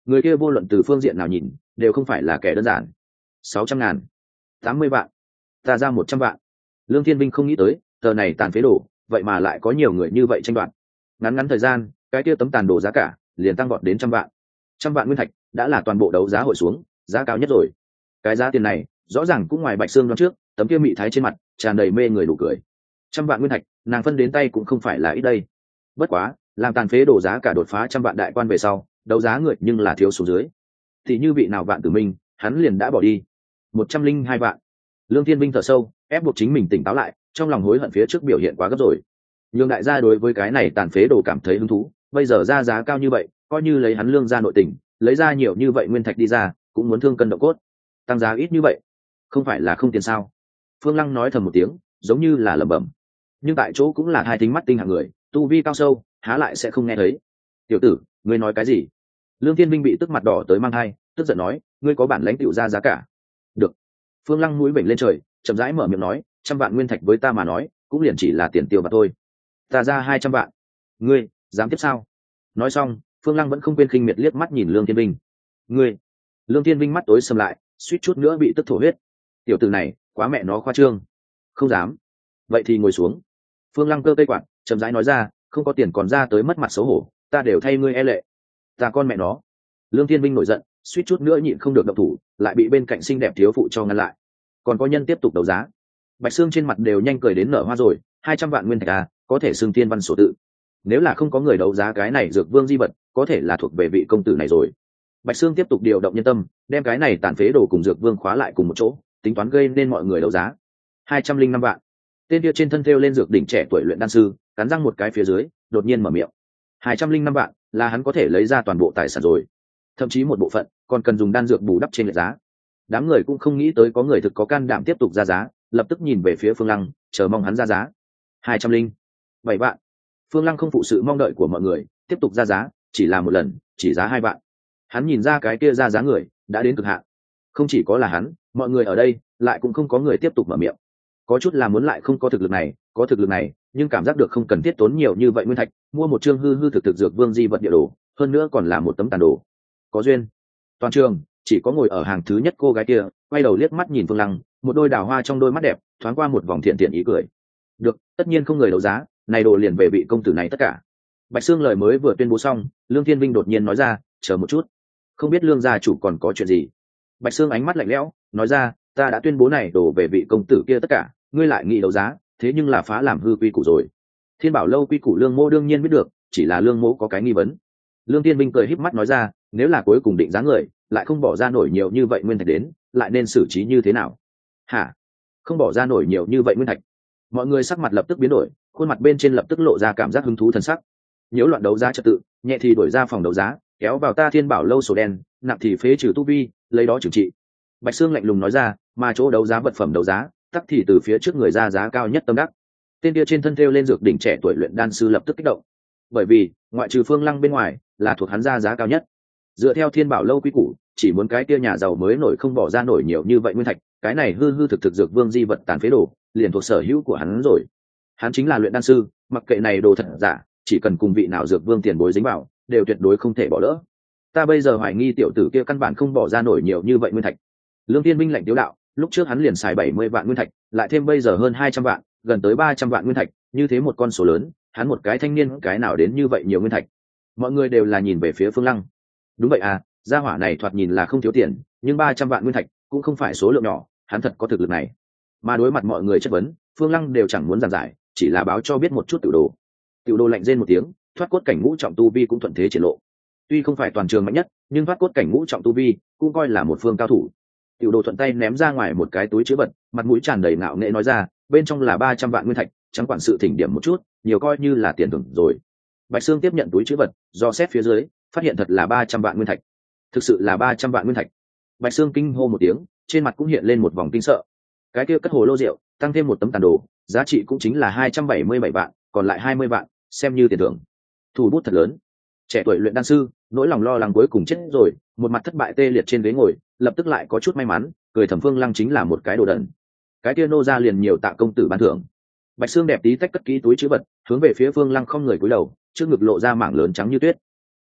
người kia vô luận từ phương diện nào nhìn đều không phải là kẻ đơn giản. Sáu trăm ngàn, tám mươi vạn, ta ra một trăm vạn. Lương Thiên Vinh không nghĩ tới tờ này tàn phế đồ vậy mà lại có nhiều người như vậy tranh đoạt. Ngắn ngắn thời gian cái kia tấm tàn đồ giá cả liền tăng vọt đến trăm vạn. Trăm vạn nguyên thạch đã là toàn bộ đấu giá hội xuống giá cao nhất rồi. Cái giá tiền này rõ ràng cũng ngoài Bạch Sương đoán trước, tấm kia mị thái trên mặt tràn đầy mê người nụ cười. Trăm vạn nguyên thạch nàng phân đến tay cũng không phải là ít đây. Bất quá làm tàn phế đồ giá cả đột phá trăm vạn đại quan về sau đấu giá người nhưng là thiếu số dưới. Thì như vị nào Vạn Tử Minh hắn liền đã bỏ đi một trăm linh hai vạn. Lương Thiên Vinh thở sâu ép buộc chính mình tỉnh táo lại, trong lòng hối hận phía trước biểu hiện quá gấp rồi. Nhưng đại gia đối với cái này tàn phế đồ cảm thấy hứng thú, bây giờ ra giá cao như vậy coi như lấy hắn Lương ra nội tình lấy ra nhiều như vậy nguyên thạch đi ra cũng muốn thương cân độ cốt. Tăng giá ít như vậy không phải là không tiền sao? Phương Lăng nói thầm một tiếng giống như là lẩm bẩm, nhưng tại chỗ cũng là hai tính mắt tinh hạng người, tu vi cao sâu há lại sẽ không nghe thấy. Tiểu tử ngươi nói cái gì? Lương Thiên Minh bị tức mặt đỏ tới mang hai, tức giận nói ngươi có bản lãnh tiểu ra giá cả. Được. Phương Lăng mũi bệnh lên trời chậm rãi mở miệng nói, trăm vạn nguyên thạch với ta mà nói cũng liền chỉ là tiền tiêu mà thôi. Ta ra hai trăm vạn. Ngươi dám tiếp sao? Nói xong Phương Lăng vẫn không quên khinh miệt liếc mắt nhìn Lương Thiên Minh. Ngươi. Lương Thiên Minh mắt tối sầm lại suýt chút nữa bị tức thổ huyết. Tiểu tử này quá mẹ nó khoa trương. Không dám. Vậy thì ngồi xuống. Phương Lăng cơ cây quạt chậm rãi nói ra, không có tiền còn ra tới mất mặt xấu hổ, ta đều thay ngươi e lệ. Ta con mẹ nó. Lương Thiên Minh nổi giận suýt chút nữa nhịn không được động thủ, lại bị bên cạnh xinh đẹp thiếu phụ cho ngăn lại. Còn có nhân tiếp tục đấu giá. Bạch Sương trên mặt đều nhanh cười đến nở hoa rồi, hai trăm vạn nguyên thạch à, có thể xưng tiên văn sổ tự. Nếu là không có người đấu giá cái này dược vương di vật, có thể là thuộc về vị công tử này rồi. Bạch Sương tiếp tục điều động nhân tâm, đem cái này tàn phế đồ cùng dược vương khóa lại cùng một chỗ, tính toán gây nên mọi người đấu giá. Hai trăm linh năm vạn. Tên kia trên thân thêu lên dược đỉnh trẻ tuổi luyện đan sư, cắn răng một cái phía dưới, đột nhiên mở miệng. Hai trăm linh năm vạn, là hắn có thể lấy ra toàn bộ tài sản rồi. Thậm chí một bộ phận còn cần dùng đan dược bù đắp trên lệch giá. Đám người cũng không nghĩ tới có người thực có can đảm tiếp tục ra giá, lập tức nhìn về phía Phương Lăng, chờ mong hắn ra giá. Hai trăm linh bảy vạn. Phương Lăng không phụ sự mong đợi của mọi người, tiếp tục ra giá, chỉ là một lần, chỉ giá hai vạn. Hắn nhìn ra cái kia ra giá người đã đến cực hạn. Không chỉ có là hắn, mọi người ở đây lại cũng không có người tiếp tục mở miệng. Có chút là muốn lại không có thực lực này, có thực lực này nhưng cảm giác được không cần thiết tốn nhiều như vậy nguyên thạch mua một chương hư hư thực thực dược vương di vật địa đồ, hơn nữa còn là một tấm tàn đồ. Có duyên. Toàn trường chỉ có ngồi ở hàng thứ nhất cô gái kia quay đầu liếc mắt nhìn Phương Lăng, một đôi đào hoa trong đôi mắt đẹp thoáng qua một vòng thiện thiện ý cười. Được, tất nhiên không người đấu giá, này đồ liền về vị công tử này tất cả. Bạch Sương lời mới vừa tuyên bố xong, Lương Thiên Vinh đột nhiên nói ra, chờ một chút, không biết Lương gia chủ còn có chuyện gì. Bạch Sương ánh mắt lạnh lẽo nói ra, ta đã tuyên bố này đồ về vị công tử kia tất cả, ngươi lại nghĩ đấu giá, thế nhưng là phá làm hư quy củ rồi. Thiên Bảo lâu quy củ Lương mô đương nhiên biết được, chỉ là Lương mô có cái nghi vấn. Lương Thiên Vinh cười híp mắt nói ra, nếu là cuối cùng định giá người lại không bỏ ra nổi nhiều như vậy nguyên thạch đến, lại nên xử trí như thế nào? Hả? Không bỏ ra nổi nhiều như vậy nguyên thạch? Mọi người sắc mặt lập tức biến đổi, khuôn mặt bên trên lập tức lộ ra cảm giác hứng thú thần sắc. Nhiễu loạn đấu giá trật tự, nhẹ thì đuổi ra phòng đấu giá, kéo vào ta Thiên Bảo lâu sổ đen, nặng thì phế trừ tu vi, lấy đó trừng trị. Bạch Sương lạnh lùng nói ra, mà chỗ đấu giá vật phẩm đấu giá, tắc thì từ phía trước người ra giá cao nhất tâm đắc. Tên kia trên thân thêu lên dược đỉnh trẻ tuổi luyện đan sư lập tức kích động, bởi vì ngoại trừ Phương Lăng bên ngoài là thuộc hắn ra giá cao nhất. Dựa theo Thiên Bảo lâu quy củ, chỉ muốn cái kia nhà giàu mới nổi không bỏ ra nổi nhiều như vậy nguyên thạch, cái này hư hư thực thực dược vương di vật tàn phế đồ liền thuộc sở hữu của hắn rồi. Hắn chính là luyện đan sư, mặc kệ này đồ thật giả, chỉ cần cùng vị nào dược vương tiền bối dính vào, đều tuyệt đối không thể bỏ lỡ. Ta bây giờ hoài nghi tiểu tử kia căn bản không bỏ ra nổi nhiều như vậy nguyên thạch. Lương Thiên Minh lạnh tiếu đạo, lúc trước hắn liền xài bảy mươi vạn nguyên thạch, lại thêm bây giờ hơn hai trăm vạn, gần tới ba trăm vạn nguyên thạch, như thế một con số lớn, hắn một cái thanh niên cái nào đến như vậy nhiều nguyên thạch. Mọi người đều là nhìn về phía Phương Lăng. Đúng vậy à, gia hỏa này thoạt nhìn là không thiếu tiền, nhưng ba trăm vạn nguyên thạch cũng không phải số lượng nhỏ, hắn thật có thực lực này. Mà đối mặt mọi người chất vấn, Phương Lăng đều chẳng muốn giảng giải, chỉ là báo cho biết một chút tiểu đồ. Tiểu đồ lạnh rên một tiếng, thoát cốt cảnh ngũ trọng tu vi cũng thuận thế triển lộ. Tuy không phải toàn trường mạnh nhất, nhưng thoát cốt cảnh ngũ trọng tu vi cũng coi là một phương cao thủ. Tiểu đồ thuận tay ném ra ngoài một cái túi chứa vật, mặt mũi tràn đầy ngạo nghễ nói ra, bên trong là ba trăm vạn nguyên thạch, chẳng quản sự thỉnh điểm một chút, nhiều coi như là tiền thưởng rồi. Bạch Sương tiếp nhận túi chứa vật, do xét phía dưới, phát hiện thật là ba trăm vạn nguyên thạch. Thực sự là ba trăm vạn nguyên thạch. Bạch Sương kinh hô một tiếng, trên mặt cũng hiện lên một vòng kinh sợ. Cái kia cất hồ lô rượu, tăng thêm một tấm tàn đồ, giá trị cũng chính là hai trăm bảy mươi bảy vạn, còn lại hai mươi vạn, xem như tiền thưởng. Thủ bút thật lớn. Trẻ tuổi luyện đan sư, nỗi lòng lo lắng cuối cùng chết rồi, một mặt thất bại tê liệt trên ghế ngồi, lập tức lại có chút may mắn, cười thầm Phương Lăng chính là một cái đồ đần. Cái kia nô ra liền nhiều tạ công tử ban thưởng. Bạch Sương đẹp tí tách cất kỹ túi chứa vật, hướng về phía Phương Lăng không người cúi đầu, trước ngực lộ ra mảng lớn trắng như tuyết. Lập tức,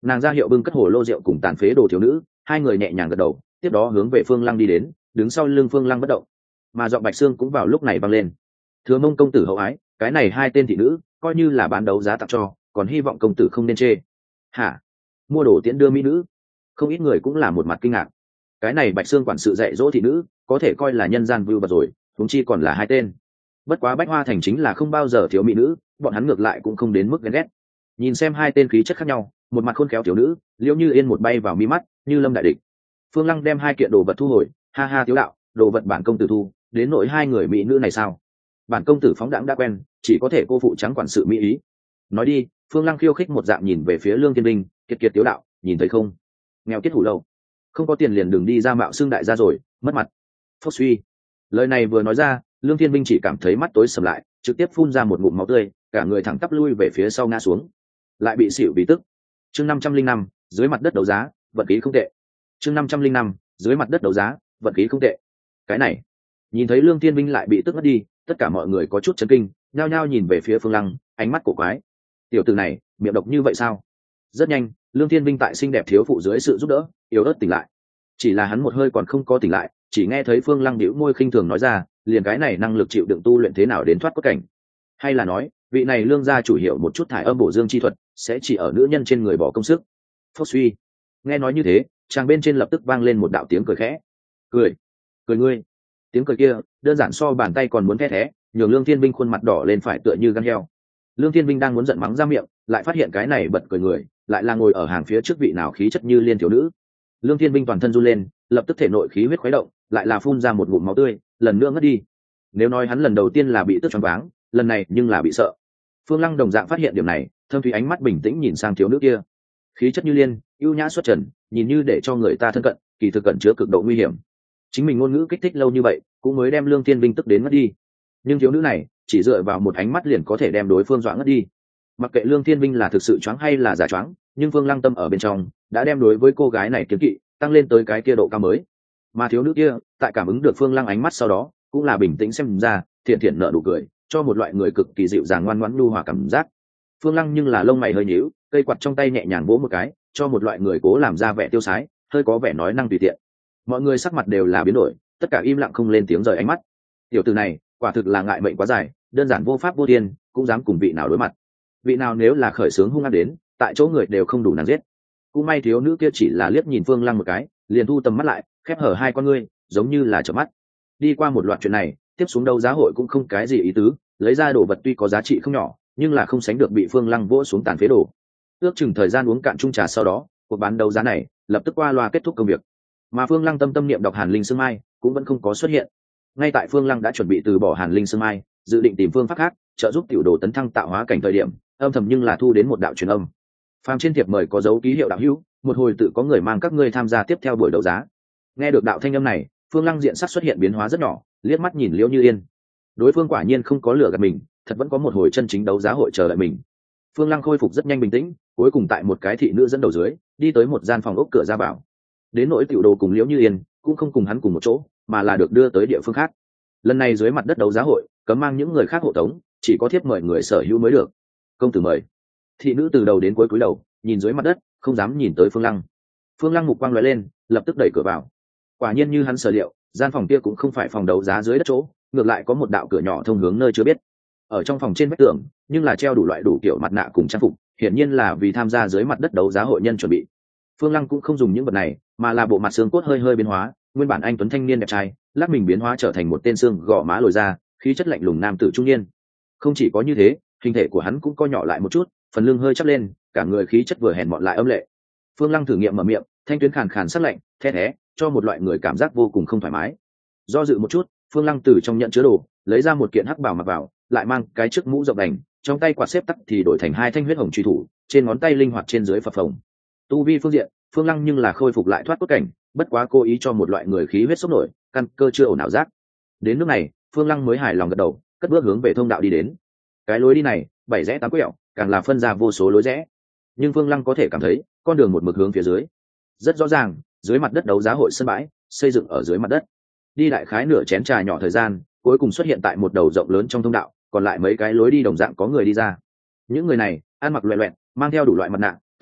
Nàng ra hiệu bưng cất hồ lô rượu cùng tàn phế đồ thiếu nữ, hai người nhẹ nhàng gật đầu, tiếp đó hướng về Phương Lăng đi đến, đứng sau lưng Phương Lăng bất động. Mà giọng Bạch Xương cũng vào lúc này vang lên. Thừa Mông công tử hậu ái, cái này hai tên thị nữ coi như là bán đấu giá tặng cho, còn hy vọng công tử không nên chê. Hả? Mua đồ tiễn đưa mỹ nữ? Không ít người cũng là một mặt kinh ngạc. Cái này Bạch Xương quản sự dạy dỗ thị nữ, có thể coi là nhân gian vưu vật rồi, huống chi còn là hai tên. Bất quá Bách Hoa thành chính là không bao giờ thiếu mỹ nữ, bọn hắn ngược lại cũng không đến mức ghen ghét. Nhìn xem hai tên khí chất khác nhau, một mặt khôn khéo thiếu nữ, Liễu Như Yên một bay vào mi mắt, như lâm đại địch. Phương Lăng đem hai kiện đồ vật thu hồi, ha ha tiếu đạo, đồ vật bản công tử thu, đến nỗi hai người mỹ nữ này sao? Bản công tử phóng đãng đã quen, chỉ có thể cô phụ trắng quản sự mỹ ý. Nói đi, Phương Lăng khiêu khích một dạng nhìn về phía Lương Thiên Vinh, kiệt kiệt tiếu đạo, nhìn thấy không? Nghèo kiết hủ lâu, không có tiền liền đừng đi ra mạo xương đại gia rồi, mất mặt. Phốc suy. Lời này vừa nói ra, Lương Thiên Vinh chỉ cảm thấy mắt tối sầm lại, trực tiếp phun ra một ngụm máu tươi, cả người thẳng tắp lui về phía sau ngã xuống, lại bị xỉu bị tức. Chương năm trăm linh năm, dưới mặt đất đấu giá, vận khí không tệ. Chương năm trăm linh năm, dưới mặt đất đấu giá, vận khí không tệ. Cái này, nhìn thấy Lương Thiên Vinh lại bị tức mất đi, tất cả mọi người có chút chấn kinh, nhao nhao nhìn về phía Phương Lăng, ánh mắt cổ quái. Tiểu tử này, miệng độc như vậy sao? Rất nhanh, Lương Thiên Vinh tại xinh đẹp thiếu phụ dưới sự giúp đỡ, yếu ớt tỉnh lại. Chỉ là hắn một hơi còn không có tỉnh lại, chỉ nghe thấy Phương Lăng bĩu môi khinh thường nói ra, liền cái này năng lực chịu đựng tu luyện thế nào đến thoát cốt cảnh? Hay là nói, vị này Lương gia chủ hiểu một chút thải âm bổ dương chi thuật, sẽ chỉ ở nữ nhân trên người bỏ công sức. Phốc suy. Nghe nói như thế, chàng bên trên lập tức vang lên một đạo tiếng cười khẽ. Cười, cười ngươi. Tiếng cười kia, đơn giản so bàn tay còn muốn thét thé, nhường Lương Thiên Vinh khuôn mặt đỏ lên phải tựa như gan heo. Lương Thiên Vinh đang muốn giận mắng ra miệng, lại phát hiện cái này bật cười người, lại là ngồi ở hàng phía trước vị nào khí chất như liên thiếu nữ. Lương Thiên Vinh toàn thân run lên, lập tức thể nội khí huyết khuấy động, lại là phun ra một ngụm máu tươi, lần nữa ngất đi. Nếu nói hắn lần đầu tiên là bị tức choáng váng, lần này nhưng là bị sợ. Phương Lăng đồng dạng phát hiện điểm này, thâm thủy ánh mắt bình tĩnh nhìn sang thiếu nữ kia, khí chất như liên, ưu nhã xuất trần, nhìn như để cho người ta thân cận, kỳ thực cẩn chứa cực độ nguy hiểm. Chính mình ngôn ngữ kích thích lâu như vậy, cũng mới đem Lương Thiên Vinh tức đến ngất đi. Nhưng thiếu nữ này, chỉ dựa vào một ánh mắt liền có thể đem đối phương dọa ngất đi. Mặc kệ Lương Thiên Vinh là thực sự choáng hay là giả choáng, nhưng Phương Lăng tâm ở bên trong đã đem đối với cô gái này kiến kỵ tăng lên tới cái kia độ cao mới. Mà thiếu nữ kia, tại cảm ứng được Phương Lăng ánh mắt sau đó, cũng là bình tĩnh xem ra, thiện thiện nở nụ cười, cho một loại người cực kỳ dịu dàng ngoan ngoãn nhu hòa cảm giác. Phương Lăng nhưng là lông mày hơi nhíu, cây quạt trong tay nhẹ nhàng vỗ một cái, cho một loại người cố làm ra vẻ tiêu sái, hơi có vẻ nói năng tùy tiện. Mọi người sắc mặt đều là biến đổi, tất cả im lặng không lên tiếng rời ánh mắt. Tiểu tử này, quả thực là ngại mệnh quá dài, đơn giản vô pháp vô thiên, cũng dám cùng vị nào đối mặt. Vị nào nếu là khởi sướng hung ác đến, tại chỗ người đều không đủ nàng giết. Cũng may thiếu nữ kia chỉ là liếc nhìn Phương Lăng một cái, liền thu tầm mắt lại, khép hở hai con ngươi, giống như là chớp mắt. Đi qua một loạt chuyện này, tiếp xuống đấu giá hội cũng không cái gì ý tứ, lấy ra đồ vật tuy có giá trị không nhỏ, nhưng là không sánh được bị Phương Lăng vỗ xuống tàn phế đồ. Ước chừng thời gian uống cạn chung trà sau đó, cuộc bán đấu giá này lập tức qua loa kết thúc công việc. Mà Phương Lăng tâm tâm niệm đọc Hàn Linh Sương Mai cũng vẫn không có xuất hiện. Ngay tại Phương Lăng đã chuẩn bị từ bỏ Hàn Linh Sương Mai, dự định tìm phương pháp khác trợ giúp tiểu đồ tấn thăng tạo hóa cảnh thời điểm, âm thầm nhưng là thu đến một đạo truyền âm. Phàm trên thiệp mời có dấu ký hiệu đạo hữu, một hồi tự có người mang các ngươi tham gia tiếp theo buổi đấu giá. Nghe được đạo thanh âm này, Phương Lăng diện sắc xuất hiện biến hóa rất nhỏ, liếc mắt nhìn Liễu Như Yên. Đối phương quả nhiên không có lừa gạt mình, thật vẫn có một hồi chân chính đấu giá hội chờ đợi mình. Phương Lăng khôi phục rất nhanh bình tĩnh, cuối cùng tại một cái thị nữ dẫn đầu dưới, đi tới một gian phòng ốc cửa ra vào. Đến nỗi tiểu đồ cùng Liễu Như Yên, cũng không cùng hắn cùng một chỗ, mà là được đưa tới địa phương khác. Lần này dưới mặt đất đấu giá hội, cấm mang những người khác hộ tống, chỉ có thiếp mời người sở hữu mới được. Công tử mời. Thị nữ từ đầu đến cuối cúi đầu, nhìn dưới mặt đất, không dám nhìn tới Phương Lăng. Phương Lăng mục quang lóe lên, lập tức đẩy cửa vào. Quả nhiên như hắn sở liệu, gian phòng kia cũng không phải phòng đấu giá dưới đất chỗ, ngược lại có một đạo cửa nhỏ thông hướng nơi chưa biết. Ở trong phòng trên vách tường, nhưng là treo đủ loại đủ kiểu mặt nạ cùng trang phục, hiển nhiên là vì tham gia dưới mặt đất đấu giá hội nhân chuẩn bị. Phương Lăng cũng không dùng những vật này, mà là bộ mặt xương cốt hơi hơi biến hóa, nguyên bản anh tuấn thanh niên đẹp trai, lắc mình biến hóa trở thành một tên xương gò má lồi ra, khí chất lạnh lùng nam tử trung niên. Không chỉ có như thế, hình thể của hắn cũng co nhỏ lại một chút, phần lưng hơi chắp lên, cả người khí chất vừa hèn mọn lại âm lệ. Phương Lăng thử nghiệm mở miệng, thanh tuyến khàn khàn sắc lạnh, the thé, cho một loại người cảm giác vô cùng không thoải mái. Do dự một chút, Phương Lăng từ trong nhận chứa đồ lấy ra một kiện hắc bảo mặc vào, lại mang cái chiếc mũ rộng đành, trong tay quạt xếp tắc thì đổi thành hai thanh huyết hồng truy thủ, trên ngón tay linh hoạt trên dưới phập phồng. Tu vi phương diện, Phương Lăng nhưng là khôi phục lại thoát cốt cảnh, bất quá cố ý cho một loại người khí huyết sốc nổi, căn cơ chưa ổn ảo giác. Đến lúc này, Phương Lăng mới hài lòng gật đầu, cất bước hướng về thông đạo đi đến. Cái lối đi này, bảy rẽ tám quẹo, càng là phân ra vô số lối rẽ. Nhưng Phương Lăng có thể cảm thấy, con đường một mực hướng phía dưới. Rất rõ ràng, dưới mặt đất đấu giá hội sân bãi, xây dựng ở dưới mặt đất. Đi đại khái nửa chén trà nhỏ thời gian, cuối cùng xuất hiện tại một đầu rộng lớn trong thông đạo, còn lại mấy cái lối đi đồng dạng có người đi ra. Những người này, ăn mặc loẹt loẹt, mang theo đủ loại mặt nạ,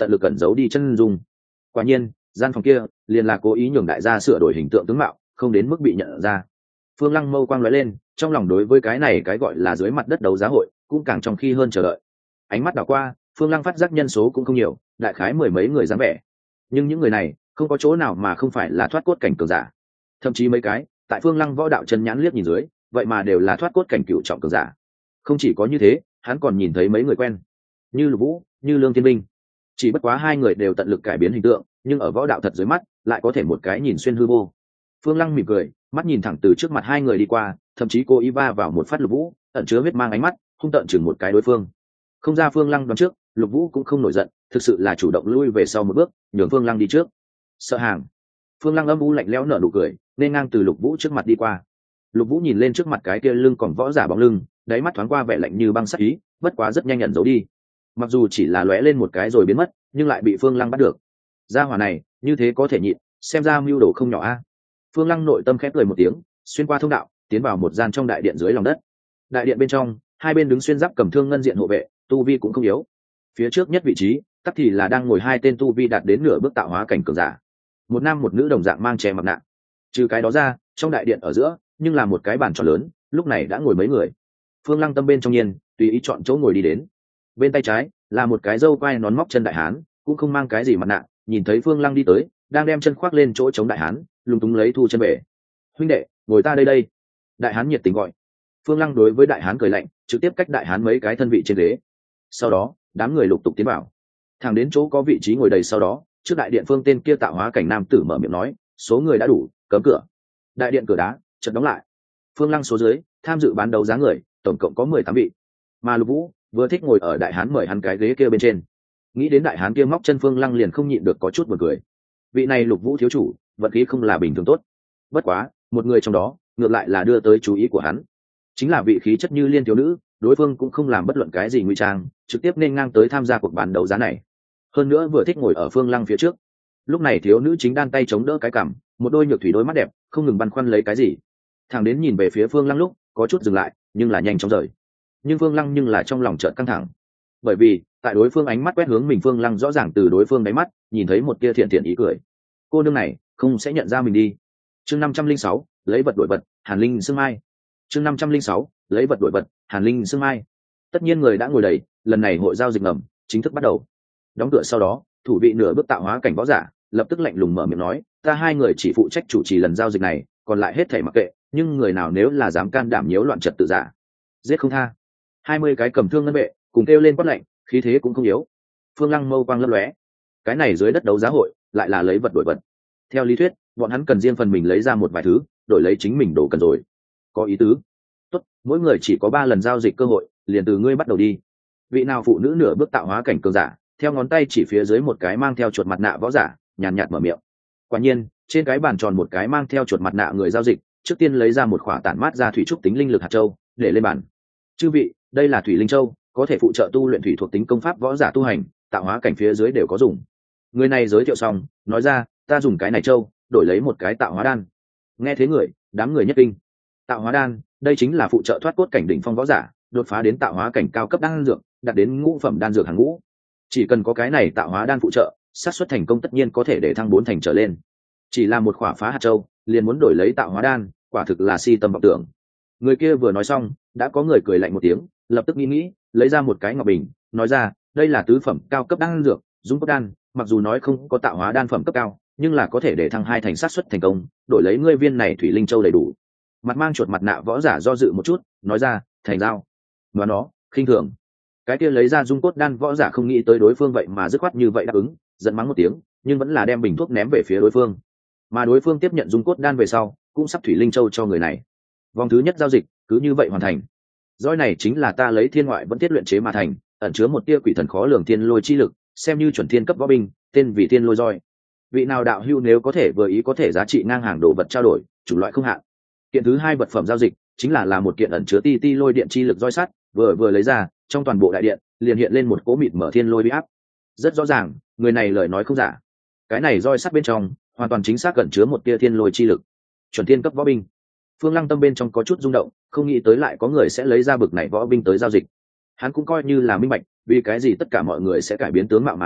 tận lực cẩn giấu đi chân dung. Quả nhiên gian phòng kia liền là cố ý nhường đại gia sửa đổi hình tượng tướng mạo, không đến mức bị nhận ra. Phương Lăng mâu quang lóe lên, trong lòng đối với cái này cái gọi là dưới mặt đất đấu giá hội cũng càng trong khi hơn chờ đợi. Ánh mắt đảo qua, Phương Lăng phát giác nhân số cũng không nhiều, đại khái mười mấy người dáng vẻ. Nhưng những người này không có chỗ nào mà không phải là thoát cốt cảnh cường giả, thậm chí mấy cái tại Phương Lăng võ đạo chân nhãn liếc nhìn dưới, vậy mà đều là thoát cốt cảnh cựu trọng cường giả. Không chỉ có như thế, hắn còn nhìn thấy mấy người quen, như Lục Vũ, như Lương Thiên Minh. Chỉ bất quá hai người đều tận lực cải biến hình tượng, nhưng ở võ đạo thật dưới mắt lại có thể một cái nhìn xuyên hư vô. Phương Lăng mỉm cười, mắt nhìn thẳng từ trước mặt hai người đi qua, thậm chí cố ý va vào một phát Lục Vũ, ẩn chứa huyết mang ánh mắt hung tợn chừng một cái đối phương. Không ra Phương Lăng đoán trước, Lục Vũ cũng không nổi giận, thực sự là chủ động lui về sau một bước, nhường Phương Lăng đi trước. Sợ hàng. Phương Lăng âm u lạnh lẽo nở nụ cười, nên ngang từ Lục Vũ trước mặt đi qua. Lục Vũ nhìn lên trước mặt cái kia lưng còn võ giả bóng lưng, đáy mắt thoáng qua vẻ lạnh như băng sắc ý, bất quá rất nhanh nhận giấu đi. Mặc dù chỉ là lóe lên một cái rồi biến mất, nhưng lại bị Phương Lăng bắt được. Gia hỏa này, như thế có thể nhịn, xem ra mưu đồ không nhỏ a. Phương Lăng nội tâm khép cười một tiếng, xuyên qua thông đạo, tiến vào một gian trong đại điện dưới lòng đất. Đại điện bên trong, hai bên đứng xuyên giáp cầm thương ngân diện hộ vệ, tu vi cũng không yếu. Phía trước nhất vị trí, tắc thì là đang ngồi hai tên tu vi đạt đến nửa bước tạo hóa cảnh cường giả. Một nam một nữ đồng dạng mang che mặt nạ. Trừ cái đó ra, trong đại điện ở giữa, nhưng là một cái bàn tròn lớn, lúc này đã ngồi mấy người. Phương Lăng tâm bên trong nhiên, tùy ý chọn chỗ ngồi đi đến. Bên tay trái là một cái râu quai nón móc chân đại hán, cũng không mang cái gì mặt nạ, nhìn thấy Phương Lăng đi tới, đang đem chân khoác lên chỗ chống đại hán, lúng túng lấy thu chân về. Huynh đệ, ngồi ta đây đây. Đại hán nhiệt tình gọi. Phương Lăng đối với đại hán cười lạnh, trực tiếp cách đại hán mấy cái thân vị trên ghế. Sau đó, đám người lục tục tiến vào. Thẳng đến chỗ có vị trí ngồi đầy sau đó, trước đại điện Phương tên kia tạo hóa cảnh nam tử mở miệng nói, số người đã đủ, cấm cửa. Đại điện cửa đá chợt đóng lại. Phương Lăng số dưới, tham dự bán đấu giá người, tổng cộng có mười tám vị. Mà Lục Vũ vừa thích ngồi ở đại hán mời hắn cái ghế kia bên trên. Nghĩ đến đại hán kia móc chân, Phương Lăng liền không nhịn được có chút buồn cười. Vị này Lục Vũ thiếu chủ, vận khí không là bình thường tốt. Bất quá, một người trong đó, ngược lại là đưa tới chú ý của hắn. Chính là vị khí chất như liên thiếu nữ, đối phương cũng không làm bất luận cái gì nguy trang, trực tiếp nên ngang tới tham gia cuộc bán đấu giá này. Hơn nữa vừa thích ngồi ở Phương Lăng phía trước. Lúc này thiếu nữ chính đan tay chống đỡ cái cằm, một đôi nhược thủy đôi mắt đẹp, không ngừng băn khoăn lấy cái gì. Thằng đến nhìn về phía Phương Lăng lúc, có chút dừng lại, nhưng là nhanh chóng rời. Nhưng Phương Lăng nhưng là trong lòng chợt căng thẳng, bởi vì tại đối phương ánh mắt quét hướng mình, Phương Lăng rõ ràng từ đối phương đáy mắt nhìn thấy một tia thiện thiện ý cười. Cô nương này không sẽ nhận ra mình đi. Chương năm trăm linh sáu, lấy vật đổi vật, Hàn Linh Sương Mai. Chương năm trăm linh sáu, lấy vật đổi vật, Hàn Linh Sương Mai. Tất nhiên người đã ngồi đầy, lần này hội giao dịch ngầm chính thức bắt đầu. Đóng cửa sau đó, thủ vị nửa bước tạo hóa cảnh võ giả lập tức lạnh lùng mở miệng nói, ta hai người chỉ phụ trách chủ trì lần giao dịch này, còn lại hết thảy mặc kệ, nhưng người nào nếu là dám can đảm nhiễu loạn trật tự giả, giết không tha. Hai mươi cái cầm thương ngân vệ cùng kêu lên quát lệnh, khí thế cũng không yếu. Phương Lăng mâu quang lấp lóe, cái này dưới đất đấu giá hội lại là lấy vật đổi vật. Theo lý thuyết, bọn hắn cần riêng phần mình lấy ra một vài thứ, đổi lấy chính mình đồ cần rồi. Có ý tứ. Tốt, mỗi người chỉ có ba lần giao dịch cơ hội, liền từ ngươi bắt đầu đi. Vị nào phụ nữ nửa bước tạo hóa cảnh cường giả, theo ngón tay chỉ phía dưới một cái mang theo chuột mặt nạ võ giả, nhàn nhạt mở miệng. Quả nhiên, trên cái bàn tròn một cái mang theo chuột mặt nạ người giao dịch, trước tiên lấy ra một khỏa tản mát ra thủy trúc tính linh lực hạt châu, để lên bàn. Chư vị, đây là thủy linh châu, có thể phụ trợ tu luyện thủy thuộc tính công pháp võ giả tu hành, tạo hóa cảnh phía dưới đều có dùng. Người này giới thiệu xong, nói ra, ta dùng cái này châu, đổi lấy một cái tạo hóa đan. Nghe thế người, đám người nhất kinh. Tạo hóa đan, đây chính là phụ trợ thoát cốt cảnh đỉnh phong võ giả, đột phá đến tạo hóa cảnh cao cấp đan dược, đạt đến ngũ phẩm đan dược hàng ngũ. Chỉ cần có cái này tạo hóa đan phụ trợ, xác suất thành công tất nhiên có thể để thăng bốn thành trở lên. Chỉ là một khỏa phá hạt châu, liền muốn đổi lấy tạo hóa đan, quả thực là si tâm vọng tưởng. Người kia vừa nói xong, đã có người cười lạnh một tiếng, lập tức nghĩ nghĩ, lấy ra một cái ngọc bình, nói ra, đây là tứ phẩm cao cấp đan dược, dung cốt đan, mặc dù nói không có tạo hóa đan phẩm cấp cao, nhưng là có thể để thăng hai thành xác suất thành công, đổi lấy ngươi viên này thủy linh châu đầy đủ. Mặt mang chuột mặt nạ võ giả do dự một chút, nói ra, thành giao. Nói nó, khinh thường. Cái kia lấy ra dung cốt đan võ giả không nghĩ tới đối phương vậy mà dứt khoát như vậy đáp ứng, giận mắng một tiếng, nhưng vẫn là đem bình thuốc ném về phía đối phương. Mà đối phương tiếp nhận dung cốt đan về sau, cũng sắp thủy linh châu cho người này. Vòng thứ nhất giao dịch cứ như vậy hoàn thành. Roi này chính là ta lấy thiên ngoại vẫn thiết luyện chế mà thành, ẩn chứa một tia quỷ thần khó lường thiên lôi chi lực, xem như chuẩn thiên cấp võ binh, tên vì thiên lôi roi. Vị nào đạo hưu nếu có thể vừa ý có thể giá trị ngang hàng đồ vật trao đổi, chủng loại không hạn. Kiện thứ hai vật phẩm giao dịch chính là là một kiện ẩn chứa ti ti lôi điện chi lực roi sắt, vừa vừa lấy ra, trong toàn bộ đại điện liền hiện lên một cỗ mịt mở thiên lôi uy áp. Rất rõ ràng, người này lời nói không giả. Cái này roi sắt bên trong hoàn toàn chính xác ẩn chứa một tia thiên lôi chi lực, chuẩn thiên cấp võ binh. Phương Lăng tâm bên trong có chút rung động, không nghĩ tới lại có người sẽ lấy ra bực này võ binh tới giao dịch. Hắn cũng coi như là minh bạch, vì cái gì tất cả mọi người sẽ cải biến tướng mạo mà đến,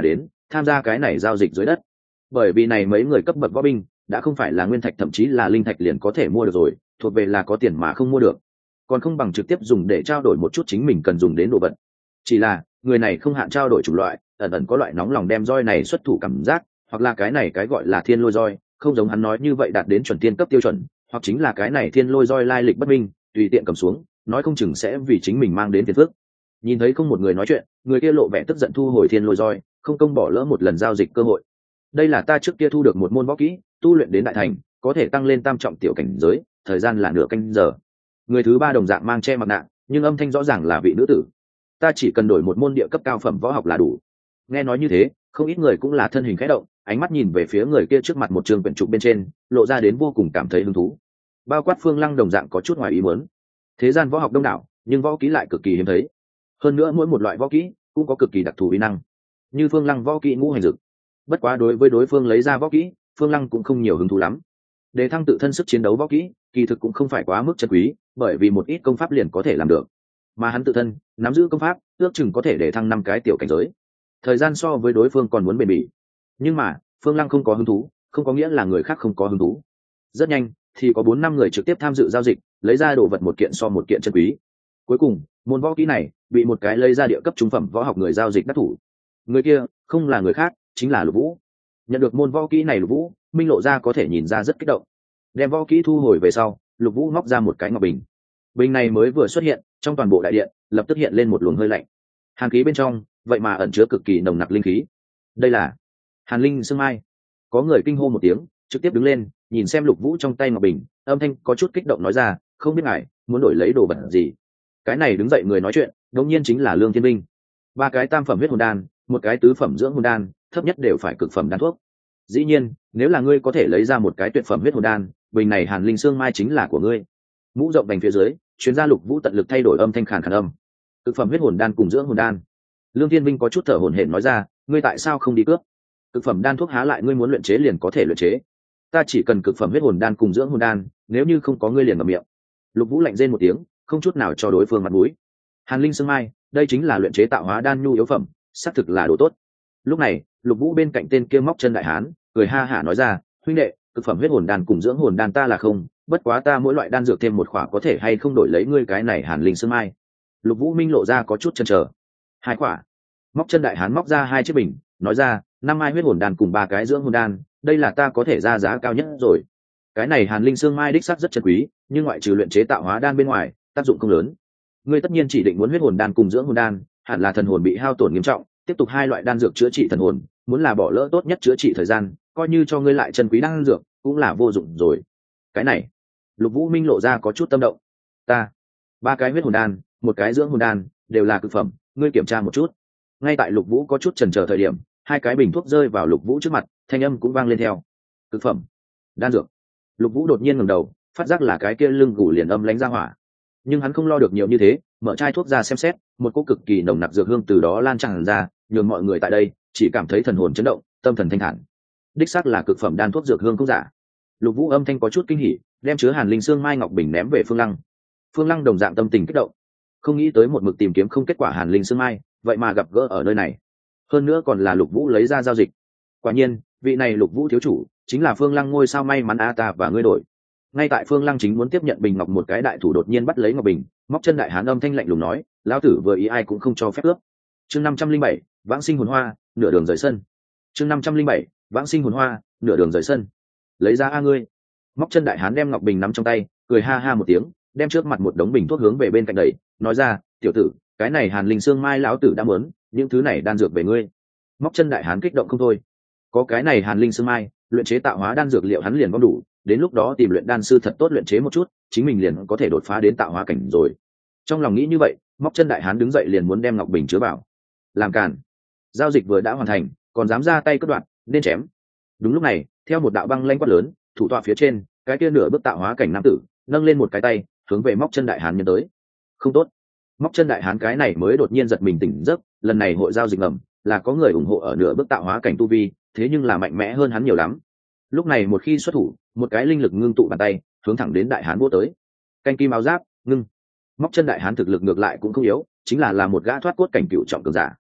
tham gia cái này giao dịch dưới đất. Bởi vì này mấy người cấp bậc võ binh đã không phải là nguyên thạch thậm chí là linh thạch liền có thể mua được rồi, thuộc về là có tiền mà không mua được, còn không bằng trực tiếp dùng để trao đổi một chút chính mình cần dùng đến đồ vật. Chỉ là người này không hạn trao đổi chủng loại, ẩn ẩn có loại nóng lòng đem roi này xuất thủ cảm giác, hoặc là cái này cái gọi là thiên lôi roi không giống hắn nói như vậy đạt đến chuẩn tiên cấp tiêu chuẩn, hoặc chính là cái này thiên lôi roi lai lịch bất minh, tùy tiện cầm xuống nói không chừng sẽ vì chính mình mang đến phiền phức. Nhìn thấy không một người nói chuyện, người kia lộ vẻ tức giận thu hồi thiên lôi roi, không công bỏ lỡ một lần giao dịch cơ hội. Đây là ta trước kia thu được một môn võ kỹ, tu luyện đến đại thành có thể tăng lên tam trọng tiểu cảnh giới, thời gian là nửa canh giờ. Người thứ ba đồng dạng mang che mặt nạ, nhưng âm thanh rõ ràng là vị nữ tử. Ta chỉ cần đổi một môn địa cấp cao phẩm võ học là đủ. Nghe nói như thế, không ít người cũng là thân hình khẽ động, ánh mắt nhìn về phía người kia trước mặt một trường quyển trục bên trên, lộ ra đến vô cùng cảm thấy hứng thú. Bao quát Phương Lăng đồng dạng có chút ngoài ý muốn. Thế gian võ học đông đảo, nhưng võ kỹ lại cực kỳ hiếm thấy. Hơn nữa mỗi một loại võ kỹ cũng có cực kỳ đặc thù uy năng. Như Phương Lăng võ kỹ ngũ hành dực. Bất quá đối với đối phương lấy ra võ kỹ, Phương Lăng cũng không nhiều hứng thú lắm. Để thăng tự thân sức chiến đấu võ kỹ, kỳ thực cũng không phải quá mức chân quý, bởi vì một ít công pháp liền có thể làm được. Mà hắn tự thân nắm giữ công pháp, ước chừng có thể để thăng năm cái tiểu cảnh giới. Thời gian so với đối phương còn muốn bền bỉ. Nhưng mà, Phương Lăng không có hứng thú, không có nghĩa là người khác không có hứng thú. Rất nhanh, thì có bốn năm người trực tiếp tham dự giao dịch, lấy ra đồ vật một kiện so một kiện chân quý. Cuối cùng, môn võ kỹ này bị một cái lấy ra địa cấp trung phẩm võ học người giao dịch đắc thủ. Người kia không là người khác, chính là Lục Vũ. Nhận được môn võ kỹ này, Lục Vũ minh lộ ra có thể nhìn ra rất kích động. Đem võ kỹ thu hồi về sau, Lục Vũ móc ra một cái ngọc bình. Bình này mới vừa xuất hiện, trong toàn bộ đại điện lập tức hiện lên một luồng hơi lạnh. Hàn khí bên trong vậy mà ẩn chứa cực kỳ nồng nặc linh khí. Đây là Hàn Linh Sương Mai. Có người kinh hô một tiếng, trực tiếp đứng lên, nhìn xem Lục Vũ trong tay ngọc bình, âm thanh có chút kích động nói ra, không biết ngài muốn đổi lấy đồ vật gì. Cái này đứng dậy người nói chuyện, đương nhiên chính là Lương Thiên Minh. Ba cái tam phẩm huyết hồn đan, một cái tứ phẩm dưỡng hồn đan, thấp nhất đều phải cực phẩm đan thuốc. Dĩ nhiên, nếu là ngươi có thể lấy ra một cái tuyệt phẩm huyết hồn đan, bình này Hàn Linh Sương Mai chính là của ngươi. Mũ rộng đành phía dưới, chuyên gia Lục Vũ tận lực thay đổi âm thanh khàn khàn âm. Cực phẩm huyết hồn đan cùng dưỡng hồn đan. Lương Thiên Minh có chút thở hổn hển nói ra, ngươi tại sao không đi cướp? Cực phẩm đan thuốc há lại ngươi muốn luyện chế liền có thể luyện chế. Ta chỉ cần cực phẩm huyết hồn đan cùng dưỡng hồn đan, nếu như không có ngươi liền ngậm miệng. Lục Vũ lạnh rên một tiếng, không chút nào cho đối phương mặt mũi. Hàn Linh Sương Mai, đây chính là luyện chế tạo hóa đan nhu yếu phẩm, xác thực là đồ tốt. Lúc này, Lục Vũ bên cạnh tên kia móc chân đại hán, cười ha hả nói ra, huynh đệ, cực phẩm huyết hồn đan cùng dưỡng hồn đan ta là không, bất quá ta mỗi loại đan dược thêm một khỏa có thể hay không đổi lấy ngươi cái này Hàn Linh Sương Mai. Lục Vũ minh lộ ra có chút chần chờ. Hai khỏa. Móc chân đại hán móc ra hai chiếc bình, nói ra, năm mai huyết hồn đan cùng ba cái dưỡng hồn đan, đây là ta có thể ra giá cao nhất rồi. Cái này Hàn Linh Sương Mai đích xác rất chân quý, nhưng ngoại trừ luyện chế tạo hóa đan bên ngoài, tác dụng không lớn. Ngươi tất nhiên chỉ định muốn huyết hồn đan cùng dưỡng hồn đan, hẳn là thần hồn bị hao tổn nghiêm trọng, tiếp tục hai loại đan dược chữa trị thần hồn, muốn là bỏ lỡ tốt nhất chữa trị thời gian, coi như cho ngươi lại chân quý đan dược, cũng là vô dụng rồi. Cái này, Lục Vũ minh lộ ra có chút tâm động. Ta, ba cái huyết hồn đan, một cái dưỡng hồn đan, đều là cực phẩm, ngươi kiểm tra một chút. Ngay tại Lục Vũ có chút chần chờ thời điểm, hai cái bình thuốc rơi vào Lục Vũ trước mặt, thanh âm cũng vang lên theo. Cực phẩm, đan dược. Lục Vũ đột nhiên ngẩng đầu, phát giác là cái kia lưng gù liền âm lánh ra hỏa. Nhưng hắn không lo được nhiều như thế, mở chai thuốc ra xem xét, một cỗ cực kỳ nồng nặc dược hương từ đó lan tràn ra, nhường mọi người tại đây chỉ cảm thấy thần hồn chấn động, tâm thần thanh thản. Đích xác là cực phẩm đan thuốc dược hương không giả. Lục Vũ âm thanh có chút kinh hỉ, đem chứa Hàn Linh Sương Mai ngọc bình ném về Phương Lăng. Phương Lăng đồng dạng tâm tình kích động, không nghĩ tới một mực tìm kiếm không kết quả Hàn Linh Sương Mai, vậy mà gặp gỡ ở nơi này. Hơn nữa còn là Lục Vũ lấy ra giao dịch. Quả nhiên, vị này Lục Vũ thiếu chủ chính là Phương Lăng ngôi sao may mắn a ta và ngươi đổi. Ngay tại Phương Lăng chính muốn tiếp nhận bình ngọc, một cái đại thủ đột nhiên bắt lấy ngọc bình, móc chân đại hán âm thanh lạnh lùng nói, lão tử vừa ý ai cũng không cho phép cướp. Chương năm trăm linh bảy, Vãng Sinh hồn hoa, nửa đường rời sân. Chương năm trăm linh bảy, Vãng Sinh hồn hoa, nửa đường rời sân. Lấy ra a ngươi. Móc chân đại hán đem ngọc bình nắm trong tay, cười ha ha một tiếng, đem trước mặt một đống bình thuốc hướng về bên cạnh đẩy, nói ra, tiểu tử, cái này Hàn Linh Sương Mai lão tử đã muốn, những thứ này đan dược về ngươi. Móc chân đại hán kích động không thôi. Có cái này Hàn Linh Sương Mai, luyện chế tạo hóa đan dược liệu hắn liền có đủ, đến lúc đó tìm luyện đan sư thật tốt luyện chế một chút, chính mình liền có thể đột phá đến tạo hóa cảnh rồi. Trong lòng nghĩ như vậy, móc chân đại hán đứng dậy liền muốn đem ngọc bình chứa vào. Làm cản. Giao dịch vừa đã hoàn thành, còn dám ra tay cướp đoạt, nên chém. Đúng lúc này, theo một đạo băng lanh quát lớn, thủ tọa phía trên, cái kia nửa bước tạo hóa cảnh nam tử, nâng lên một cái tay, hướng về móc chân đại hán nhân tới. Không tốt. Móc chân đại hán cái này mới đột nhiên giật mình tỉnh giấc, lần này hội giao dịch ngầm, là có người ủng hộ ở nửa bước tạo hóa cảnh tu vi, thế nhưng là mạnh mẽ hơn hắn nhiều lắm. Lúc này một khi xuất thủ, một cái linh lực ngưng tụ bàn tay, hướng thẳng đến đại hán vỗ tới. Canh kim áo giáp, ngưng. Móc chân đại hán thực lực ngược lại cũng không yếu, chính là là một gã thoát cốt cảnh cựu trọng cường giả.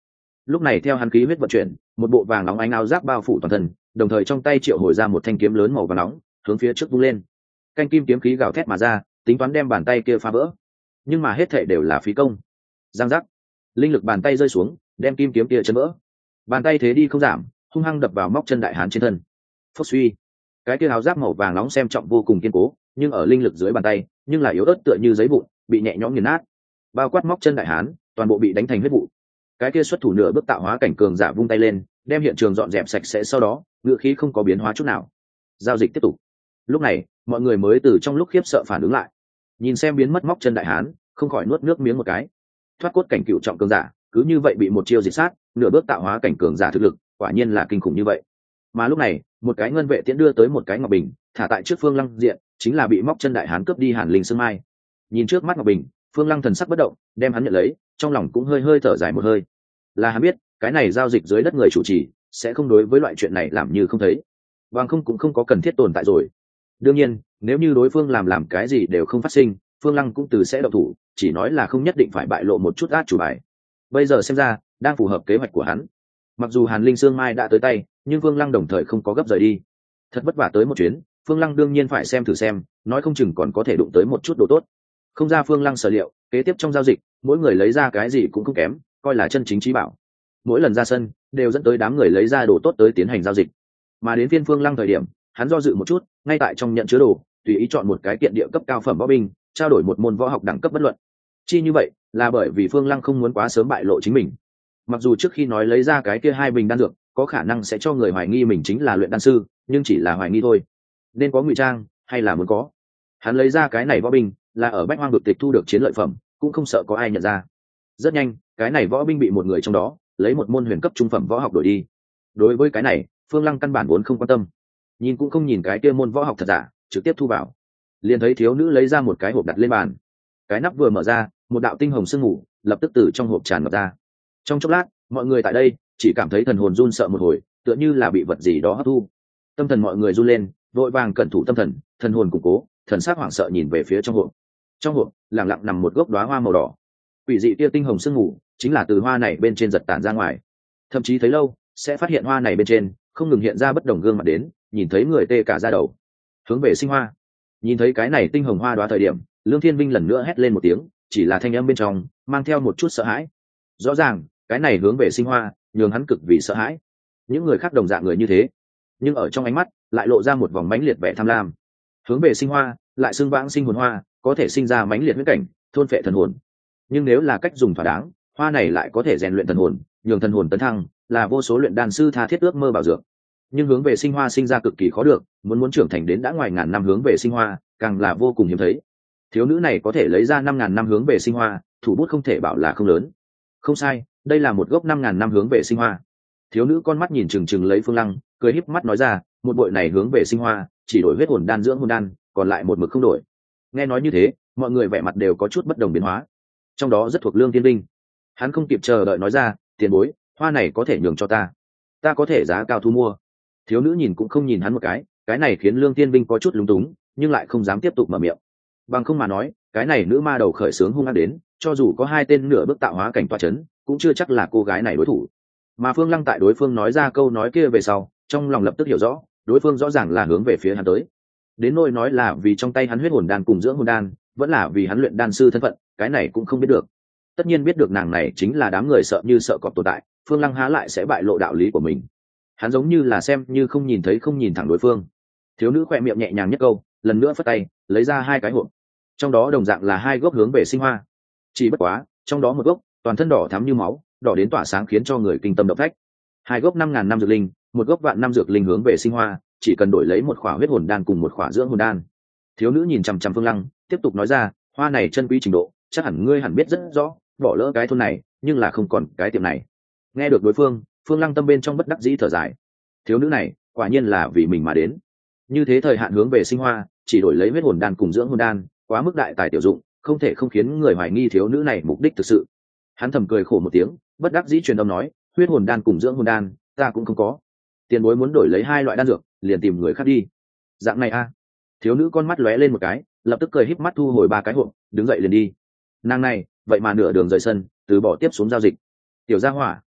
lúc này theo hắn khí huyết vận chuyển, một bộ vàng nóng ánh áo giáp bao phủ toàn thân, đồng thời trong tay triệu hồi ra một thanh kiếm lớn màu vàng nóng hướng phía trước vung lên. Canh kim kiếm khí gào thét mà ra, tính toán đem bàn tay kia phá vỡ, nhưng mà hết thảy đều là phí công. Giang giác, linh lực bàn tay rơi xuống, đem kim kiếm kia chấn vỡ. Bàn tay thế đi không giảm, hung hăng đập vào móc chân đại hán trên thân. Phốc suy, cái kia áo giáp màu vàng nóng xem trọng vô cùng kiên cố, nhưng ở linh lực dưới bàn tay nhưng là yếu ớt tựa như giấy vụn, bị nhẹ nhõm nghiền nát. Bao quát móc chân đại hán toàn bộ bị đánh thành huyết vụ. Cái kia xuất thủ nửa bước tạo hóa cảnh cường giả vung tay lên, đem hiện trường dọn dẹp sạch sẽ, sau đó ngựa khí không có biến hóa chút nào. Giao dịch tiếp tục. Lúc này mọi người mới từ trong lúc khiếp sợ phản ứng lại, nhìn xem biến mất móc chân đại hán, không khỏi nuốt nước miếng một cái. Thoát cốt cảnh cựu trọng cường giả cứ như vậy bị một chiêu diệt sát, nửa bước tạo hóa cảnh cường giả thực lực quả nhiên là kinh khủng như vậy. Mà lúc này một cái ngân vệ tiễn đưa tới một cái ngọc bình, thả tại trước Phương Lăng diện, chính là bị móc chân đại hán cướp đi Hàn Linh Sương Mai. Nhìn trước mắt ngọc bình, Phương Lăng thần sắc bất động, đem hắn nhận lấy, trong lòng cũng hơi hơi thở dài một hơi. Là hắn biết cái này giao dịch dưới đất người chủ trì sẽ không đối với loại chuyện này làm như không thấy, bằng không cũng không có cần thiết tồn tại rồi. Đương nhiên nếu như đối phương làm làm cái gì đều không phát sinh, Phương Lăng cũng từ sẽ động thủ, chỉ nói là không nhất định phải bại lộ một chút át chủ bài. Bây giờ xem ra đang phù hợp kế hoạch của hắn. Mặc dù Hàn Linh Sương Mai đã tới tay, nhưng Phương Lăng đồng thời không có gấp rời đi. Thật vất vả tới một chuyến, Phương Lăng đương nhiên phải xem thử xem, nói không chừng còn có thể đụng tới một chút đồ tốt. Không ra Phương Lăng sở liệu, kế tiếp trong giao dịch mỗi người lấy ra cái gì cũng không kém, coi là chân chính trí bảo. Mỗi lần ra sân đều dẫn tới đám người lấy ra đồ tốt tới tiến hành giao dịch. Mà đến phiên Phương Lăng thời điểm, hắn do dự một chút, ngay tại trong nhận chứa đồ tùy ý chọn một cái kiện địa cấp cao phẩm võ binh, trao đổi một môn võ học đẳng cấp bất luận. Chi như vậy là bởi vì Phương Lăng không muốn quá sớm bại lộ chính mình. Mặc dù trước khi nói lấy ra cái kia hai bình đan dược có khả năng sẽ cho người hoài nghi mình chính là luyện đan sư, nhưng chỉ là hoài nghi thôi, nên có ngụy trang hay là muốn có. Hắn lấy ra cái này võ binh là ở Bách Hoang vực tịch thu được chiến lợi phẩm, cũng không sợ có ai nhận ra. Rất nhanh cái này võ binh bị một người trong đó lấy một môn huyền cấp trung phẩm võ học đổi đi. Đối với cái này Phương Lăng căn bản vốn không quan tâm, nhìn cũng không nhìn cái kia môn võ học thật giả, trực tiếp thu vào. Liền thấy thiếu nữ lấy ra một cái hộp đặt lên bàn, cái nắp vừa mở ra, một đạo tinh hồng sương mù lập tức từ trong hộp tràn ngập ra. Trong chốc lát mọi người tại đây chỉ cảm thấy thần hồn run sợ một hồi, tựa như là bị vật gì đó hấp thu. Tâm thần mọi người run lên, vội vàng cẩn thủ tâm thần, thần hồn củng cố, thần sắc hoảng sợ nhìn về phía trong hộp. Trong hộp lặng lặng nằm một gốc đóa hoa màu đỏ. Quỷ dị kia tinh hồng sương mù chính là từ hoa này bên trên giật tản ra ngoài. Thậm chí thấy lâu sẽ phát hiện hoa này bên trên không ngừng hiện ra bất đồng gương mặt đến, nhìn thấy người tê cả da đầu. Hướng về sinh hoa. Nhìn thấy cái này tinh hồng hoa đóa thời điểm, Lương Thiên Vinh lần nữa hét lên một tiếng, chỉ là thanh âm bên trong mang theo một chút sợ hãi. Rõ ràng cái này hướng về sinh hoa nhường hắn cực vì sợ hãi. Những người khác đồng dạng người như thế, nhưng ở trong ánh mắt lại lộ ra một vòng mãnh liệt vẻ tham lam. Hướng về sinh hoa lại xưng vãng sinh hồn hoa, có thể sinh ra mãnh liệt huyết cảnh, thôn phệ thần hồn. Nhưng nếu là cách dùng thỏa đáng, hoa này lại có thể rèn luyện thần hồn, nhường thần hồn tấn thăng, là vô số luyện đan sư tha thiết ước mơ bảo dược. Nhưng hướng về sinh hoa sinh ra cực kỳ khó được, muốn muốn trưởng thành đến đã ngoài ngàn năm hướng về sinh hoa càng là vô cùng hiếm thấy. Thiếu nữ này có thể lấy ra năm ngàn năm hướng về sinh hoa, thủ bút không thể bảo là không lớn. Không sai, đây là một gốc năm ngàn năm hướng về sinh hoa. Thiếu nữ con mắt nhìn trừng trừng lấy Phương Lăng, cười híp mắt nói ra, một bội này hướng về sinh hoa chỉ đổi huyết hồn đan dưỡng hồn đan, còn lại một mực không đổi. Nghe nói như thế, mọi người vẻ mặt đều có chút bất đồng biến hóa, trong đó rất thuộc Lương Thiên Vinh. Hắn không kịp chờ đợi nói ra, tiền bối, hoa này có thể nhường cho ta, ta có thể giá cao thu mua. Thiếu nữ nhìn cũng không nhìn hắn một cái, cái này khiến Lương Thiên Vinh có chút lúng túng, nhưng lại không dám tiếp tục mở miệng. Bằng không mà nói, cái này nữ ma đầu khởi sướng hung hăng đến, cho dù có hai tên nửa bước tạo hóa cảnh toa chấn, cũng chưa chắc là cô gái này đối thủ. Mà Phương Lăng tại đối phương nói ra câu nói kia về sau, trong lòng lập tức hiểu rõ, đối phương rõ ràng là hướng về phía hắn tới. Đến nỗi nói là vì trong tay hắn huyết hồn đan cùng dưỡng hồn đan, vẫn là vì hắn luyện đan sư thân phận, cái này cũng không biết được. Tất nhiên biết được nàng này chính là đám người sợ như sợ cọp tồn tại, Phương Lăng há lại sẽ bại lộ đạo lý của mình. Hắn giống như là xem như không nhìn thấy không nhìn thẳng đối phương. Thiếu nữ khỏe miệng nhẹ nhàng nhất câu, lần nữa phất tay lấy ra hai cái hộp, trong đó đồng dạng là hai gốc hướng về sinh hoa. Chỉ bất quá trong đó một gốc toàn thân đỏ thắm như máu, đỏ đến tỏa sáng khiến cho người kinh tâm động phách. Hai gốc năm ngàn năm dược linh, một gốc vạn năm dược linh hướng về sinh hoa, chỉ cần đổi lấy một khỏa huyết hồn đan cùng một khỏa dưỡng hồn đan. Thiếu nữ nhìn chằm chằm Phương Lăng, tiếp tục nói ra, hoa này chân quý trình độ chắc hẳn ngươi hẳn biết rất rõ, bỏ lỡ cái thôn này nhưng là không còn cái tiệm này. Nghe được đối phương, Phương Lăng tâm bên trong bất đắc dĩ thở dài. Thiếu nữ này quả nhiên là vì mình mà đến. Như thế thời hạn hướng về sinh hoa chỉ đổi lấy huyết hồn đan cùng dưỡng hồn đan, quá mức đại tài tiểu dụng, không thể không khiến người hoài nghi thiếu nữ này mục đích thực sự. Hắn thầm cười khổ một tiếng, bất đắc dĩ truyền âm nói, huyết hồn đan cùng dưỡng hồn đan ta cũng không có, tiền bối muốn đổi lấy hai loại đan dược liền tìm người khác đi. Dạng này a à. Thiếu nữ con mắt lóe lên một cái, lập tức cười híp mắt thu hồi ba cái hộp, đứng dậy liền đi. Nàng này vậy mà nửa đường rời sân, từ bỏ tiếp xuống giao dịch. Tiểu gia hỏa,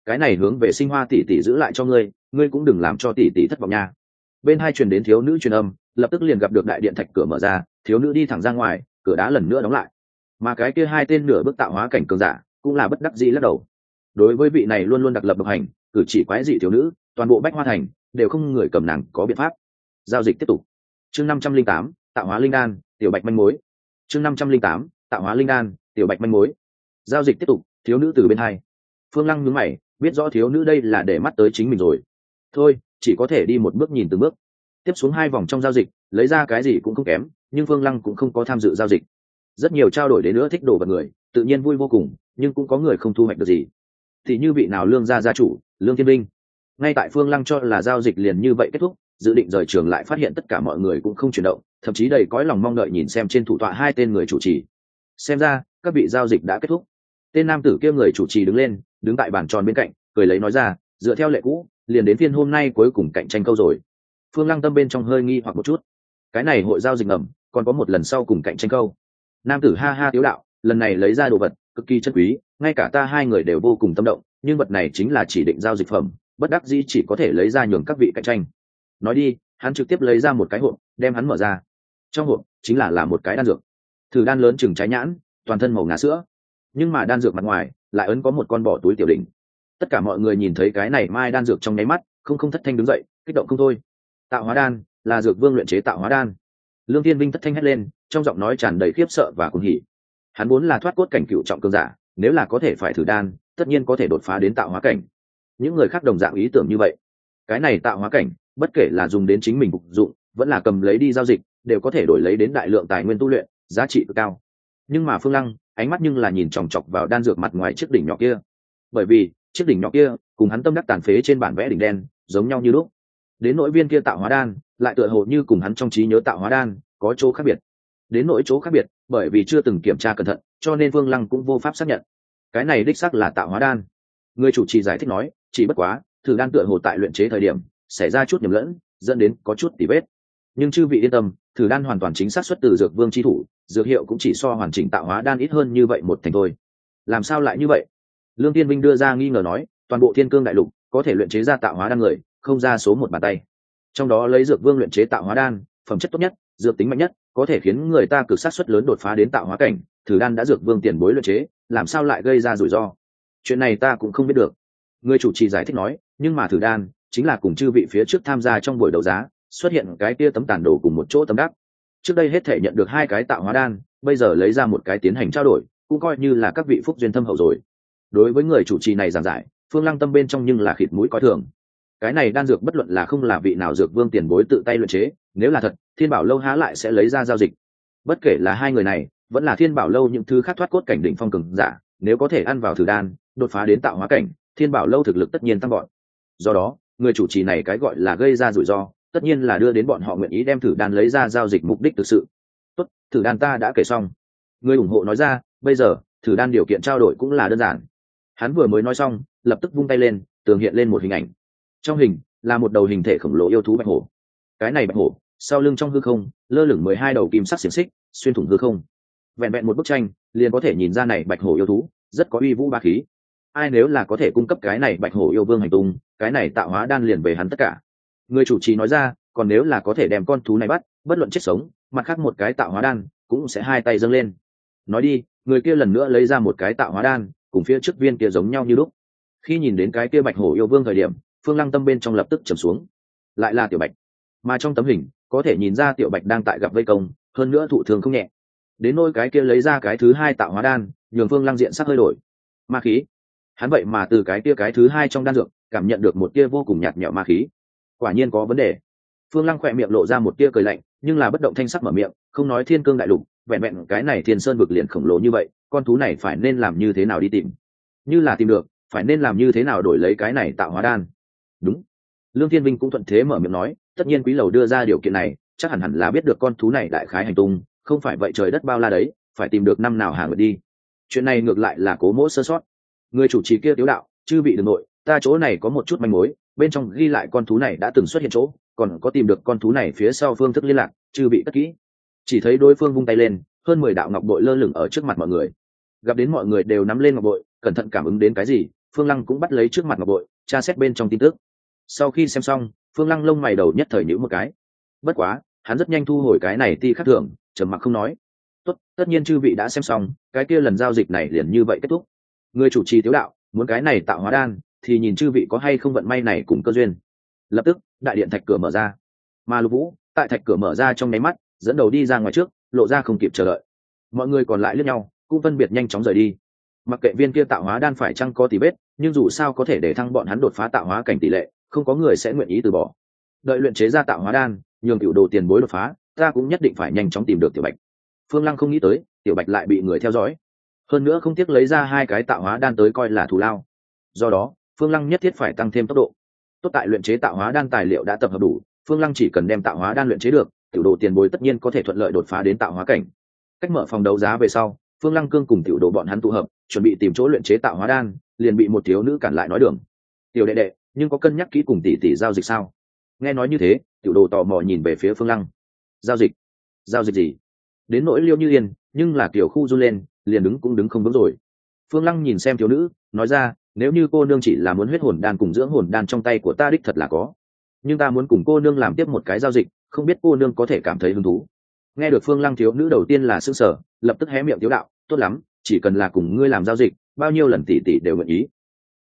cái này hướng về sinh hoa tỷ tỷ giữ lại cho ngươi, ngươi cũng đừng làm cho tỷ tỷ thất vọng nha. Bên hai truyền đến thiếu nữ truyền âm, lập tức liền gặp được đại điện thạch cửa mở ra, thiếu nữ đi thẳng ra ngoài, cửa đá lần nữa đóng lại. Mà cái kia hai tên nửa bước tạo hóa cảnh cường giả cũng là bất đắc dĩ lắc đầu. Đối với vị này luôn luôn đặc lập độc hành, cử chỉ quái dị thiếu nữ, toàn bộ Bách Hoa Thành đều không người cầm nàng có biện pháp. Giao dịch tiếp tục. Chương năm trăm linh tám, tạo hóa linh đan, tiểu bạch manh mối. Chương năm trăm linh tám, tạo hóa linh đan, tiểu bạch manh mối. Giao dịch tiếp tục, thiếu nữ từ bên hai. Phương Lăng nhướng mày, biết rõ thiếu nữ đây là để mắt tới chính mình rồi. Thôi, chỉ có thể đi một bước nhìn từng bước. Tiếp xuống hai vòng trong giao dịch, lấy ra cái gì cũng không kém, nhưng Phương Lăng cũng không có tham dự giao dịch. Rất nhiều trao đổi đến nữa thích đồ vật người, tự nhiên vui vô cùng, nhưng cũng có người không thu hoạch được gì. Thì như vị nào Lương gia gia chủ, Lương Thiên Linh. Ngay tại Phương Lăng cho là giao dịch liền như vậy kết thúc, dự định rời trường lại phát hiện tất cả mọi người cũng không chuyển động, thậm chí đầy cõi lòng mong đợi nhìn xem trên thủ tọa hai tên người chủ trì. Xem ra, các vị giao dịch đã kết thúc. Tên nam tử kia người chủ trì đứng lên, đứng tại bàn tròn bên cạnh, cười lấy nói ra, dựa theo lệ cũ, liền đến phiên hôm nay cuối cùng cạnh tranh câu rồi. Phương Lăng tâm bên trong hơi nghi hoặc một chút. Cái này hội giao dịch ngầm, còn có một lần sau cùng cạnh tranh câu. Nam tử ha ha tiếu đạo, lần này lấy ra đồ vật cực kỳ chân quý, ngay cả ta hai người đều vô cùng tâm động, nhưng vật này chính là chỉ định giao dịch phẩm, bất đắc dĩ chỉ có thể lấy ra nhường các vị cạnh tranh. Nói đi, hắn trực tiếp lấy ra một cái hộp, đem hắn mở ra. Trong hộp chính là là một cái đan dược. Thử đan lớn chừng trái nhãn, toàn thân màu ngà sữa, nhưng mà đan dược mặt ngoài lại ấn có một con bò túi tiểu đỉnh. Tất cả mọi người nhìn thấy cái này mai đan dược trong nháy mắt, không không thất thanh đứng dậy, kích động không thôi. Tạo hóa đan là dược vương luyện chế tạo hóa đan. Lương Thiên Vinh thất thanh hét lên, trong giọng nói tràn đầy khiếp sợ và cuồng hỉ. Hắn vốn là thoát cốt cảnh cựu trọng cường giả, nếu là có thể phải thử đan, tất nhiên có thể đột phá đến tạo hóa cảnh. Những người khác đồng dạng ý tưởng như vậy. Cái này tạo hóa cảnh, bất kể là dùng đến chính mình phục dụng, vẫn là cầm lấy đi giao dịch, đều có thể đổi lấy đến đại lượng tài nguyên tu luyện, giá trị cực cao. Nhưng mà Phương Lăng, ánh mắt nhưng là nhìn chòng chọc vào đan dược mặt ngoài chiếc đỉnh nhỏ kia. Bởi vì, chiếc đỉnh nhỏ kia, cùng hắn tâm đắc tàn phế trên bản vẽ đỉnh đen, giống nhau như lúc. Đến nỗi viên kia tạo hóa đan, lại tựa hồ như cùng hắn trong trí nhớ tạo hóa đan, có chỗ khác biệt. Đến nỗi chỗ khác biệt, bởi vì chưa từng kiểm tra cẩn thận, cho nên Phương Lăng cũng vô pháp xác nhận. Cái này đích xác là tạo hóa đan. Người chủ trì giải thích nói, chỉ bất quá, thử đan tựa hồ tại luyện chế thời điểm, xảy ra chút nhầm lẫn, dẫn đến có chút tỉ vết. Nhưng chư vị yên tâm, thử đan hoàn toàn chính xác xuất từ dược vương chi thủ, dược hiệu cũng chỉ so hoàn chỉnh tạo hóa đan ít hơn như vậy một thành thôi. Làm sao lại như vậy? Lương Tiên Vinh đưa ra nghi ngờ nói, toàn bộ Thiên Cương đại lục có thể luyện chế ra tạo hóa đan người, không ra số một bàn tay. Trong đó lấy dược vương luyện chế tạo hóa đan, phẩm chất tốt nhất, dược tính mạnh nhất, có thể khiến người ta cực sát suất lớn đột phá đến tạo hóa cảnh. Thử đan đã dược vương tiền bối luyện chế, làm sao lại gây ra rủi ro? Chuyện này ta cũng không biết được. Người chủ trì giải thích nói, nhưng mà thử đan chính là cùng chư vị phía trước tham gia trong buổi đấu giá, xuất hiện cái kia tấm tản đồ cùng một chỗ tấm đắc. Trước đây hết thể nhận được hai cái tạo hóa đan, bây giờ lấy ra một cái tiến hành trao đổi, cũng coi như là các vị phúc duyên thâm hậu rồi. Đối với người chủ trì này giảng giải, Phương Lăng tâm bên trong nhưng là khịt mũi coi thường. Cái này đan dược bất luận là không là vị nào dược vương tiền bối tự tay luyện chế, nếu là thật, Thiên Bảo lâu há lại sẽ lấy ra giao dịch. Bất kể là hai người này, vẫn là Thiên Bảo lâu những thứ khác thoát cốt cảnh đỉnh phong cường giả, nếu có thể ăn vào thử đan, đột phá đến tạo hóa cảnh, Thiên Bảo lâu thực lực tất nhiên tăng gọn. Do đó, người chủ trì này cái gọi là gây ra rủi ro, tất nhiên là đưa đến bọn họ nguyện ý đem thử đan lấy ra giao dịch mục đích thực sự. Tốt, thử đan ta đã kể xong. Người ủng hộ nói ra, bây giờ thử đan điều kiện trao đổi cũng là đơn giản. Hắn vừa mới nói xong, lập tức vung tay lên, tường hiện lên một hình ảnh. Trong hình là một đầu hình thể khổng lồ yêu thú bạch hổ. Cái này bạch hổ sau lưng trong hư không lơ lửng mười hai đầu kim sắc xiềng xích xuyên thủng hư không. Vẹn vẹn một bức tranh liền có thể nhìn ra này bạch hổ yêu thú rất có uy vũ ba khí. Ai nếu là có thể cung cấp cái này bạch hổ yêu vương hành tung, cái này tạo hóa đan liền về hắn tất cả. Người chủ trì nói ra, còn nếu là có thể đem con thú này bắt, bất luận chết sống, mặt khác một cái tạo hóa đan cũng sẽ hai tay dâng lên. Nói đi, người kia lần nữa lấy ra một cái tạo hóa đan, cùng phía trước viên kia giống nhau như lúc. Khi nhìn đến cái kia bạch hổ yêu vương thời điểm, Phương Lăng tâm bên trong lập tức trầm xuống. Lại là tiểu bạch, mà trong tấm hình có thể nhìn ra tiểu bạch đang tại gặp vây công, hơn nữa thụ thương không nhẹ. Đến nôi cái kia lấy ra cái thứ hai tạo hóa đan, nhường Phương Lăng diện sắc hơi đổi. Ma khí, hắn vậy mà từ cái kia cái thứ hai trong đan dược cảm nhận được một tia vô cùng nhạt nhẽo ma khí. Quả nhiên có vấn đề. Phương Lăng khỏe miệng lộ ra một tia cười lạnh, nhưng là bất động thanh sắc mở miệng, không nói Thiên Cương đại lục, vẹn vẹn cái này Thiên Sơn vực liền khổng lồ như vậy, con thú này phải nên làm như thế nào đi tìm? Như là tìm được, phải nên làm như thế nào đổi lấy cái này tạo hóa đan? Đúng. Lương Thiên Vinh cũng thuận thế mở miệng nói, tất nhiên quý lầu đưa ra điều kiện này, chắc hẳn hẳn là biết được con thú này đại khái hành tung, không phải vậy trời đất bao la đấy, phải tìm được năm nào hàng đi. Chuyện này ngược lại là cố mỗ sơ sót. Người chủ trì kia tiếu đạo, chư vị đừng nội, ta chỗ này có một chút manh mối, bên trong ghi lại con thú này đã từng xuất hiện chỗ, còn có tìm được con thú này phía sau phương thức liên lạc, chư vị tất kỹ. Chỉ thấy đối phương vung tay lên, hơn mười đạo ngọc bội lơ lửng ở trước mặt mọi người. Gặp đến mọi người đều nắm lên ngọc bội, cẩn thận cảm ứng đến cái gì, Phương Lăng cũng bắt lấy trước mặt ngọc bội tra xét bên trong tin tức. Sau khi xem xong, Phương Lăng lông mày đầu nhất thời nhíu một cái. Bất quá hắn rất nhanh thu hồi cái này ti khắc thường, trầm mặc không nói. Tốt, tất nhiên chư vị đã xem xong, cái kia lần giao dịch này liền như vậy kết thúc. Người chủ trì tiếu đạo, muốn cái này tạo hóa đan thì nhìn chư vị có hay không vận may này cùng cơ duyên. Lập tức đại điện thạch cửa mở ra, mà Lục Vũ tại thạch cửa mở ra trong nháy mắt dẫn đầu đi ra ngoài trước, lộ ra không kịp chờ đợi. Mọi người còn lại liếc nhau cũng phân biệt nhanh chóng rời đi. Mặc kệ viên kia tạo hóa đan phải chăng có tỷ vết, nhưng dù sao có thể để thăng bọn hắn đột phá tạo hóa cảnh tỷ lệ, không có người sẽ nguyện ý từ bỏ. Đợi luyện chế ra tạo hóa đan, nhường tiểu đồ tiền bối đột phá, ta cũng nhất định phải nhanh chóng tìm được Tiểu Bạch. Phương Lăng không nghĩ tới Tiểu Bạch lại bị người theo dõi, hơn nữa không tiếc lấy ra hai cái tạo hóa đan tới coi là thù lao. Do đó Phương Lăng nhất thiết phải tăng thêm tốc độ. Tốt tại luyện chế tạo hóa đan tài liệu đã tập hợp đủ, Phương Lăng chỉ cần đem tạo hóa đan luyện chế được, tiểu đồ tiền bối tất nhiên có thể thuận lợi đột phá đến tạo hóa cảnh. Cách mở phòng đấu giá về sau, Phương Lăng cương cùng tiểu đồ bọn hắn tụ hợp, chuẩn bị tìm chỗ luyện chế tạo hóa đan, liền bị một thiếu nữ cản lại nói đường. Tiểu đệ đệ, nhưng có cân nhắc kỹ cùng tỷ tỷ giao dịch sao? Nghe nói như thế, tiểu đồ tò mò nhìn về phía Phương Lăng. Giao dịch? Giao dịch gì? Đến nỗi Liêu Như Yên, nhưng là kiểu khu run lên, liền đứng cũng đứng không vững rồi. Phương Lăng nhìn xem thiếu nữ, nói ra, nếu như cô nương chỉ là muốn huyết hồn đan cùng dưỡng hồn đan trong tay của ta đích thật là có, nhưng ta muốn cùng cô nương làm tiếp một cái giao dịch, không biết cô nương có thể cảm thấy hứng thú. Nghe được Phương Lăng thiếu nữ đầu tiên là sững sờ, lập tức hé miệng tiếu đạo, tốt lắm, chỉ cần là cùng ngươi làm giao dịch, bao nhiêu lần tỷ tỷ đều nguyện ý.